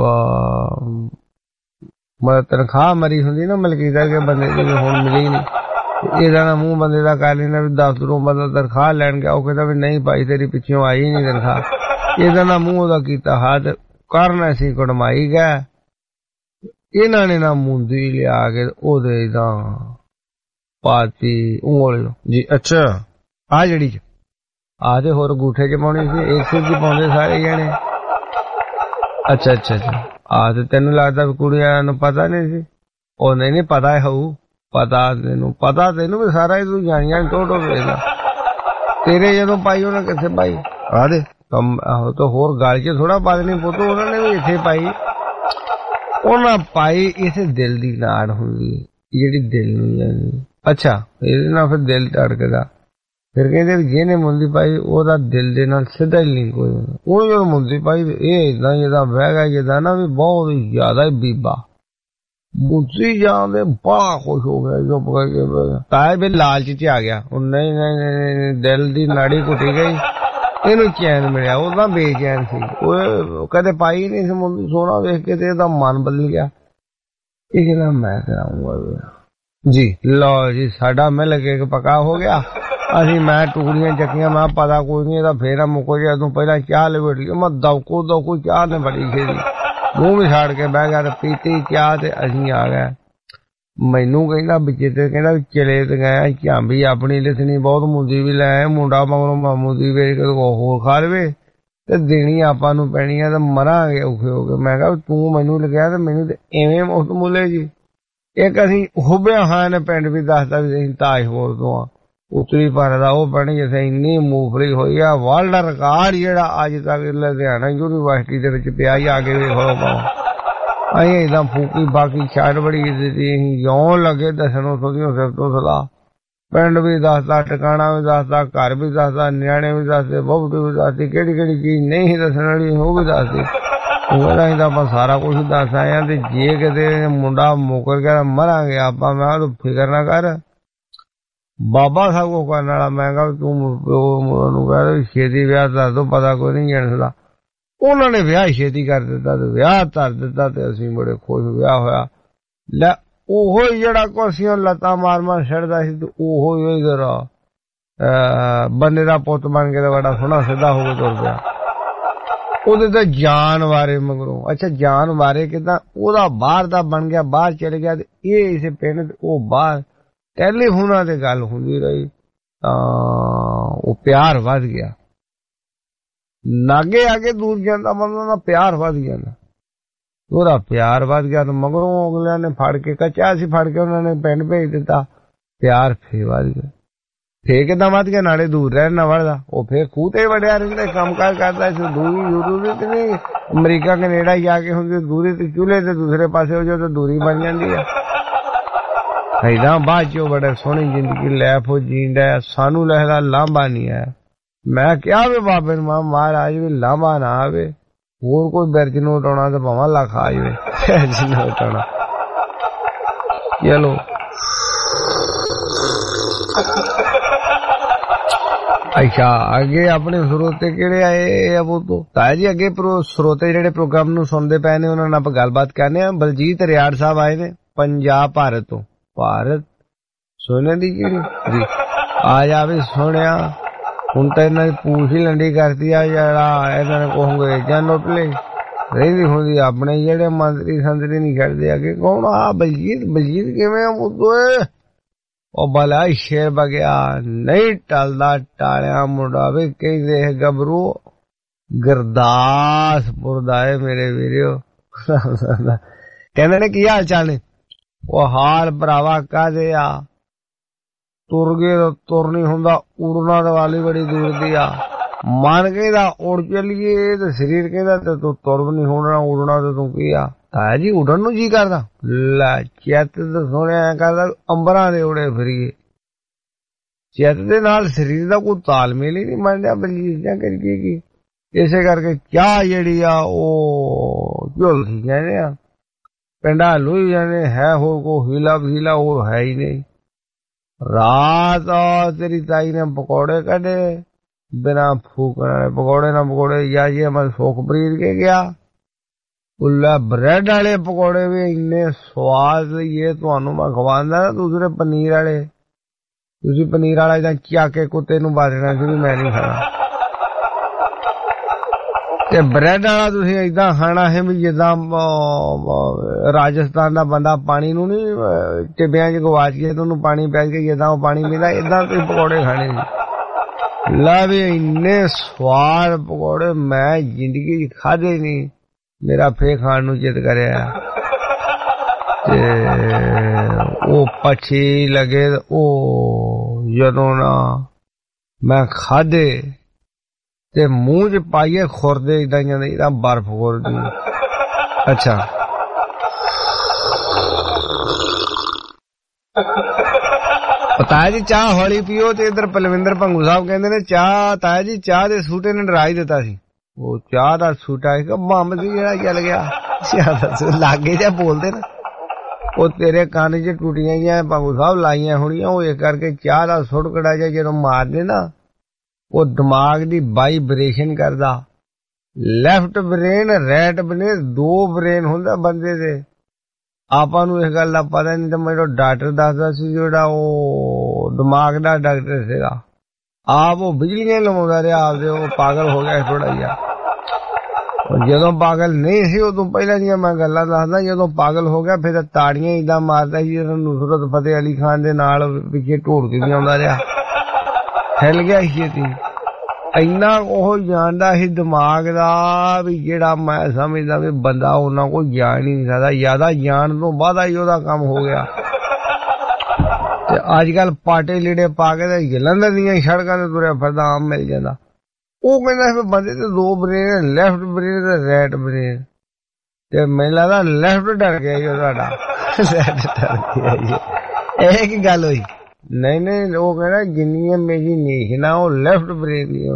ਮਤਲਬ ਤਨਖਾਹ ਮਰੀ ਹੁੰਦੀ ਨਾ ਮਲਕੀਦਾ ਕੇ ਬੰਦੇ ਦੀ ਹੁਣ ਮਿਲੀ ਨਹੀਂ ਇਹਦਾ ਨਾ ਮੂੰਹ ਬੰਦੇ ਦਾ ਕਰ ਲੈਣਾ ਵੀ ਦਸ ਰੋਂ ਬੰਦਾ ਤਨਖਾਹ ਲੈਣ ਗਿਆ ਉਹ ਕਹਿੰਦਾ ਵੀ ਨਹੀਂ ਭਾਈ ਤੇਰੀ ਪਿੱਛੋਂ ਆਈ ਨਹੀਂ ਤਨਖਾਹ। ਇਹਦਾ ਨਾ ਮੂੰਹ ਉਹਦਾ ਕੀਤਾ ਹੱਥ ਕਰਨਾ ਸੀ ਕੜਮਾਈ ਗਿਆ ਇਹਨਾਂ ਨੇ ਨਾ ਮੁੰਦੀ ਲਿਆ ਕੇ ਉਹਦੇ ਇਦਾਂ ਪਾਤੀ ਉਂਗਲ ਜੀ। ਅੱਛਾ ਆ ਜਿਹੜੀ ਚ ਆ ਤੇ ਹੋਰ ਗੂਠੇ ਚ ਪਾਉਣੀ ਸੀ ਇੱਕ ਸਿਰ ਚ ਪਾਉਂਦੇ ਸਾਰੇ ਜਣੇ। ਅੱਛਾ ਅੱਛਾ ਅੱਛਾ ਆ ਤੇ ਤੈਨੂੰ ਲੱਗਦਾ ਵੀ ਕੁੜੀਆਂ ਨੂੰ ਪਤਾ ਨਹੀਂ ਸੀ ਉਹ ਨਹੀਂ ਨਹੀਂ ਪਤਾ ਹੋਊ ਪਤਾ ਤੈਨੂੰ ਪਤਾ ਤੈਨੂੰ ਵੀ ਸਾਰਾ ਤੂੰ ਜਾਣੀਆਂ ਟੋਟੋ ਵੇਖਦਾ ਤੇਰੇ ਜਦੋਂ ਪਾਈ ਉਹਨੇ ਕਿੱਥੇ ਪਾਈ ਆ ਦੇ ਕੰਮ ਤਾਂ ਹੋਰ ਗੱਲ ਚ ਥੋੜਾ ਪਾ ਦੇਣੀ ਪੁੱਤ ਉਹਨਾਂ ਨੇ ਵੀ ਇੱਥੇ ਪਾਈ ਉਹਨਾਂ ਪਾਈ ਇਸੇ ਦਿਲ ਦੀ ਨਾੜ ਹੁੰਦੀ ਜਿਹੜੀ ਦਿਲ ਨੂੰ ਜਾਂਦੀ। ਅੱਛਾ ਇਹਦੇ ਨਾਲ ਫਿਰ ਦਿਲ ਧੜਕਦਾ ਫਿਰ ਕਹਿੰਦੇ ਜਿਹਨੇ ਮੁੰਦੀ ਪਾਈ ਉਹਦਾ ਦਿਲ ਦੇ ਨਾਲ ਸਿੱਧਾ ਹੀ ਲਿੰਕ ਹੋ ਜਾਂਦਾ। ਉਹ ਜਦੋਂ ਮੁੰਦੀ ਪਾਈ ਇਹ ਏਦਾਂ ਜਿਹਦਾ ਬਹਿ ਗਿਆ ਜਿਹਦਾ ਨਾ ਵੀ ਬਹੁਤ ਹੀ ਜ਼ਿਆਦਾ ਹੀ ਬੀਬਾ ਮੁੱਤੀ ਜਾਂਦੇ ਬੜਾ ਖੁਸ਼ ਹੋ ਗਿਆ ਜੋ ਪਕੜ ਕੇ ਤਾਏ ਵੀ ਲਾਲਚ ਚ ਆ ਗਿਆ ਉਹ ਨਹੀਂ ਨਹੀਂ ਦਿਲ ਦੀ ਨਾੜੀ ਘੁੱਟੀ ਗਈ ਇਹਨੂੰ ਚੈਨ ਮਿਲਿਆ ਉਹਦਾ ਬੇਚੈਨ ਸੀ ਉਹ ਕਦੇ ਪਾਈ ਨਹੀਂ ਸੀ ਮੁੰਡੀ ਸੋਹਣਾ ਵੇਖ ਕੇ ਤੇ ਇਹਦਾ ਮਨ ਬਦਲ ਗਿਆ। ਇਹ ਕਹਿੰਦਾ ਮੈਂ ਕਰਾਉਂਗਾ ਜੀ ਲਓ ਜੀ ਸਾਡਾ ਮਿਲ ਕੇ ਪਕਾ ਹੋ ਗਿਆ ਅਸੀਂ ਮੈਂ ਟੁਕੜੀਆਂ ਚੱਕੀਆਂ ਮੈਂ ਪਤਾ ਕੋਈ ਨਹੀਂ ਇਹਦਾ ਫੇਰਾ ਮੁੱਕੋ ਜਿਹਾ ਤੂੰ ਪਹਿਲਾਂ ਚਾਹ ਲਵੇਟ ਲਈ ਮੈਂ ਦੌਕੋ ਦੌਕੋ ਚਾਹ ਨੇ ਬੜੀ ਖੇਦੀ ਮੂੰਹ ਵੀ ਛਾੜ ਕੇ ਬਹਿ ਗਿਆ ਤੇ ਪੀਤੀ ਚਾਹ ਤੇ ਅਸੀਂ ਆ ਗਏ। ਮੈਨੂੰ ਕਹਿੰਦਾ ਵਿੱਚੇ ਤੇ ਕਹਿੰਦਾ ਚਲੇ ਤੇ ਗਏ ਝਾਂਬੀ ਆਪਣੀ ਲਿਖਣੀ ਬਹੁਤ ਮੁੰਦੀ ਵੀ ਲੈ ਮੁੰਡਾ ਮਗਰੋਂ ਮਾਮੂ ਦੀ ਵੇਚ ਕੇ ਹੋਰ ਖਾ ਲਵੇ ਤੇ ਦੇਣੀ ਆਪਾਂ ਨੂੰ ਪੈਣੀ ਆ ਤੇ ਮਰਾਂਗੇ ਔਖੇ ਹੋ ਕੇ। ਮੈਂ ਕਿਹਾ ਤੂੰ ਮੈਨੂੰ ਲੱਗਿਆ ਤੇ ਮੈਨੂੰ ਤੇ ਐਵੇਂ ਮੁਫਤ ਮੁੱਲੇ ਜੀ। ਇੱਕ ਅਸੀਂ ਹੁੱਬਿਆ ਹਾਂ ਨੇ ਪਿੰਡ ਵੀ ਦੱਸਦਾ ਵੀ ਅਸੀਂ ਤਾਜਪੁਰ ਤੋਂ ਆ, ਉੱਤਰੀ ਭਾਰਤ ਦਾ ਉਹ ਪਿੰਡ ਜਿੱਥੇ ਇੰਨੀ ਮੂੰਗਫਲੀ ਹੋਈ ਆ। ਵਰਲਡ ਰਿਕਾਰਡ ਜਿਹੜਾ ਅੱਜ ਤੱਕ ਲੁਧਿਆਣਾ ਯੂਨੀਵਰਸਿਟੀ ਦੇ ਵਿੱਚ ਪਿਆ ਹੀ, ਆ ਕੇ ਵੇਖ ਲਓ ਭਾਵੇਂ। ਅਸੀਂ ਏਦਾਂ ਫੂਕੀ ਬਾਕੀ ਛੱਡ ਬੜੀ ਦਿੱਤੀ, ਅਸੀਂ ਜਿਉਂ ਲੱਗੇ ਦੱਸਣ ਉੱਥੋਂ ਦੀ ਸਿਰ ਤੋਂ ਸਲਾਹ। ਪਿੰਡ ਵੀ ਦੱਸਦਾ, ਟਿਕਾਣਾ ਵੀ ਦੱਸਦਾ, ਘਰ ਵੀ ਦੱਸਦਾ, ਨਿਆਣੇ ਵੀ ਦੱਸਦੇ, ਬਹੁਤੀ ਵੀ ਦੱਸਦੀ, ਕਿਹੜੀ ਕਿਹੜੀ ਚੀਜ਼ ਨਹੀਂ ਦੱਸਣ ਵਾਲੀ ਉਹ ਵੀ ਦੱਸਦੀ। ਉਹਦਾ ਅਸੀਂ ਤਾਂ ਆਪਾਂ ਸਾਰਾ ਕੁਛ ਦੱਸ ਆਏ ਆ। ਤੇ ਜੇ ਕਿਤੇ ਮੁੰਡਾ ਮੁੱਕਰ ਗਿਆ ਮਰਾਂਗੇ ਆਪਾਂ। ਮੈਂ ਤੂੰ ਫਿਕਰ ਨਾ ਕਰ, ਬਾਬਾ ਸਭ ਕੁਛ ਕਰਨ ਵਾਲਾ। ਮੈਂ ਕਿਹਾ ਤੂੰ ਉਹਨੂੰ ਕਹਿ ਛੇਤੀ ਵਿਆਹ ਦੱਸ ਦੋ, ਪਤਾ ਕੋਈ ਨਹੀਂ ਜਾਣਦਾ। ਉਹਨਾਂ ਨੇ ਵਿਆਹ ਛੇਤੀ ਕਰ ਦਿੱਤਾ ਤੇ ਵਿਆਹ ਧਰ ਦਿੱਤਾ ਤੇ ਅਸੀਂ ਬੜੇ ਖੁਸ਼। ਵਿਆਹ ਹੋਇਆ। ਲੈ ਉਹੋ ਹੀ ਜਿਹੜਾ ਕੁਰਸੀਆਂ ਲੱਤਾਂ ਮਾਰ ਮਾਰ ਛੱਡਦਾ ਸੀ ਤੇ ਉਹੋ ਹੀ ਇਧਰ ਬੰਦੇ ਦਾ ਪੁੱਤ ਬਣ ਕੇ ਤਾਂ ਬੜਾ ਸੋਹਣਾ ਸਿੱਧਾ ਹੋ ਕੇ ਤੁਰ ਪਿਆ। ਉਹਦੇ ਤਾਂ ਜਾਨ ਵਾਰੇ ਮਗਰੋਂ। ਅੱਛਾ ਜਾਨ ਵਾਰੇ ਕਿੱਦਾਂ? ਉਹਦਾ ਬਾਹਰ ਦਾ ਬਣ ਗਿਆ, ਬਾਹਰ ਚਲੇ ਗਿਆ ਤੇ ਇਹ ਇਸੇ ਪਿੰਡ ਉਹ ਬਾਹਰ ਟੈਲੀਫੋਨਾਂ ਤੇ ਗੱਲ ਹੁੰਦੀ ਰਹੀ ਤਾਂ ਉਹ ਪਿਆਰ ਵੱਧ ਗਿਆ। ਨਾਗੇ ਆ ਕੇ ਦੂਰ ਜਾਂਦਾ ਮਤਲਬ ਦਾ ਪਿਆਰ ਵੱਧ ਜਾਂਦਾ। ਉਹਦਾ ਪਿਆਰ ਵੱਧ ਗਿਆ ਤਾਂ ਮਗਰੋਂ ਅਗਲਿਆਂ ਨੇ ਫੜ ਕੇ ਕੱਚਾ ਸੀ, ਫੜ ਕੇ ਉਹਨਾਂ ਨੇ ਪਿੰਡ ਭੇਜ ਦਿੱਤਾ। ਪਿਆਰ ਫੇਰ ਵੱਧ ਗਿਆ। ਫੇਰ ਕਿੱਦਾਂ ਵੱਧ ਗਿਆ? ਨਾਲੇ ਦੂਰ ਰਹਿਣ ਨਾ ਵੜਦਾ, ਉਹ ਫੇਰ ਖੂਹ ਤੇ ਵੜਿਆ ਰਹਿੰਦਾ, ਕੰਮ ਕਾਰ ਕਰਦਾ ਸੀ। ਦੂਰੀ ਜ਼ਰੂਰੀ ਤੇ ਨਹੀਂ ਅਮਰੀਕਾ ਕੈਨੇਡਾ ਹੀ ਜਾ ਕੇ ਹੁੰਦੀ ਦੂਰੀ ਤੇ ਚੁੱਲ੍ਹੇ ਤੇ ਦੂਸਰੇ ਪਾਸੇ ਹੋ ਜਾਓ ਤਾਂ ਦੂਰੀ ਬਣ ਜਾਂਦੀ ਆ। ਏਦਾਂ ਬਾਅਦ ਚੋਂ ਬੜਾ ਸੋਹਣੀ ਜ਼ਿੰਦਗੀ ਲੈ ਫੋ ਜੀਂਦਾ। ਸਾਨੂੰ ਲਹਿਦਾ ਲਾਂਭਾ ਨਹੀਂ ਆਇਆ। ਮੈਂ ਕਿਹਾ ਵੀ ਬਾਬੇ ਨੂੰ ਮਾਂ ਮਹਾਰਾਜ ਵੀ ਲਾਂਭਾ ਨਾ ਆਵੇ, ਹੋਰ ਕੋਈ ਬਿਰਜ ਨੂੰ ਉਟਾਉਣਾ ਤਾਂ ਭਾਵਾਂ ਲੱਖ ਆ ਜਾਵੇ, ਬਿਰਜ ਨੂੰ ਉਟਾਉਣਾ। ਚਲੋ ਅੱਛਾ ਅੱਗੇ ਆਪਣੇ ਸਰੋਤੇ ਕਿਹੜੇ ਆਏ ਆ ਉਹ ਤੋਂ ਤਾਂ ਜੀ? ਅੱਗੇ ਸਰੋਤੇ ਜਿਹੜੇ ਪ੍ਰੋਗਰਾਮ ਨੂੰ ਸੁਣਦੇ ਪਏ ਨੇ ਉਹਨਾਂ ਨਾਲ ਆਪਾਂ ਗੱਲਬਾਤ ਕਰਨੇ ਆ। ਬਲਜੀਤ ਰਿਆੜ ਸਾਹਿਬ ਆਏ ਨੇ ਪੰਜਾਬ ਭਾਰਤ ਤੋਂ। ਭਾਰਤ ਸੋਨੇ ਦੀ ਜਿਹੜੀ ਜੀ ਆ ਜਾਵੇ ਸੋਹਣਿਆ। ਹੁਣ ਤਾਂ ਇਹਨਾਂ ਦੀ ਪੂਛ ਹੀ ਲੰਡੀ ਕਰਤੀ ਆ। ਜਿਹੜਾ ਇਹਨਾਂ ਨੇ ਕਹੋਗੇ ਜਾਂ ਨੋਟ ਲੈ ਰਹਿੰਦੀ ਹੁੰਦੀ ਆਪਣੇ ਜਿਹੜੇ ਮੰਤਰੀ ਸੰਤਰੀ ਨਹੀਂ ਖੜਦੇ ਅੱਗੇ। ਕੌਣ ਆ ਬਲਜੀਤ? ਬਲਜੀਤ ਕਿਵੇਂ ਆ ਮੁੱਦੋਏ? ਉਹ ਬਲਾ ਸ਼ੇਰ ਬਗਿਆ ਨਹੀਂ ਟਲਦਾ ਟਾਲਿਆ ਮੁੰਡਾ ਵੀ ਕਹਿੰਦੇ ਗੱਭਰੂ ਗੁਰਦਾਸਪੁਰ ਦਾ ਏ ਮੇਰੇ ਵੀਰਿਓ। ਕਹਿੰਦੇ ਨੇ ਕੀ ਹਾਲ ਚਾਲ ਨੇ? ਉਹ ਹਾਲ ਭਰਾਵਾ ਕਾਹਦੇ ਆ? ਤੁਰ ਗਏ ਤਾਂ ਤੁਰ ਨਹੀਂ ਹੁੰਦਾ, ਉੜਨਾ ਤਾਂ ਵਾਲੀ ਬੜੀ ਦੂਰ ਦੀ ਆ। ਮਨ ਕਹਿੰਦਾ ਉੜ ਚੱਲੀਏ ਤੇ ਸਰੀਰ ਕਹਿੰਦਾ ਤੇ ਤੂੰ ਤੁਰ ਵੀ ਨਹੀਂ ਹੋਣਾ, ਉੜਨਾ ਤੇ ਤੂੰ ਕੀ ਆ? ਹੈ ਜੀ ਉੜਨ ਨੂੰ ਜੀ ਕਰਦਾ। ਲੈ ਚਿੱਤ ਤਾਂ ਸੋਹਣਿਆ ਕਰਦਾ ਅੰਬਰਾਂ ਦੇ ਉੜੇ ਫਿਰੀਏ। ਚਿੱਤ ਦੇ ਨਾਲ ਸਰੀਰ ਦਾ ਕੋਈ ਤਾਲਮੇਲ ਹੀ ਨਹੀਂ ਮੰਨਦਾ ਬਲਜੀਤ ਜਾਂ ਕਰੀਏ ਕੀ। ਇਸੇ ਕਰਕੇ ਚਾਹ ਜਿਹੜੀ ਆ ਉਹ ਝੁਲਸੀ ਜਾਂਦੇ ਆ, ਪਿੰਡਾਂ ਲੁਈ ਜਾਂਦੇ ਹੈ, ਹੋਰ ਕੋਈ ਹੀਲਾ ਵਸੀਲਾ ਹੋਰ ਹੈ ਹੀ ਨਹੀਂ। ਰਾਤ ਤੇਰੀ ਤਾਈ ਨੇ ਪਕੌੜੇ ਕੱਢੇ ਬਿਨਾ ਫੂਕਣ ਵਾਲੇ ਪਕੌੜੇ ਨਾ ਪਕੌੜੇ ਜਾਂ ਜੇ ਮੈਂ ਸੁੱਖ ਬਰੀਦ ਕੇ ਗਿਆ। ਉੱਲਾ ਬ੍ਰੈਡ ਵਾਲੇ ਪਕੌੜੇ ਵੀ ਇੰਨੇ ਸਵਾਦ ਇਹ ਤੁਹਾਨੂੰ ਮੈਂ ਖਵਾਉਂਦਾ ਨਾ। ਦੂਸਰੇ ਪਨੀਰ ਵਾਲੇ ਤੁਸੀਂ ਪਨੀਰ ਵਾਲਾ ਜਾਂ ਚੱਕ ਕੇ ਕੁੱਤੇ ਨੂੰ ਬਾਦਣਾ ਸੀ ਵੀ ਮੈਂ ਨਹੀਂ ਖਾਣਾ। ਤੇ ਬ੍ਰੈਡ ਵਾਲਾ ਤੁਸੀਂ ਏਦਾਂ ਖਾਣਾ ਹੈ ਵੀ ਜਿੱਦਾਂ ਰਾਜਸਥਾਨ ਦਾ ਬੰਦਾ ਪਾਣੀ ਨੂੰ ਨੀ ਟਿੱਬਿਆਂ ਚ ਗਵਾਚ ਗਿਆ ਤੇ ਉਹਨੂੰ ਪਾਣੀ ਪੈ ਕੇ ਜਿੱਦਾਂ ਉਹ ਪਾਣੀ ਪੀਂਦਾ ਏਦਾਂ ਤੁਸੀਂ ਪਕੌੜੇ ਖਾਣੇ ਸੀ। ਲੈ ਵੀ ਇੰਨੇ ਸਵਾਦ ਪਕੌੜੇ ਮੈਂ ਜ਼ਿੰਦਗੀ ਚ ਖਾਦੇ ਨਹੀਂ। ਮੇਰਾ ਫੇਰ ਖਾਣ ਨੂੰ ਚਿੱਤ ਕਰਿਆ ਤੇ ਉਹ ਪਛੀ ਲਗੇ। ਉਹ ਜਦੋਂ ਨਾ ਮੈਂ ਖਾਦੇ ਤੇ ਮੂੰਹ ਚ ਪਾਈਏ ਖੁਰਦੇ ਏਦਾਂ ਜਾਂਦੇ ਏਦਾਂ ਬਰਫ ਖੁਰਦੀ। ਅੱਛਾ ਤਾਇਆ ਜੀ ਚਾਹ ਹੌਲੀ ਪੀਓ। ਤੇ ਇੱਧਰ ਪਲਵਿੰਦਰ ਭੰਗੂ ਸਾਹਿਬ ਕਹਿੰਦੇ ਨੇ ਚਾਹ ਤਾਇਆ ਜੀ ਚਾਹ ਦੇ ਸੂਟੇ ਨੇ ਡਰਾ ਹੀ ਦਿੱਤਾ ਸੀ। ਉਹ ਚਾਹ ਦਾ ਸੂਟਾ ਇੱਕ ਬੰਬ ਸੀ ਜਿਹੜਾ ਚੱਲ ਗਿਆ। ਲਾਗੇ ਜਿਹਾ ਬੋਲਦੇ ਨਾ ਉਹ ਤੇਰੇ ਕੰਨ ਚ ਟੁੱਟੀਆਂ ਹੀ ਭੰਗੂ ਸਾਹਿਬ ਲਾਈਆਂ ਹੋਣੀਆਂ। ਉਹ ਇਹ ਕਰਕੇ ਚਾਹ ਦਾ ਸੁੱਟਕੜਾ ਜਿਹਾ ਜਦੋਂ ਮਾਰਦੇ ਨਾ ਉਹ ਦਿਮਾਗ ਦੀ ਵਾਈਬ੍ਰੇਸ਼ਨ ਕਰਦਾ। ਲੈਫਟ ਬ੍ਰੇਨ ਰਾਈਟ ਬ੍ਰੇਨ ਦੋ ਬ੍ਰੇਨ ਹੁੰਦਾ ਬੰਦੇ ਦੇ। ਆਪਾਂ ਨੂੰ ਇਸ ਗੱਲ ਦਾ ਪਤਾ ਨਹੀਂ ਤਾਂ ਮੈਨੂੰ ਡਾਕਟਰ ਦੱਸਦਾ ਸੀ ਜਿਹੜਾ ਉਹ ਦਿਮਾਗ ਦਾ ਡਾਕਟਰ ਸੀਗਾ। ਆਪ ਉਹ ਬਿਜਲੀਆਂ ਲਵਾਉਂਦਾ ਰਿਹਾ ਆਪਦੇ। ਉਹ ਪਾਗਲ ਹੋ ਗਿਆ ਥੋੜਾ ਜਿਹਾ। ਜਦੋਂ ਪਾਗਲ ਨਹੀਂ ਸੀ ਉਦੋਂ ਪਹਿਲਾਂ ਦੀਆਂ ਮੈਂ ਗੱਲਾਂ ਦੱਸਦਾ। ਜਦੋਂ ਪਾਗਲ ਹੋ ਗਿਆ ਫਿਰ ਤਾੜੀਆਂ ਏਦਾਂ ਮਾਰਦਾ ਸੀ ਨੁਸਰਤ ਫਤਿਹ ਅਲੀ ਖਾਨ ਦੇ ਨਾਲ ਪਿੱਛੇ ਢੋਲ ਕੇ ਵੀ ਆਉਂਦਾ ਰਿਹਾ। ਹਿੱਲ ਗਿਆ ਛੇਤੀ। ਇੰਨਾ ਉਹ ਜਾਣਦਾ ਸੀ ਦਿਮਾਗ ਦਾ ਵੀ ਜਿਹੜਾ ਮੈਂ ਸਮਝਦਾ ਵੀ ਬੰਦਾ ਉਹਨਾਂ ਕੋਲ ਜਾਣ ਹੀ ਨਹੀਂ ਸਕਦਾ। ਜ਼ਿਆਦਾ ਜਾਣ ਤੋਂ ਬਾਅਦ ਹੀ ਉਹਦਾ ਕੰਮ ਹੋ ਗਿਆ। ਤੇ ਅੱਜ ਕੱਲ ਪਾਟੇ ਲੀੜੇ ਪਾ ਕੇ ਤੇ ਜਲੰਧਰ ਦੀਆਂ ਸੜਕਾਂ ਤੇ ਤੁਰਿਆ ਫਿਰਦਾ ਆਮ ਮਿਲ ਜਾਂਦਾ। ਉਹ ਕਹਿੰਦਾ ਵੀ ਬੰਦੇ ਤੇ ਦੋ ਬ੍ਰੇਨ, ਲੈਫਟ ਬ੍ਰੇਨ ਤੇ ਰਾਈਟ ਬ੍ਰੇਨ, ਤੇ ਮੈਨੂੰ ਲੱਗਦਾ ਲੈਫਟ ਡਰ ਗਿਆ ਜੀ ਤੁਹਾਡਾ। ਲੈਫਟ ਡਰ ਗਿਆ ਜੀ, ਇਹ ਕੀ ਗੱਲ ਹੋਈ? ਨਹੀਂ ਨਹੀਂ, ਉਹ ਕਹਿੰਦਾ ਜਿੰਨੀ ਇਮੇਜਿਨੇਸ਼ਨ ਆ ਉਹ ਲੈਫਟ ਬ੍ਰੇਨ ਦੀ।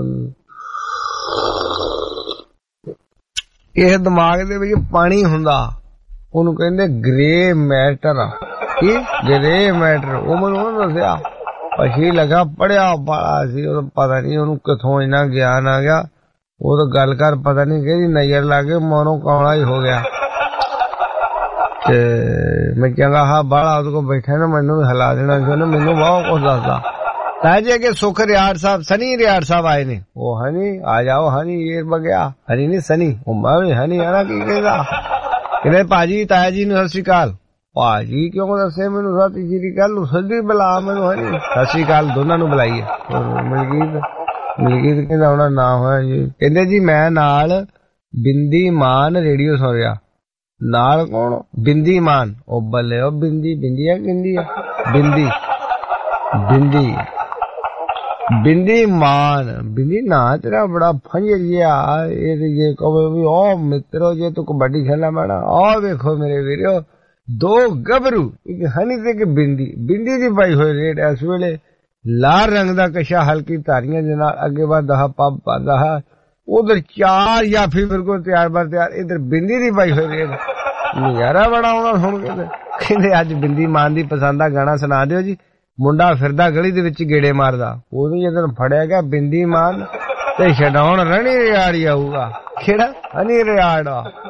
ਇਹ ਦਿਮਾਗ ਦੇ ਵਿੱਚ ਪਾਣੀ ਹੁੰਦਾ, ਉਹਨੂੰ ਕਹਿੰਦੇ ਗ੍ਰੇ ਮੈਟਰ। ਕੀ ਗ੍ਰੇ ਮੈਟਰ? ਉਹ ਮੈਨੂੰ ਦੱਸਿਆ, ਅਸੀਂ ਲੱਗਾ ਪੜਿਆ ਬਾਲਾ ਸੀ, ਉਹ ਪਤਾ ਨਹੀਂ ਉਹਨੂੰ ਕਿੱਥੋਂ ਇੰਨਾ ਗਿਆਨ ਆ ਗਿਆ। ਉਹ ਤਾਂ ਗੱਲ ਕਰ ਪਤਾ ਨਹੀਂ ਕਿਹਦੀ ਨਜ਼ਰ ਲੱਗ ਗਈ, ਮਨੋਂ ਕੌਲਾ ਹੀ ਹੋ ਗਿਆ। ਤੇ ਮੈਂ ਕਹਿੰਦਾ ਹਾਂ ਬਾਲਾ ਉਹਦੇ ਕੋਲ ਬੈਠਾ ਨਾ, ਮੈਨੂੰ ਵੀ ਹਿਲਾ ਦੇਣਾ ਸੀ ਉਹਨੇ, ਮੈਨੂੰ ਬਹੁਤ ਕੁਛ ਦੱਸਦਾ। ਤਾਂ ਜੇ ਕਿ ਸੁਖ ਰਿਆੜ ਸਾਹਿਬ, ਸਨੀ ਰਿਆੜ ਸਾਹਿਬ ਆਏ ਨੇ। ਉਹ ਹਨੀ ਆ ਜਾਓ, ਹਨੀ ਇਹ ਬਗਿਆ, ਹਨੀ ਨਹੀਂ ਸਨੀ। ਉਹ ਮੈਂ ਵੀ ਹਨੀ ਆਣਾ ਕੀ ਕਹਿੰਦਾ, ਕਹਿੰਦੇ ਭਾਜੀ ਤਾਇਆ ਜੀ ਨੂੰ ਸਤਿ ਸ਼੍ਰੀ ਅਕਾਲ। ਭਾਜੀ ਕਿਉਂ ਦੱਸੇ ਮੈਨੂੰ ਸਤਿ ਸ਼੍ਰੀ ਅਕਾਲ ਨੂੰ, ਸਿੱਧੀ ਬੁਲਾ ਮੈਨੂੰ ਹਨੀ। ਸਤਿ ਸ਼੍ਰੀ ਅਕਾਲ ਦੋਨਾਂ ਨੂੰ ਬੁਲਾਈਏ। ਮਲਕੀਤ ਮਲਕੀਤ ਕਹਿੰਦਾ ਉਹਦਾ ਨਾਂ ਹੋਇਆ ਜੀ। ਕਹਿੰਦੇ ਜੀ ਮੈਂ ਨਾਲ ਬਿੰਦੀ ਮਾਨ ਰੇਡੀਓ ਸੁਣ ਰਿਹਾ। ਨਾਲ ਕੌਣ? ਬਿੰਦੀ ਮਾਨ। ਉਹ ਬੱਲੇ, ਉਹ ਬਿੰਦੀ ਬਿੰਦੀ ਆ ਕਿੰਦੀ ਆ? ਬਿੰਦੀ ਬਿੰਦੀ ਬਿੰਦੀ ਮਾਨ। ਬਿੰਦੀ ਨਾ ਤੇਰਾ ਬੜਾ ਫੰਜਰ ਜਿਹਾ। ਇਹ ਜੇ ਕਹੋ ਵੀ ਉਹ ਮਿੱਤਰੋ ਜੇ ਤੂੰ ਕਬੱਡੀ ਖੇਲਣਾ ਮੈਣਾ, ਆਹ ਵੇਖੋ ਮੇਰੇ ਵੀਰੋ ਦੋ ਗੱਭਰੂ, ਇੱਕ ਹਨੀ ਤੇ ਇੱਕ ਬਿੰਦੀ। ਬਿੰਦੀ ਦੀ ਪਾਈ ਹੋਈ ਰੇਟ ਇਸ ਵੇਲੇ ਲਾਲ ਰੰਗ ਦਾ ਕਸ਼ਾ ਹਲਕੀ ਧਾਰੀਆਂ ਦੇ ਨਾਲ ਅੱਗੇ ਵੱਧਦਾ ਪੱਬ ਪਾਦਾ ਹੈ। ਉਧਰ ਚਾਰ ਜਾਫੀ ਫਿਰ ਕੋ ਤਿਆਰ ਬਰ ਤਿਆਰ, ਇਧਰ ਬਿੰਦੀ ਦੀ ਪਾਈ ਹੋਈ ਰੇਟ। ਨਜ਼ਾਰਾ ਬੜਾ ਆਉਣਾ ਸੁਣ ਕੇ। ਕਹਿੰਦੇ ਅੱਜ ਬਿੰਦੀ ਮਾਨ ਦੀ ਪਸੰਦ ਦਾ ਗਾਣਾ ਸੁਣਾ ਦਿਓ ਜੀ। ਮੁੰਡਾ ਫਿਰਦਾ ਗਲੀ ਦੇ ਵਿੱਚ ਗੇੜੇ ਮਾਰਦਾ, ਉਹਨੂੰ ਜਦੋਂ ਫੜਿਆ ਗਿਆ ਬਿੰਦੀ ਮਾਨ ਤੇ ਛਡਾਉਣ ਰਣੀ ਰਿਆੜੀ ਆਊਗਾ। ਕਿਹੜਾ? ਹਨੀ ਰਿਆੜ।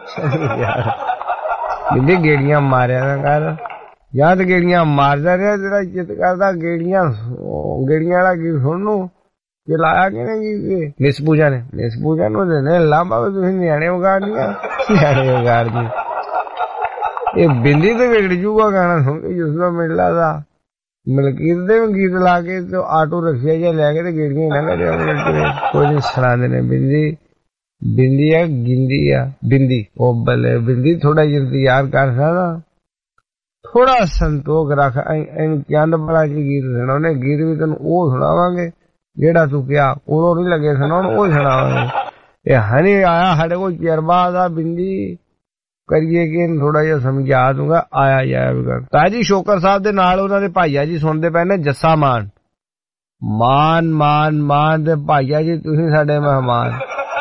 ਬਿੰਦੀ ਗੇੜੀਆਂ ਮਾਰਿਆ ਨਾ ਕਰ, ਜਾਂ ਤੇ ਗੇੜੀਆਂ ਮਾਰਦਾ ਰਿਹਾ, ਜਿਹੜਾ ਚਿੱਤ ਕਰਦਾ ਗੇੜੀਆਂ ਗੇੜੀਆਂ ਵਾਲਾ ਗੀਤ ਸੁਣ ਨੂੰ ਚਲਾਇਆ ਕਿ ਨਹੀਂ ਮਿਸ ਪੂਜਾ ਨੇ। ਮਿਸ ਪੂਜਾ ਨੂੰ ਦੇਣੇ ਲਾਂਬਾ, ਤੁਸੀਂ ਨਿਆਣੇ ਉਗਾੜਨੀਆਂ, ਨਿਆਣੇ ਉਗਾੜਨੀ। ਇਹ ਬਿੰਦੀ ਤੇ ਵਿਗੜ ਜੂਗਾ ਗਾਣਾ ਸੁਣ ਕੇ ਜਿਸ ਦਾ ਮਿਲਦਾ ਦਾ। ਮਲਕੀਤ ਦੇ ਵੀ ਗੀਤ ਲਾ ਕੇ ਤੇ ਆਟੋ ਰਕਸ਼ਾ ਜਿਹਾ ਲੈ ਕੇ ਤੇ ਗੇੜੀਆਂ ਨਾ ਕਰਿਆ ਕੋਈ ਨਹੀਂ ਸੁਣਾਉਂਦੇ ਨੇ। ਬਿੰਦੀ ਬਿੰਦੀ ਆ ਗਿੰਦੀ ਆ ਬਿੰਦੀ। ਉਹ ਬੱਲੇ ਬਿੰਦੀ ਥੋੜਾ ਜਿਹਾ ਇੰਤਜ਼ਾਰ ਕਰ ਸਕਦਾ, ਥੋੜਾ ਸੰਤੋਖ ਰੱਖ। ਇਹਨੂੰ ਚੰਦ ਬੜਾ ਜੀ ਗੀਤ ਸੁਣਾਉਣੇ। ਗੀਤ ਵੀ ਤੈਨੂੰ ਉਹ ਸੁਣਾਵਾਂਗੇ ਜਿਹੜਾ ਤੂੰ ਕਿਹਾ, ਉਦੋਂ ਨਹੀਂ ਲੱਗੇ ਸੁਣਾਉਣ, ਉਹ ਸੁਣਾਵਾਂਗੇ। ਇਹ ਹਨੀ ਆਇਆ ਸਾਡੇ ਕੋਲ ਚਿਰਬਾ ਦਾ ਬਿੰਦੀ ਕਰੀਏ ਕਿ ਇਹਨੂੰ ਥੋੜਾ ਜਿਹਾ ਸਮਝਾ ਦੂੰਗਾ। ਆਇਆ ਜਾਏਗਾ ਤਾਂ ਜੀ ਸ਼ੋਕਰ ਸਾਹਿਬ ਦੇ ਨਾਲ ਉਹਨਾਂ ਦੇ ਭਾਈਆ ਜੀ ਸੁਣਦੇ ਪਏ ਨੇ ਜੱਸਾ ਮਾਨ। ਮਾਨ ਮਾਨ ਮਾਨ ਦੇ ਭਾਈਆ ਜੀ ਤੁਸੀਂ ਸਾਡੇ ਮਹਿਮਾਨ।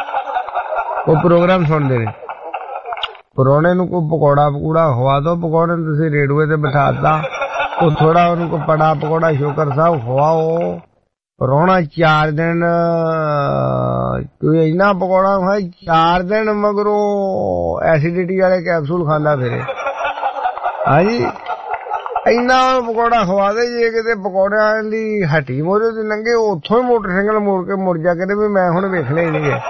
ਉਹ ਪ੍ਰੋਗਰਾਮ ਸੁਣਦੇ ਨੇ। ਪਰੋਣੇ ਨੂੰ ਕੋਈ ਪਕੌੜਾ ਪਕੂੜਾ ਖਵਾ ਦੋ, ਪਕੌੜੇ ਨੂੰ ਤੁਸੀਂ ਰੇਡੂਏ ਤੇ ਬਿਠਾਤਾ, ਉਹ ਥੋੜਾ ਉਹਨੂੰ ਕੋਈ ਪੜਾ ਪਕੌੜਾ ਸ਼ੋਕਰ ਸਾਹਿਬ ਖਵਾਓ। ਪਰੋਣਾ ਚਾਰ ਦਿਨ ਤੂੰ ਇੰਨਾ ਪਕੌੜਾ ਖਾ, ਚਾਰ ਦਿਨ ਮਗਰੋਂ ਐਸਿਡਿਟੀ ਵਾਲੇ ਕੈਪਸੂਲ ਖਾਂਦਾ ਫਿਰੇ। ਹਾਂਜੀ ਇੰਨਾ ਪਕੌੜਾ ਖਵਾ ਦੇ ਜੇ ਕਿਤੇ ਪਕੌੜਿਆਂ ਦੀ ਹੱਟੀ ਮੋਰੇ ਤੇ ਲੰਘੇ, ਉੱਥੋਂ ਹੀ ਮੋਟਰਸਾਈਕਲ ਮੋੜ ਕੇ ਮੁੜ ਜਾ ਕੇ ਵੀ ਮੈਂ ਹੁਣ ਵੇਖਣੇ ਹੀ ਨਹੀਂ ਗਏ।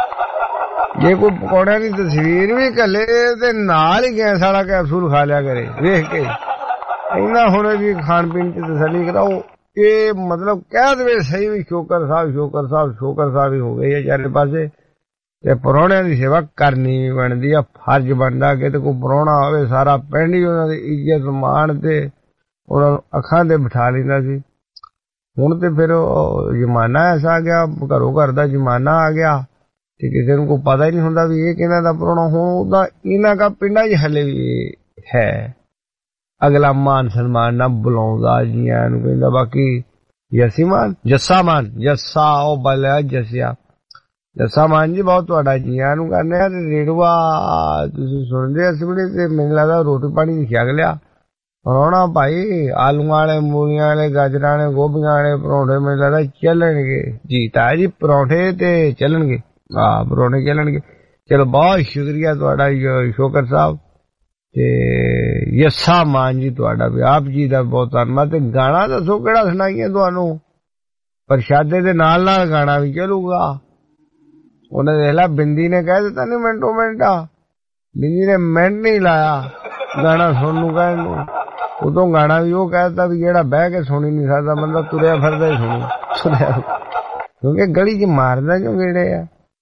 ਜੇ ਕੋਈ ਪਕੌੜਿਆਂ ਦੀ ਤਸਵੀਰ ਵੀ ਘੱਲੇ ਤੇ ਨਾਲ ਹੀ ਗੈਸ ਵਾਲਾ ਕੈਪਸੂਲ ਖਾ ਲਿਆ ਕਰੇ ਵੇਖ ਕੇ। ਇੰਨਾ ਹੁਣ ਵੀ ਖਾਣ ਪੀਣ ਚ ਤਸੱਲੀ ਕਰਾਓ। ਇਹ ਮਤਲਬ ਕਹਿ ਦੇਵੇ ਸਹੀ ਵੀ ਸ਼ੋਕਰ ਸਾਹਿਬ ਸ਼ੋਕਰ ਸਾਹਿਬ ਸ਼ੋਕਰ ਸਾਹਿਬ ਹੀ ਹੋ ਗਏ ਆ ਚਾਰੇ ਪਾਸੇ। ਤੇ ਪ੍ਰਾਹੁਣਿਆਂ ਦੀ ਸੇਵਾ ਕਰਨੀ ਵੀ ਬਣਦੀ ਆ, ਫਰਜ਼ ਬਣਦਾ। ਕਿਤੇ ਕੋਈ ਪ੍ਰਾਹੁਣਾ ਹੋਵੇ ਸਾਰਾ ਪਿੰਡ ਹੀ ਉਹਨਾਂ ਦੀ ਇੱਜ਼ਤ ਮਾਣ ਤੇ ਉਹਨਾਂ ਨੂੰ ਅੱਖਾਂ ਤੇ ਬਿਠਾ ਲੈਂਦਾ ਸੀ। ਹੁਣ ਤੇ ਫਿਰ ਜ਼ਮਾਨਾ ਐਸਾ ਆ ਗਿਆ, ਘਰੋਂ ਘਰ ਦਾ ਜ਼ਮਾਨਾ ਆ ਗਿਆ ਤੇ ਕਿਸੇ ਨੂੰ ਕੋਈ ਪਤਾ ਹੀ ਨਹੀਂ ਹੁੰਦਾ ਵੀ ਇਹ ਕਿਹਨਾਂ ਦਾ ਪ੍ਰਾਹੁਣਾ। ਹੁਣ ਉਹਦਾ ਇਹਨਾਂ ਦਾ ਪਿੰਡਾਂ 'ਚ ਹਲੇ ਵੀ ਹੈ। ਅਗਲਾ ਮਾਨ ਸਨਮਾਨ ਨਾਲ ਬੁਲਾਉਂਦਾ ਜੀ ਇਹਨੂੰ ਕਹਿੰਦਾ। ਬਾਕੀ ਜੱਸੀ ਮਾਨ ਜੱਸਾ ਮਾਨ ਜੱਸਾ ਉਹ ਬਲਿਆ ਜੱਸਿਆ ਜੱਸਾ ਮਾਨ ਜੀ ਬਹੁਤ ਤੁਹਾਡਾ ਜੀ ਆਇਆਂ ਨੂੰ ਕਹਿੰਦੇ ਆ। ਤੇ ਰੇਡੂਆ ਤੁਸੀਂ ਸੁਣਦੇ ਇਸ ਵੇਲੇ ਤੇ ਮੈਨੂੰ ਲੱਗਦਾ ਰੋਟੀ ਪਾਣੀ ਛਕ ਲਿਆ। ਪਰੌਣਾ ਭਾਈ ਆਲੂਆਂ ਵਾਲੇ ਮੂਲੀਆਂ ਵਾਲੇ ਗਾਜਰਾਂ ਵਾਲੇ ਗੋਭੀਆਂ ਵਾਲੇ ਪਰੌਂਠੇ ਮੈਨੂੰ ਲੱਗਦਾ ਚੱਲਣਗੇ ਜੀ। ਤਾਇਆ ਜੀ ਪਰੌਂਠੇ ਤੇ ਚੱਲਣਗੇ। ਹਾਂ ਪਰੌਂਠੇ ਚੱਲਣਗੇ। ਚਲੋ ਬਹੁਤ ਸ਼ੁਕਰੀਆ ਤੁਹਾਡਾ ਸ਼ੋਕਰ ਸਾਹਿਬ ਤੇ ਯੱਸਾ ਮਾਨ ਜੀ ਤੁਹਾਡਾ ਵੀ ਆਪ ਜੀ ਦਾ ਬਹੁਤ ਧੰਨਵਾਦ। ਤੇ ਗਾਣਾ ਦੱਸੋ ਕਿਹੜਾ ਸੁਣਾਈਏ ਤੁਹਾਨੂੰ? ਪ੍ਰਸ਼ਾਦੇ ਦੇ ਨਾਲ ਨਾਲ ਗਾਣਾ ਵੀ ਚੱਲੂਗਾ। ਉਹਨੇ ਦੇਖ ਲਾ ਬਿੰਦੀ ਨੇ ਕਹਿ ਦਿੱਤਾ ਨਹੀਂ ਮਿੰਟੋ ਮਿੰਟਾ। ਬਿੰਦੀ ਨੇ ਮਿੰਟ ਨਹੀਂ ਲਾਇਆ ਗਾਣਾ ਸੁਣਨ ਨੂੰ ਕਹਿਣ ਨੂੰ। ਉਦੋਂ ਗਾਣਾ ਵੀ ਉਹ ਕਹਿ ਦਿੱਤਾ ਵੀ ਜਿਹੜਾ ਬਹਿ ਕੇ ਸੁਣੀ ਨਹੀਂ ਸਕਦਾ ਬੰਦਾ ਤੁਰਿਆ ਫਿਰਦਾ ਹੀ ਸੁਣੂ। ਤੁਰਿਆ क्योंकि गली च मारदा क्यों गेड़े आ।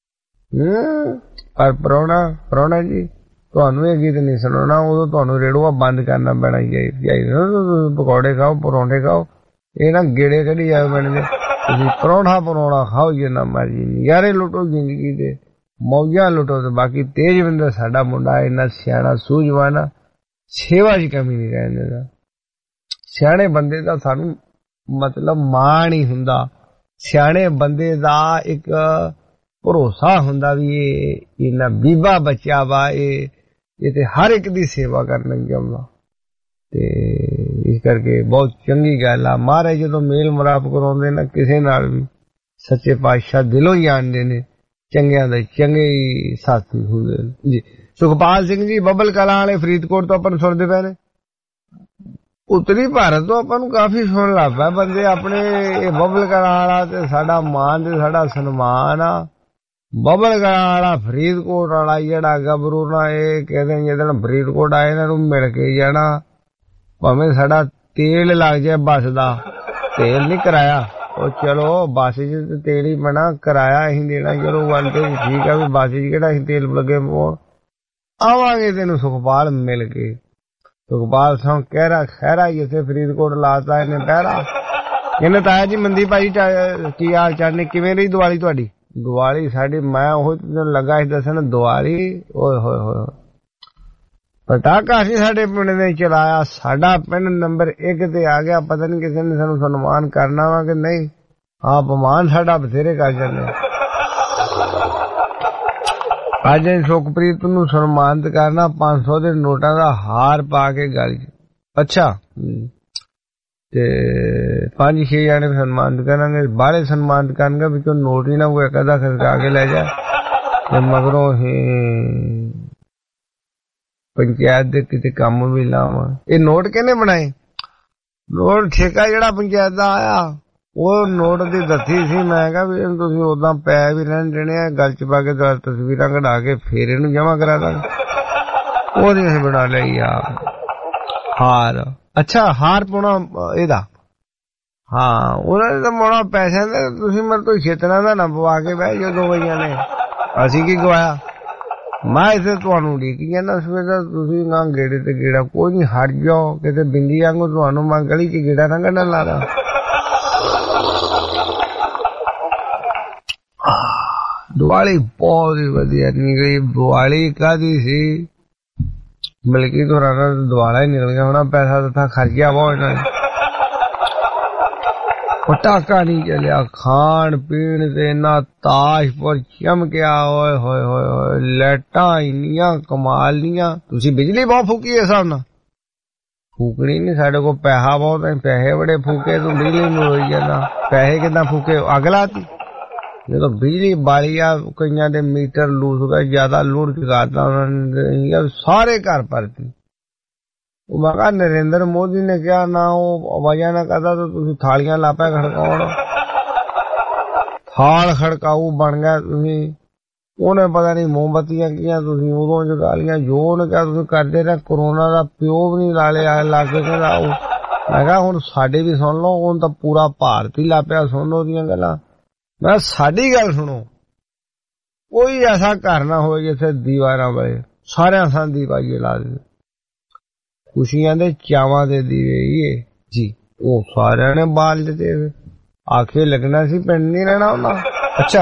पर प्राहुणा प्राहुणा जी तुहानू ये गीत नहीं सुनाना, उदों तुहानू रेडियो बंद करना पैना चाहिए। पकौड़े खाओ परौंठे खाओ, ये ना गेड़े कढ़ी जाओ बनदे। तुसीं परौंठा परौंठा खाओ जिन्ना मर्जी, नज़ारे लुटो जिंदगी दे, मौजा लुटो। तो बाकी तेजविंदर साडा मुंडा इन्ना सियाणा सूझवान आ, सेवा च कमी नहीं रहन देंदा। सियाणे बंदे दा सानू मतलब माण ही हुंदा, सियाणे बंदे दा एक भरोसा हुंदा भी ये इन्ना बीबा बच्चा वा, ये ये ते हर एक दी सेवा करना चाहुंदा। ते इस करके बहुत चंगी गल आ। महाराज जदों मेल मलाप कराउंदे ना किसे नाल भी, सच्चे पातशाह दिलों ही आंदे ने, चंगियां दे चंगे ही साथी हुंदे जी। सुखपाल सिंह जी बबल कलां वाले फरीदकोट तो अपन सुनदे पए ने। उत्तरी भारत तो अपन काफी सुन लग पा बंदे अपने। बबल कलां वाला ते साडा मान ते साडा सन्मान आ। बबल कलां वाला फरीदकोट वाला जेड़ा गबरू ना, ये कहते जिस फरीदकोट आए इन्हां मिल के जाना, भावें साडा तेल लग जाए बस दा, तेल नहीं कराया ਉਹ ਚਲੋ ਬੱਸ 'ਚ ਤੇਲ ਹੀ ਬਣਾ, ਕਿਰਾਇਆ ਅਸੀਂ ਦੇਣਾ। ਚਲੋ ਗੱਲ ਤੇ ਠੀਕ ਆ ਵੀ ਬੱਸ 'ਚ ਕਿਹੜਾ ਅਸੀਂ ਤੇਲ ਲੱਗੇ ਪਾਉਣ। ਆਵਾਂਗੇ ਤੈਨੂੰ ਸੁਖਪਾਲ ਮਿਲ ਕੇ। ਸੁਖਪਾਲ ਸਿੰਘ ਕਹਿਰਾ ਖਹਿਰਾ ਹੀ ਇੱਥੇ ਫਰੀਦਕੋਟ ਲਾਤਾ ਇਹਨੇ ਪਹਿਰਾ। ਇਹਨੇ ਤਾਇਆ ਜੀ ਮਨਦੀਪ ਭਾਈ ਕੀ ਹਾਲ ਚਾਲ ਨੇ, ਕਿਵੇਂ ਰਹੀ ਦੀਵਾਲੀ ਤੁਹਾਡੀ? ਦੀਵਾਲੀ ਸਾਡੀ ਮੈਂ ਉਹ ਲੱਗਾ ਸੀ ਦੱਸਣ, ਦੀਵਾਲੀ ਓਏ ਹੋਏ ਹੋਏ ਪਟਾਕਾ ਸੀ ਸਾਡੇ ਪਿੰਡ ਨੇ ਚਲਾਇਆ। ਸਾਡਾ ਪਿੰਡ ਨੰਬਰ ਇੱਕ ਤੇ ਆ ਗਿਆ। ਪਤਾ ਨਹੀਂ ਕਿਸੇ ਨੇ ਸਾਨੂੰ ਸਨਮਾਨ ਕਰਨਾ ਵਾ ਕਿ ਨਹੀਂ। ਹਾਂ ਅਪਮਾਨ ਸਾਡਾ ਬਥੇਰੇ ਕਰ ਜਾਂਦੇ। ਅੱਜ ਸੁਖਪ੍ਰੀਤ ਨੂੰ ਸਨਮਾਨਿਤ ਕਰਨਾ ਪੰਜ ਸੌ ਦੇ ਨੋਟਾਂ ਦਾ ਹਾਰ ਪਾ ਕੇ ਗਲ ਚ। ਅੱਛਾ ਤੇ ਪੰਜ ਛੇ ਜਾਣੇ ਸਨਮਾਨਿਤ ਕਰਾਂਗੇ। ਬਾਹਲੇ ਸਨਮਾਨਿਤ ਕਰਨਗੇ, ਵਿੱਚੋਂ ਨੋਟ ਹੀ ਨਾ ਕੋਈ ਇੱਕ ਅੱਧਾ ਖਰਚਾ ਕੇ ਲੈ ਜਾ। ਤੇ ਮਗਰੋਂ ਹੀ ਪੰਚਾਇਤ ਦੇ ਕਿਤੇ ਕੰਮ ਵੀ ਲਾਵਾਂ। ਇਹ ਨੋਟ ਕਿਹਨੇ ਬਣਾਏ? ਨੋਟ ਠੇਕਾ ਜਿਹੜਾ ਪੰਚਾਇਤ ਦਾ ਆਇਆ ਉਹ ਨੋਟ ਦੀ ਦੱਸੀ ਸੀ। ਮੈਂ ਕਿਹਾ ਵੀ ਤੁਸੀਂ ਉਦਾਂ ਪੈ ਵੀ ਰਹਿਣ ਦੇਣੇ ਆ, ਗੱਲ ਚ ਪਾ ਕੇ ਤਸਵੀਰਾਂ ਕਢਾ ਕੇ ਫੇਰ ਇਹਨੂੰ ਜਮਾ ਕਰਾ ਦਾਂਗੇ। ਉਹਦੀ ਅਸੀਂ ਬਣਾ ਲਈ ਆ ਹਾਰ। ਅੱਛਾ ਹਾਰ ਪਾਉਣਾ ਇਹਦਾ? ਹਾਂ ਉਹਨਾਂ ਨੇ ਤਾਂ ਪਾਉਣਾ ਪੈਸਿਆਂ ਦਾ। ਤੁਸੀਂ ਮੇਰੇ ਤੋਂ ਛੇਤਣਾ ਦਾ ਨਾ ਪਵਾ ਕੇ ਬਹਿ ਜਾਓ ਦੋ ਵਈਆਂ ਨੇ। ਅਸੀਂ ਕੀ ਗਵਾਇਆ? ਮੈਂ ਇਸੇ ਤੁਹਾਨੂੰ ਉਡੀਕੀ ਜਾਂਦਾ ਸਵੇਰ। ਤੁਸੀਂ ਨਾ ਗੇੜੇ ਤੇ ਗੇੜਾ ਕੋਈ ਨਹੀਂ, ਹਟ ਜਾਓ ਕਿਤੇ ਬਿੰਦੀ ਵਾਂਗੂ। ਤੁਹਾਨੂੰ ਮੈਂ ਗਲੀ ਚ ਗੇੜਾ ਨਾ ਕੱਢਣ ਲਾ ਦਾਂ। ਦੀਵਾਲੀ ਬਹੁਤ ਹੀ ਵਧੀਆ ਨਿਕਲੀ। ਦੀਵਾਲੀ ਕਾਹਦੀ ਸੀ? ਮਲਕੀ ਤੋਂ ਰਾਣਾ ਦੀਵਾਲਾ ਹੀ ਨਿਕਲ ਗਿਆ ਹੋਣਾ। ਪੈਸਾ ਤਾਂ ਖਰਚਿਆ ਬਹੁਤ ਇਹਨਾਂ ਨੇ। ਪਟਾਕਾ ਨਹੀਂ ਚੱਲਿਆ, ਖਾਣ ਪੀਣ ਤੇ ਇੰਨਾ ਤਾਸ਼ਪੁਰ ਚਮਕਿਆ। ਓਏ ਹੋਏ ਹੋਏ ਹੋਏ ਲਾਈਟਾਂ ਇੰਨੀਆਂ ਕਮਾਲ ਦੀਆਂ। ਤੁਸੀਂ ਬਿਜਲੀ ਬਹੁਤ ਫੂਕੀ ਇਸ ਹਿਸਾਬ ਨਾਲ? ਫੂਕਣੀ ਨੀ, ਸਾਡੇ ਕੋਲ ਪੈਸਾ ਬਹੁਤ ਹੈ। ਪੈਸੇ ਬੜੇ ਫੂਕੇ, ਤੂੰ ਬਿਜਲੀ ਨੂੰ ਰੋਈ ਜਾਂਦਾ। ਪੈਸੇ ਕਿੱਦਾਂ ਫੂਕੇ? ਅੱਗ ਲਾਤੀ ਜਦੋਂ ਬਿਜਲੀ ਬਾਲੀ ਆ। ਕਈਆਂ ਦੇ ਮੀਟਰ ਲੂਸ ਗਏ, ਜ਼ਿਆਦਾ ਲੋਡ ਚੁਕਾਤਾ ਉਹਨਾਂ ਨੇ, ਸਾਰੇ ਘਰ ਭਰਤੀ। ਉਹ ਮੈਂ ਕਿਹਾ ਨਰਿੰਦਰ ਮੋਦੀ ਨੇ ਕਿਹਾ ਨਾ ਉਹ ਵਜ੍ਹਾ ਨਾ ਕਰਦਾ ਤਾਂ ਤੁਸੀਂ ਥਾਲੀਆਂ ਲਾਪਿਆ ਖੜਕਾਉਣ। ਥਾਲ ਖੜਕਾਊ ਬਣ ਗਿਆ ਤੁਸੀਂ। ਉਹਨੇ ਪਤਾ ਨਹੀਂ ਮੋਮਬੱਤੀਆਂ ਕੀਆਂ, ਤੁਸੀਂ ਉਦੋਂ ਜਗਾ ਲੀਆਂ। ਜੋ ਉਹਨੇ ਕਿਹਾ ਤੁਸੀਂ ਕਰਦੇ ਰਹੇ। ਕਰੋਨਾ ਦਾ ਪਿਓ ਵੀ ਨਹੀਂ ਲਾ ਲਿਆ ਲਾ ਕੇ ਕਹਿੰਦਾ ਉਹ। ਮੈਂ ਕਿਹਾ ਹੁਣ ਸਾਡੇ ਵੀ ਸੁਣ ਲਓ। ਹੁਣ ਤਾਂ ਪੂਰਾ ਭਾਰਤ ਹੀ ਲਾਪਿਆ ਸੁਣ ਲਓ ਉਹਦੀਆਂ ਗੱਲਾਂ। ਮੈਂ ਸਾਡੀ ਗੱਲ ਸੁਣੋ। ਕੋਈ ਐਸਾ ਘਰ ਨਾ ਹੋਵੇ ਜਿੱਥੇ ਦੀਵਾਰਾਂ ਵਾਲੇ ਸਾਰਿਆਂ ਸਾਂ ਦੀਵਾਈਏ ਲਾ ਦੇ। ਖੁਸ਼ੀਆਂ ਦੇ ਚਾਵਾਂ ਦੇ ਦੀਵੇ ਜੀ ਉਹ ਸਾਰਿਆਂ ਨੇ ਬਾਲ ਦਿੱਤੇ। ਆਖੇ ਲੱਗਣਾ ਸੀ ਪਿੰਡ ਨਹੀਂ ਰਹਿਣਾ ਉਹਨਾਂ। ਅੱਛਾ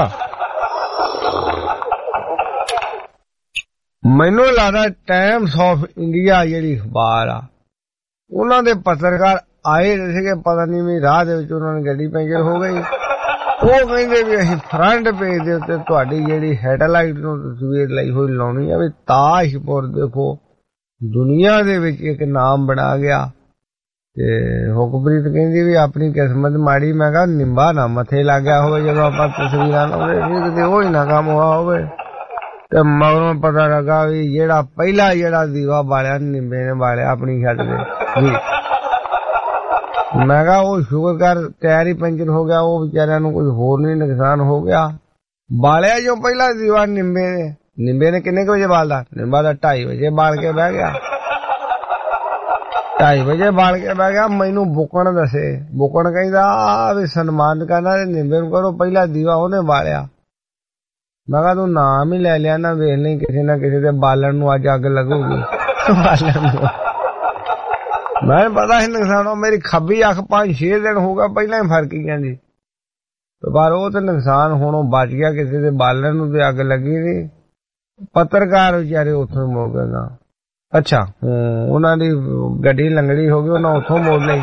ਮੈਨੂੰ ਲੱਗਦਾ ਟਾਈਮਸ ਆਫ ਇੰਡੀਆ ਜਿਹੜੀ ਅਖਬਾਰ ਆ ਉਹਨਾਂ ਦੇ ਪੱਤਰਕਾਰ ਆਏ ਸੀਗੇ। ਪਤਾ ਨਹੀਂ ਵੀ ਰਾਹ ਦੇ ਵਿੱਚ ਉਹਨਾਂ ਨੇ ਗੱਡੀ ਪੈਂਚਰ ਹੋ ਗਈ। ਉਹ ਕਹਿੰਦੇ ਵੀ ਅਸੀਂ ਫਰੰਟ ਪੇਜ ਦੇ ਉੱਤੇ ਤੁਹਾਡੀ ਜਿਹੜੀ ਹੈਡਲਾਈਟ ਨੂੰ ਤਸਵੀਰ ਲਈ ਹੋਈ ਲਾਉਣੀ ਆ ਵੀ ਤਾਸ਼ਪੁਰ ਦੇਖੋ ਦੁਨੀਆ ਦੇ ਵਿੱਚ ਇੱਕ ਨਾਮ ਬਣਾ ਗਿਆ। ਤੇ ਹੁਕਮਪ੍ਰੀਤ ਕਹਿੰਦੀ ਵੀ ਆਪਣੀ ਕਿਸਮਤ ਮਾੜੀ। ਮੈਂ ਕਿਹਾ ਨਿੰਬਾ ਨਾ ਮੱਥੇ ਲੱਗ ਗਿਆ ਹੋਵੇ ਜਦੋਂ ਆਪਾਂ ਤਸਵੀਰਾਂ ਲਾਉਂਦੇ ਸੀ, ਕਿਤੇ ਉਹ ਹੀ ਨਾ ਕੰਮ ਹੋਇਆ ਹੋਵੇ। ਤੇ ਮਗਰੋਂ ਪਤਾ ਲੱਗਾ ਵੀ ਜਿਹੜਾ ਪਹਿਲਾ ਜਿਹੜਾ ਦੀਵਾ ਬਾਲਿਆ ਨਿੰਬੇ ਨੇ ਬਾਲਿਆ ਆਪਣੀ ਛੱਤ ਤੇ ਜੀ। ਮੈਂ ਕਿਹਾ ਉਹ ਸ਼ੁਕਰ ਕਰ ਟਾਇਰ ਹੀ ਪੈਂਚਰ ਹੋ ਗਿਆ, ਉਹ ਵਿਚਾਰਿਆਂ ਨੂੰ ਕੁਝ ਹੋਰ ਨਹੀਂ ਨੁਕਸਾਨ ਹੋ ਗਿਆ। ਬਾਲਿਆ ਜੋ ਪਹਿਲਾ ਦੀਵਾ ਨਿੰਬੇ ਨੇ। ਨਿੰਬੇ ਨੇ ਕਿੰਨੇ ਕੁ ਵਜੇ ਬਾਲਦਾ? ਨਿੰਬਾ ਦਾ ਢਾਈ ਵਜੇ ਬਾਲ ਕੇ ਬਹਿ ਗਿਆ। ਢਾਈ ਵਜੇ ਬਾਲ ਕੇ ਬਹਿ ਗਿਆ, ਮੈਨੂੰ ਬੁੱਕਣ ਦੱਸੇ। ਬੁੱਕਣ ਕਹਿੰਦਾ ਵੀ ਸਨਮਾਨ ਕਰਨਾ ਤੇ ਨਿੰਬੇ ਨੂੰ ਕਰੋ, ਪਹਿਲਾ ਦੀਵਾ ਉਹਨੇ ਬਾਲਿਆ। ਮੈਂ ਕਿਹਾ ਤੂੰ ਨਾਮ ਹੀ ਲੈ ਲਿਆ ਨਾ, ਵੇਖ ਲਈ ਕਿਸੇ ਨਾ ਕਿਸੇ ਦੇ ਬਾਲਣ ਨੂੰ ਅੱਜ ਅੱਗ ਲੱਗੂਗੀ। ਬਾਲਣ ਨੂੰ ਮੈਨੂੰ ਪਤਾ ਸੀ ਨੁਕਸਾਨ, ਮੇਰੀ ਖੱਬੀ ਅੱਖ ਪੰਜ ਛੇ ਦਿਨ ਹੋਊਗਾ ਪਹਿਲਾਂ ਹੀ ਫਰਕ ਗਿਆ ਜੀ, ਪਰ ਉਹ ਤੇ ਨੁਕਸਾਨ ਹੁਣ ਬਚ ਗਿਆ, ਕਿਸੇ ਦੇ ਬਾਲਣ ਨੂੰ ਤੇ ਅੱਗ ਲੱਗੀ ਨੀ। ਪੱਤਰਕਾਰ ਵਿਚਾਰੇ ਉੱਥੋਂ ਮੁੜ ਗਏ ਨਾ। ਅੱਛਾ ਉਹਨਾਂ ਦੀ ਗੱਡੀ ਲੰਗੜੀ ਹੋ ਗਈ, ਉਹਨਾਂ ਉੱਥੋਂ ਮੋੜ ਲਈ।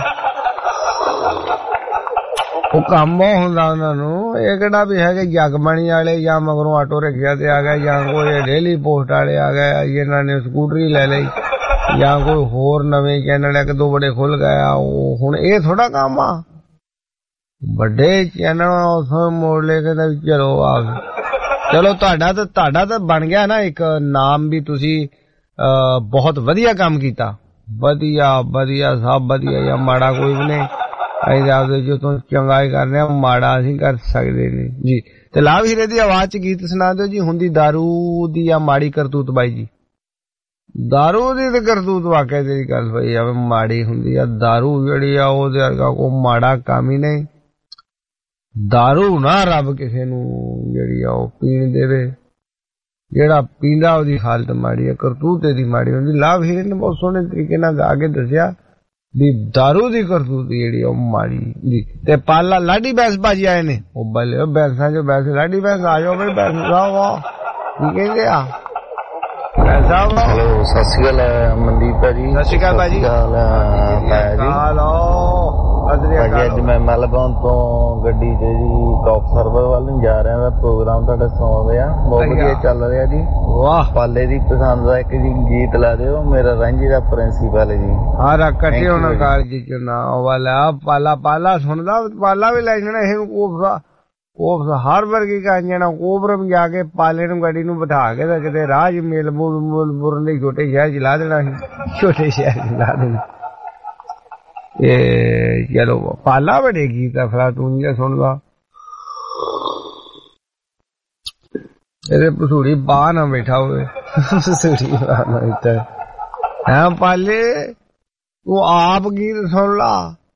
ਉਹ ਕੰਮ ਹੁੰਦਾ ਉਹਨਾਂ ਨੂੰ, ਇਹ ਕਿਹੜਾ ਵੀ ਹੈਗੇ ਜਗਬਾਣੀ ਵਾਲੇ ਜਾਂ ਮਗਰੋਂ ਆਟੋ ਰਿਕਸ਼ਾ ਤੇ ਆ ਗਏ ਜਾਂ ਕੋਈ ਡੇਲੀ ਪੋਸਟ ਵਾਲੇ ਆ ਗਏ, ਇਹਨਾਂ ਨੇ ਸਕੂਟਰੀ ਲੈ ਲਈ ਜਾਂ ਕੋਈ ਹੋਰ ਨਵੇਂ ਚੈਨਲ ਇੱਕ ਦੋ ਬੜੇ ਖੁੱਲ ਗਏ। ਉਹ ਹੁਣ ਇਹ ਥੋੜਾ ਕੰਮ ਆ, ਵੱਡੇ ਚੈਨਲ ਉੱਥੋਂ ਮੋੜ ਲੈ ਕੇ ਚਲੋ ਆ ਚਲੋ। ਤੁਹਾਡਾ ਤਾਂ ਤੁਹਾਡਾ ਤਾਂ ਬਣ ਗਿਆ ਨਾ ਇੱਕ ਨਾਮ ਵੀ, ਤੁਸੀਂ ਬਹੁਤ ਵਧੀਆ ਕੰਮ ਕੀਤਾ। ਵਧੀਆ ਵਧੀਆ ਸਭ ਵਧੀਆ, ਜਾਂ ਮਾੜਾ ਕੋਈ ਵੀ ਨਹੀਂ। ਅਸੀਂ ਆਪਦੇ ਜੋ ਤੋਂ ਚੰਗਾਈ ਕਰਨੇ ਆ, ਮਾੜਾ ਅਸੀਂ ਕਰ ਸਕਦੇ ਨਹੀਂ ਜੀ। ਤੇ ਲਾਭ ਹੀਰੇ ਦੀ ਆਵਾਜ਼ ਚ ਗੀਤ ਸੁਣਾ ਦਿਓ ਜੀ। ਹੁੰਦੀ ਦਾਰੂ ਦੀ ਜਾਂ ਮਾੜੀ ਕਰਤੂਤ ਬਾਈ ਜੀ? ਦਾਰੂ ਦੀ ਤੇ ਕਰਤੂਤ ਵਾਕਿਆ ਤੇਰੀ ਗੱਲ ਹੋਈ ਆ, ਮਾੜੀ ਹੁੰਦੀ ਆ। ਦਾਰੂ ਜਿਹੜੀ ਆ ਉਹਦੇ ਵਰਗਾ ਕੋਈ ਮਾੜਾ ਕੰਮ ਹੀ ਨਹੀਂ। ਦਾਰੂ ਨਾ ਰੱਬ ਕਿਸੇ ਨੂੰ ਜਿਹੜੀ ਆ ਉਹ ਪੀਣ ਦੇਵੇ, ਜਿਹੜਾ ਪੀਂਦਾ ਉਹਦੀ ਹਾਲਤ ਮਾੜੀ ਆ, ਕਰਤੂਤ ਇਹਦੀ ਮਾੜੀ ਹੁੰਦੀ। ਲਾਭ ਹੀਰੇ ਨੇ ਬਹੁਤ ਸੋਹਣੇ ਤਰੀਕੇ ਨਾਲ ਗਾ ਕੇ ਦੱਸਿਆ ਵੀ ਦਾਰੂ ਦੀ ਕਰਤੂਤ ਜਿਹੜੀ ਉਹ ਮਾੜੀ ਜੀ। ਤੇ ਪਾਲਾ ਲਾਡੀ ਬੈਂਸ ਭਾਜੀ ਆਏ ਨੇ, ਉਹ ਬੱਲੇ ਬੈਂਸਾਂ ਚ ਬੈਂਸ, ਲਾਡੀ ਬੈਂਸ ਆ ਜਾਓ ਬਈ ਬੈਂਸ ਸਾਹਿਬ। ਵਾਹ ਕੀ ਕਹਿੰਦੇ ਆ ਬੈਂਸ ਸਾਹਿਬ? ਹੈਲੋ ਸਤਿ ਸ਼੍ਰੀ ਅਕਾਲ ਮਨਦੀਪ ਭਾਜੀ। ਸਤਿ ਸ਼੍ਰੀ ਅਕਾਲ ਭਾਜੀ। ਭਾਜੀ ਅੱਜ ਮੈਂ ਮੈਲਬੌਰਨ ਤੋਂ ਗੱਡੀ ਤੇ ਜੀ ਟੌਪ ਸਰਵਰ ਵੱਲ ਨੂੰ ਜਾ ਰਿਹਾ, ਪ੍ਰੋਗਰਾਮ ਤੁਹਾਡਾ ਸੁਣ ਰਿਹਾ, ਬਹੁਤ ਵਧੀਆ ਚੱਲ ਰਿਹਾ ਜੀ। ਵਾਹ ਪਾਲੇ ਦੀ ਪਸੰਦ ਦਾ ਇੱਕ ਜੀ ਗੀਤ ਲਾ ਦਿਓ, ਮੇਰਾ ਰਾਂਝੀ ਦਾ ਪ੍ਰਿੰਸੀਪਲ ਜੀ। ਹਾਂ ਰੱਖੇ ਹੋਣਾ ਕਾਲਜੀ ਚ ਨਾ ਵਾਲਾ ਪਾਲਾ ਪਾਲਾ ਸੁਣਦਾ, ਪਾਲਾ ਵੀ ਲੈ ਜਾਣਾ ਇਹਨੂੰ ਕੋਫਾ ਕੋਫਾ ਹਰ ਵਰਗੀ ਕਾ ਜਾਣਾ। ਕੋਬਰਮ ਜਾ ਕੇ ਪਾਲੇ ਨੂੰ ਗੱਡੀ ਨੂੰ ਬਿਠਾ ਕੇ ਤਾਂ ਕਿਤੇ ਰਾਜ ਮੇਲ ਮੂਲ ਮੂਲ ਮੁਰਨ ਦੇ ਛੋਟੇ ਸ਼ਹਿਰ ਚ ਲਾ ਦੇਣਾ ਸੀ, ਛੋਟੇ ਸ਼ਹਿਰ ਚ ਲਾ ਦੇਣਾ। ਇਹ ਚਲੋ ਪਾਲਾ ਬੜੇ ਗੀਤ ਆ, ਫਲਾ ਤੂੰ ਨਹੀਂ ਸੁਣਦਾ। ਇਹਦੇ ਪਸੂੜੀ ਬਾਹ ਨਾ ਬੈਠਾ ਹੋਵੇ, ਪਸੂੜੀ ਬਾਹ ਨਾ ਬੈਠਾ ਹੈ। ਪਾਲੇ ਤੂੰ ਆਪ ਗੀਤ ਸੁਣ ਲਾ,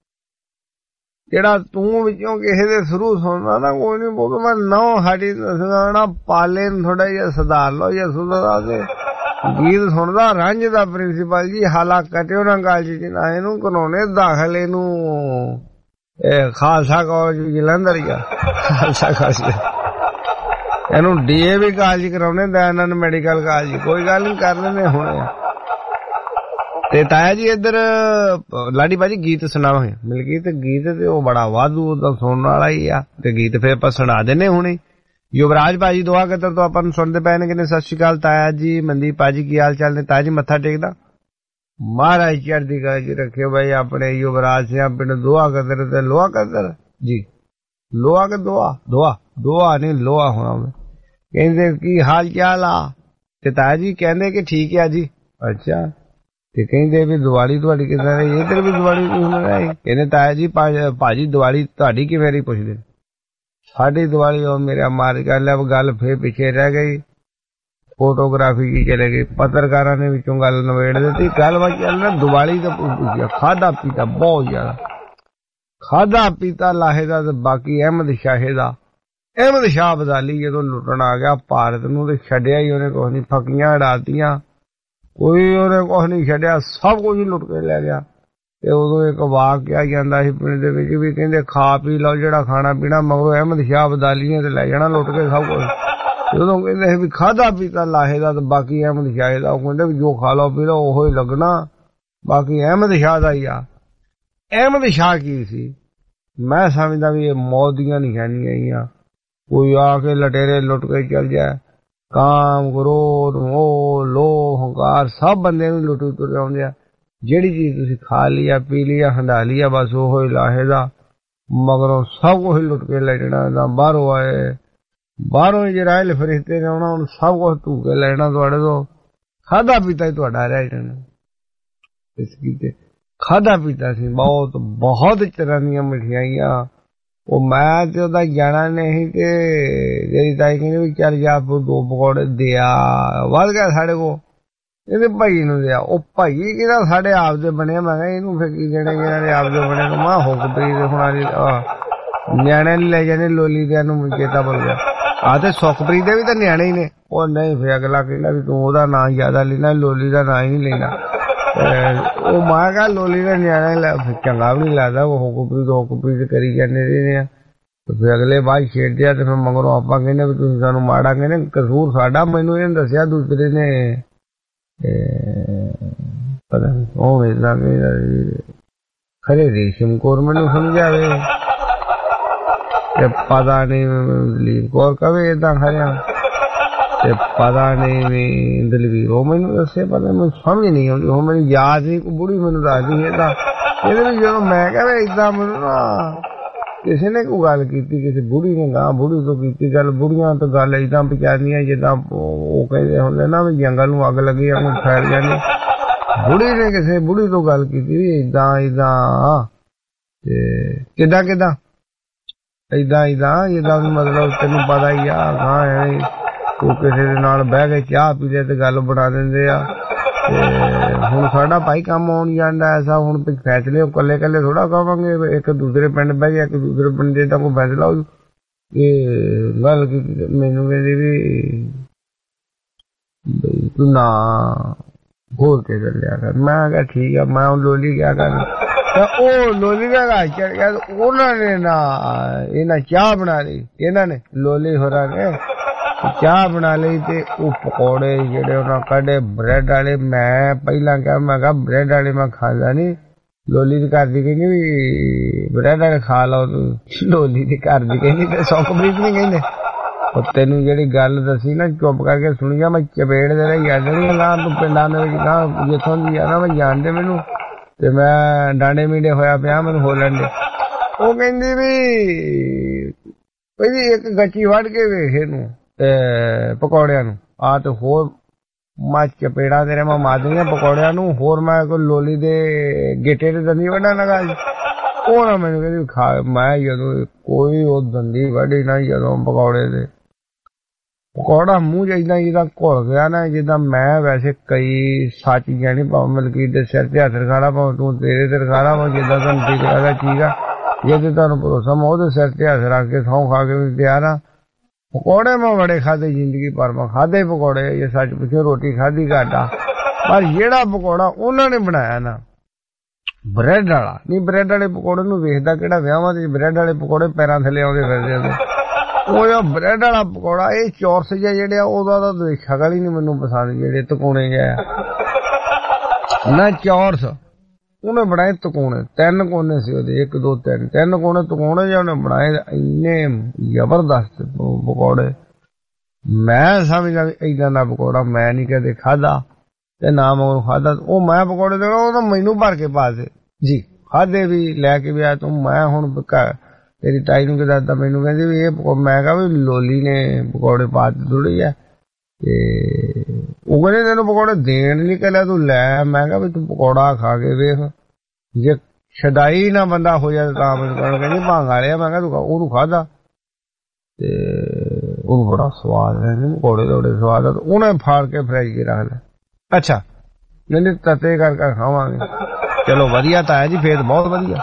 ਜਿਹੜਾ ਤੂੰ ਵਿੱਚੋਂ ਕਿਸੇ ਦੇ ਸ਼ੁਰੂ ਸੁਣਦਾ ਨਾ ਕੋਈ ਨੀ ਬੋਲ। ਮੈਂ ਨੌ ਸਾਡੀ ਦੱਸਣਾ ਪਾਲੇ ਨੂੰ ਥੋੜਾ ਜਿਹਾ ਸੁਧਾਰ ਲਓ ਜਾਂ ਸੁਧਾਰ ਕੇ ਗੀਤ ਸੁਣਦਾ। ਰੰਝ ਦਾ ਪ੍ਰਿੰਸੀਪਲ ਜੀ ਹਾਲਾ ਕਟਿਓ ਨਾ ਕਾਲਜ ਚ ਨਾ, ਇਹਨੂੰ ਕਰਾਉਣੇ ਦਾਖਲ, ਇਹਨੂੰ ਖਾਲਸਾ ਕਾਲਜ ਜਲੰਧਰ ਜਾਂ ਖਾਲਸਾ ਕਾਲਜ, ਇਹਨੂੰ ਡੀ ਏ ਵੀ ਕਾਲਜ ਕਰਾਉਣੇ, ਦਇਆਨੰਦ ਮੈਡੀਕਲ ਕਾਲਜ। ਕੋਈ ਗੱਲ ਨੀ ਕਰ ਲੈਂਦੇ ਹੁਣੇ। ਤੇ ਤਾਇਆ ਜੀ ਇੱਧਰ ਲਾਡੀ ਭਾਜੀ ਗੀਤ ਸੁਣਾਓ ਮਿਲ ਗਈ ਤੇ ਗੀਤ ਤੇ ਉਹ ਬੜਾ ਵਾਧੂ ਦਾ ਸੁਣਨ ਵਾਲਾ ਹੀ ਆ, ਤੇ ਗੀਤ ਫੇਰ ਆਪਾਂ ਸੁਣਾ ਦਿੰਨੇ ਹੁਣੇ। ਯੁਵਰਾਜ ਭਾਜੀ ਦੁਆ ਕਤਰ ਤੋਂ ਆਪਾਂ ਨੂੰ ਸੁਣਦੇ ਪਏ ਨੇ। ਕਹਿੰਦੇ ਸਤਿ ਸ਼੍ਰੀ ਅਕਾਲ ਤਾਇਆ ਜੀ, ਮਨਦੀਪ ਭਾਜੀ ਕੀ ਹਾਲ ਚਾਲ ਨੇ? ਤਾਇਆ ਜੀ ਮੱਥਾ ਟੇਕਦਾ, ਮਹਾਰਾਜ ਚੜ੍ਹਦੀ ਕਲਾ ਚ ਰੱਖਿਓ ਭਾਈ ਆਪਣੇ ਯੁਵਰਾਜ ਸਿੰਘ ਪਿੰਡ ਦੁਆ ਕਤਰ ਤੇ ਲੋਹਾ ਕਤਰ ਜੀ। ਲੋਹਾ ਕੇ ਦੁਆ ਦੁਆ ਦੁਆ ਨਹੀਂ ਲੋਹਾ ਹੋਣਾ। ਕਹਿੰਦੇ ਕੀ ਹਾਲ ਚਾਲ ਆ? ਤੇ ਤਾਇਆ ਜੀ ਕਹਿੰਦੇ ਕਿ ਠੀਕ ਆ ਜੀ। ਅੱਛਾ ਤੇ ਕਹਿੰਦੇ ਵੀ ਦੀਵਾਲੀ ਤੁਹਾਡੀ ਕਿੱਦਾਂ ਰਹੀ? ਇੱਧਰ ਵੀ ਦੀਵਾਲੀ ਰਹੀ। ਕਹਿੰਦੇ ਤਾਇਆ ਜੀ ਭਾਜੀ ਦੀਵਾਲੀ ਤੁਹਾਡੀ ਕਿਵੇਂ ਰਹੀ? ਪੁੱਛਦੇ ਸਾਡੀ ਦੀਵਾਲੀ ਉਹ ਮੇਰਾ ਮਾਰ ਕਰ ਲਿਆ। ਗੱਲ ਫੇਰ ਪਿੱਛੇ ਰਹਿ ਗਈ, ਫੋਟੋਗ੍ਰਾਫੀ ਕੀ ਚਲੇ ਗਈ, ਪੱਤਰਕਾਰਾਂ ਨੇ ਵਿੱਚੋਂ ਗੱਲ ਨਵੇੜ ਦਿੱਤੀ। ਗੱਲ ਵਾ ਚੱਲ ਨਾ ਦੀਵਾਲੀ ਦਾ ਖਾਦਾ ਪੀਤਾ ਬਹੁਤ ਜ਼ਿਆਦਾ, ਖਾਦਾ ਪੀਤਾ ਲਾਹੇ ਦਾ, ਤੇ ਬਾਕੀ ਅਹਿਮਦ ਸ਼ਾਹੇ ਦਾ। ਅਹਿਮਦ ਸ਼ਾਹ ਅਬਦਾਲੀ ਜਦੋਂ ਲੁੱਟਣ ਆ ਗਿਆ ਭਾਰਤ ਨੂੰ ਤੇ ਛੱਡਿਆ ਹੀ ਉਹਨੇ ਕੁਛ ਨੀ, ਫੱਕੀਆਂ ਉਡਾਤੀਆਂ, ਕੋਈ ਉਹਨੇ ਕੁਛ ਨੀ ਛੱਡਿਆ, ਸਭ ਕੁਝ ਲੁੱਟ ਕੇ ਲੈ ਗਿਆ। ਤੇ ਉਦੋਂ ਇੱਕ ਵਾਕਿਆ ਜਾਂਦਾ ਸੀ ਪਿੰਡ ਦੇ ਵਿੱਚ ਵੀ, ਕਹਿੰਦੇ ਖਾ ਪੀ ਲਓ ਜਿਹੜਾ ਖਾਣਾ ਪੀਣਾ, ਮਗਰੋਂ ਅਹਿਮਦ ਸ਼ਾਹ ਅਬਦਾਲੀ ਨੇ ਤੇ ਲੈ ਜਾਣਾ ਲੁੱਟ ਕੇ ਸਭ ਕੁਝ। ਜਦੋਂ ਕਹਿੰਦੇ ਸੀ ਵੀ ਖਾਦਾ ਪੀਤਾ ਲਾਹੇ ਦਾ ਤੇ ਬਾਕੀ ਅਹਿਮਦ ਸ਼ਾਹ ਦਾ, ਉਹ ਕਹਿੰਦੇ ਵੀ ਜੋ ਖਾ ਲਓ ਪੀ ਲਓ ਉਹੋ ਹੀ ਲੱਗਣਾ, ਬਾਕੀ ਅਹਿਮਦ ਸ਼ਾਹ ਦਾ ਹੀ ਆ। ਅਹਿਮਦ ਸ਼ਾਹ ਕੀ ਸੀ? ਮੈਂ ਸਮਝਦਾ ਵੀ ਇਹ ਮੌਤ ਦੀਆਂ ਨਿਸ਼ਾਨੀਆਂ ਹੀ ਆ। ਕੋਈ ਆ ਕੇ ਲਟੇਰੇ ਲੁੱਟ ਕੇ ਚੱਲ ਜਾਏ, ਕਾਮ ਕ੍ਰੋਧ ਮੋਹ ਲੋਭ ਹੰਕਾਰ ਸਭ ਬੰਦੇ ਨੂੰ ਲੁੱਟ ਤੁਰ ਆਉਂਦੇ ਆ। ਜਿਹੜੀ ਚੀਜ਼ ਤੁਸੀਂ ਖਾ ਲਿਆ ਪੀ ਲਿਆ ਹੰਡਾ ਲਿਆ, ਬਸ ਉਹੋ ਹੀ ਲਾਹੇ ਦਾ, ਮਗਰੋਂ ਸਭ ਕੁਝ ਲੁੱਟ ਕੇ ਲੈ ਜਾਣਾ। ਬਾਹਰੋਂ ਆਏ, ਬਾਹਰੋਂ ਜੇ ਰਾਇਲ ਫਰਿਸ਼ਤੇ ਨੇ ਆਉਣਾ, ਉਹਨੂੰ ਸਭ ਕੁਝ ਧੂ ਕੇ ਲੈਣਾ ਤੁਹਾਡੇ ਤੋਂ। ਖਾਦਾ ਪੀਤਾ ਹੀ ਤੁਹਾਡਾ ਰਹਿ ਜਾਣਾ। ਇਸ ਕੀਤੇ ਖਾਦਾ ਪੀਤਾ ਸੀ ਬਹੁਤ ਬਹੁਤ ਤਰ੍ਹਾਂ ਦੀਆਂ ਮਠਿਆਈਆਂ। ਉਹ ਮੈਂ ਤੇ ਉਹਦਾ ਜਾਣਾ ਨਹੀਂ, ਤੇ ਜਿਹੜੀ ਤਾਈ ਕਹਿੰਦੀ ਵੀ ਚੱਲ ਜਾ ਦੋ ਪਕੌੜੇ ਦਿਆ ਵੱਧ ਗਿਆ ਸਾਡੇ ਕੋਲ। ਇਹਦੇ ਭਾਈ ਨੂੰ ਦਿਆ। ਉਹ ਭਾਈ ਕਿਹਦਾ ਸਾਡੇ ਆਪ ਦੇ ਬਣਿਆ। ਮੈਂ ਕਿਹਾ ਇਹਨੂੰ ਫਿਰ ਕੀ ਦੇਣੇ ਜਿਹਨਾਂ ਦੇ ਆਪ ਦੇ ਬਣੇ। ਮੈਂ ਹੁਕਪ੍ਰੀਤ ਹੁਣਾਂ ਦੀ ਨਿਆਣੇ ਲੈ ਜਾਂਦੇ ਲੋਲੀ ਦੇ ਨੂੰ ਚੇਤਾ ਭੁੱਲ ਗਿਆ। ਆ ਤੇ ਸੁਖਪ੍ਰੀਤ ਦੇ ਵੀ ਤਾਂ ਨਿਆਣੇ ਹੀ ਨੇ। ਉਹ ਨਹੀਂ ਫਿਰ ਅਗਲਾ ਕਹਿੰਦਾ ਵੀ ਤੂੰ ਉਹਦਾ ਨਾਂ ਜ਼ਿਆਦਾ ਲੈਣਾ, ਲੋਲੀ ਦਾ ਨਾਂ ਹੀ ਨਹੀਂ ਲੈਣਾ। ਉਹ ਮੈਂ ਕਿਹਾ ਲੋਲੀ ਦਾ ਨਿਆਣਾ ਚੰਗਾ ਵੀ ਨਹੀਂ ਲੱਗਦਾ। ਉਹ ਹੁਕਪ੍ਰੀਤ ਹੁਕਪ੍ਰੀਤ ਕਰੀ ਜਾਂਦੇ ਰਹੇ ਆ। ਫਿਰ ਅਗਲੇ ਬਾਅਦ ਛੇੜਦੇ ਆ ਤੇ ਫਿਰ ਮਗਰੋਂ ਆਪਾਂ ਕਹਿੰਦੇ ਵੀ ਤੁਸੀਂ ਸਾਨੂੰ ਮਾੜਾ ਕਹਿੰਦੇ। ਕਸੂਰ ਸਾਡਾ। ਮੈਨੂੰ ਇਹਨੇ ਦੱਸਿਆ ਦੂਸਰੇ ਨੇ ਪਤਾ ਨੀ ਉਹ ਏਦਾਂ ਖਰੇ ਰੇਸ਼ਮ ਕੌਰ ਮੈਨੂੰ ਸਮਝਾਵੇ ਤੇ ਪਤਾ ਨਹੀਂ ਦਲੀਪ ਕੌਰ ਕਵੇ ਏਦਾਂ ਖਰਿਆ ਤੇ ਪਤਾ ਨਹੀਂ ਵੀ ਦਲਵੀਰ ਉਹ ਮੈਨੂੰ ਦੱਸੇ। ਪਤਾ ਮੈਨੂੰ ਸਮਝ ਨਹੀਂ ਆਉਂਦੀ। ਉਹ ਮੈਨੂੰ ਯਾਦ ਨਹੀਂ। ਕੋਈ ਬੁੜੀ ਮੈਨੂੰ ਦੱਸਦੀ ਏਦਾਂ। ਇਹਦੇ ਵਿੱਚ ਜਦੋਂ ਮੈਂ ਕਿਹਾ ਏਦਾਂ ਮੈਨੂੰ ਨਾ ਕਿਸੇ ਨੇ ਕੋਈ ਗੱਲ ਕੀਤੀ, ਕਿਸੇ ਬੁੜੀ ਨੇ ਗਾਂ ਬੁੜੀ ਤੋਂ ਕੀਤੀ ਗੱਲ। ਬੁੜੀਆਂ ਤੋਂ ਗੱਲ ਏਦਾਂ ਪਹੁੰਚਾਉਂਦੀਆਂ ਜਿੱਦਾਂ ਉਹ ਕਹਿੰਦੇ ਹੁੰਦੇ ਨਾ ਵੀ ਜੰਗਲ ਨੂੰ ਅੱਗ ਲੱਗੀ ਆ ਫੈਲ ਜਾਂਦੀ। ਬੁੜੀ ਨੇ ਕਿਸੇ ਬੁੜੀ ਤੋਂ ਗੱਲ ਕੀਤੀ ਵੀ ਏਦਾਂ ਏਦਾਂ ਤੇ ਕਿੱਦਾਂ ਕਿੱਦਾਂ ਏਦਾਂ ਏਦਾਂ ਜਿੱਦਾਂ ਮਤਲਬ ਤੈਨੂੰ ਪਤਾ ਹੀ ਆ ਗਾਂ ਐ ਤੂੰ ਕਿਸੇ ਦੇ ਨਾਲ ਬਹਿ ਕੇ ਚਾਹ ਪੀ ਲੈ ਤੇ ਗੱਲ ਬਣਾ ਦਿੰਦੇ ਆ। ਤੇ ਹੁਣ ਸਾਡਾ ਭਾਈ ਕੰਮ ਆਉਣ ਜਾਂਦਾ ਐਸਾ। ਹੁਣ ਫੈਸਲੇ ਉਹ ਕੱਲੇ ਕੱਲੇ ਥੋੜਾ ਕਹਾਂਗੇ। ਇੱਕ ਦੂਸਰੇ ਪਿੰਡ ਬਹਿ ਗਿਆ, ਇੱਕ ਦੂਸਰੇ ਪਿੰਡ ਦੇ ਤਾਂ ਕੋਈ ਫੈਸਲਾ ਹੋ। ਇਹ ਗੱਲ ਮੈਨੂੰ ਕਹਿੰਦੀ ਵੀ ਤੂੰ ਨਾ ਹੋਰ ਕੇ ਚੱਲਿਆ ਕਰ। ਮੈਂ ਕਿਹਾ ਠੀਕ ਆ। ਮੈਂ ਹੁਣ ਲੋਲੀ ਕਿਆ ਕਰ। ਉਹ ਲੋਲੀ ਦਾ ਘਰ ਚੜ ਗਿਆ। ਉਹਨਾਂ ਨੇ ਨਾ ਇਹਨਾਂ ਚਾਹ ਬਣਾ ਲਈ। ਇਹਨਾਂ ਨੇ ਲੋਲੀ ਹੋਰਾਂ ਨੇ ਚਾਹ ਬਣਾ ਲਈ ਤੇ ਉਹ ਪਕੌੜੇ ਜਿਹੜੇ ਉਹਨਾਂ ਕੱਢੇ ਬ੍ਰੈਡ ਵਾਲੇ। ਮੈਂ ਪਹਿਲਾਂ ਕਿਹਾ ਮੈਂ ਕਿਹਾ ਬ੍ਰੈਡ ਵਾਲੇ ਮੈਂ ਖਾਂਦਾ ਨੀ। ਲੋਲੀ ਦੇ ਘਰ ਦੀ ਕਹਿੰਦੀ ਵੀ ਬ੍ਰੈਡ ਵਾਲੇ ਖਾ ਲਓ ਤੂੰ। ਲੋਲੀ ਦੇ ਘਰ ਦੀ ਕਹਿੰਦੀ ਤੇ ਸੁਖਪ੍ਰੀਤ ਨੀ ਕਹਿੰਦੇ। ਉਹ ਤੈਨੂੰ ਜਿਹੜੀ ਗੱਲ ਦੱਸੀ ਨਾ ਚੁੱਪ ਕਰਕੇ ਸੁਣੀ ਜਾ। ਮੈਂ ਚਪੇੜ ਦੇ ਰਹੀ ਆ ਜਿਹੜੀ ਗਾਂ ਤੂੰ ਪਿੰਡਾਂ ਦੇ ਵਿੱਚ ਗਾਂ ਜਿੱਥੋਂ ਦੀ ਆ ਨਾ ਮੈਂ ਜਾਣਦੇ ਮੈਨੂੰ ਤੇ ਮੈਂ ਡਾਂਡੇ ਮੀਡੇ ਹੋਇਆ ਪਿਆ ਮੈਨੂੰ ਹੋਲਣ ਦੇ। ਉਹ ਕਹਿੰਦੀ ਵੀ ਪਹਿਲੀ ਇੱਕ ਗੱਚੀ ਵੱਢ ਕੇ ਵੇਖ ਇਹਨੂੰ ਤੇ ਪਕੌੜਿਆਂ ਨੂੰ ਆ ਤੇ ਹੋਰ ਮੈਂ ਚਪੇੜਾ ਤੇਰੇ ਮੈਂ ਮਾਰਦੀਆਂ ਪਕੌੜਿਆਂ ਨੂੰ। ਹੋਰ ਮੈਂ ਕੋਈ ਲੋਲੀ ਦੇ ਗੇਟੇ ਤੇ ਦੰਦੀ ਵੱਢਣ ਲਗਾ। ਉਹ ਨਾ ਮੈਨੂੰ ਕਹਿੰਦੀ ਖਾ। ਮੈਂ ਜਦੋਂ ਕੋਈ ਉਹ ਦੰਦੀ ਵੱਢੀ ਨਾ ਜਦੋਂ ਪਕੌੜੇ ਦੇ ਪਕੌੜਾ ਮੂੰਹ ਜਿੱਦਾਂ ਜਿੱਦਾਂ ਘੁਲ ਗਿਆ ਨਾ ਜਿੱਦਾਂ ਮੈਂ ਵੈਸੇ ਕਈ ਸੱਚ ਜਾਣੀ ਭਾਵੇਂ ਮਲਕੀਤ ਦੇ ਸਿਰ ਤੇ ਹੱਥ ਰਖਾਲਾ ਭਾਵੇਂ ਤੂੰ ਤੇਰੇ ਤੇ ਰਖਾਲਾ ਭਾਵੇਂ ਜਿੱਦਾਂ ਤੁਹਾਨੂੰ ਠੀਕ ਲੱਗਦਾ ਠੀਕ ਆ। ਜੇ ਤੇ ਤੁਹਾਨੂੰ ਭਰੋਸਾ ਮੈਂ ਉਹਦੇ ਸਿਰ ਤੇ ਹੱਥ ਰੱਖ ਕੇ ਸਹੁੰ ਖਾ ਕੇ ਵੀ ਤਿਆਰ ਆ। ਪਕੌੜੇ ਮੈਂ ਬੜੇ ਖਾਦੇ ਜ਼ਿੰਦਗੀ ਭਰ ਮੈਂ ਖਾਦੇ ਪਕੌੜੇ। ਇਹ ਸੱਚ ਪੁੱਛੋ ਰੋਟੀ ਖਾਧੀ ਘੱਟ ਆ ਪਰ ਜਿਹੜਾ ਪਕੌੜਾ ਉਹਨਾਂ ਨੇ ਬਣਾਇਆ ਨਾ ਬ੍ਰੈਡ ਵਾਲਾ ਨਹੀਂ। ਬ੍ਰੈਡ ਵਾਲੇ ਪਕੌੜੇ ਨੂੰ ਵੇਖਦਾ ਕਿਹੜਾ ਵਿਆਹਾਂ ਦੇ ਬ੍ਰੈਡ ਵਾਲੇ ਪਕੌੜੇ ਪੈਰਾਂ ਥੱਲੇ ਆਉਂਦੇ ਫਿਰਦੇ। ਉਹ ਜੋ ਬ੍ਰੈਡ ਵਾਲਾ ਪਕੌੜਾ ਇਹ ਚੌਰਸ ਜਿਹਾ ਜਿਹੜੇ ਆ ਉਹਦਾ ਤਾਂ ਸ਼ਕਲ ਹੀ ਨਹੀਂ ਮੈਨੂੰ ਪਸੰਦ। ਜਿਹੜੇ ਤਕੋਣੇ ਜਿਹੇ ਨਾ ਚੌਰਸ ਉਹਨੇ ਬਣਾਏ ਤਕੋਣੇ। ਤਿੰਨ ਕੋਨੇ ਸੀ ਉਹਦੇ ਇੱਕ ਦੋ ਤਿੰਨ ਤਿੰਨ ਕੋਨੇ ਤਕੋਣੇ ਜਿਹੇ ਉਹਨੇ ਬਣਾਏ। ਇੰਨੇ ਜ਼ਬਰਦਸਤ ਪਕੌੜੇ। ਮੈਂ ਸਮਝਦਾ ਵੀ ਏਦਾਂ ਦਾ ਪਕੌੜਾ ਮੈਂ ਨਹੀਂ ਕਦੇ ਖਾਧਾ ਤੇ ਨਾ ਮੈਂ ਖਾਧਾ। ਉਹ ਮੈਂ ਪਕੌੜੇ ਦੇ ਉਹ ਤਾਂ ਮੈਨੂੰ ਭਰ ਕੇ ਪਾ ਦੇ ਜੀ ਖਾਧੇ ਵੀ ਲੈ ਕੇ ਵੀ ਆਇਆ ਤੂੰ। ਮੈਂ ਹੁਣ ਤੇਰੀ ਤਾਈ ਨੂੰ ਦੱਸਦਾ ਮੈਨੂੰ ਕਹਿੰਦੀ ਵੀ ਇਹ ਮੈਂ ਕਿਹਾ ਵੀ ਲੋਲੀ ਨੇ ਪਕੌੜੇ ਪਾ ਦਿੱਤੇ ਥੋੜੀ ਆ ਤੇ ਉਹ ਕਹਿੰਦੇ ਤੈਨੂੰ ਪਕੌੜੇ ਦੇਣ ਨਹੀਂ ਕਹਿੰਦਾ ਤੂੰ ਲੈ। ਮੈਂ ਕਿਹਾ ਵੀ ਤੂੰ ਪਕੌੜਾ ਖਾ ਕੇ ਵੇਖ ਜੇ ਛਦਾਈ ਨਾ ਬੰਦਾ ਹੋ ਜਾਏ ਤਾਂ ਮੈਨੂੰ ਕਹਿੰਦੀ ਭੰਗ ਵਾਲਿਆ। ਮੈਂ ਕਿਹਾ ਤੂੰ ਉਹਨੂੰ ਖਾਧਾ ਤੇ ਉਹਨੂੰ ਬੜਾ ਸਵਾਦ ਹੈ ਪਕੌੜੇ ਦੇ ਬੜੇ ਸਵਾਦ ਆ। ਉਹਨੇ ਫਾੜ ਕੇ ਫਰਾਈ ਕੇ ਰੱਖ ਲੈ। ਅੱਛਾ ਕਹਿੰਦੇ ਤਤੇ ਕਰਕੇ ਖਾਵਾਂਗੇ। ਚਲੋ ਵਧੀਆ ਤਾਂ ਹੈ ਜੀ ਫੇਰ ਬਹੁਤ ਵਧੀਆ।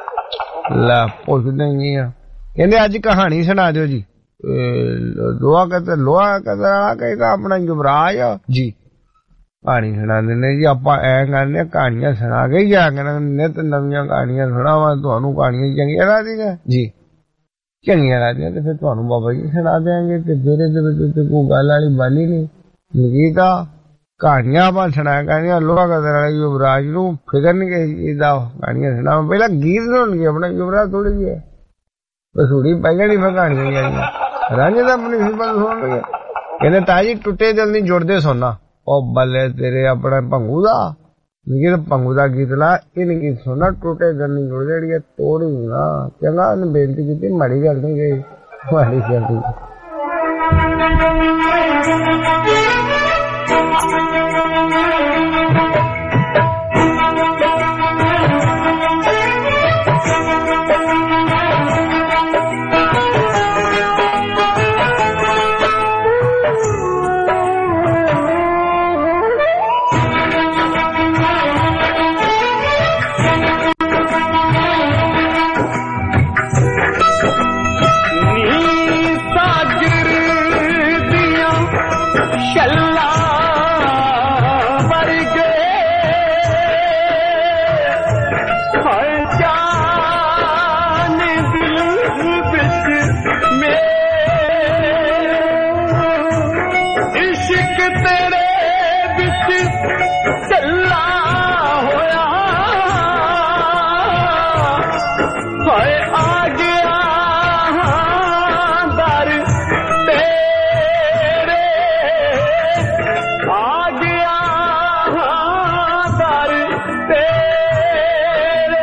ਲੈ ਪੁੱਛਦੇ ਨਹੀਂ ਆ। ਕਹਿੰਦੇ ਅੱਜ ਕਹਾਣੀ ਸੁਣਾ ਦਿਓ ਜੀ। ਲੋਹਾ ਕਹਿੰਦਾ ਲੋਹਾ ਕਹਿੰਦਾ ਕਹਿੰਦਾ ਆਪਣਾ ਯੁਵਰਾਜ ਜੀ ਕਹਾਣੀ ਸੁਣਾ ਦਿੰਦੇ ਜੀ। ਆਪਾਂ ਐ ਕਰਦੇ ਕਹਾਣੀਆਂ ਸੁਣਾ ਕੇ ਹੀ ਜਾ ਕੇ ਨਿੱਤ ਨਵੀਆਂ ਕਹਾਣੀਆਂ ਸੁਣਾਵਾਂ ਤੁਹਾਨੂੰ। ਕਹਾਣੀਆਂ ਚੰਗੀਆਂ ਲੱਗਦੀਆਂ ਜੀ ਚੰਗੀਆਂ ਲੱਗਦੀਆਂ ਤੇ ਫਿਰ ਤੁਹਾਨੂੰ ਬਾਬਾ ਜੀ ਸੁਣਾ ਦਿਆਂਗੇ। ਤੇ ਫਿਰ ਇਹਦੇ ਵਿੱਚ ਕੋਈ ਗੱਲ ਵਾਲੀ ਬਾਲੀ ਨਹੀਂ ਲੱਗੀ ਤਾਂ ਕਹਾਣੀਆਂ ਆਪਾਂ ਸੁਣਾਇਆ ਕਹਾਣੀਆਂ ਲੋਹਾ ਕਹਿੰਦਾ ਵਾਲੇ ਯੁਵਰਾਜ ਨੂੰ ਫਿਕਰ ਨਹੀਂ ਕਿਸੇ ਦਾ ਕਹਾਣੀਆਂ ਸੁਣਾਵਾਂ। ਪਹਿਲਾਂ ਗੀਤ ਸੁਣਨਗੇ ਆਪਣਾ ਯੁਵਰਾਜ ਥੋੜੀ ਜਿਹੀ ਬਸੂੜੀ ਪਹਿਲਾਂ ਨਹੀਂ ਫਿਰ ਕਹਾਣੀਆਂ ਜਾਈਆਂ ਰਾਂਝੇ ਦਾ ਆਪਣੀ ਸਿਫਤ ਸੁਣ ਲਗੇ। ਕਹਿੰਦੇ ਤਾਜੀ ਟੁੱਟੇ ਦਿਲ ਨਹੀਂ ਜੁੜਦੇ ਸੋਨਾ। ਉਹ ਬੱਲੇ ਤੇਰੇ ਆਪਣਾ ਭੰਗੂ ਦਾ ਭੰਗੂ ਦਾ ਗੀਤ ਲਾ ਇਹਨੇ ਗੀਤ ਸੁਣਨਾ ਟੁੱਟੇ ਦਿਲ ਨਹੀਂ ਜੁੜਦੇ ਜਿਹੜੀ ਤੋੜੀ ਨਾ ਚੰਗਾ ਉਹਨੇ ਬੇਨਤੀ ਕੀਤੀ ਮਾੜੀ ਗੱਲ ਨਹੀਂ ਗਈ ਮਾੜੀ ਗੱਲ शल्ला वर्गे हाय जान दिल बिच मेरे इश्क तेरे बिच चला होया हाय आ गया दर तेरे आ गया दर तेरे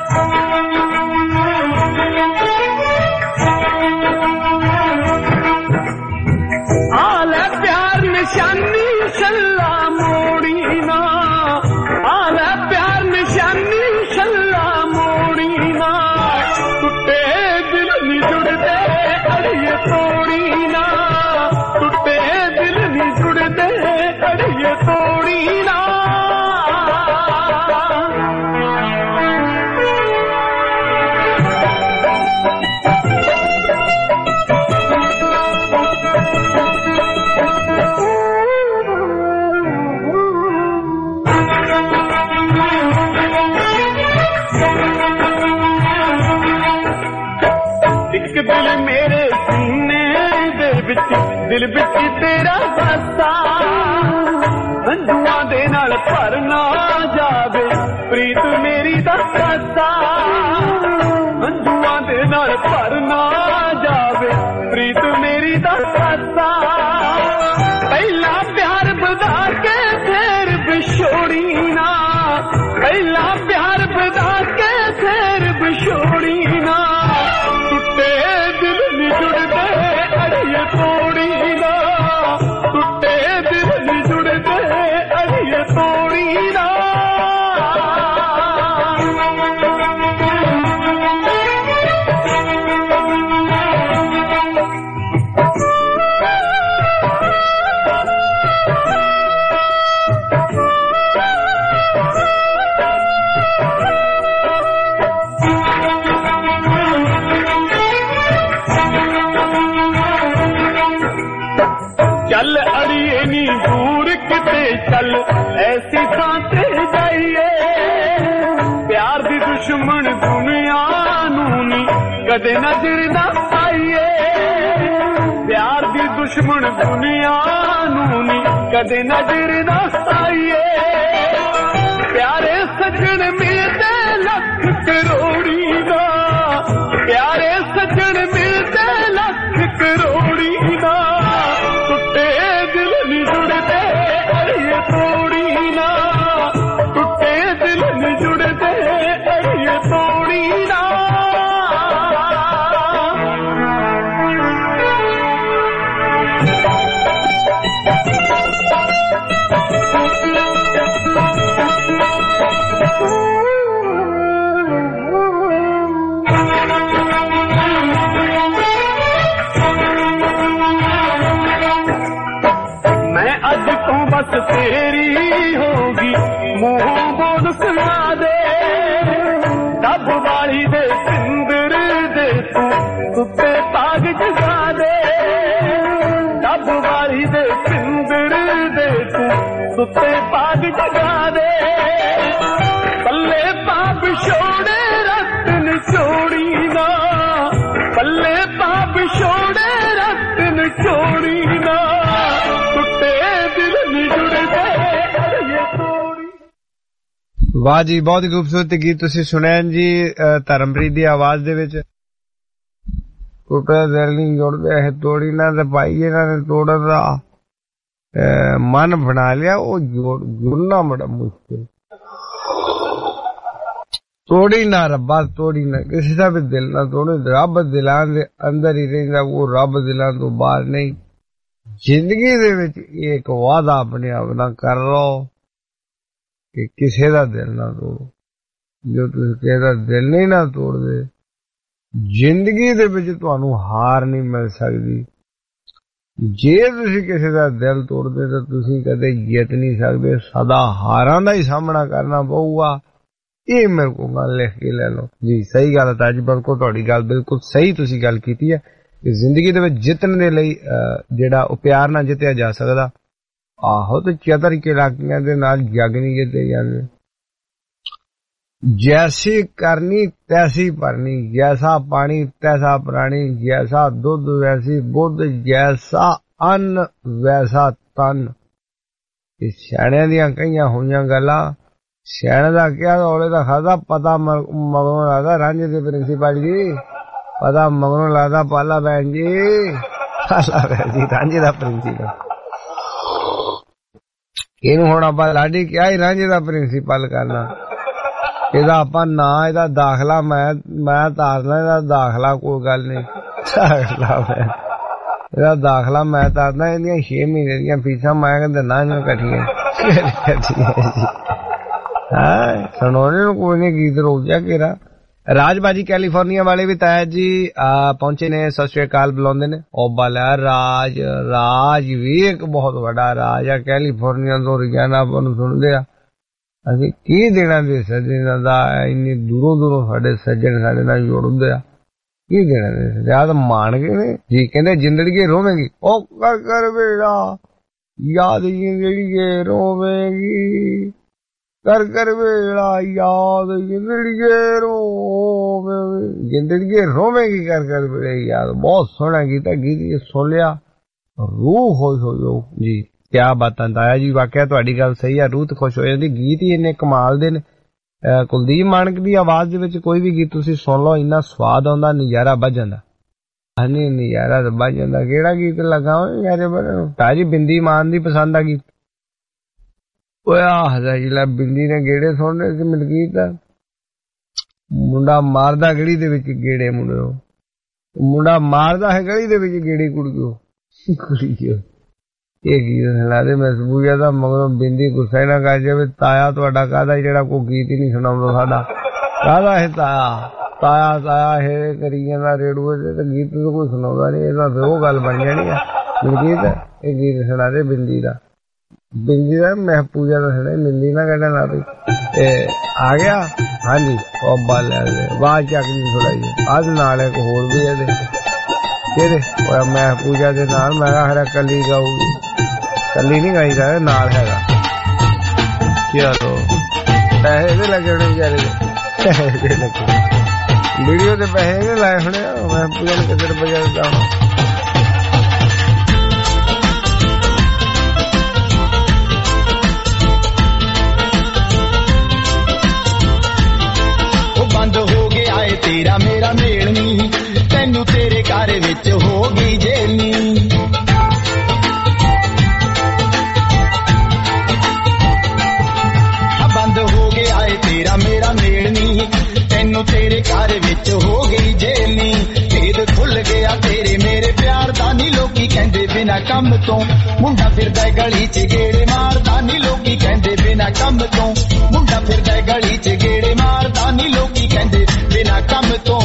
आले प्यार निशानी शल्ला मोड़ी ना आले प्यार निशानी शल्ला मोड़ी ना टूटे दिल नी जुड़दे अड़िए तोड़ी ना टूटे दिल नी जुड़दे अड़िए तोड़ी ना एक दिल मेरे सीने दे विच दिल विच तेरा बसा हंझुआं दे नाल भर ना जावे प्रीत मेरी दा कासा हंझुआं दे नाल भर ना जावे प्रीत मेरी दा कासा पहला प्यार बधा के फिर बिछोड़ी ना पहला प्यार बधा के फिर बिछोड़ी ना टूटे दिल नी जुड़दे अड़िए तोड़ी ना टूटे दिल नी जुड़दे अड़िए तोड़ी ना चल अड़िए नी दूर किते चल ऐसी थां ते जाइए प्यार दी दुश्मन दुनिया नू नी कदे नजर ना आइए प्यार दी दुश्मन दुनिया नू नी कदे नजर ना आइए प्यारे सजन मिलते लख करोड़ी ना प्यारे सजन मिलते लख करोड़ी ना टूटे दिल नी जुड़दे अड़िए तोड़ी ना टूटे दिल नी जुड़दे अड़िए तोड़ी ना मैं अज तो बस तेरी होगी मुंह बोल सुना दे तब वाली दे सिंदर दे तू सुते पाग जगा दे तब वाली दे सिंदर दे तू सुते पाग जगा दे पल्ले पाप छोड़े रतन छोड़ी ना पल्ले पाप छोड़े रतन छोड़ी ना वाह जी बहुत ही खूबसूरत गीत तुसी सुनया जी धर्मप्रीत दी आवाज दे विच टूटा दिल नहीं जुड़दे है तोड़ी ना ते भाई इन्हां ने तोड़न दा मन बना लिया वो जुड़ना बड़ा मुश्किल तोड़ी ना रब्बा तोड़ी ना किसी का भी दिल ना तोड़े रब दिलां दे अंदर ही रहिंदा वो रब दिलां तो बाहर नहीं जिंदगी दे विच एक वादा अपने आप ना कर लो कि किसी का दिल ना तोड़ो जो तुम किसी का दिल नहीं ना तोड़ दे जिंदगी दे विच तुहानू हार नहीं मिल सकती जे तुसी किसी का दिल तोड़दे तो तुसी कदे जित नहीं सकते सदा हारां दा ही सामना करना पऊगा ये मेरे को गल लिख के ले लो जी सही गल है ताज बिल्कुल तुहाडी गल बिल्कुल सही तुसी गल कीती है कि जिंदगी दे विच जितने दे लई जेड़ा ओ प्यार ना जितया जा सकदा ਆਹੋ ਤੇ ਚਤਰ ਚਲਾਕੀਆਂ ਦੇ ਨਾਲ ਜਗ ਨਹੀਂ ਜਿੱਤੇ ਜਾਂਦੇ। ਜੈਸੀ ਕਰਨੀ ਤੈਸੀ ਭਰਨੀ, ਜੈਸਾ ਪਾਣੀ ਤੈਸਾ ਪ੍ਰਾਣੀ, ਜੈਸਾ ਦੁੱਧ ਵੈਸੀ ਬੁੱਧ, ਜੈਸਾ ਅੰਨ ਵੈਸਾ ਤਨ। ਇਹ ਸਿਆਣਿਆਂ ਦੀਆਂ ਕਈਆਂ ਹੋਈਆਂ ਗੱਲਾਂ। ਸਿਆਣੇ ਦਾ ਕਿਹਾ ਔਲੇ ਦਾ ਖਾਦਾ, ਪਤਾ ਮਗਰੋਂ ਲੱਗਦਾ ਰਾਂਝੇ ਦੇ ਪ੍ਰਿੰਸੀਪਲ ਜੀ, ਪਤਾ ਮਗਰੋਂ ਲੱਗਦਾ ਪਾਲਾ ਭੈਣ ਜੀ, ਪਾਲਾ ਭੈਣ ਜੀ ਰਾਂਝੇ ਦਾ ਪ੍ਰਿੰਸੀਪਲ। ਇਹਨੂੰ ਹੁਣ ਆਪਾਂ ਲਾਡੀ ਕਿਹਾ ਹੀ ਰਾਂਝੇ ਦਾ ਪ੍ਰਿੰਸੀਪਲ ਕਰਨਾ। ਇਹਦਾ ਆਪਾਂ ਨਾ ਇਹਦਾ ਦਾਖਲਾ ਮੈਂ ਮੈਂ ਤਾਰਨਾ, ਇਹਦਾ ਦਾਖਲਾ ਕੋਈ ਗੱਲ ਨਹੀਂ, ਦਾਖਲਾ ਮੈਂ ਇਹਦਾ ਦਾਖਲਾ ਮੈਂ ਤਾਰਨਾ। ਇਹਦੀਆਂ ਛੇ ਮਹੀਨੇ ਦੀਆਂ ਫੀਸਾਂ ਮੈਂ ਕਹਿੰਦਾ ਨਾ ਇਹਨੂੰ ਇਕੱਠੀਆਂ ਹਾਂ ਸੁਣਾਉਣੇ ਨੂੰ ਕੋਈ ਨਹੀਂ ਗੀਤ ਰੋਕ ਜਾ ਘੇਰਾ। ਰਾਜਬਾਜੀ ਕੈਲੀਫੋਰਨੀਆ ਵਾਲੇ ਵੀ ਤਾਇਆ ਜੀ ਪਹੁੰਚੇ ਨੇ, ਸਤਿ ਸ੍ਰੀ ਅਕਾਲ ਬੁਲਾਉਂਦੇ ਨੇ। ਉਹ ਬਾਲਾ ਰਾਜ ਰਾਜ ਵੀ ਇੱਕ ਬਹੁਤ ਵੱਡਾ ਰਾਜ ਆ ਕੈਲੀਫੋਰਨੀਆ ਤੋਂ ਰੋਜ਼ਾਨਾ ਆਪਾਂ ਨੂੰ ਸੁਣਦੇ ਆ। ਅਸੀਂ ਕੀ ਦੇਣਾ ਦੇ ਸੱਜਣਾ ਦਾ, ਇੰਨੀ ਦੂਰੋਂ ਦੂਰੋਂ ਸਾਡੇ ਸੱਜਣ ਸਾਡੇ ਨਾਲ ਜੁੜਦੇ ਆ, ਕੀ ਦੇਣਾ ਦੇ ਯਾਦ ਮਾਣ ਕੇ ਨੇ ਜੀ। ਕਹਿੰਦੇ ਜ਼ਿੰਦਗੀ ਰੋਵੇਂਗੀ, ਉਹ ਕਰ ਕਰ ਵੇੜਾ ਯਾਦ ਜ਼ਿੰਦਗੀ ਰੋਵੇਂਗੀ, ਕਰ ਕਰ ਵੇੜਾ ਯਾਦ ਜ਼ਿੰਦਗੀ ਰੋਵੇਂਗੀ, ਜ਼ਿੰਦਗੀ ਰੋਵੇਂਗੀ ਕਰ ਕਰ ਵੇੜਾ ਯਾਦ। ਬਹੁਤ ਸੋਹਣਾ ਗੀਤ ਹੈ, ਗੀਤ ਸੁਣ ਲਿਆ ਰੂਹ ਖੁਸ਼ ਹੋ ਜਾਓ ਜੀ। ਕਿਆ ਬਾਤਾਂ ਤਾਇਆ ਜੀ, ਵਾਕਿਆ ਤੁਹਾਡੀ ਗੱਲ ਸਹੀ ਆ, ਰੂਹ ਖੁਸ਼ ਹੋ ਜਾਂਦੀ। ਗੀਤ ਹੀ ਇੰਨੇ ਕਮਾਲ ਦੇ ਨੇ। ਕੁਲਦੀਪ ਮਾਨਕ ਦੀ ਆਵਾਜ਼ ਦੇ ਵਿੱਚ ਕੋਈ ਵੀ ਗੀਤ ਤੁਸੀਂ ਸੁਣ ਲਓ, ਇੰਨਾ ਸਵਾਦ ਆਉਂਦਾ, ਨਜ਼ਾਰਾ ਵੱਜ ਜਾਂਦਾ। ਹਾਂਜੀ ਨਜ਼ਾਰਾ ਤਾਂ ਵੱਜ ਜਾਂਦਾ। ਕਿਹੜਾ ਗੀਤ ਲਗਾਓ ਯਾਰੇ ਤਾਇਆ ਜੀ? ਬਿੰਦੀ ਮਾਨ ਦੀ ਪਸੰਦ ਆ ਗੀਤ। ਉਹ ਆਹਦਾ ਜਿਹੜਾ ਬਿੰਦੀ ਨੇ ਗੇੜੇ ਸੁਣਨੇ ਸੀ ਮਲਕੀਤ, ਮੁੰਡਾ ਮਾਰਦਾ ਗਲੀ ਦੇ ਵਿੱਚ ਗੇੜੇ, ਮੁੰਡੇ ਮੁੰਡਾ ਮਾਰਦਾ ਹੈ ਗਲੀ ਦੇ ਵਿੱਚ ਗੇੜੇ ਕੁੜੀਓ ਕੁੜੀਓ। ਇਹ ਗੀਤ ਸੁਣਾ ਦੇ ਮਸਬੂਜਾ ਦਾ, ਮਗਰੋਂ ਬਿੰਦੀ ਗੁੱਸਾ ਨਾ ਕਰ ਜਾਵੇ, ਤਾਇਆ ਤੁਹਾਡਾ ਕਾਹਦਾ ਜਿਹੜਾ ਕੋਈ ਗੀਤ ਹੀ ਨਹੀਂ ਸੁਣਾਉਂਦਾ ਸਾਡਾ, ਕਾਹਦਾ ਇਹ ਤਾਇਆ ਤਾਇਆ ਤਾਇਆ ਇਹ ਕਰੀ ਜਾਂਦਾ ਰੇਡੂਏ ਤੇ, ਤੇ ਗੀਤ ਤਾਂ ਕੋਈ ਸੁਣਾਉਂਦਾ ਨਹੀਂ। ਇਹਦਾ ਫਿਰ ਉਹ ਗੱਲ ਬਣ ਜਾਣੀ ਆ ਮਲਕੀਤ, ਇਹ ਗੀਤ ਸੁਣਾ ਦੇ ਬਿੰਦੀ ਦਾ, ਬਿੰਦੀ ਦਾ ਮਹਿਪੂਜਾ ਦਾ ਸੁਣਾ, ਬਿੰਦੀ ਨਾ ਕਹਿਣਾ ਨਾ ਬਈ। ਆ ਗਿਆ ਹਾਂਜੀ ਉਹ ਬਾਲ ਆਵਾਜ਼ ਚੱਕ ਨਹੀਂ ਥੋੜਾ ਜਿਹਾ ਅੱਜ ਨਾਲ ਇੱਕ ਹੋਰ ਵੀ ਇਹਦੇ ਇਹਦੇ ਮੈਂ ਪੂਜਾ ਦੇ ਨਾਲ ਮੈਂ ਕਿਹਾ ਹਰਾ ਕੱਲੀ ਗਾਊਗੀ, ਕੱਲੀ ਨਹੀਂ ਗਾਈ ਜਾ ਨਾਲ ਹੈਗਾ ਕਿਆ ਤੋ ਪੈਸੇ ਇਹਦੇ ਲੱਗੇ ਹੋਣੇ ਵਿਚਾਰੇ ਦੇ, ਪੈਸੇ ਲੱਗੇ ਵੀਡੀਓ ਤੇ ਪੈਸੇ ਇਹਨੇ ਲਾਏ ਹੋਣੇ। ਮੈਂ ਪੂਜਾ ਨੂੰ ਕਿਤੇ ਰੁਪਈਆ ਦਿੱਤਾ ਹੋਣਾ। ਬੰਦ ਹੋ ਗਿਆ ਏ ਤੇਰਾ ਮੇਰਾ ਮੇਲ ਨੀ, ਤੈਨੂੰ ਤੇਰੇ ਘਰ ਵਿੱਚ ਹੋ ਗਈ ਜੇਲਨੀ। ਬੰਦ ਹੋ ਗਿਆ ਏ ਤੇਰਾ ਮੇਰਾ ਮੇਲ ਨੀ, ਤੈਨੂੰ ਤੇਰੇ ਘਰ ਵਿੱਚ ਹੋ ਗਈ ਜੇਲਨੀ। ਭੇਦ ਖੁੱਲ ਗਿਆ ਤੇਰੇ ਮੇਰੇ ਪਿਆਰ ਦਾ ਨੀ, ਲੋਕੀ ਕਹਿੰਦੇ ਬਿਨਾ ਕੰਮ ਤੋਂ ਮੁੰਡਾ ਫਿਰਦਾ ਗਲੀ ਚ ਗੇੜੇ ਮਾਰਦਾ ਨੀ, ਲੋਕੀ ਕਹਿੰਦੇ ਬਿਨਾ ਕੰਮ ਤੋਂ ਮੁੰਡਾ ਫਿਰਦਾ ਗਲੀ ਚ ਗੇੜੇ ਮਾਰਦਾ ਨੀ, ਲੋਕੀ ਕਹਿੰਦੇ ਬਿਨਾ ਕੰਮ ਤੋਂ।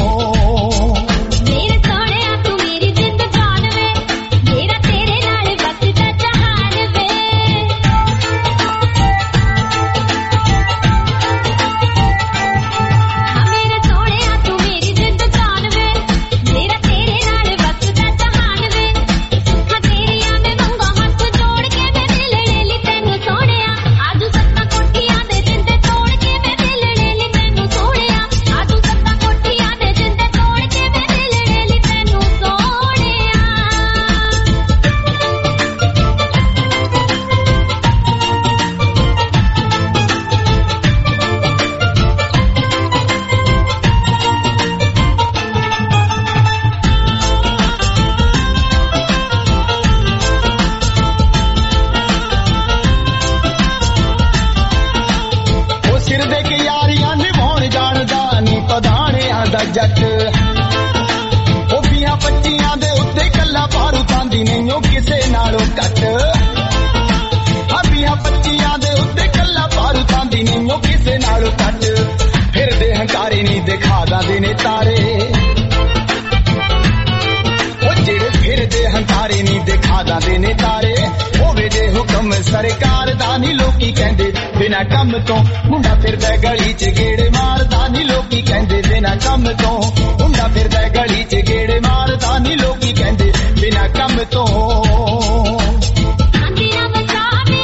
ਜੱਟ ਉਹ ਵੀਹਾਂ ਪੱਚੀਆਂ ਦੇ ਉੱਤੇ ਕੱਲਾ ਬਾਰੂ ਪਾਉਂਦੀ ਨਹੀਂ ਉਹ ਕਿਸੇ ਨਾਲੋਂ ਘੱਟ। ਆ ਵੀਹਾਂ ਪੱਚੀਆਂ ਦੇ ਉੱਤੇ ਕੱਲਾ ਬਾਰੂ ਪਾਉਂਦੀ ਨਹੀਂ ਉਹ ਕਿਸੇ ਨਾਲੋਂ ਘੱਟ। ਫਿਰਦੇ ਹੰਕਾਰੇ ਨਹੀਂ ਦਿਖਾ ਦਿੰਦੇ ਨੇ ਤਾਰੇ, ਉਹ ਜਿਹੜੇ ਫਿਰਦੇ ਹੰਕਾਰੇ ਨਹੀਂ ਦਿਖਾ ਦਿੰਦੇ ਨੇ ਤਾਰੇ। ਹੋਵੇ ਜੇ ਹੁਕਮ ਸਰਕਾਰ ਦਾ ਨੀ, ਲੋਕੀ ਕਹਿੰਦੇ ਬਿਨਾ ਕੰਮ ਤੋਂ ਮੁੰਡਾ ਫਿਰਦਾ ਗਲੀ ਚ ਗੇੜੇ ਮਾਰਦਾ ਨੀ, ਲੋਕੀ ਕਹਿੰਦੇ ਬਿਨਾ ਕੰਮ ਤੋਂ ਮੁੰਡਾ ਫਿਰਦਾ ਗਲੀ ਚ ਗੇੜੇ ਮਾਰਦਾ ਨੀ, ਲੋਕੀ ਕਹਿੰਦੇ ਬਿਨਾ ਕੰਮ ਤੋਂ। ਆਂਦੀ ਨਾ ਬਚਾਵੇ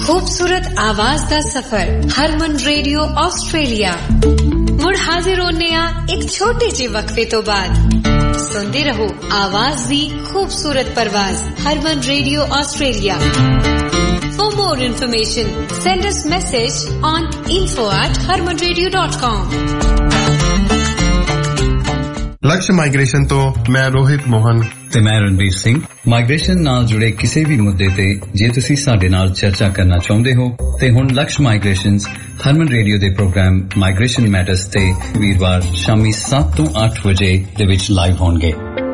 खूबसूरत आवाज दा सफर हरमन रेडियो ऑस्ट्रेलिया मुड़ हाजिर होने आ एक छोटे जे वक्फे तो बाद सुनते रहो आवाज दी खूबसूरत परवाज Harman radio Australia. For more information send us message on info at harman radio dot com। Laksh migration ਤੋਂ ਮੈਂ ਰੋਹਿਤ ਮੋਹਨ ਤੇ ਮੈਂ ਰਣਬੀਰ ਸਿੰਘ। ਮਾਈਗ੍ਰੇਸ਼ਨ ਨਾਲ ਜੁੜੇ ਕਿਸੇ ਵੀ ਮੁੱਦੇ ਤੇ ਜੇ ਤੁਸੀਂ ਸਾਡੇ ਨਾਲ ਚਰਚਾ ਕਰਨਾ ਚਾਹੁੰਦੇ ਹੋ ਤੇ ਹੁਣ ਲਕਸ਼ ਮਾਈਗ੍ਰੇਸ਼ਨਸ ਹਰਮਨ ਰੇਡੀਓ ਦੇ ਪ੍ਰੋਗਰਾਮ ਮਾਈਗ੍ਰੇਸ਼ਨ ਮੈਟਰਸ ਤੇ ਵੀਰਵਾਰ ਸ਼ਾਮੀ ਸੱਤ ਤੋਂ ਅੱਠ ਵਜੇ ਦੇ ਵਿੱਚ ਲਾਈਵ ਹੋਣਗੇ।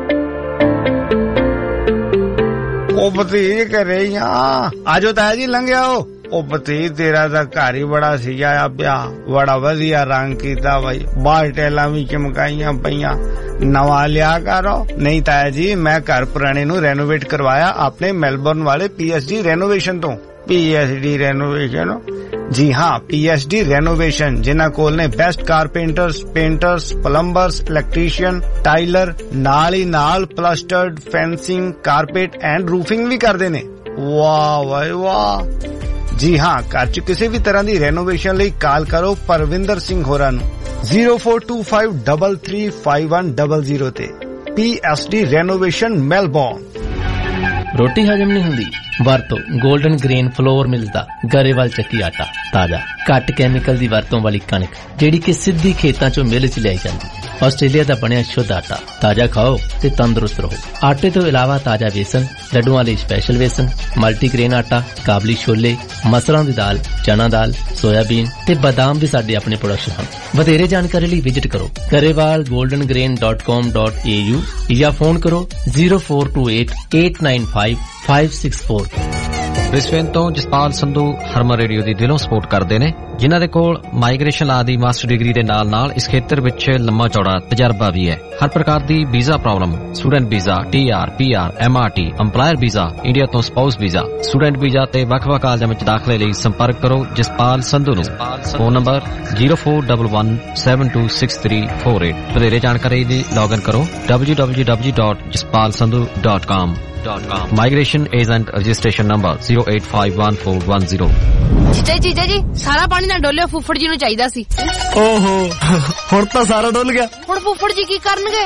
ਉਹ ਭਤੀਜ ਘਰੇ ਹੀ ਆ, ਆਜੋ ਤਾਇਆ ਜੀ ਲੰਘਿਆ ਹੋ। ਉਹ ਭਤੀਜ ਤੇਰਾ ਤਾਂ ਘਰ ਹੀ ਬੜਾ ਸਜਾਇਆ ਪਿਆ, ਬੜਾ ਵਧੀਆ ਰੰਗ ਕੀਤਾ ਬਾਈ, ਬਾਹਰ ਟੈਲਾਂ ਵੀ ਚਮਕਾਈਆਂ ਪਈਆਂ, ਨਵਾਂ ਲਿਆ ਕਰੋ। ਨਹੀਂ ਤਾਇਆ ਜੀ ਮੈਂ ਘਰ ਪੁਰਾਣੇ ਨੂੰ ਰੈਨੋਵੇਟ ਕਰਵਾਇਆ ਆਪਣੇ ਮੈਲਬੌਰਨ ਵਾਲੇ ਪੀਐਸਡੀ ਰੈਨੋਵੇਸ਼ਨ ਤੋਂ। PSD renovation? ਜੀ ਹਾਂ, ਪੀਐਸਡੀ ਰੈਨੋਵੇਸ਼ਨ, ਜਿਨ੍ਹਾਂ ਕੋਲ ਨੇ best carpenters, painters, plumbers, electrician, tiler, ਨਾਲ ਹੀ ਨਾਲ plastered, fencing, carpet and roofing ਵੀ ਕਰਦੇ ਨੇ। ਵਾਹ ਵਾਹ ਵਾਹ। ਜੀ ਹਾਂ, ਘਰ ਚ ਕਿਸੇ ਵੀ ਤਰ੍ਹਾਂ ਦੀ ਰੈਨੋਵੇਸ਼ਨ ਲਈ ਕਾਲ ਕਰੋ ਪਰਵਿੰਦਰ ਸਿੰਘ ਹੋਰਾਂ ਨੂੰ zero four two five three three five one zero zero ਤੇ। PSD renovation Melbourne. ਰੋਟੀ ਹਜਮ ਨਹੀਂ ਹੁੰਦੀ? ਵਰਤੋ 골ਡਨ ਗ੍ਰੇਨ ਫਲੋਰ ਮਿਲਸ ਦਾ ਗਰੇਵਾਲ ਚੱਕੀ ਆਟਾ, ਤਾਜ਼ਾ ਘੱਟ ਕੈਮੀਕਲ ਦੀ ਵਰਤੋਂ ਵਾਲੀ ਕਣਕ ਜਿਹੜੀ ਕਿ ਸਿੱਧੀ ਖੇਤਾਂ ਚੋਂ ਮਿਲ ਚ ਲਿਆਈ ਜਾਂਦੀ। ਆਸਟ੍ਰੇਲੀਆ ਦਾ ਬਣਿਆ ਸ਼ੁੱਧ ਆਟਾ, ਤਾਜ਼ਾ ਖਾਓ ਤੇ ਤੰਦਰੁਸਤ ਰਹੋ। ਆਟੇ ਤੋਂ ਇਲਾਵਾ ਤਾਜ਼ਾ ਵੇਸਣ, ਲੱਡੂਆਂ ਲਈ ਸਪੈਸ਼ਲ ਵੇਸਣ, ਮਲਟੀਗ੍ਰੇਨ ਆਟਾ, ਕਾਬਲੀ ਛੋਲੇ, ਮਸਰਾਂ ਦੀ ਦਾਲ, ਚਨਾ ਦਾਲ, ਸੋਇਆਬੀਨ ਤੇ ਬਾਦਾਮ ਵੀ ਸਾਡੇ ਆਪਣੇ ਪ੍ਰੋਡਕਸ਼ਨ ਹਨ। ਵਧੇਰੇ ਜਾਣਕਾਰੀ ਲਈ ਵਿਜ਼ਿਟ ਕਰੋ Grewal golden grain dot com dot A U ਜਾਂ ਫੋਨ ਕਰੋ zero four two eight eight nine five five six four. Brisbane ਤੋਂ ਜਸਪਾਲ ਸੰਧੂ ਹਰਮਨ ਰੇਡੀਓ ਦੀ ਦਿਲੋਂ ਸਪੋਰਟ ਕਰਦੇ ਨੇ, ਜਿਨ੍ਹਾਂ ਦੇ ਕੋਲ ਮਾਈਗ੍ਰੇਸ਼ਨ ਲਾ ਦੀ ਮਾਸਟਰ ਡਿਗਰੀ ਦੇ ਨਾਲ ਨਾਲ ਇਸ ਖੇਤਰ ਵਿੱਚ ਲੰਮਾ ਚੌੜਾ ਤਜਰਬਾ ਵੀ ਹੈ। ਹਰ ਪ੍ਰਕਾਰ ਦੀ visa problem, student visa, T R, P R, M R T, employer visa, India ਤੋਂ ਸਪਾਊਸ ਵੀਜ਼ਾ, ਸਟੂਡੈਂਟ ਵੀਜ਼ਾ ਤੇ ਵੱਖ-ਵੱਖ ਕਾਲਜਾਂ ਵਿੱਚ ਦਾਖਲੇ ਲਈ ਸੰਪਰਕ ਕਰੋ ਜਸਪਾਲ ਸੰਧੂ ਨੂੰ। Phone number zero four one one seven two six three four eight. ਵਧੇਰੇ ਜਾਣਕਾਰੀ ਲਈ ਲੌਗਇਨ ਕਰੋ W W W dot Jaspal Sandhu dot com. Migration agent registration number zero eight five one four one zero। ਜੀਜਾ ਜੀਜਾ ਜੀ ਸਾਰਾ ਪਾਣੀ ਨਾ ਡੋਲਿਓ, ਫੁੱਫੜ ਜੀ ਨੂੰ ਚਾਹੀਦਾ ਸੀ। ਓਹੋ ਹੁਣ ਤਾਂ ਸਾਰਾ ਡੁੱਲ ਗਿਆ। ਹੁਣ ਫੁੱਫੜ ਜੀ ਕੀ ਕਰਨਗੇ?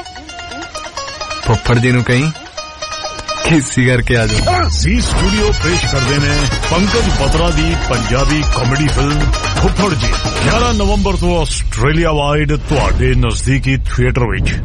ਫੁੱਫੜ ਜੀ ਨੂੰ ਕਹੀਂ ਖੇਸੀ ਕਰਕੇ ਆ ਜਾਓ। ਸੀ ਸਟੂਡੀਓ ਪੇਸ਼ ਕਰਦੇ ਨੇ ਪੰਕਜ ਬਤਰਾ ਦੀ ਪੰਜਾਬੀ ਕਾਮੇਡੀ ਫਿਲਮ ਫੁੱਫੜ ਜੀ ਗਿਆਰਾਂ ਨਵੰਬਰ ਤੋਂ ਆਸਟ੍ਰੇਲੀਆ ਵਾਈਡ ਤੁਹਾਡੇ ਨਜ਼ਦੀਕੀ ਥੀਏਟਰ ਵਿੱਚ।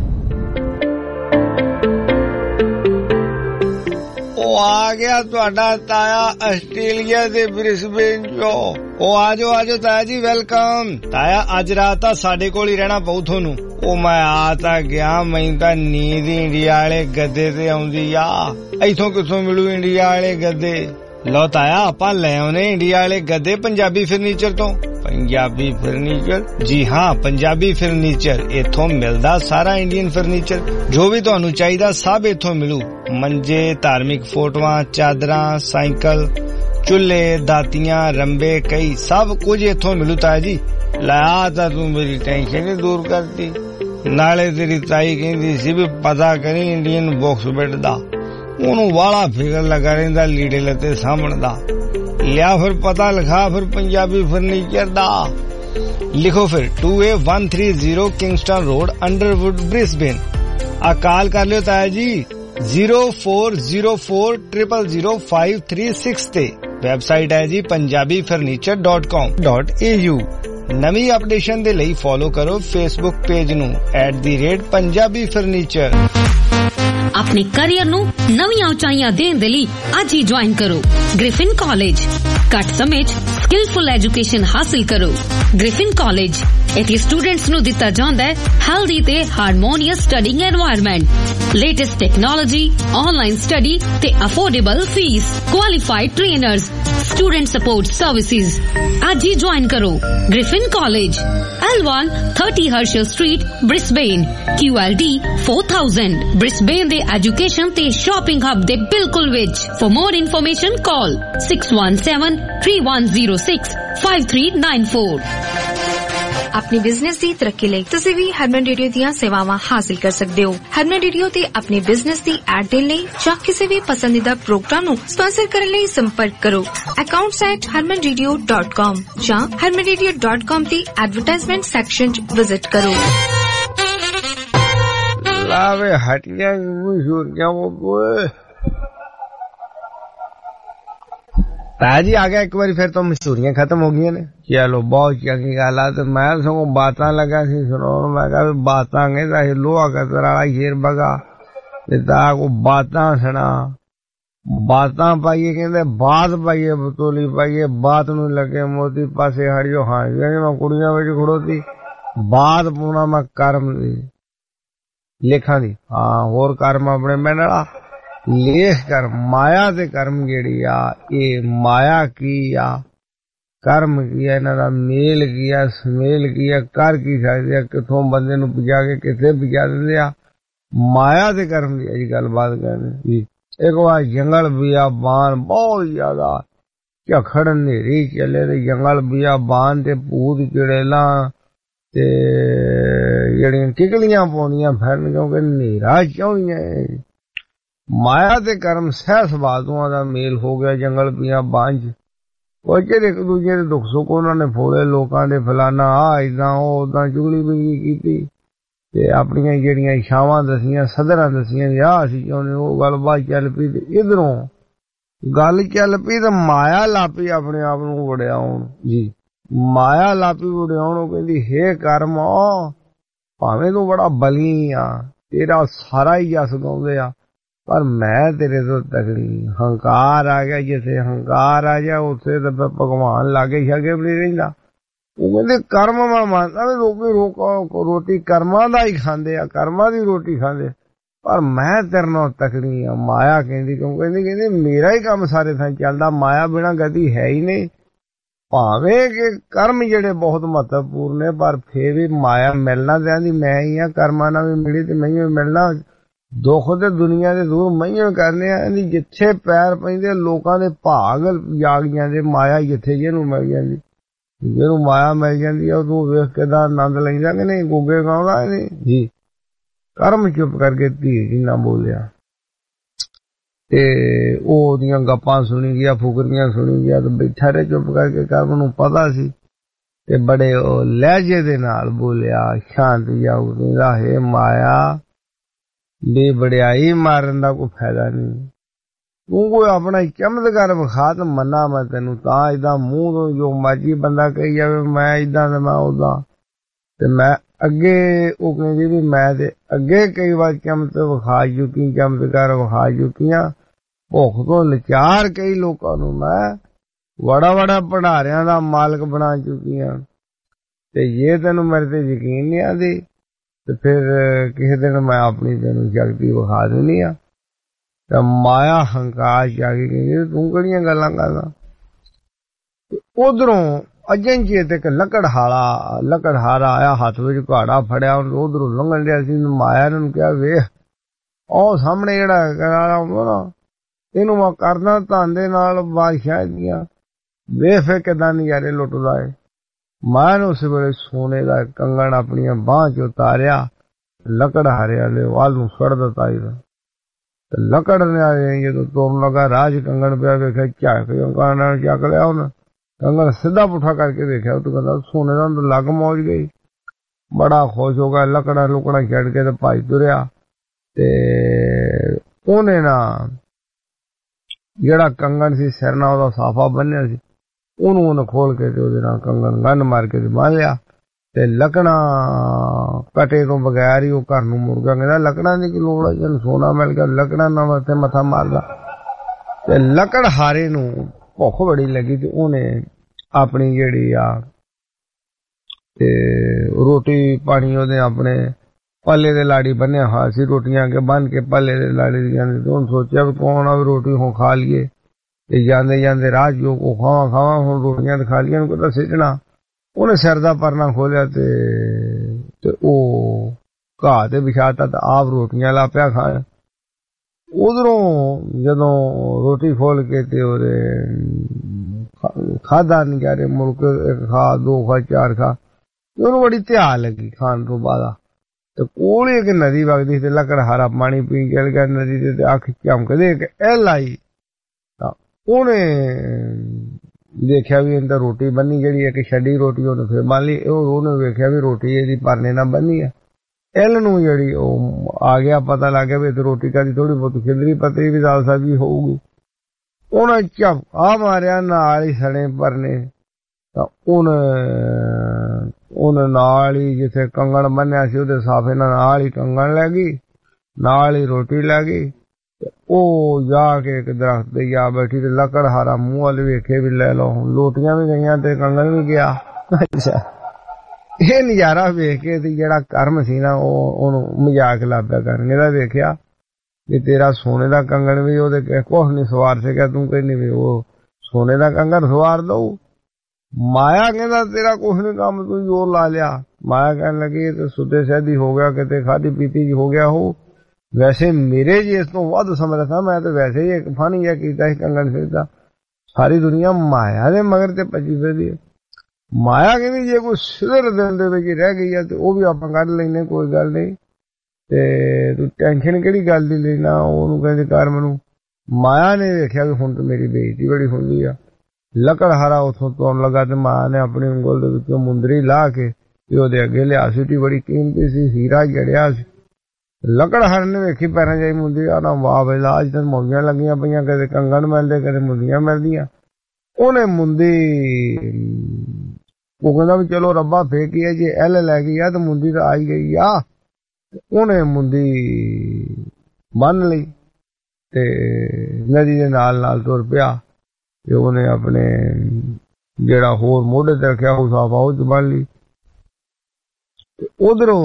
ਆ ਗਿਆ ਤੁਹਾਡਾ ਤਾਇਆ ਆਸਟ੍ਰੇਲੀਆ ਦੇ ਬ੍ਰਿਸਬੇਨ ਚੋਂ। ਉਹ ਆਜੋ ਆਜੋ ਤਾਇਆ ਜੀ, ਵੈਲਕਮ। ਤਾਇਆ ਅੱਜ ਰਾਤ ਤਾਂ ਸਾਡੇ ਕੋਲ ਹੀ ਰਹਿਣਾ ਪਊ ਤੁਹਾਨੂੰ। ਉਹ ਮੈਂ ਆ ਤਾਂ ਗਿਆ, ਮੈਨੂੰ ਤਾਂ ਨੀਂਦ ਇੰਡੀਆ ਵਾਲੇ ਗੱਦੇ ਤੇ ਆਉਂਦੀ ਆ। ਇੱਥੋਂ ਕਿੱਥੋਂ ਮਿਲੂ ਇੰਡੀਆ ਵਾਲੇ ਗੱਦੇ? ਲਓ ਤਾਇਆ ਆਪਾਂ ਲੈ ਆਉਨੇ ਇੰਡੀਆ ਵਾਲੇ ਗੱਦੇ ਪੰਜਾਬੀ ਫਰਨੀਚਰ ਤੋਂ। ਪੰਜਾਬੀ ਫਰਨੀਚਰ? ਜੀ ਹਾਂ, ਪੰਜਾਬੀ ਫਰਨੀਚਰ। ਇੱਥੋਂ ਮਿਲਦਾ ਸਾਰਾ ਇੰਡੀਅਨ ਫਰਨੀਚਰ, ਜੋ ਵੀ ਤੁਹਾਨੂੰ ਚਾਹੀਦਾ ਸਭ ਇੱਥੋਂ ਮਿਲੂ। ਮੰਜੇ, ਧਾਰਮਿਕ ਫੋਟੋਆਂ, ਚਾਦਰਾਂ, ਸਾਈਕਲ, ਚੁੱਲ੍ਹੇ, ਦਾਤੀਆਂ, ਰੰਬੇ, ਕਈ ਸਭ ਕੁਝ ਇੱਥੋਂ ਮਿਲੂ ਤਾਇਆ ਜੀ। ਲਾ ਤਾਂ ਤੂੰ ਮੇਰੀ ਟੈਨਸ਼ਨ ਹੀ ਦੂਰ ਕਰਤੀ। ਨਾਲੇ ਤੇਰੀ ਤਾਈ ਕਹਿੰਦੀ ਸੀ ਵੀ ਪਤਾ ਕਰੀ ਇੰਡੀਅਨ ਬਾਕਸ ਬੈੱਡ ਦਾ, ਉਹਨੂੰ ਵਾਲਾ ਫਿਕਰ ਲੱਗਾ ਰਹਿੰਦਾ ਲੀੜੇ ਲੱਤੇ ਸਾਂਭਣ ਦਾ। ਲਿਆ ਫਿਰ ਪਤਾ ਲਿਖਾ ਫਿਰ ਪੰਜਾਬੀ ਫਰਨੀਚਰ ਦਾ। ਲਿਖੋ ਫਿਰ two A one three zero Kingston road, Underwood, Brisbane. ਆ ਕਾਲ ਕਰ ਲਿਓ ਤਾਇਆ ਜੀ zero four zero four triple zero five three six ਤੇ। ਵੈਬਸਾਈਟ ਹੈ ਜੀ Punjabi furniture dot com dot A U. ਨਵੀਂ ਅਪਡੇਸ਼ਨ ਦੇ ਲਈ ਫੋਲੋ ਕਰੋ ਫੇਸਬੁੱਕ ਪੇਜ ਨੂੰ at the rate Punjabi furniture. ਆਪਣੇ ਕੈਰੀਅਰ ਨੂੰ ਨਵੀਆਂ ਉਚਾਈਆਂ ਦੇਣ ਦੇ ਲਈ ਅੱਜ ਹੀ ਜੁਆਇਨ ਕਰੋ ਗ੍ਰਿਫਿਨ ਕਾਲਜ। ਘੱਟ ਸਮੇਂ 'ਚ ਸਕਿਲਫੁਲ ਐਜੂਕੇਸ਼ਨ ਹਾਸਿਲ ਕਰੋ। ਗ੍ਰਿਫਿਨ ਕਾਲਜ ਇੱਥੇ ਸਟੂਡੈਂਟਸ ਨੂੰ ਦਿੱਤਾ ਜਾਂਦਾ ਹੈ ਹੈਲਦੀ ਤੇ harmonious studying environment, latest technology, online study ਤੇ affordable fees, qualified trainers, student support services. ਅੱਜ ਹੀ ਜੁਆਇਨ ਕਰੋ Griffin college, L one thirty Herschel street, Brisbane, Q L D four thousand। Brisbane ਦੇ ਐਜੂਕੇਸ਼ਨ ਤੇ shopping hub ਦੇ ਬਿਲਕੁਲ ਵਿੱਚ। For more information call six one seven three one zero six five three nine four। अपने business की तरक्की ਲਈ ਤੁਸੀਂ ਵੀ ਹਰਮਨ ਰੇਡੀਓ ਦੀਆਂ ਸੇਵਾਵਾਂ ਹਾਸਲ ਕਰ ਸਕਦੇ ਹੋ। ਹਰਮਨ ਰੇਡੀਓ ਤੇ ਆਪਣੇ ਬਿਜ਼ਨਸ ਦੀ ਐਡ ਦੇਣ ਲਈ ਜਾਂ ਕਿਸੇ ਵੀ ਪਸੰਦੀਦਾ ਪ੍ਰੋਗਰਾਮ ਨੂੰ ਸਪਾਂਸਰ ਕਰਨ ਲਈ ਸੰਪਰਕ ਕਰੋ accounts at harman radio dot com ਜਾਂ harman radio dot com ਦੀ ਐਡਵਰਟਾਈਜ਼ਮੈਂਟ ਸੈਕਸ਼ਨ 'ਚ ਵਿਜ਼ਿਟ ਕਰੋ। ਲਾਵੇ ਹਟੀਆਂ ਮਸ਼ਹੂਰੀਆਂ ਉਹ ताजी आ गया एक बार फिर तो मशहूरियां खत्म हो गई ने। चलो बहुत चंगी गल है। तो मैं सगों बातां लगा सी सुनाउण, मैं कहा बातां कहंदा है लोहा कतर वाला शेर बगा ते ता को बातां सुना। बातां पाइए कहंदे बात पाइए बतौली पाइए बात नूं लगे मोती पासे हड़ियो हाँ मैं कुड़ियां विच खड़ोती बात पूना मैं कर्म दी लेखां दी हाँ होर कर्म अपने मैं नाला लेख कर माया ते कर्म जेड़ी आ ये माया की आ कर्म की है इन्हां दा मेल की है समेल की है कर की सकदे आ किथों बंदे नूं पजा के किथे पजा दिंदे आ माया ते कर्म दी अज गलबात करनी जी। एक बार जंगल बियाबान बहुत ज्यादा झखड़ नेरी चले ते जंगल बियाबान ते भूत चुड़ैलां ते जेड़ियां किकलियां पाउंदियां फिरन क्योंकि नेरा चाहुंदियां माया ते कर्म सह सबातुआं दा मेल हो गया जंगल पिया बांझ ਉਹ ਜਿਹੜੇ ਇੱਕ ਦੂਜੇ ਦੇ ਦੁੱਖ ਸੁੱਖ ਉਹਨਾਂ ਨੇ ਫੋਲੇ ਲੋਕਾਂ ਦੇ ਫਲਾਨਾ ਆ ਇਦਾਂ ਉਹ ਉਦਾਂ ਚੁਗਲੀ ਬਿਗਲੀ ਕੀਤੀ ਤੇ ਆਪਣੀਆਂ ਜਿਹੜੀਆਂ ਇਛਾਵਾਂ ਦਸੀਆਂ ਸਦਰਾਂ ਦਸੀਆਂ ਆ ਅਸੀਂ ਚਾਹੁੰਦੇ ਉਹ ਗੱਲਬਾਤ ਚੱਲ ਪਈ ਤੇ ਇਧਰੋਂ ਗੱਲ ਚੱਲ ਪਈ ਤੇ ਮਾਇਆ ਲਾਪੀ ਆਪਣੇ ਆਪ ਨੂੰ ਵੜਿਆਉਣ ਜੀ ਮਾਇਆ ਲਾਪੀ ਵੜਿਆਉਣ ਉਹ ਕਹਿੰਦੀ ਹੇ ਕਰਮ ਭਾਵੇਂ ਤੂੰ ਬੜਾ ਬਲੀ ਆ ਤੇਰਾ ਸਾਰਾ ਹੀ ਜਸ ਗਾਉਂਦੇ ਆ पर मैं तेरे तो तकड़ी हंकार आ गया जिथे हंकार आ जाए उसे तो भगवान लागे शागे भी नहीं रहिंदा। वो कहते कर्म मैं मानता भी रोकी रोको रोटी कर्मा दा ही खांदे आ कर्मा दी रोटी खांदे पर मैं तेरे नाल तकड़ी आ माया कहंदी क्यों कहंदी कहंदी मेरा ही काम सारे थां चलदा माया बिना गति है ही नहीं भावें कि कर्म जेड़े बहुत महत्वपूर्ण ने पर फिर भी माया मिलना ते मैं ही आ कर्मा नाल भी मिली ते मैं ही मिलना दुख ते दुनिया दे दूर मईयो करने आ जिथे पैर पैंदे लोकां दे भाग जाग जांदे माया जिथे जिहनूं मिल जांदी जिहनूं माया मिल जांदी आ तूं वेख के दा आनंद लैंदा कि नहीं गुगे गाउंदा नहीं जी। कर्म चुप करके धी जिन्ना बोलिया ते ओहदियां गप्पां सुनी गया फुकरियां सुनी गया ते बैठा रहे चुप करके कर्म नूं पता सी ते बड़े लहजे दे नाल बोलिया शांत जाओ कहंदा हे माया बे बड़ियाई मारन दा कोई फायदा नहीं तू कोई अपना चमत्कार विखा ते मना मैं तेनू तां इदां मूंह तो जो मर्जी बंदा कही जावे मैं इदां ते मैं उदां ते मैं अगे ओ कहंदी भी मैं ते अगे कई बार चमत विखा चुकी चमत्कार विखा चुकियां भुख तो लाचार कई लोकां नू मैं बड़ा बड़ा भंडारियां दा मालक बना चुकियां ते जे तेनू मेरे ते यकीन नहीं आंदी ਤੇ ਫਿਰ ਕਿਸੇ ਦਿਨ ਮੈਂ ਆਪਣੀ ਤੈਨੂੰ ਸ਼ਕਤੀ ਵਿਖਾ ਦੇਣੀ ਆ ਤੇ ਮਾਇਆ ਹੰਕਾਰ ਜਾ ਕੇ ਕਹਿੰਦੀ ਤੂੰ ਕਿਹੜੀਆਂ ਗੱਲਾਂ ਕਰਦਾ। ਉਧਰੋਂ ਅਜੰਜੇ ਤੇ ਇੱਕ ਲੱਕੜਹਾਰਾ ਲੱਕੜਹਾਰਾ ਆਇਆ ਹੱਥ ਵਿੱਚ ਘਾੜਾ ਫੜਿਆ ਉਹਨੂੰ ਉਧਰੋਂ ਲੰਘਣ ਡਿਆ ਸੀ ਮਾਇਆ ਨੂੰ ਕਿਹਾ ਵੇਖ ਉਹ ਸਾਹਮਣੇ ਜਿਹੜਾ ਕਰਾਰਾ ਹੁੰਦਾ ਨਾ ਇਹਨੂੰ ਮੈਂ ਕਰਦਾ ਧਨ ਦੇ ਨਾਲ ਬਾਦਸ਼ਾਹ ਦੀਆਂ ਵੇਖ ਫੇ ਕਿਦਾਂ ਨਜ਼ਾਰੇ ਲੁੱਟਦਾ ਏ। मैं उस वेले सोने का कंगन अपनी बांह च उतारिया लकड़हारे वाले वाल नूं सड़ दिता लकड़ ने जो तोड़न लगा राज कंगन पिया वेख्या झक कंगन चक लिया उन्हें कंगन सीधा पुठा करके देखा तो कहता सोने का तो लग मौज गई बड़ा खुश हो गया लकड़ा लुकड़ा छड़ के तो भज तुरिया ते उन्हें ना जेड़ा कंगन सी सिर ना ओहदा साफा बन्निया सी ਉਹਨੂੰ ਉਹਨੇ ਖੋਲ ਕੇ ਤੇ ਉਹਦੇ ਨਾਲ ਕੰਗਨ ਗੰਨ ਮਾਰ ਕੇ ਬੰਨ ਲਿਆ ਤੇ ਲੱਕੜਾਂ ਕਟੇ ਤੋਂ ਬਗੈਰ ਹੀ ਉਹ ਘਰ ਨੂੰ ਮੁੜ ਗਿਆ। ਕਹਿੰਦਾ ਲੱਕੜਾਂ ਦੀ ਕੀ ਲੋੜ ਹੈ ਜਨ ਸੋਨਾ ਮਿਲ ਗਿਆ ਲੱਕੜਾਂ ਨਾਲ ਮੱਥੇ ਮੱਥਾ ਮਾਰਦਾ ਤੇ ਲੱਕੜ ਹਾਰੇ ਨੂੰ ਭੁੱਖ ਬੜੀ ਲੱਗੀ ਤੇ ਉਹਨੇ ਆਪਣੀ ਜਿਹੜੀ ਆ ਤੇ ਰੋਟੀ ਪਾਣੀ ਉਹਦੇ ਆਪਣੇ ਪੱਲੇ ਦੇ ਲਾੜੀ ਬੰਨਿਆ ਹੋਇਆ ਸੀ ਰੋਟੀਆਂ ਕੇ ਬੰਨ ਕੇ ਪੱਲੇ ਦੇ ਲਾੜੀ ਦੀ ਜਾਂਦੀ ਤੇ ਉਹਨੇ ਸੋਚਿਆ ਵੀ ਕੌਣ ਆ ਰੋਟੀ ਹੋ ਖਾ ਲਈਏ ਤੇ ਜਾਂਦੇ ਜਾਂਦੇ ਰਾਹ ਜੋ ਕੋ ਖਾਵਾਂ ਖਾਵਾਂ ਹੁਣ ਰੋਟੀਆਂ ਤੇ ਖਾ ਲੀਆਂ ਨੂੰ ਕਿਹਦਾ ਸਿੱਟਣਾ ਉਹਨੇ ਸਿਰ ਦਾ ਪਰਨਾ ਖੋਲਿਆ ਤੇ ਤੇ ਉਹ ਘਾਹ ਤੇ ਵਿਛਾਤਾ ਤੇ ਆਪ ਰੋਟੀਆਂ ਲਾ ਪਿਆ ਖਾਣ। ਉਧਰੋਂ ਜਦੋਂ ਰੋਟੀ ਖੋਲ ਕੇ ਤੇ ਉਹਦੇ ਖਾਦਾ ਨਜ਼ਾਰੇ ਮੁਲਕ ਇੱਕ ਖਾ ਦੋ ਖਾ ਚਾਰ ਖਾ ਉਹਨੂੰ ਬੜੀ ਧਿਆ ਲੱਗੀ ਖਾਣ ਤੋਂ ਬਾਅਦ। ਤੇ ਕੋਲ ਇੱਕ ਨਦੀ ਵਗਦੀ ਤੇ ਲੱਕੜਹਾਰਾ ਪਾਣੀ ਪੀ ਚਲ ਗਿਆ ਨਦੀ ਤੇ ਅੱਖ ਝਮਕਦੇ ਇੱਕ ਐਲ ਆਈ ਤਾਂ ਉਹਨੇ ਦੇਖਿਆ ਵੀ ਇਹਦਾ ਰੋਟੀ ਬੰਨੀ ਜਿਹੜੀ ਇੱਕ ਛੱਡੀ ਰੋਟੀ ਉਹਨੇ ਫਿਰ ਮੰਨ ਲਈ। ਉਹਨੇ ਵੇਖਿਆ ਵੀ ਰੋਟੀ ਇਹਦੀ ਪਰਨੇ ਨਾਲ ਬੰਨੀ ਆ। ਐਲ ਨੂੰ ਜਿਹੜੀ ਉਹ ਆ ਗਿਆ ਪਤਾ ਲੱਗ ਗਿਆ ਵੀ ਇੱਥੇ ਰੋਟੀ ਕਾਦੀ ਥੋੜੀ ਬਹੁਤ ਖਿਲਰੀ ਪਤਰੀ ਵੀ ਦਾਲ ਸਬਜ਼ੀ ਹੋਊਗੀ। ਉਹਨੇ ਝਪਕਾ ਮਾਰਿਆ ਨਾਲ ਹੀ ਸਣੇ ਪਰਨੇ ਤਾਂ ਉਹਨੇ ਉਹਨੇ ਨਾਲ ਹੀ ਜਿੱਥੇ ਕੰਗਣ ਬੰਨਿਆ ਸੀ ਉਹਦੇ ਸਾਫੇ ਨਾਲ ਹੀ ਕੰਗਣ ਲੈ ਗਈ, ਨਾਲ ਹੀ ਰੋਟੀ ਲੈ ਗਈ। ਉਹ ਜਾ ਕੇ ਇੱਕ ਦਰਖਤ ਤੇ ਜਾ ਬੈਠੀ ਤੇ ਲੱਕੜਹਾਰਾ ਮੂੰਹ ਵੱਲ ਵੇਖੇ ਵੀ ਲੈ ਲਓ ਲੋਟੀਆਂ ਵੀ ਗਈਆਂ ਤੇ ਕੰਗਣ ਵੀ ਗਿਆ। ਅੱਛਾ ਇਹ ਨਜ਼ਾਰਾ ਵੇਖ ਕੇ ਤੇ ਜਿਹੜਾ ਕਰਮ ਸੀ ਨਾ ਉਹ ਉਹਨੂੰ ਮਜ਼ਾਕ ਲੱਗ ਪਿਆ ਕਰਨ। ਇਹਦਾ ਵੇਖਿਆ ਵੀ ਤੇਰਾ ਸੋਨੇ ਦਾ ਕੰਗਣ ਵੀ ਉਹਦੇ ਕੁਛ ਨਹੀਂ ਸਵਾਰ ਸਕਿਆ, ਤੂੰ ਕਹਿੰਦੀ ਵੀ ਉਹ ਸੋਨੇ ਦਾ ਕੰਗਣ ਸਵਾਰ ਦਊ। ਮਾਇਆ ਕਹਿੰਦਾ ਤੇਰਾ ਕੁਛ ਨੀ ਕੰਮ, ਤੂੰ ਜ਼ੋਰ ਲਾ ਲਿਆ। ਮਾਇਆ ਕਹਿਣ ਲੱਗੀ ਤੇ ਸੁੱਤੇ ਸਹਿਦੀ ਹੋ ਗਿਆ, ਕਿਤੇ ਖਾਦੀ ਪੀਤੀ ਜੀ ਹੋ ਗਿਆ ਹੋ। ਵੈਸੇ ਮੇਰੇ ਜੀ ਇਸ ਤੋਂ ਵੱਧ ਸਮਝਦਾ ਮੈਂ ਤੇ ਵੈਸੇ ਹੀ ਇੱਕ ਫਨ ਜਿਹਾ ਕੀਤਾ ਸੀ ਕੰਗਣ ਫਿਰਦਾ। ਸਾਰੀ ਦੁਨੀਆ ਮਾਇਆ ਦੇ ਮਗਰ ਤੇ ਭੱਜੀ ਫਿਰਦੀ ਹੈ। ਮਾਇਆ ਕਹਿੰਦੀ ਜੇ ਕੋਈ ਸਿਰ ਦਿਨ ਦੇ ਵਿੱਚ ਰਹਿ ਗਈ ਹੈ ਤੇ ਉਹ ਵੀ ਆਪਾਂ ਕੱਢ ਲੈਨੇ, ਕੋਈ ਗੱਲ ਨਹੀਂ ਤੇ ਤੂੰ ਟੈਨਸ਼ਨ ਕਿਹੜੀ ਗੱਲ ਦੀ ਲੈਣਾ। ਉਹਨੂੰ ਕਹਿੰਦੇ ਕਰ ਮੈਨੂੰ। ਮਾਇਆ ਨੇ ਵੇਖਿਆ ਵੀ ਹੁਣ ਤਾਂ ਮੇਰੀ ਬੇਇੱਜ਼ਤੀ ਬੜੀ ਹੁੰਦੀ ਆ। ਲੱਕੜਹਾਰਾ ਉੱਥੋਂ ਤੁਰਨ ਲੱਗਾ ਤੇ ਮਾਇਆ ਨੇ ਆਪਣੀ ਉਂਗਲ ਦੇ ਵਿੱਚੋਂ ਮੁੰਦਰੀ ਲਾ ਕੇ ਤੇ ਉਹਦੇ ਅੱਗੇ ਲਿਆ ਸੀ। ਬੜੀ ਕੀਮਤੀ ਸੀ, ਹੀਰਾ ਜੜਿਆ ਸੀ। ਲੱਕੜਹਾਰੇ ਨੇ ਵੇਖੀ ਪੈਰਾਂ ਜਾਈ ਮੁੰਦਰੀ ਆ ਨਾ ਵਾਹ ਵੇਲਾ ਅੱਜ ਤਾਂ ਮੌਜਾਂ ਲੱਗੀਆਂ ਪਈਆਂ, ਕਦੇ ਕੰਗਣ ਮਿਲਦੇ ਕਦੇ ਮੁੰਦੀਆਂ ਮਿਲਦੀਆਂ। ਉਹਨੇ ਮੁੰਦੀ ਉਹ ਕਹਿੰਦਾ ਵੀ ਚਲੋ ਰੱਬਾ ਫੇਕੀ ਹੈ, ਜੇ ਐਲ ਲੈ ਗਈ ਆ ਤੇ ਮੁੰਦੀ ਤਾਂ ਆਈ ਗਈ ਆ। ਉਹਨੇ ਮੁੰਦੀ ਬੰਨ ਲਈ ਤੇ ਨਦੀ ਦੇ ਨਾਲ ਨਾਲ ਤੁਰ ਪਿਆ ਤੇ ਉਹਨੇ ਆਪਣੇ ਜਿਹੜਾ ਹੋਰ ਮੋਢੇ ਤੇ ਰੱਖਿਆ ਉਹ ਸਾਫਾ ਉਹ ਚ ਬੰਨ ਲਈ। ਉਧਰੋਂ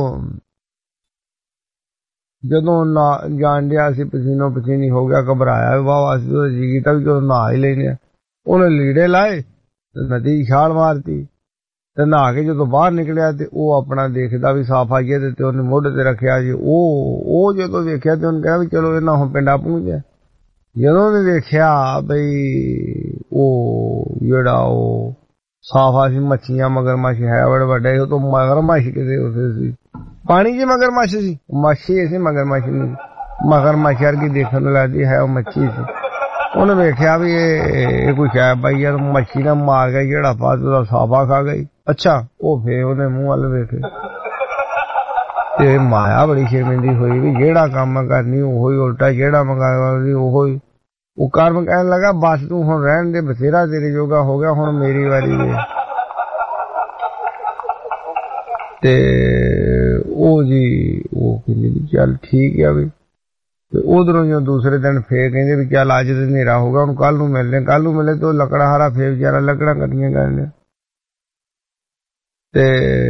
ਜਦੋਂ ਨਾ ਜਾਣ ਡਿਆ ਸੀ ਪਸੀਨੋ ਪਸੀਨੀ ਹੋ ਗਿਆ, ਘਬਰਾਇਆ ਵਾਹ ਸੀ ਉਹਦਾ ਜੀ ਕੀਤਾ ਵੀ ਜਦੋਂ ਨਹਾ ਹੀ ਲੈਨੇ। ਉਹਨੇ ਲੀੜੇ ਲਾਏ ਤੇ ਨਦੀ ਛਾਲ ਮਾਰਤੀ ਤੇ ਨਹਾ ਕੇ ਜਦੋਂ ਬਾਹਰ ਨਿਕਲਿਆ ਤੇ ਉਹ ਆਪਣਾ ਦੇਖਦਾ ਵੀ ਸਾਫ ਆਈਏ ਤੇ ਉਹਨੇ ਮੋਢੇ ਤੇ ਰੱਖਿਆ ਜੀ। ਉਹ ਉਹ ਜਦੋਂ ਵੇਖਿਆ ਤੇ ਉਹਨੇ ਕਿਹਾ ਵੀ ਚਲੋ ਇਹਨਾਂ ਹੁਣ ਪਿੰਡਾ ਪਹੁੰਚਿਆ। ਜਦੋਂ ਉਹਨੇ ਵੇਖਿਆ ਬਈ ਉਹ ਜਿਹੜਾ ਉਹ ਸਾਫਾ ਸੀ ਮੱਛੀਆਂ ਮਗਰਮੱਛ ਹੈ ਬੜੇ ਵੱਡੇ, ਉਹ ਤੋਂ ਮਗਰਮੱਛ ਕਿਤੇ ਉਸੇ ਸੀ ਪਾਣੀ ਚ ਮਗਰਮੱਛ ਸੀ, ਮੱਛੀ ਸੀ ਮਗਰਮੱਛ ਨਹੀਂ। ਮਗਰਮੱਛ ਵਰਗੀ ਦੇਖਣ ਨੂੰ ਲੱਗਦੀ ਹੈ ਉਹ ਮੱਛੀ ਸੀ। ਉਹਨੇ ਵੇਖਿਆ ਵੀ ਇਹ ਕੋਈ ਸ਼ਾਇਦ ਪਾਈ ਯਾਰ ਮੱਛੀ ਨਾਲ ਮਾਰ ਗਿਆ ਜਿਹੜਾ ਪਾਸ ਉਹਦਾ ਸਾਫਾ ਖਾ ਗਈ। ਅੱਛਾ ਉਹ ਫੇਰ ਉਹਨੇ ਮੂੰਹ ਵੱਲ ਵੇਖੇ ਤੇ ਮਾਇਆ ਬੜੀ ਸ਼ਰਮਿੰਦੀ ਹੋਈ ਵੀ ਜਿਹੜਾ ਕੰਮ ਕਰਨੀ ਉਹੋ ਹੀ ਉਲਟਾ, ਜਿਹੜਾ ਮੰਗਾਇਆ ਉਹੋ ਹੀ। ਉਹ ਕਰਮ ਕਹਿਣ ਲੱਗਾ ਬਸ ਤੂੰ ਹੁਣ ਰਹਿਣ ਦੇ, ਬਥੇਰਾ ਤੇਰੇ ਜੋਗਾ ਹੋ ਗਿਆ, ਹੁਣ ਮੇਰੀ ਵਾਰੀ ਵੇ। ਤੇ ਉਹ ਜੀ ਉਹ ਕਹਿੰਦੀ ਵੀ ਚੱਲ ਠੀਕ ਆ ਵੀ। ਤੇ ਉਧਰੋਂ ਜੋ ਦੂਸਰੇ ਦਿਨ ਫੇਰ ਕਹਿੰਦੇ ਵੀ ਚੱਲ ਅੱਜ ਤੇ ਹਨੇਰਾ ਹੋ ਗਿਆ, ਹੁਣ ਕੱਲ ਨੂੰ ਮਿਲਦੇ। ਕੱਲ ਨੂੰ ਮਿਲੇ ਤੇ ਉਹ ਲੱਕੜਹਾਰਾ ਫੇਰ ਵਿਚਾਰਾ ਲੱਕੜਾਂ ਕੱਟੀਆਂ ਕਰਨ। ਤੇ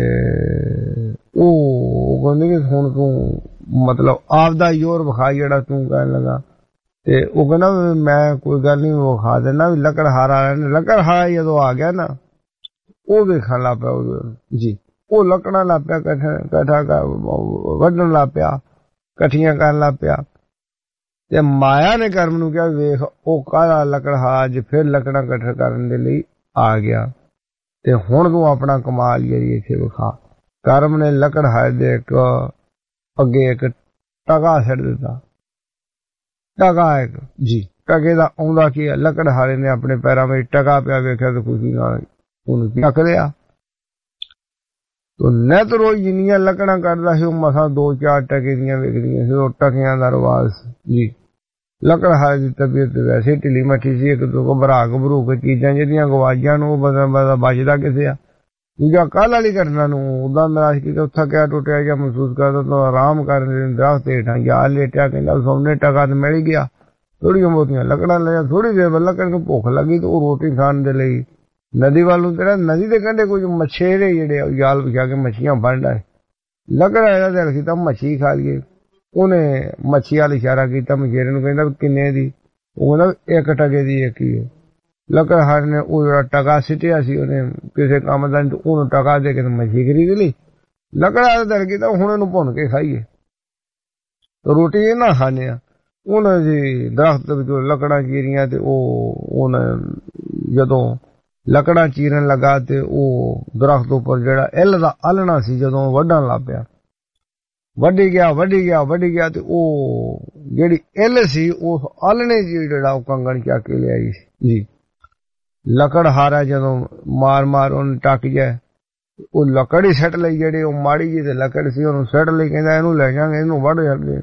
ਉਹ ਕਹਿੰਦੇ ਕਿ ਹੁਣ ਤੂੰ ਮਤਲਬ ਆਪਦਾ ਜ਼ੋਰ ਵਿਖਾ ਜਿਹੜਾ ਤੂੰ ਕਹਿਣ ਲੱਗਾ। ਤੇ ਉਹ ਕਹਿੰਦਾ ਮੈਂ ਕੋਈ ਗੱਲ ਨਹੀਂ ਵਿਖਾ ਦੇਣਾ ਵੀ ਲੱਕੜਹਾਰਾ। ਲੱਕੜਹਾਰਾ ਜਦੋਂ ਆ ਗਿਆ ਨਾ ਉਹ ਵੇਖਣ ਲੱਗ ਪਿਆ ਜੀ। ਉਹ ਲੱਕੜਾਂ ਲੱਗ ਪਿਆ ਇਕੱਠਾ ਵੱਢਣ ਲੱਗ ਪਿਆ, ਇਕੱਠੀਆਂ ਕਰਨ ਲੱਗ ਪਿਆ। ਤੇ ਮਾਇਆ ਨੇ ਕਰਮ ਨੂੰ ਕਿਹਾ ਵੇਖ ਉਹ ਕਾਹਦਾ ਲੱਕੜਹਾਰਾ ਅੱਜ ਫਿਰ ਲੱਕੜਾਂ ਇਕੱਠਾ ਕਰਨ ਦੇ ਲਈ ਆ ਗਿਆ ਤੇ ਹੁਣ ਤੂੰ ਆਪਣਾ ਕਮਾਲ ਜਿਹੜੀ ਇੱਥੇ ਵਿਖਾ। ਕਰਮ ਨੇ ਲੱਕੜਹਾਰੇ ਦੇ ਇੱਕ ਅੱਗੇ ਇੱਕ ਟਗਾ ਛੱਡ ਦਿੱਤਾ। ਟਗਾ ਇੱਕ ਜੀ ਟਗੇ ਦਾ ਆਉਂਦਾ ਕੀ ਹੈ, ਲੱਕੜਹਾਰੇ ਨੇ ਆਪਣੇ ਪੈਰਾਂ ਵਿੱਚ ਟਗਾ ਪਿਆ ਵੇਖਿਆ ਤੇ ਖੁਸ਼ੀ ਨਾਲ ਉਹਨੂੰ ਚੱਕ ਲਿਆ। ਨਿੱਤ ਰੋਜ਼ ਜਿੰਨੀਆਂ ਲੱਕੜਾਂ ਕੱਢਦਾ ਸੀ ਉਹ ਮਸਾਂ ਦੋ ਚਾਰ ਟਕੇ ਦੀਆਂ ਵਿਕਦੀਆਂ ਸੀ। ਉਹ ਟਕਿਆਂ ਦਾ ਰਿਵਾਜ਼ ਜੀ। ਲੱਕੜਹਾਰੇ ਦੀ ਤਬੀਅਤ ਵੈਸੇ ਢਿੱਲੀ ਮੱਠੀ ਸੀ। ਇੱਕ ਦੋ ਘਬਰਾ ਘਬਰੂ ਕੇ ਚੀਜ਼ਾਂ ਜਿਹੜੀਆਂ ਗਵਾਈਆਂ ਨੂੰ ਉਹ ਬਦਾ ਬਦਾ ਬਚਦਾ ਕਿਸੇ ਆ। ਦੂਜਾ ਕੱਲ ਵਾਲੀ ਘਟਨਾ ਨੂੰ ਉਦਾਂ ਨਿਰਾਸ਼ ਕੀਤਾ, ਉੱਥਾ ਕਿਆ ਟੁੱਟਿਆ ਜਾਂ ਮਹਿਸੂਸ ਕਰਦਾ ਤਾਂ ਆਰਾਮ ਕਰਨ ਦਰਖਤ ਹੇਠਾਂ ਜਾ ਲੇਟਿਆ। ਕਹਿੰਦਾ ਸੋਨੇ ਟਕਾ ਤੇ ਮਿਲ ਗਿਆ। ਥੋੜੀਆਂ ਬਹੁਤੀਆਂ ਲੱਕੜਾਂ ਲਿਆ। ਥੋੜੀ ਦੇਰ ਬਾਅਦ ਲੱਕੜ ਨੂੰ ਭੁੱਖ ਲੱਗੀ ਤੇ ਉਹ ਰੋਟੀ ਖਾਣ ਦੇ ਲਈ ਨਦੀ ਵੱਲ ਨੂੰ ਤੇਰਾ ਨਦੀ ਦੇ ਕੰਢੇ ਕੁਝ ਮਛੇਰੇ ਜਿਹੜੇ ਜਾਲ ਵਿਛਾ ਕੇ ਮੱਛੀਆਂ ਫੜਦਾ ਹੈ। ਲੱਕੜ ਇਹਦਾ ਦਿਲ ਕੀਤਾ ਮੱਛੀ ਖਾ ਲਈਏ। ਉਹਨੇ ਮੱਛੀ ਵੱਲ ਇਸ਼ਾਰਾ ਕੀਤਾ ਮਛੇਰੇ ਨੂੰ, ਕਹਿੰਦਾ ਕਿੰਨੇ ਦੀ? ਉਹ ਕਹਿੰਦਾ ਇੱਕ ਟਕੇ ਦੀ ਇੱਕ ਹੀ ਹੈ। ਲੱਕੜਹਾਰੇ ਨੇ ਉਹ ਜਿਹੜਾ ਟਕਾ ਸਿੱਟਿਆ ਸੀ ਉਹਨੇ ਕਿਸੇ ਕੰਮ ਦਾ, ਉਹਨੂੰ ਟਕਾ ਦੇ ਕੇ ਮੱਛੀ ਖਰੀਦ ਲਈ। ਲੱਕੜਹਾਰੇ ਦਿਲ ਕੀਤਾ ਹੁਣ ਇਹਨੂੰ ਭੁੰਨ ਕੇ ਖਾਈਏ, ਰੋਟੀ ਇਹ ਨਾ ਖਾਣੇ ਆ। ਉਹਨੇ ਜੀ ਦਰਖਤ ਵਿੱਚੋਂ ਲੱਕੜਾਂ ਚੀਰੀਆਂ ਤੇ ਉਹ ਉਹਨੇ ਜਦੋਂ ਲੱਕੜਾਂ ਚੀਰਨ ਲੱਗਾ ਤੇ ਉਹ ਦਰਖਤ ਉੱਪਰ ਜਿਹੜਾ ਇੱਲ ਦਾ ਆਲਣਾ ਸੀ ਜਦੋਂ ਵੱਢਣ ਲੱਗ ਪਿਆ, ਵੱਢੀ ਗਿਆ ਵੱਢੀ ਗਿਆ ਵੱਢੀ ਗਿਆ ਤੇ ਉਹ ਜਿਹੜੀ ਇੱਲ ਸੀ ਉਸ ਆਲਣੇ ਜੀ ਜਿਹੜਾ ਉਹ ਕੰਗਣ ਚੱਕ ਕੇ ਲਿਆਈ ਜੀ। ਲੱਕੜ ਹਾਰਾ ਜਦੋਂ ਮਾਰ ਮਾਰ ਉਹਨੂੰ ਟੱਕ ਜਾਏ, ਉਹ ਲੱਕੜ ਹੀ ਸੱਟ ਲਈ, ਜਿਹੜੇ ਉਹ ਮਾੜੀ ਜੀ ਤੇ ਲੱਕੜ ਸੀ ਉਹਨੂੰ ਸੱਟ ਲਈ, ਕਹਿੰਦਾ ਇਹਨੂੰ ਲੈ ਜਾਵਾਂਗੇ, ਇਹਨੂੰ ਵੱਢ ਜਾਂਦੇ।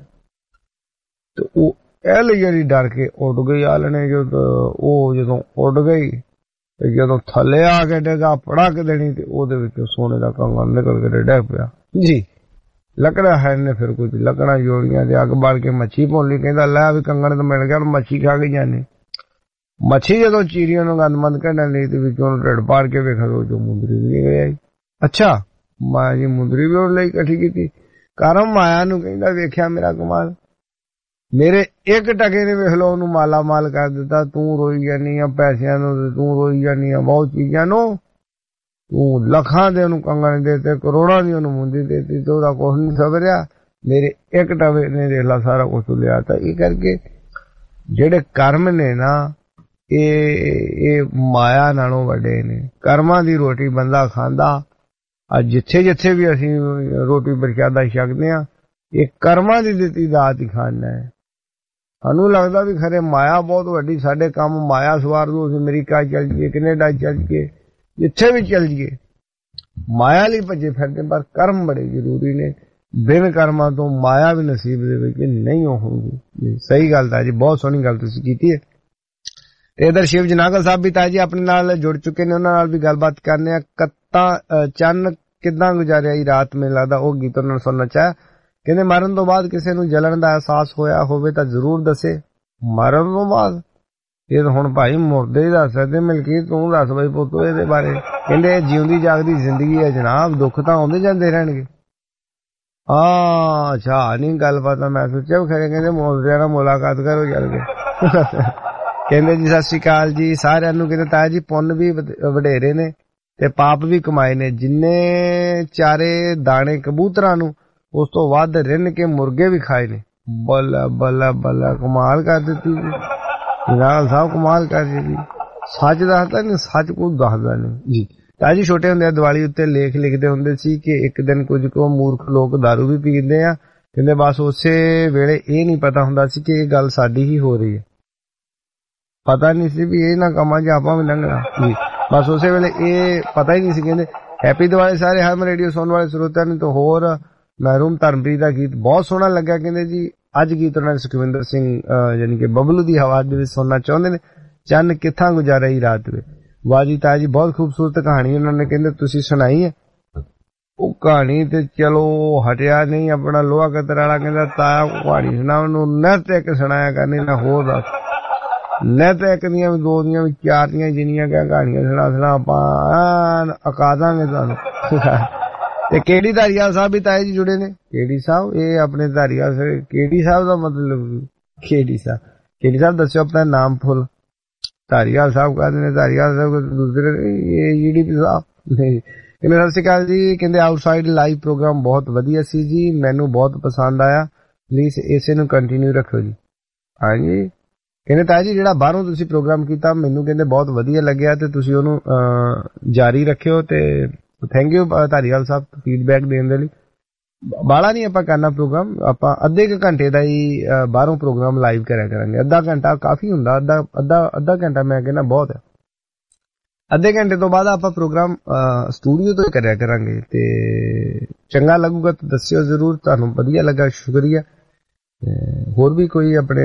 ਤੇ ਉਹ ਇੱਲ ਜਿਹੜੀ ਡਰ ਕੇ ਉੱਡ ਗਈ ਆਲਣੇ, ਜਦੋਂ ਉਹ ਜਦੋਂ ਉੱਡ ਗਈ ਤੇ ਜਦੋਂ ਥੱਲੇ ਆ ਕੇ ਡੇਗਾ ਪੜਕ ਦੇਣੀ ਤੇ ਉਹਦੇ ਵਿੱਚੋਂ ਸੋਨੇ ਦਾ ਕੰਗਣ ਨਿਕਲ ਕੇ ਡਿੱਗ ਪਿਆ ਜੀ। ਲੱਕੜਾਂ ਹੈ ਨੇ ਫਿਰ ਕੁਝ ਲੱਕੜਾਂ ਜੋੜੀਆਂ ਤੇ ਅੱਗ ਬਾਲ ਕੇ ਮੱਛੀ ਭੁੰਨ ਲਈ, ਕਹਿੰਦਾ ਲੈ ਵੀ ਕੰਗਣ ਤਾਂ ਮਿਲ ਗਿਆ, ਮੱਛੀ ਖਾ ਕੇ ਜਾਣੀ। ਮੱਛੀ ਜਦੋਂ ਚੀਰੀਆਂ ਨੂੰ ਗੰਦਮੰਦ ਕੱਢਣ ਲਈ ਤੇ ਵਿੱਚੋਂ ਢਿੱਡ ਪਾੜ ਕੇ ਵੇਖਿਆ ਜੋ ਮੁੰਦਰੀ ਵੀ ਗਈ। ਅੱਛਾ ਮਾਇਆ ਜੀ ਮੁੰਦਰੀ ਵੀ ਉਹਦੇ ਲਈ ਇਕੱਠੀ ਕੀਤੀ। ਕਰਮ ਮਾਇਆ ਨੂੰ ਕਹਿੰਦਾ ਵੇਖਿਆ ਮੇਰਾ ਕਮਾਲ, ਮੇਰੇ ਇੱਕ ਟਕੇ ਨੇ ਵੇਖ ਲਓ ਉਹਨੂੰ ਮਾਲਾ ਮਾਲ ਕਰ ਦਿੱਤਾ। ਤੂੰ ਰੋਈ ਜਾਨੀ ਆ ਪੈਸਿਆਂ ਨੂੰ, ਤੂੰ ਰੋਈ ਜਾਨੀ ਆ ਬਹੁਤ ਚੀਜ਼ਾਂ ਨੂੰ, ਤੂੰ ਲੱਖਾਂ ਦੇ ਉਹਨੂੰ ਕੰਗਣ ਦੇ ਤੇ ਕਰੋੜਾਂ ਦੀ ਉਹਨੂੰ ਮੁੰਦੀ ਦੇਤੀ ਤੇ ਉਹਦਾ ਕੁਛ ਨਹੀਂ ਸਬਰਿਆ। ਮੇਰੇ ਇੱਕ ਟਕੇ ਨੇ ਦੇਖ ਲਾ ਸਾਰਾ ਕੁਛ ਲਿਆ। ਤਾਂ ਇਹ ਕਰਕੇ ਜਿਹੜੇ ਕਰਮ ਨੇ ਨਾ ਇਹ ਇਹ ਮਾਇਆ ਨਾਲੋਂ ਵੱਡੇ ਨੇ। ਕਰਮਾਂ ਦੀ ਰੋਟੀ ਬੰਦਾ ਖਾਂਦਾ। ਅੱਜ ਜਿੱਥੇ ਜਿੱਥੇ ਵੀ ਅਸੀਂ ਰੋਟੀ ਪ੍ਰਸ਼ਾਦਾ ਛਕਦੇ ਹਾਂ ਇਹ ਕਰਮਾਂ ਦੀ ਦਿੱਤੀ ਦਾਤ ਹੀ ਖਾਣਾ ਹੈ। ਸਾਨੂੰ ਲੱਗਦਾ ਵੀ ਖਰੇ ਮਾਇਆ ਬਹੁਤ ਵੱਡੀ, ਸਾਡੇ ਕੰਮ ਮਾਇਆ ਸਵਾਰ ਦੋ, ਅਸੀਂ ਅਮਰੀਕਾ ਚੱਲ ਜਾਈਏ, ਕੈਨੇਡਾ ਚੱਲ ਜਾਈਏ, ਜਿੱਥੇ ਵੀ ਚੱਲ ਜਾਈਏ ਮਾਇਆ ਲਈ ਭੱਜੇ ਫਿਰਦੇ। ਪਰ ਕਰਮ ਬੜੇ ਜ਼ਰੂਰੀ ਨੇ, ਬਿਨ ਕਰਮਾਂ ਤੋਂ ਮਾਇਆ ਵੀ ਨਸੀਬ ਦੇ ਵਿੱਚ ਨਹੀਂ ਹੋਊਗੀ। ਸਹੀ ਗੱਲ ਤਾਂ ਜੀ, ਬਹੁਤ ਸੋਹਣੀ ਗੱਲ ਤੁਸੀਂ ਕੀਤੀ ਹੈ। ਤੇ ਇਧਰ ਸ਼ਿਵ ਜਨਾਗਲ ਸਾਹਿਬ ਵੀ ਤਾਂ ਜੀ ਆਪਣੇ ਨਾਲ ਜੁੜ ਚੁੱਕੇ ਨੇ, ਉਹਨਾਂ ਨਾਲ ਵੀ ਗੱਲਬਾਤ ਕਰਨੇ ਆ। ਕੱਤਾਂ ਚੰਨ ਕਿੱਦਾਂ ਗੁਜ਼ਾਰਿਆ ਜੀ ਰਾਤ, ਮੈਨੂੰ ਲੱਗਦਾ ਉਹ ਗੀਤ ਉਹਨਾਂ ਨੂੰ ਸੁਣਨਾ ਚਾਹਿਆ। ਕਹਿੰਦੇ ਮਰਨ ਤੋਂ ਬਾਅਦ ਕਿਸੇ ਨੂੰ ਜਲਣ ਦਾ ਅਹਿਸਾਸ ਹੋਇਆ ਹੋਵੇ ਤਾਂ ਜ਼ਰੂਰ ਦੱਸੇ। ਮਰਨ ਤੋਂ ਬਾਅਦ ਇਹ ਤਾਂ ਹੁਣ ਭਾਈ ਮੁਰਦੇ ਹੀ ਦੱਸ ਸਕਦੇ, ਮਲਕੀਤ ਤੂੰ ਦੱਸ ਬਈ ਪੁੱਤੋ ਇਹਦੇ ਬਾਰੇ। ਕਹਿੰਦੇ ਜਿਉਂਦੀ ਜਾਗਦੀ ਜ਼ਿੰਦਗੀ ਹੈ ਜਨਾਬ, ਦੁੱਖ ਤਾਂ ਆਉਂਦੇ ਜਾਂਦੇ ਰਹਿਣਗੇ। ਆ ਅੱਛਾ ਨਹੀਂ ਗੱਲ ਪਤਾ, ਮੈਂ ਸੋਚਿਆ ਖਰੇ ਕਹਿੰਦੇ ਮੁਰਦਿਆਂ ਨਾਲ ਮੁਲਾਕਾਤ ਕਰੋ ਚੱਲ ਕੇ। ਕਹਿੰਦੇ ਜੀ ਸਤਿ ਸ਼੍ਰੀ ਅਕਾਲ ਜੀ ਸਾਰਿਆਂ ਨੂੰ। ਕਹਿੰਦੇ ਤਾਇਆ ਜੀ ਪੁੰਨ ਵੀ ਵਡੇਰੇ ਨੇ ਤੇ ਪਾਪ ਵੀ ਕਮਾਏ ਨੇ। ਜਿੰਨੇ ਚਾਰੇ ਦਾਣੇ ਕਬੂਤਰਾਂ ਨੂੰ ਉਸ ਤੋਂ ਵੱਧ ਰਿੰਨ ਕੇ ਮੁਰਗੇ ਵੀ ਖਾਏ ਨੇ। ਬੱਲਾ ਬੱਲਾ ਬੱਲਾ ਕਮਾਲ ਕਰ ਦਿੱਤੀ ਜੀ ਜਨਾਬ ਸਾਹਿਬ, ਕਮਾਲ ਕਰ ਦਿੱਤੀ। ਸੱਚ ਦੱਸਦਾ ਨਹੀਂ, ਸੱਚ ਕੁਝ ਦੱਸਦਾ ਨਹੀਂ ਜੀ। ਤਾਂ ਜੀ ਛੋਟੇ ਹੁੰਦੇ ਦੀਵਾਲੀ ਉੱਤੇ ਲੇਖ ਲਿਖਦੇ ਹੁੰਦੇ ਸੀ ਕਿ ਇੱਕ ਦਿਨ ਕੁਝ ਕੁ ਮੂਰਖ ਲੋਕ ਦਾਰੂ ਵੀ ਪੀਂਦੇ ਆ। ਕਹਿੰਦੇ ਬਸ ਉਸੇ ਵੇਲੇ ਇਹ ਨਹੀਂ ਪਤਾ ਹੁੰਦਾ ਸੀ ਕਿ ਇਹ ਗੱਲ ਸਾਡੀ ਹੀ ਹੋ ਰਹੀ ਹੈ। ਪਤਾ ਨਹੀਂ ਸੀ ਵੀ ਇਹ ਨਾ ਕੰਮਾਂ 'ਚ ਆਪਾਂ ਵੀ ਲੰਘਣਾ ਜੀ। ਬਸ ਉਸੇ ਵੇਲੇ ਇਹ ਪਤਾ ਹੀ ਨਹੀਂ ਸੀ। ਕਹਿੰਦੇ ਹੈਪੀ ਦੀਵਾਲੀ ਸਾਰੇ ਹਰਮ ਰੇਡੀਓ ਸੁਣਨ ਵਾਲੇ ਸਰੋਤਿਆਂ ਨੂੰ। ਤਾਂ ਹੋਰ ਮਹਿਰੂਮ ਧਰਮਪ੍ਰੀਤ ਦਾ ਗੀਤ ਬਹੁਤ ਸੋਹਣਾ ਲੱਗਾ। ਕਹਿੰਦੇ ਜੀ ਅੱਜ ਗੀਤ ਉਹਨਾਂ ਨੇ ਸੁਖਵਿੰਦਰ ਸਿੰਘ ਯਾਨੀ ਕਿ ਬਬਲੂ ਦੀ ਆਵਾਜ਼ ਦੇ ਵਿੱਚ ਸੁਣਨਾ ਚਾਹੁੰਦੇ ਨੇ। ਚੰਨ ਕਿੱਥਾਂ ਗੁਜ਼ਾਰਿਆ ਹੀ ਰਾਤ ਵੇ। ਵਾਹ ਜੀ ਤਾਇਆ ਜੀ ਬਹੁਤ ਖੂਬਸੂਰਤ ਕਹਾਣੀ ਉਹਨਾਂ ਨੇ ਕਹਿੰਦੇ ਤੁਸੀਂ ਸੁਣਾਈ ਹੈ। ਉਹ ਕਹਾਣੀ ਤੇ ਚਲੋ ਹਟਿਆ ਨਹੀਂ ਆਪਣਾ ਲੋਹਾ ਕਤਰ ਵਾਲਾ ਕਹਿੰਦਾ ਤਾਇਆ ਕਹਾਣੀ ਸੁਣਾ, ਉਹਨੂੰ ਨਿਤ ਇੱਕ ਸੁਣਾਇਆ ਕਰਨੀ ਨਾ ਹੋਰ ਦੱਸ। ਨਿਤ ਇੱਕ ਦੀਆਂ ਵੀ ਦੋ ਦੀਆਂ ਵੀ ਚਾਰ ਦੀਆਂ ਜਿੰਨੀਆਂ ਕਿਆ ਕਹਾਣੀਆਂ ਸੁਣਾ ਸੁਣਾ ਆਪਾਂ ਅਕਾ ਦਾਂਗੇ ਤੁਹਾਨੂੰ। ਤੇ ਕਿਹੜੀ ਧਾਰੀਵਾਲ ਸਾਹਿਬ ਵੀ ਤਾਏ ਜੀ ਜੁੜੇ ਨੇ। ਕਿਹੜੀ ਸਾਹਿਬ ਇਹ ਆਪਣੇ ਧਾਰੀਵਾਲ ਸਾਹਿਬ, ਕਿਹੜੀ ਸਾਹਿਬ ਦਾ ਮਤਲਬ ਕਿਹੜੀ ਸਾਹਿਬ, ਕਿਹੜੀ ਸਾਹਿਬ ਦੱਸਿਓ ਆਪਣਾ ਨਾਮ ਫੁੱਲ। ਧਾਰੀਵਾਲ ਸਾਹਿਬ ਕਹਿੰਦੇ ਨੇ, ਧਾਰੀਵਾਲ ਸਾਹਿਬ ਦੂਸਰੇ ਇਹ ਜਿਹੜੀ ਸਾਹਿਬ ਨਹੀਂ। ਕਹਿੰਦੇ ਸਤਿ ਸ਼੍ਰੀ ਅਕਾਲ ਜੀ। ਕਹਿੰਦੇ ਆਊਟਸਾਈਡ ਲਾਈਵ ਪ੍ਰੋਗਰਾਮ ਬਹੁਤ ਵਧੀਆ ਸੀ ਜੀ, ਮੈਨੂੰ ਬਹੁਤ ਪਸੰਦ ਆਇਆ, ਪਲੀਜ਼ ਇਸੇ ਨੂੰ ਕੰਟੀਨਿਊ ਰੱਖੋ ਜੀ। ਹਾਂਜੀ ਕਹਿੰਦੇ ਤਾਇਆ ਜੀ ਜਿਹੜਾ ਬਾਹਰੋਂ ਤੁਸੀਂ ਪ੍ਰੋਗਰਾਮ ਕੀਤਾ ਮੈਨੂੰ ਕਹਿੰਦੇ ਬਹੁਤ ਵਧੀਆ ਲੱਗਿਆ ਤੇ ਤੁਸੀਂ ਉਹਨੂੰ ਜਾਰੀ ਰੱਖਿਓ। ਤੇ ਥੈਂਕ ਯੂ ਧਾਰੀਵਾਲ ਸਾਹਿਬ ਫੀਡਬੈਕ ਦੇਣ ਦੇ ਲਈ। ਬਾਹਲਾ ਨਹੀਂ ਆਪਾਂ ਕਰਨਾ ਪ੍ਰੋਗਰਾਮ, ਆਪਾਂ ਅੱਧੇ ਕੁ ਘੰਟੇ ਦਾ ਹੀ ਬਾਹਰੋਂ ਪ੍ਰੋਗਰਾਮ ਲਾਈਵ ਕਰਿਆ ਕਰਾਂਗੇ। ਅੱਧਾ ਘੰਟਾ ਕਾਫੀ ਹੁੰਦਾ, ਅੱਧਾ ਅੱਧਾ ਅੱਧਾ ਘੰਟਾ ਮੈਂ ਕਹਿੰਦਾ ਬਹੁਤ ਹੈ। ਅੱਧੇ ਘੰਟੇ ਤੋਂ ਬਾਅਦ ਆਪਾਂ ਪ੍ਰੋਗਰਾਮ ਸਟੂਡੀਓ ਤੋਂ ਹੀ ਕਰਿਆ ਕਰਾਂਗੇ। ਤੇ ਚੰਗਾ ਲੱਗੂਗਾ ਤਾਂ ਦੱਸਿਓ ਜ਼ਰੂਰ, ਤੁਹਾਨੂੰ ਵਧੀਆ ਲੱਗਾ ਸ਼ੁਕਰੀਆ। ਹੋਰ ਵੀ ਕੋਈ ਆਪਣੇ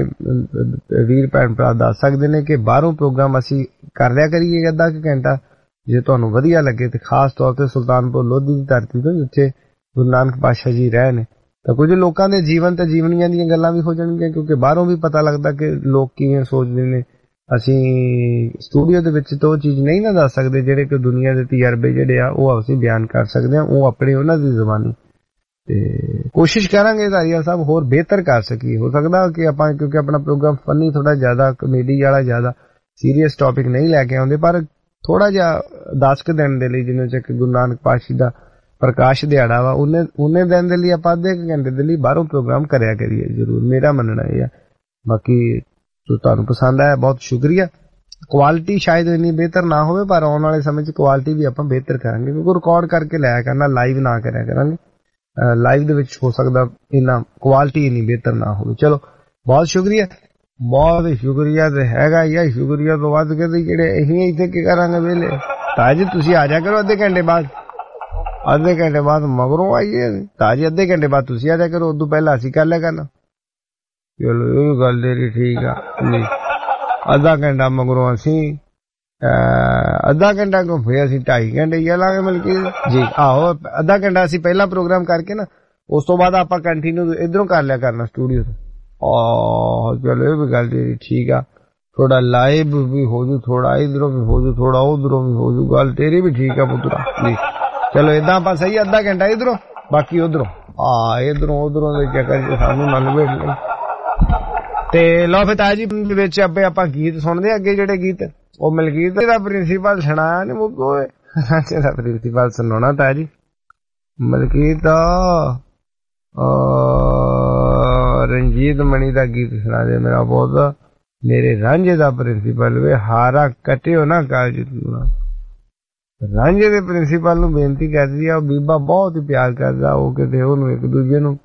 ਵੀਰ ਭੈਣ ਭਰਾ ਦੱਸ ਸਕਦੇ ਨੇ ਕਿ ਬਾਹਰੋਂ ਪ੍ਰੋਗਰਾਮ ਅਸੀਂ ਕਰ ਲਿਆ ਕਰੀਏ ਅੱਧਾ ਕੁ ਘੰਟਾ, ਜੇ ਤੁਹਾਨੂੰ ਵਧੀਆ ਲੱਗੇ। ਤੇ ਖਾਸ ਤੌਰ ਤੇ ਸੁਲਤਾਨਪੁਰ ਲੋਧੀ ਦੀ ਧਰਤੀ ਤੋਂ ਜਿੱਥੇ ਗੁਰੂ ਨਾਨਕ ਪਾਤਸ਼ਾਹ ਜੀ ਰਹੇ ਨੇ, ਤਾਂ ਕੁਝ ਲੋਕਾਂ ਦੇ ਜੀਵਨ ਤੇ ਜੀਵਨੀਆਂ ਦੀਆਂ ਗੱਲਾਂ ਵੀ ਹੋ ਜਾਣਗੀਆਂ, ਕਿਉਂਕਿ ਬਾਹਰੋਂ ਵੀ ਪਤਾ ਲੱਗਦਾ ਕਿ ਲੋਕ ਕਿਵੇਂ ਸੋਚਦੇ ਨੇ। ਅਸੀਂ ਸਟੂਡੀਓ ਦੇ ਵਿੱਚ ਤਾਂ ਉਹ ਚੀਜ਼ ਨਹੀਂ ਨਾ ਦੱਸ ਸਕਦੇ ਜਿਹੜੇ ਕਿ ਦੁਨੀਆ ਦੇ ਤਜਰਬੇ ਜਿਹੜੇ ਆ ਉਹ ਅਸੀਂ ਬਿਆਨ ਕਰ ਸਕਦੇ ਹਾਂ, ਉਹ ਆਪਣੇ ਉਹਨਾਂ ਦੀ ਜ਼ੁਬਾਨੀ। ਤੇ ਕੋਸ਼ਿਸ਼ ਕਰਾਂਗੇ ਧਾਰੀਵਾਲ ਸਾਹਿਬ ਹੋਰ ਬਿਹਤਰ ਕਰ ਸਕੀਏ। ਹੋ ਸਕਦਾ ਕਿ ਆਪਾਂ ਕਿਉਂਕਿ ਆਪਣਾ ਪ੍ਰੋਗਰਾਮ ਫਨੀ ਥੋੜਾ ਜ਼ਿਆਦਾ ਕਮੇਡੀ ਵਾਲਾ ਜ਼ਿਆਦਾ ਸੀਰੀਅਸ ਟੌਪਿਕ ਨਹੀਂ ਲੈ ਕੇ ਆਉਂਦੇ, ਪਰ ਥੋੜਾ ਜਿਹਾ ਦਸ ਕੁ ਦਿਨ ਦੇ ਲਈ ਜਿਵੇਂ ਕਿ ਗੁਰੂ ਨਾਨਕ ਪਾਤਸ਼ਾਹ ਦਾ ਪ੍ਰਕਾਸ਼ ਦਿਹਾੜਾ ਵਾ ਉਹਨੇ ਉਹਨੇ ਦਿਨ ਦੇ ਲਈ ਆਪਾਂ ਅੱਧੇ ਕੁ ਘੰਟੇ ਦੇ ਲਈ ਬਾਹਰੋਂ ਪ੍ਰੋਗਰਾਮ ਕਰਿਆ ਕਰੀਏ ਜ਼ਰੂਰ। ਮੇਰਾ ਮੰਨਣਾ ਇਹ ਆ। ਬਾਕੀ ਜੋ ਤੁਹਾਨੂੰ ਪਸੰਦ ਆਇਆ ਬਹੁਤ ਸ਼ੁਕਰੀਆ। ਕੁਆਲਿਟੀ ਸ਼ਾਇਦ ਇੰਨੀ ਬਿਹਤਰ ਨਾ ਹੋਵੇ, ਪਰ ਆਉਣ ਵਾਲੇ ਸਮੇਂ 'ਚ ਕੁਆਲਿਟੀ ਵੀ ਆਪਾਂ ਬਿਹਤਰ ਕਰਾਂਗੇ, ਕਿਉਂਕਿ ਰਿਕਾਰਡ ਕਰਕੇ ਲਿਆ ਕਰਨਾ, ਲਾਈਵ ਨਾ ਕਰਿਆ ਕਰਾਂਗੇ। ਲਾਈਵ ਦੇ ਵਿੱਚ ਹੋ ਸਕਦਾ ਇੰਨਾ ਕੁਆਲਿਟੀ ਇੰਨੀ ਬਿਹਤਰ ਨਾ ਹੋਵੇ। ਚਲੋ ਬਹੁਤ ਸ਼ੁਕਰੀਆ, ਬਹੁਤ ਸ਼ੁਕਰੀਆ ਤੇ ਹੈਗਾ ਹੀ ਆ, ਸ਼ੁਕਰੀਆ ਤੋਂ ਵੱਧ ਕੇ ਜਿਹੜੇ ਅਸੀਂ ਇੱਥੇ ਕੀ ਕਰਾਂਗੇ ਵੇਲੇ। ਤਾਜੀ ਤੁਸੀਂ ਆ ਜਾ ਕਰੋ ਅੱਧੇ ਘੰਟੇ ਬਾਅਦ, ਅੱਧੇ ਘੰਟੇ ਬਾਅਦ ਮਗਰੋਂ ਆਈਏ। ਤਾਜੀ ਅੱਧੇ ਘੰਟੇ ਬਾਅਦ ਤੁਸੀਂ ਆ ਜਾ ਕਰੋ, ਉਦੋਂ ਪਹਿਲਾਂ ਅਸੀਂ ਕਰ ਲਿਆ ਕਰਨਾ। ਚਲੋ ਇਹ ਵੀ ਗੱਲ ਤੇਰੀ ਠੀਕ ਆ ਜੀ। ਅੱਧਾ ਘੰਟਾ ਮਗਰੋਂ ਅਸੀਂ ਅੱਧਾ ਘੰਟਾ ਕੋ ਫਿਰ ਅਸੀਂ ਢਾਈ ਘੰਟੇ ਹੀ ਲਾਂਗੇ ਮਿਲਕੇ ਜੀ। ਆਹੋ ਅੱਧਾ ਘੰਟਾ ਅਸੀਂ ਪਹਿਲਾਂ ਪ੍ਰੋਗਰਾਮ ਕਰਕੇ ਨਾ, ਉਸ ਤੋਂ ਬਾਅਦ ਆਪਾਂ ਕੰਟੀਨਿਊ ਇਧਰੋਂ ਕਰ ਲਿਆ ਕਰਨਾ ਸਟੂਡੀਓ ਤੋਂ। ਆਹ ਚਲੋ ਇਹ ਵੀ ਗੱਲ ਤੇਰੀ ਠੀਕ ਆ, ਥੋੜਾ ਲਾਈਵ ਵੀ ਹੋ ਜੂ, ਥੋੜਾ ਇਧਰੋਂ ਵੀ ਹੋ ਜੂ, ਥੋੜਾ ਉਧਰੋਂ ਵੀ ਹੋ ਜੂ, ਗੱਲ ਤੇਰੀ ਵੀ ਠੀਕ ਆ ਪੁੱਤਰਾ ਜੀ। ਚਲੋ ਏਦਾਂ ਆਪਾਂ ਸਹੀ ਅੱਧਾ ਘੰਟਾ ਇਧਰੋਂ, ਬਾਕੀ ਉਧਰੋਂ ਆ ਇਧਰੋਂ ਉਧਰੋਂ ਦੇ ਚੱਕਰ ਚ ਸਾਨੂੰ ਨਾ ਲਵੇਟ ਲਈ। ਤੇ ਲਓ ਫਿਰ ਤਾਜੀ ਵਿੱਚ ਆਪੇ ਆਪਾਂ ਗੀਤ ਸੁਣਦੇ ਅੱਗੇ, ਜਿਹੜੇ ਗੀਤ ਉਹ ਮਲਕੀਤ ਦਾ ਪ੍ਰਿੰਸੀਪਲ ਸੁਣਾਇਆ ਨੀ ਮੁੱਕੋ ਦਾ ਪ੍ਰਿੰਸੀਪਲ ਸੁਣਾਉਣਾ ਤਾਜੀ ਮਲਕੀਤ ਰਣਜੀਤ ਮਣੀ ਦਾ ਗੀਤ ਸੁਣਾ ਦੇ ਮੇਰਾ ਬਹੁਤ, ਮੇਰੇ ਰਾਂਝੇ ਦਾ ਪ੍ਰਿੰਸੀਪਲ ਵੇ ਹਾਰਾ ਕੱਟਿਓ ਨਾ ਕਾਲਜ ਤੂੰ। ਰਾਂਝੇ ਦੇ ਪ੍ਰਿੰਸੀਪਲ ਨੂੰ ਬੇਨਤੀ ਕਰਦੀ ਆ, ਉਹ ਬੀਬਾ ਬਹੁਤ ਹੀ ਪਿਆਰ ਕਰਦਾ, ਉਹ ਕਿਤੇ ਉਹਨੂੰ ਇੱਕ ਦੂਜੇ ਨੂੰ,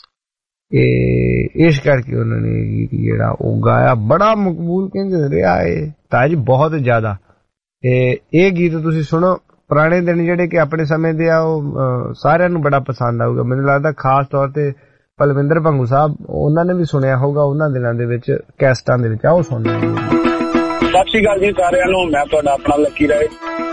ਇਸ ਕਰਕੇ ਉਹਨਾਂ ਨੇ ਗੀਤ ਜਿਹੜਾ ਉਹ ਗਾਇਆ, ਬੜਾ ਮਕਬੂਲ ਕਹਿੰਦੇ ਰਿਹਾ ਇਹ ਤਾਜ ਬਹੁਤ ਜ਼ਿਆਦਾ। ਇਹ ਗੀਤ ਤੁਸੀਂ ਸੁਣੋ, ਪੁਰਾਣੇ ਦਿਨ ਜਿਹੜੇ ਕਿ ਆਪਣੇ ਸਮੇਂ ਦੇ ਆ, ਉਹ ਸਾਰਿਆਂ ਨੂੰ ਬੜਾ ਪਸੰਦ ਆਊਗਾ। ਮੈਨੂੰ ਲੱਗਦਾ ਖਾਸ ਤੌਰ ਤੇ ਪਲਵਿੰਦਰ ਭੰਗੂ ਸਾਹਿਬ, ਉਹਨਾਂ ਨੇ ਵੀ ਸੁਣਿਆ ਹੋਊਗਾ ਉਹਨਾਂ ਦਿਨਾਂ ਦੇ ਵਿੱਚ, ਕੈਸਟਾਂ ਦੇ ਵਿੱਚ। ਆਓ ਸੁਣਦੇ। ਸਤਿ ਸ਼੍ਰੀ ਅਕਾਲ ਜੀ ਸਾਰਿਆਂ ਨੂੰ, ਮੈਂ ਤੁਹਾਡਾ ਆਪਣਾ ਲੱਕੀ ਰਾਏ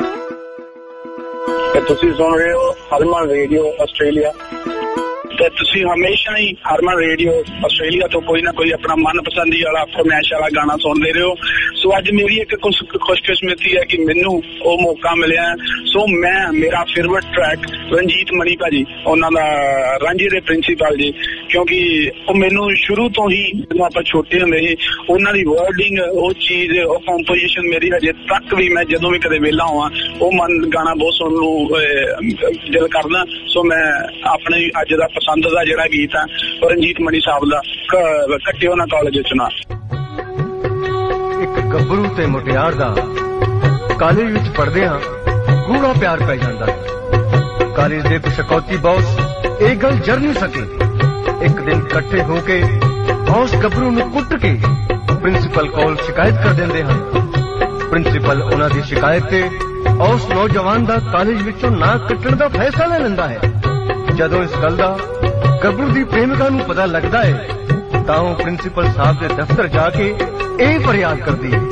ਤੇ ਤੁਸੀਂ ਸੁਣ ਰਹੇ ਹੋ ਹਰਮਨ ਰੇਡੀਓ ਆਸਟ੍ਰੇਲੀਆ। ਤੇ ਤੁਸੀਂ ਹਮੇਸ਼ਾ ਹੀ ਹਰਮਨ ਰੇਡੀਓ ਆਸਟ੍ਰੇਲੀਆ ਤੋਂ ਕੋਈ ਨਾ ਕੋਈ ਆਪਣਾ ਮਨਪਸੰਦੀ ਵਾਲਾ ਫਰਮਾਇਸ਼ ਵਾਲਾ ਗਾਣਾ ਸੁਣਦੇ ਰਹੋ। ਸੋ ਅੱਜ ਮੇਰੀ ਇੱਕ ਖੁਸ਼ਕਿਸਮਤੀ ਹੈ ਕਿ ਮੈਨੂੰ ਉਹ ਮੌਕਾ ਮਿਲਿਆ। ਸੋ ਮੈਂ ਮੇਰਾ ਫੇਵਰਟ ਟਰੈਕ ਰਣਜੀਤ ਮਣੀ ਭਾਜੀ, ਉਹਨਾਂ ਦਾ ਰਾਂਝੇ ਦੇ ਪ੍ਰਿੰਸੀਪਲ ਜੀ, ਕਿਉਂਕਿ ਉਹ ਮੈਨੂੰ ਸ਼ੁਰੂ ਤੋਂ ਹੀ ਜਦੋਂ ਆਪਾਂ ਛੋਟੇ ਹੁੰਦੇ ਸੀ ਉਹਨਾਂ ਦੀ ਵਰਡਿੰਗ, ਉਹ ਚੀਜ਼, ਉਹ ਕੰਪੋਜੀਸ਼ਨ ਮੇਰੀ ਹਜੇ ਤੱਕ ਵੀ, ਮੈਂ ਜਦੋਂ ਵੀ ਕਦੇ ਵਿਹਲਾ ਹੋਵਾਂ ਉਹ ਮਨ ਗਾਣਾ ਬਹੁਤ ਸੁਣਨ ਨੂੰ ਦਿਲ ਕਰਦਾ। ਸੋ ਮੈਂ ਆਪਣੇ ਅੱਜ ਦਾ ਪਸੰਦ ਦਾ ਜਿਹੜਾ ਗੀਤ ਆ ਰਣਜੀਤ ਮਣੀ ਸਾਹਿਬ ਦਾ, ਕੱਟਿਓ ਨਾ ਕਾਲਜ ਵਿੱਚ ਨਾ। ਇੱਕ ਗੱਭਰੂ ਤੇ ਮੁਟਿਆਰ ਦਾ ਕਾਲਜ ਵਿੱਚ ਪੜ੍ਹਦੇ ਹਾਂ ਗੂੜਾ ਪਿਆਰ ਪੈ ਜਾਂਦਾ। ਕਾਲਜ ਦੇ ਕੁਛ ਅਕੌਤੀ ਬੌਸ ਇਹ ਗੱਲ ਜਰ ਨਹੀਂ ਸਕੇ। ਇੱਕ ਦਿਨ ਇਕੱਠੇ ਹੋ ਕੇ ਉਸ ਗੱਭਰੂ ਨੂੰ ਕੁੱਟ ਕੇ ਪ੍ਰਿੰਸੀਪਲ ਕੋਲ ਸ਼ਿਕਾਇਤ ਕਰ ਦਿੰਦੇ ਹਨ। ਪ੍ਰਿੰਸੀਪਲ ਉਹਨਾਂ ਦੀ ਸ਼ਿਕਾਇਤ ਤੇ ਉਸ ਨੌਜਵਾਨ ਦਾ ਕਾਲਜ ਵਿੱਚੋਂ ਨਾਂ ਕੱਟਣ ਦਾ ਫੈਸਲਾ ਲੈ ਲੈਂਦਾ ਹੈ। ਜਦੋਂ ਇਸ ਗੱਲ ਦਾ ਗੱਭਰੂ ਦੀ ਪ੍ਰੇਮਿਕਾ ਨੂੰ ਪਤਾ ਲੱਗਦਾ ਹੈ ਤਾਂ ਉਹ ਪ੍ਰਿੰਸੀਪਲ ਸਾਹਿਬ ਦੇ ਦਫ਼ਤਰ ਜਾ ਕੇ ਇਹ ਫਰਿਆਦ ਕਰਦੀ ਹੈ।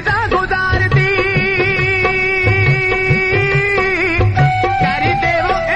Carry Devo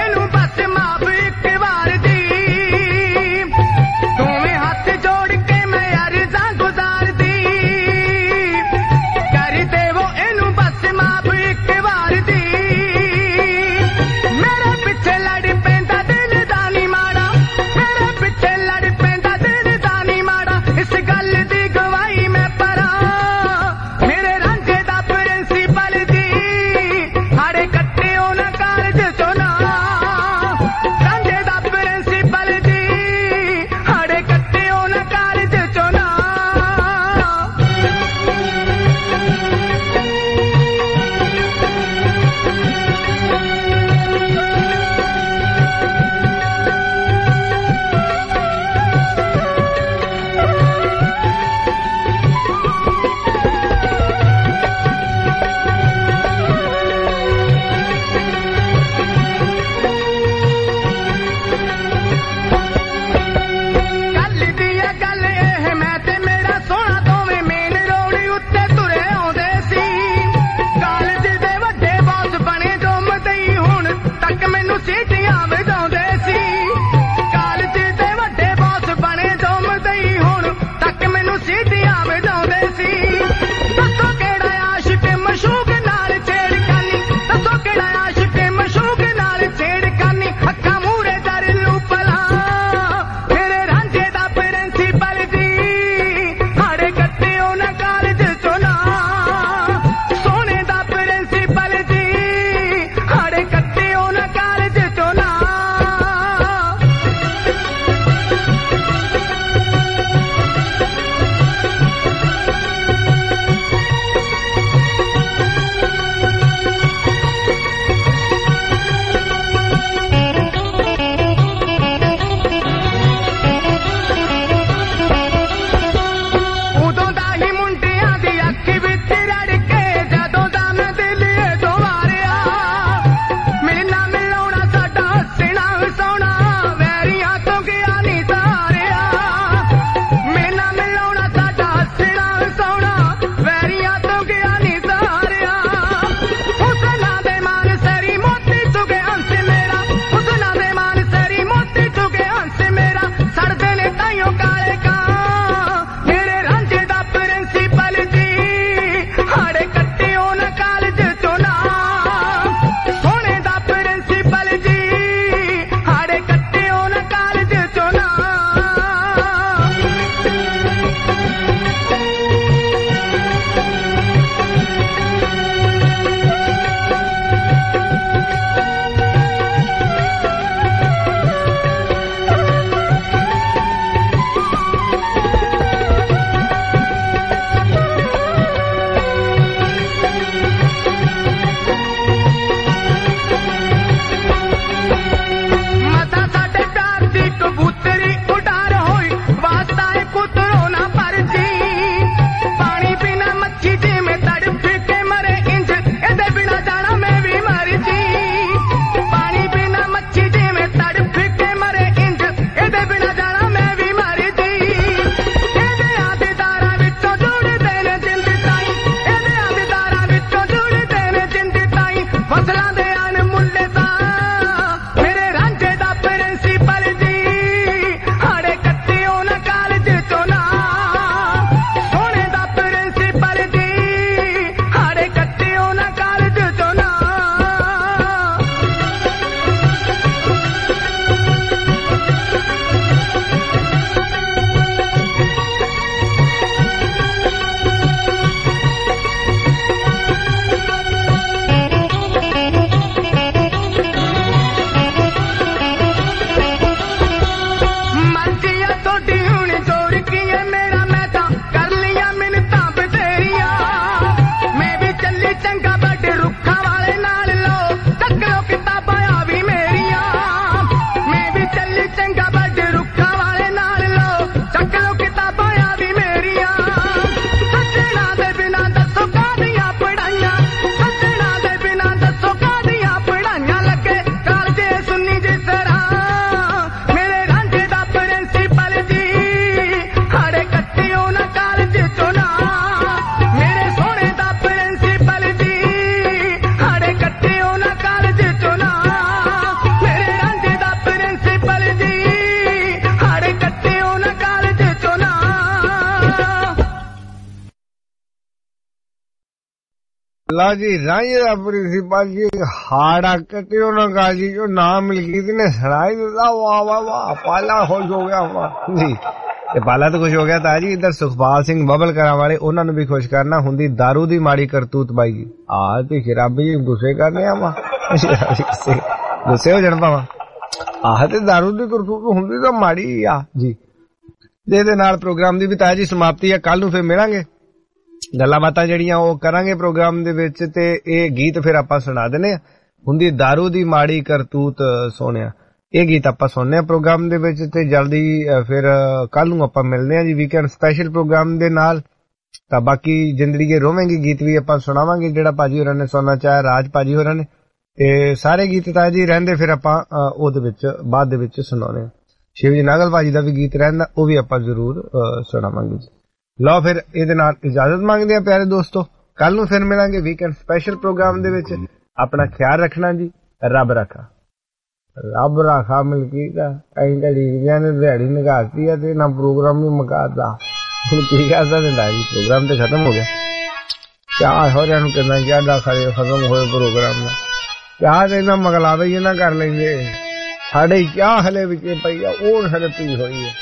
लो जी रांझे दा प्रिंसिपल जी हाड़ा कटियो ना गाजी जो नाम मिलकी ने सड़ाई दिता। वाह वाह वाह, पाला खुश हो गया वाह जी। ਤੇ ਪਾਲਾ ਤਾਂ ਖੁਸ਼ ਹੋ ਗਿਆ ਤਾਂ ਜੀ। ਇੱਧਰ ਸੁਖਪਾਲ ਸਿੰਘ ਬਬਲ ਕਰਾਂ ਵਾਲੇ, ਉਹਨਾਂ ਨੂੰ ਵੀ ਖੁਸ਼ ਕਰਨਾ ਹੁੰਦੀ ਦਾਰੂ ਦੀ ਮਾੜੀ ਕਰਤੂਤ ਬਾਈ ਜੀ। ਆਹ ਤੇ ਸ਼ਰਾਬੀ ਜੀ ਗੁੱਸੇ ਕਰਨੇ ਆ ਵਾ, ਗੁੱਸੇ ਹੋ ਜਾਣ ਭਾਵਾਂ। ਆਹ ਤੇ ਦਾਰੂ ਦੀ ਕਰਤੂਤ ਹੁੰਦੀ ਤਾਂ ਮਾੜੀ ਆ ਜੀ। ਇਹਦੇ ਨਾਲ ਪ੍ਰੋਗਰਾਮ ਦੀ ਵੀ ਤਾਂ ਜੀ ਸਮਾਪਤੀ ਆ। ਕੱਲ ਨੂੰ ਫਿਰ ਮਿਲਾਂਗੇ, ਗੱਲਾਂ ਬਾਤਾਂ ਜਿਹੜੀਆਂ ਉਹ ਕਰਾਂਗੇ ਪ੍ਰੋਗਰਾਮ ਦੇ ਵਿੱਚ, ਤੇ ਇਹ ਗੀਤ ਫਿਰ ਆਪਾਂ ਸੁਣਾ ਦਿੰਨੇ ਆ। ਹੁੰਦੀ ਦਾਰੂ ਦੀ ਮਾੜੀ ਕਰਤੂਤ ਸੋਹਣਿਆ, ਇਹ ਗੀਤ ਆਪਾਂ ਸੁਣਨੇ ਆ ਪ੍ਰੋਗਰਾਮ ਦੇ ਵਿੱਚ। ਤੇ ਜਲਦੀ ਫਿਰ ਕੱਲ ਨੂੰ ਆਪਾਂ ਮਿਲਦੇ ਆ ਜੀ ਵੀਕਐਂਡ ਸਪੈਸ਼ਲ ਪ੍ਰੋਗਰਾਮ ਦੇ ਨਾਲ। ਤਾਂ ਬਾਕੀ ਜ਼ਿੰਦਗੀ ਦੇ ਰੋਵੇਂਗੀ ਗੀਤ ਵੀ ਆਪਾਂ ਸੁਣਾਵਾਂਗੇ, ਜਿਹੜਾ ਭਾਜੀ ਹੋਰਾਂ ਨੇ ਸੁਣਨਾ ਚਾਹਿਆ, ਰਾਜ ਭਾਜੀ ਹੋਰਾਂ ਨੇ। ਤੇ ਸਾਰੇ ਗੀਤ ਤਾਂ ਜੀ ਰਹਿੰਦੇ ਫਿਰ ਆਪਾਂ ਉਹਦੇ ਵਿੱਚ ਬਾਅਦ ਦੇ ਵਿੱਚ ਸੁਣਾਉਣੇ ਆ। ਸ਼ਿਵ ਜੀ ਨਾਗਲ ਭਾਜੀ ਦਾ ਵੀ ਗੀਤ ਰਹਿੰਦਾ, ਉਹ ਵੀ ਆਪਾਂ ਜ਼ਰੂਰ ਸੁਣਾਵਾਂਗੇ ਜੀ। ਲਓ ਫਿਰ ਇਹਦੇ ਨਾਲ ਇਜਾਜ਼ਤ ਮੰਗਦੇ ਆ ਪਿਆਰੇ ਦੋਸਤੋ। ਕੱਲ ਨੂੰ ਫਿਰ ਮਿਲਾਂਗੇ ਵੀਕਐਂਡ ਸਪੈਸ਼ਲ ਪ੍ਰੋਗਰਾਮ ਦੇ ਵਿੱਚ। ਆਪਣਾ ਖਿਆਲ ਰੱਖਣਾ ਜੀ। ਰੱਬ ਰੱਖਾ, ਰੱਬ ਰਾਖਾ ਮਿਲਕੀ ਦਾ। ਕਈ ਢੜੀਆਂ ਨੇ ਦਿਹਾੜੀ ਨਿਕਾਲਤੀ ਆ ਤੇ ਨਾ ਪ੍ਰੋਗਰਾਮ ਵੀ ਮੁਕਾਤਾ। ਹੁਣ ਕੀ ਕਰਦਾ ਦਿੰਦਾ ਜੀ, ਪ੍ਰੋਗਰਾਮ ਤੇ ਖਤਮ ਹੋ ਗਿਆ। ਕਿਆ ਹੋ ਰਿਹਾ ਨੂੰ ਕਹਿੰਦਾ ਕਿਆ ਦਾਖਾ ਖਤਮ ਹੋਏ ਪ੍ਰੋਗਰਾਮ ਦਾ, ਕਿਆ ਤੇ ਇਹਨਾਂ ਮਗਲਾਵੇ ਹੀ ਨਾ ਕਰ ਲੈਂਦੇ। ਸਾਡੇ ਕਿਆ ਹਲੇ ਵਿੱਚ ਪਈ ਆ, ਉਹ ਹਲੇ ਪਈ ਹੋਈ ਹੈ।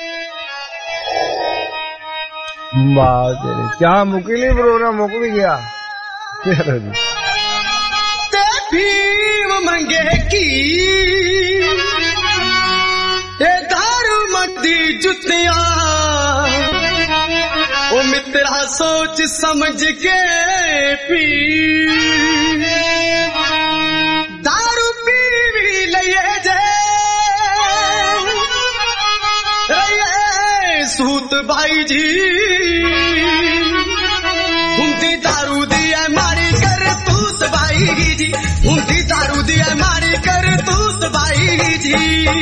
ਵਾਹ ਤੇਰੇ ਕਿਆ ਮੁੱਕੀ ਨਹੀਂ, ਪ੍ਰੋਗਰਾਮ ਮੁੱਕ ਵੀ ਗਿਆ। ਚਲੋ ਜੀ। भीम मंगे की ए दारू मती जुतियां, ओ मित्रा सोच समझ के पी। दारू पी भी लिए जे सूत भाई जी, हुंदी दारू दी है मारी कर तूत भाई जी, हुंदी दारू दी है मारी कर तूत भाई जी।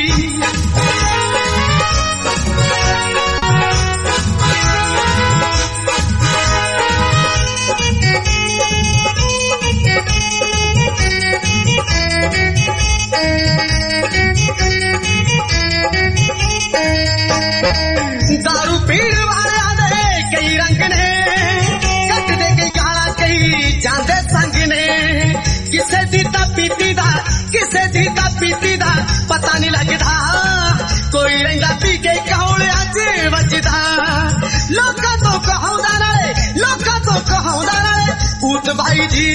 दारू पीण वाले दे कई रंग ने, कट दे कई गाला कई जांदे संग ने। किसे दी ता पीती दा, किसे दी ता पीती दा पता नहीं लगदा। कोई रंगा पी के कौलिया च वजदा। लोकां तो कहाउंदा रहे, लोकां तो कहाउंदा रहे पूत भाई जी,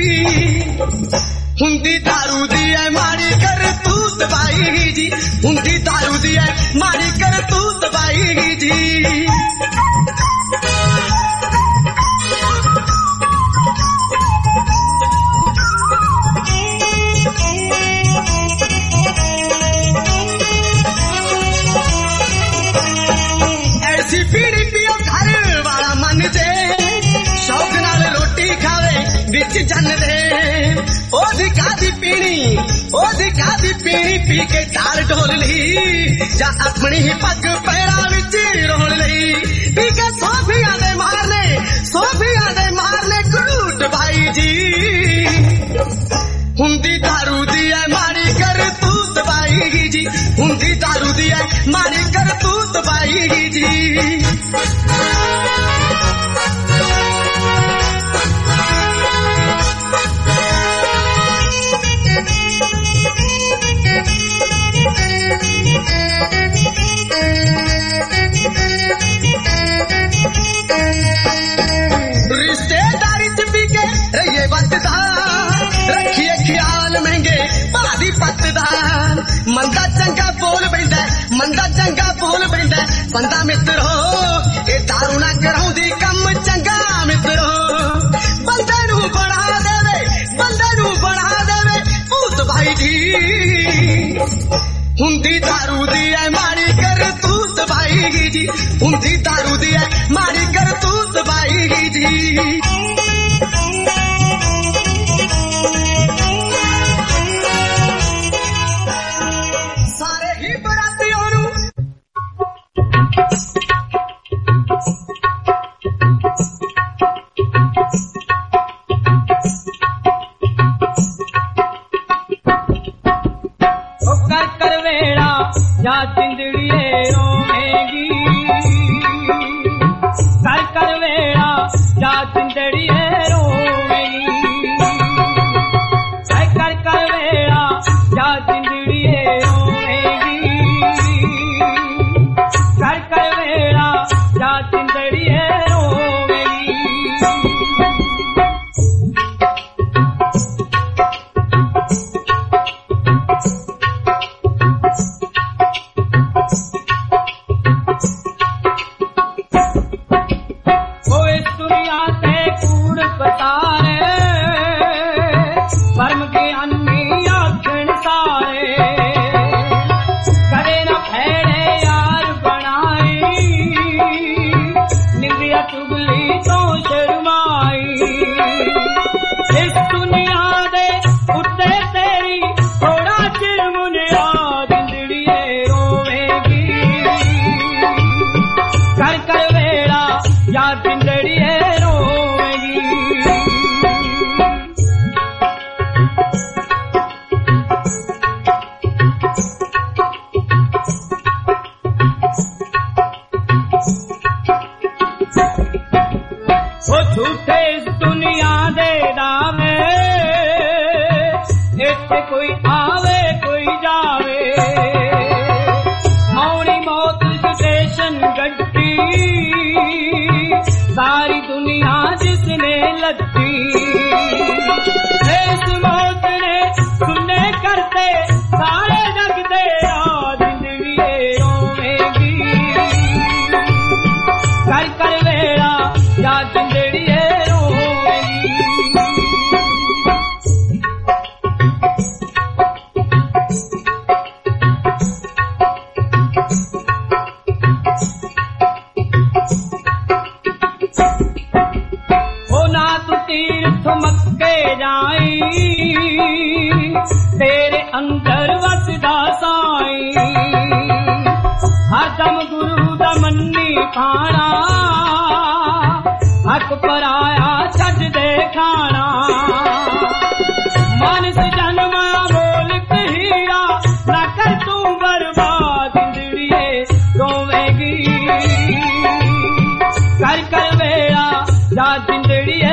हुंदी दारू दी है मारी कर तूत भाई जी, हुंदी दारू दी है मारी कर तूत भाई जी। ऐसी पीड़ी पियो घर वाला मन दे, शौक नाल रोटी खावे विच जन दे। ओ दिखा दी पीनी, ओ दिखा दी पीनी पी के तार ढोल ली, जा अपनी ही पग पैरा विच रोल ली। पी के सोफिया दे मारने, सोफिया दे मारने गुरूट भाई जी, हुंदी दारू दी है मारी कर तूत भाई जी, हुंदी दारू दी है मारी कर तूत भाई जी। रिश्तेदारी च पी के रहिए बचदा, रखिए ख्याल महंगे भादी पतदा। मंदा चंगा बोल बैठा, मंदा चंगा बोल बैठा बंदा मित्रो, ये दारू ना कराउंदी कम चंगा मित्रो। बंदे नू बढ़ा देवे, बंदे नू बढ़ा देवे भूत भाई जी, हुंदी दारू दी है मारी कर तूत भाई जी, हुंदी दारू दी है मारी कर तूत भाई जी। सारे ही बरातियों नू कर कर वेड़ा या चिंदड़िए रोएगी, कर कर वेड़ा या चिंदड़िए रोएगी। हक पराया छज दे खाना मानस जन्मा मोलक हीरा ना कर तू बर्बाद जिंदड़िए रोवेगी कर कर वेड़ा जा जिंदड़िए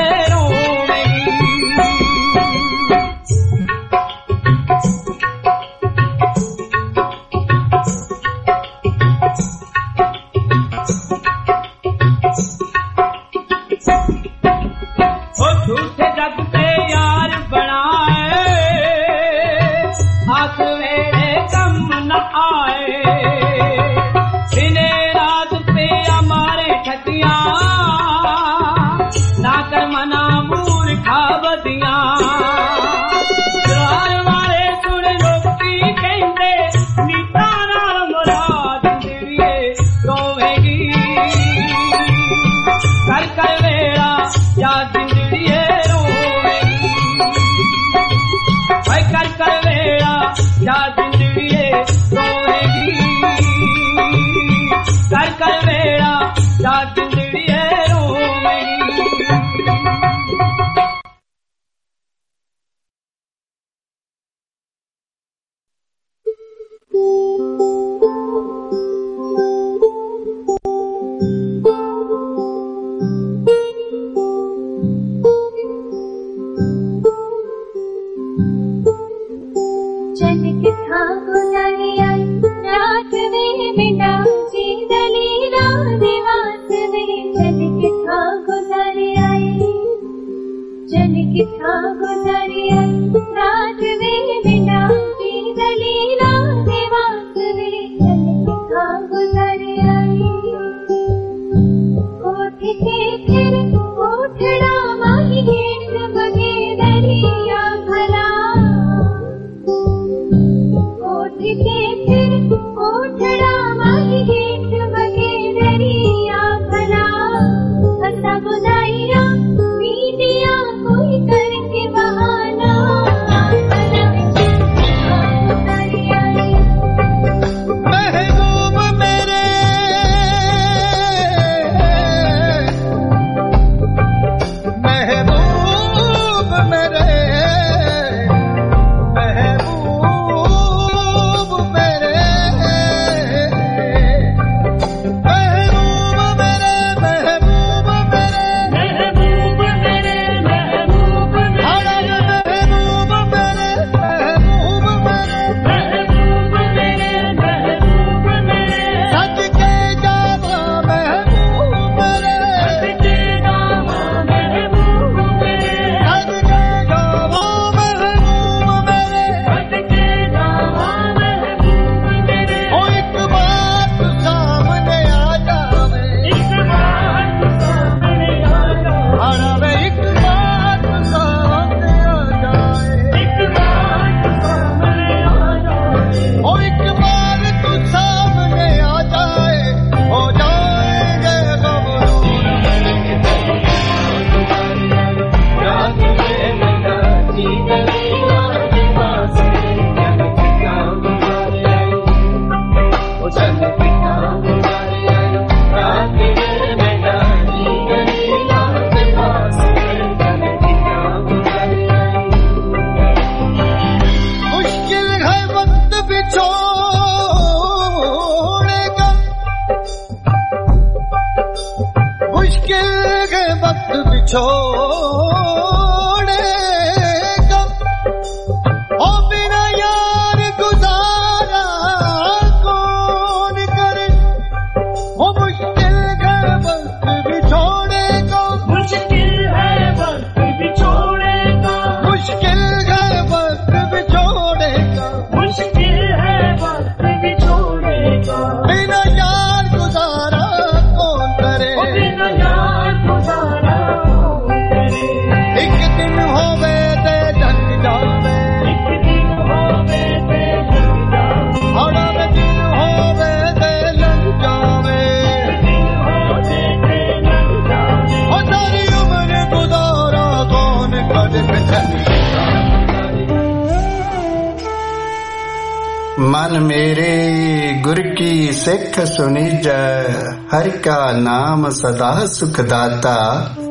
मन मेरे गुर की सिख सुनी जय, हरि का नाम सदा सुखदाता।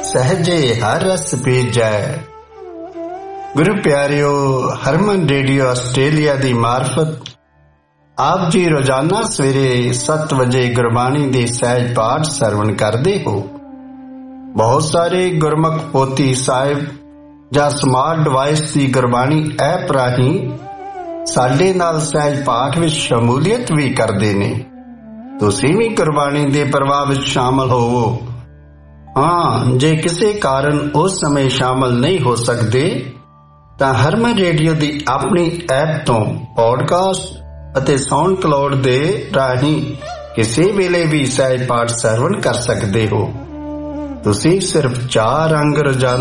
सहजे हर रस बीजै। गुरु प्यारियो, हरमन रेडियो आस्ट्रेलिया दी मार्फत आप जी रोजाना सवेरे सत्त वजे गुरबाणी दे सहज पाठ सरवण करते हो। बहुत सारे गुरमुख पोथी साहिब जां स्मार्ट डिवाइस की गुरबाणी ऐप राही साडे नाल सहज पाठ विच शमूलियत भी करते ने। तुसीं भी गुरबाणी दे प्रवाह विच शामिल होवो। हाँ, जे किसी कारण उस समय शामिल नहीं हो सकते तां हरमन रेडियो दी अपनी ऐप तो पॉडकास्ट ਅਤੇ ਸਾਊਂਡ ਕਲਾउड ਦੇ ਰਾਹੀਂ ਕਿਸੇ ਵੇਲੇ ਵੀ ਸਹਿਜ ਪਾਠ ਸਰਵਣ ਕਰ ਸਕਦੇ ਹੋ। ਤੁਸੀਂ ਸਿਰਫ ਚਾਰ ਅੰਗ ਰੋਜ਼ਾਨਾ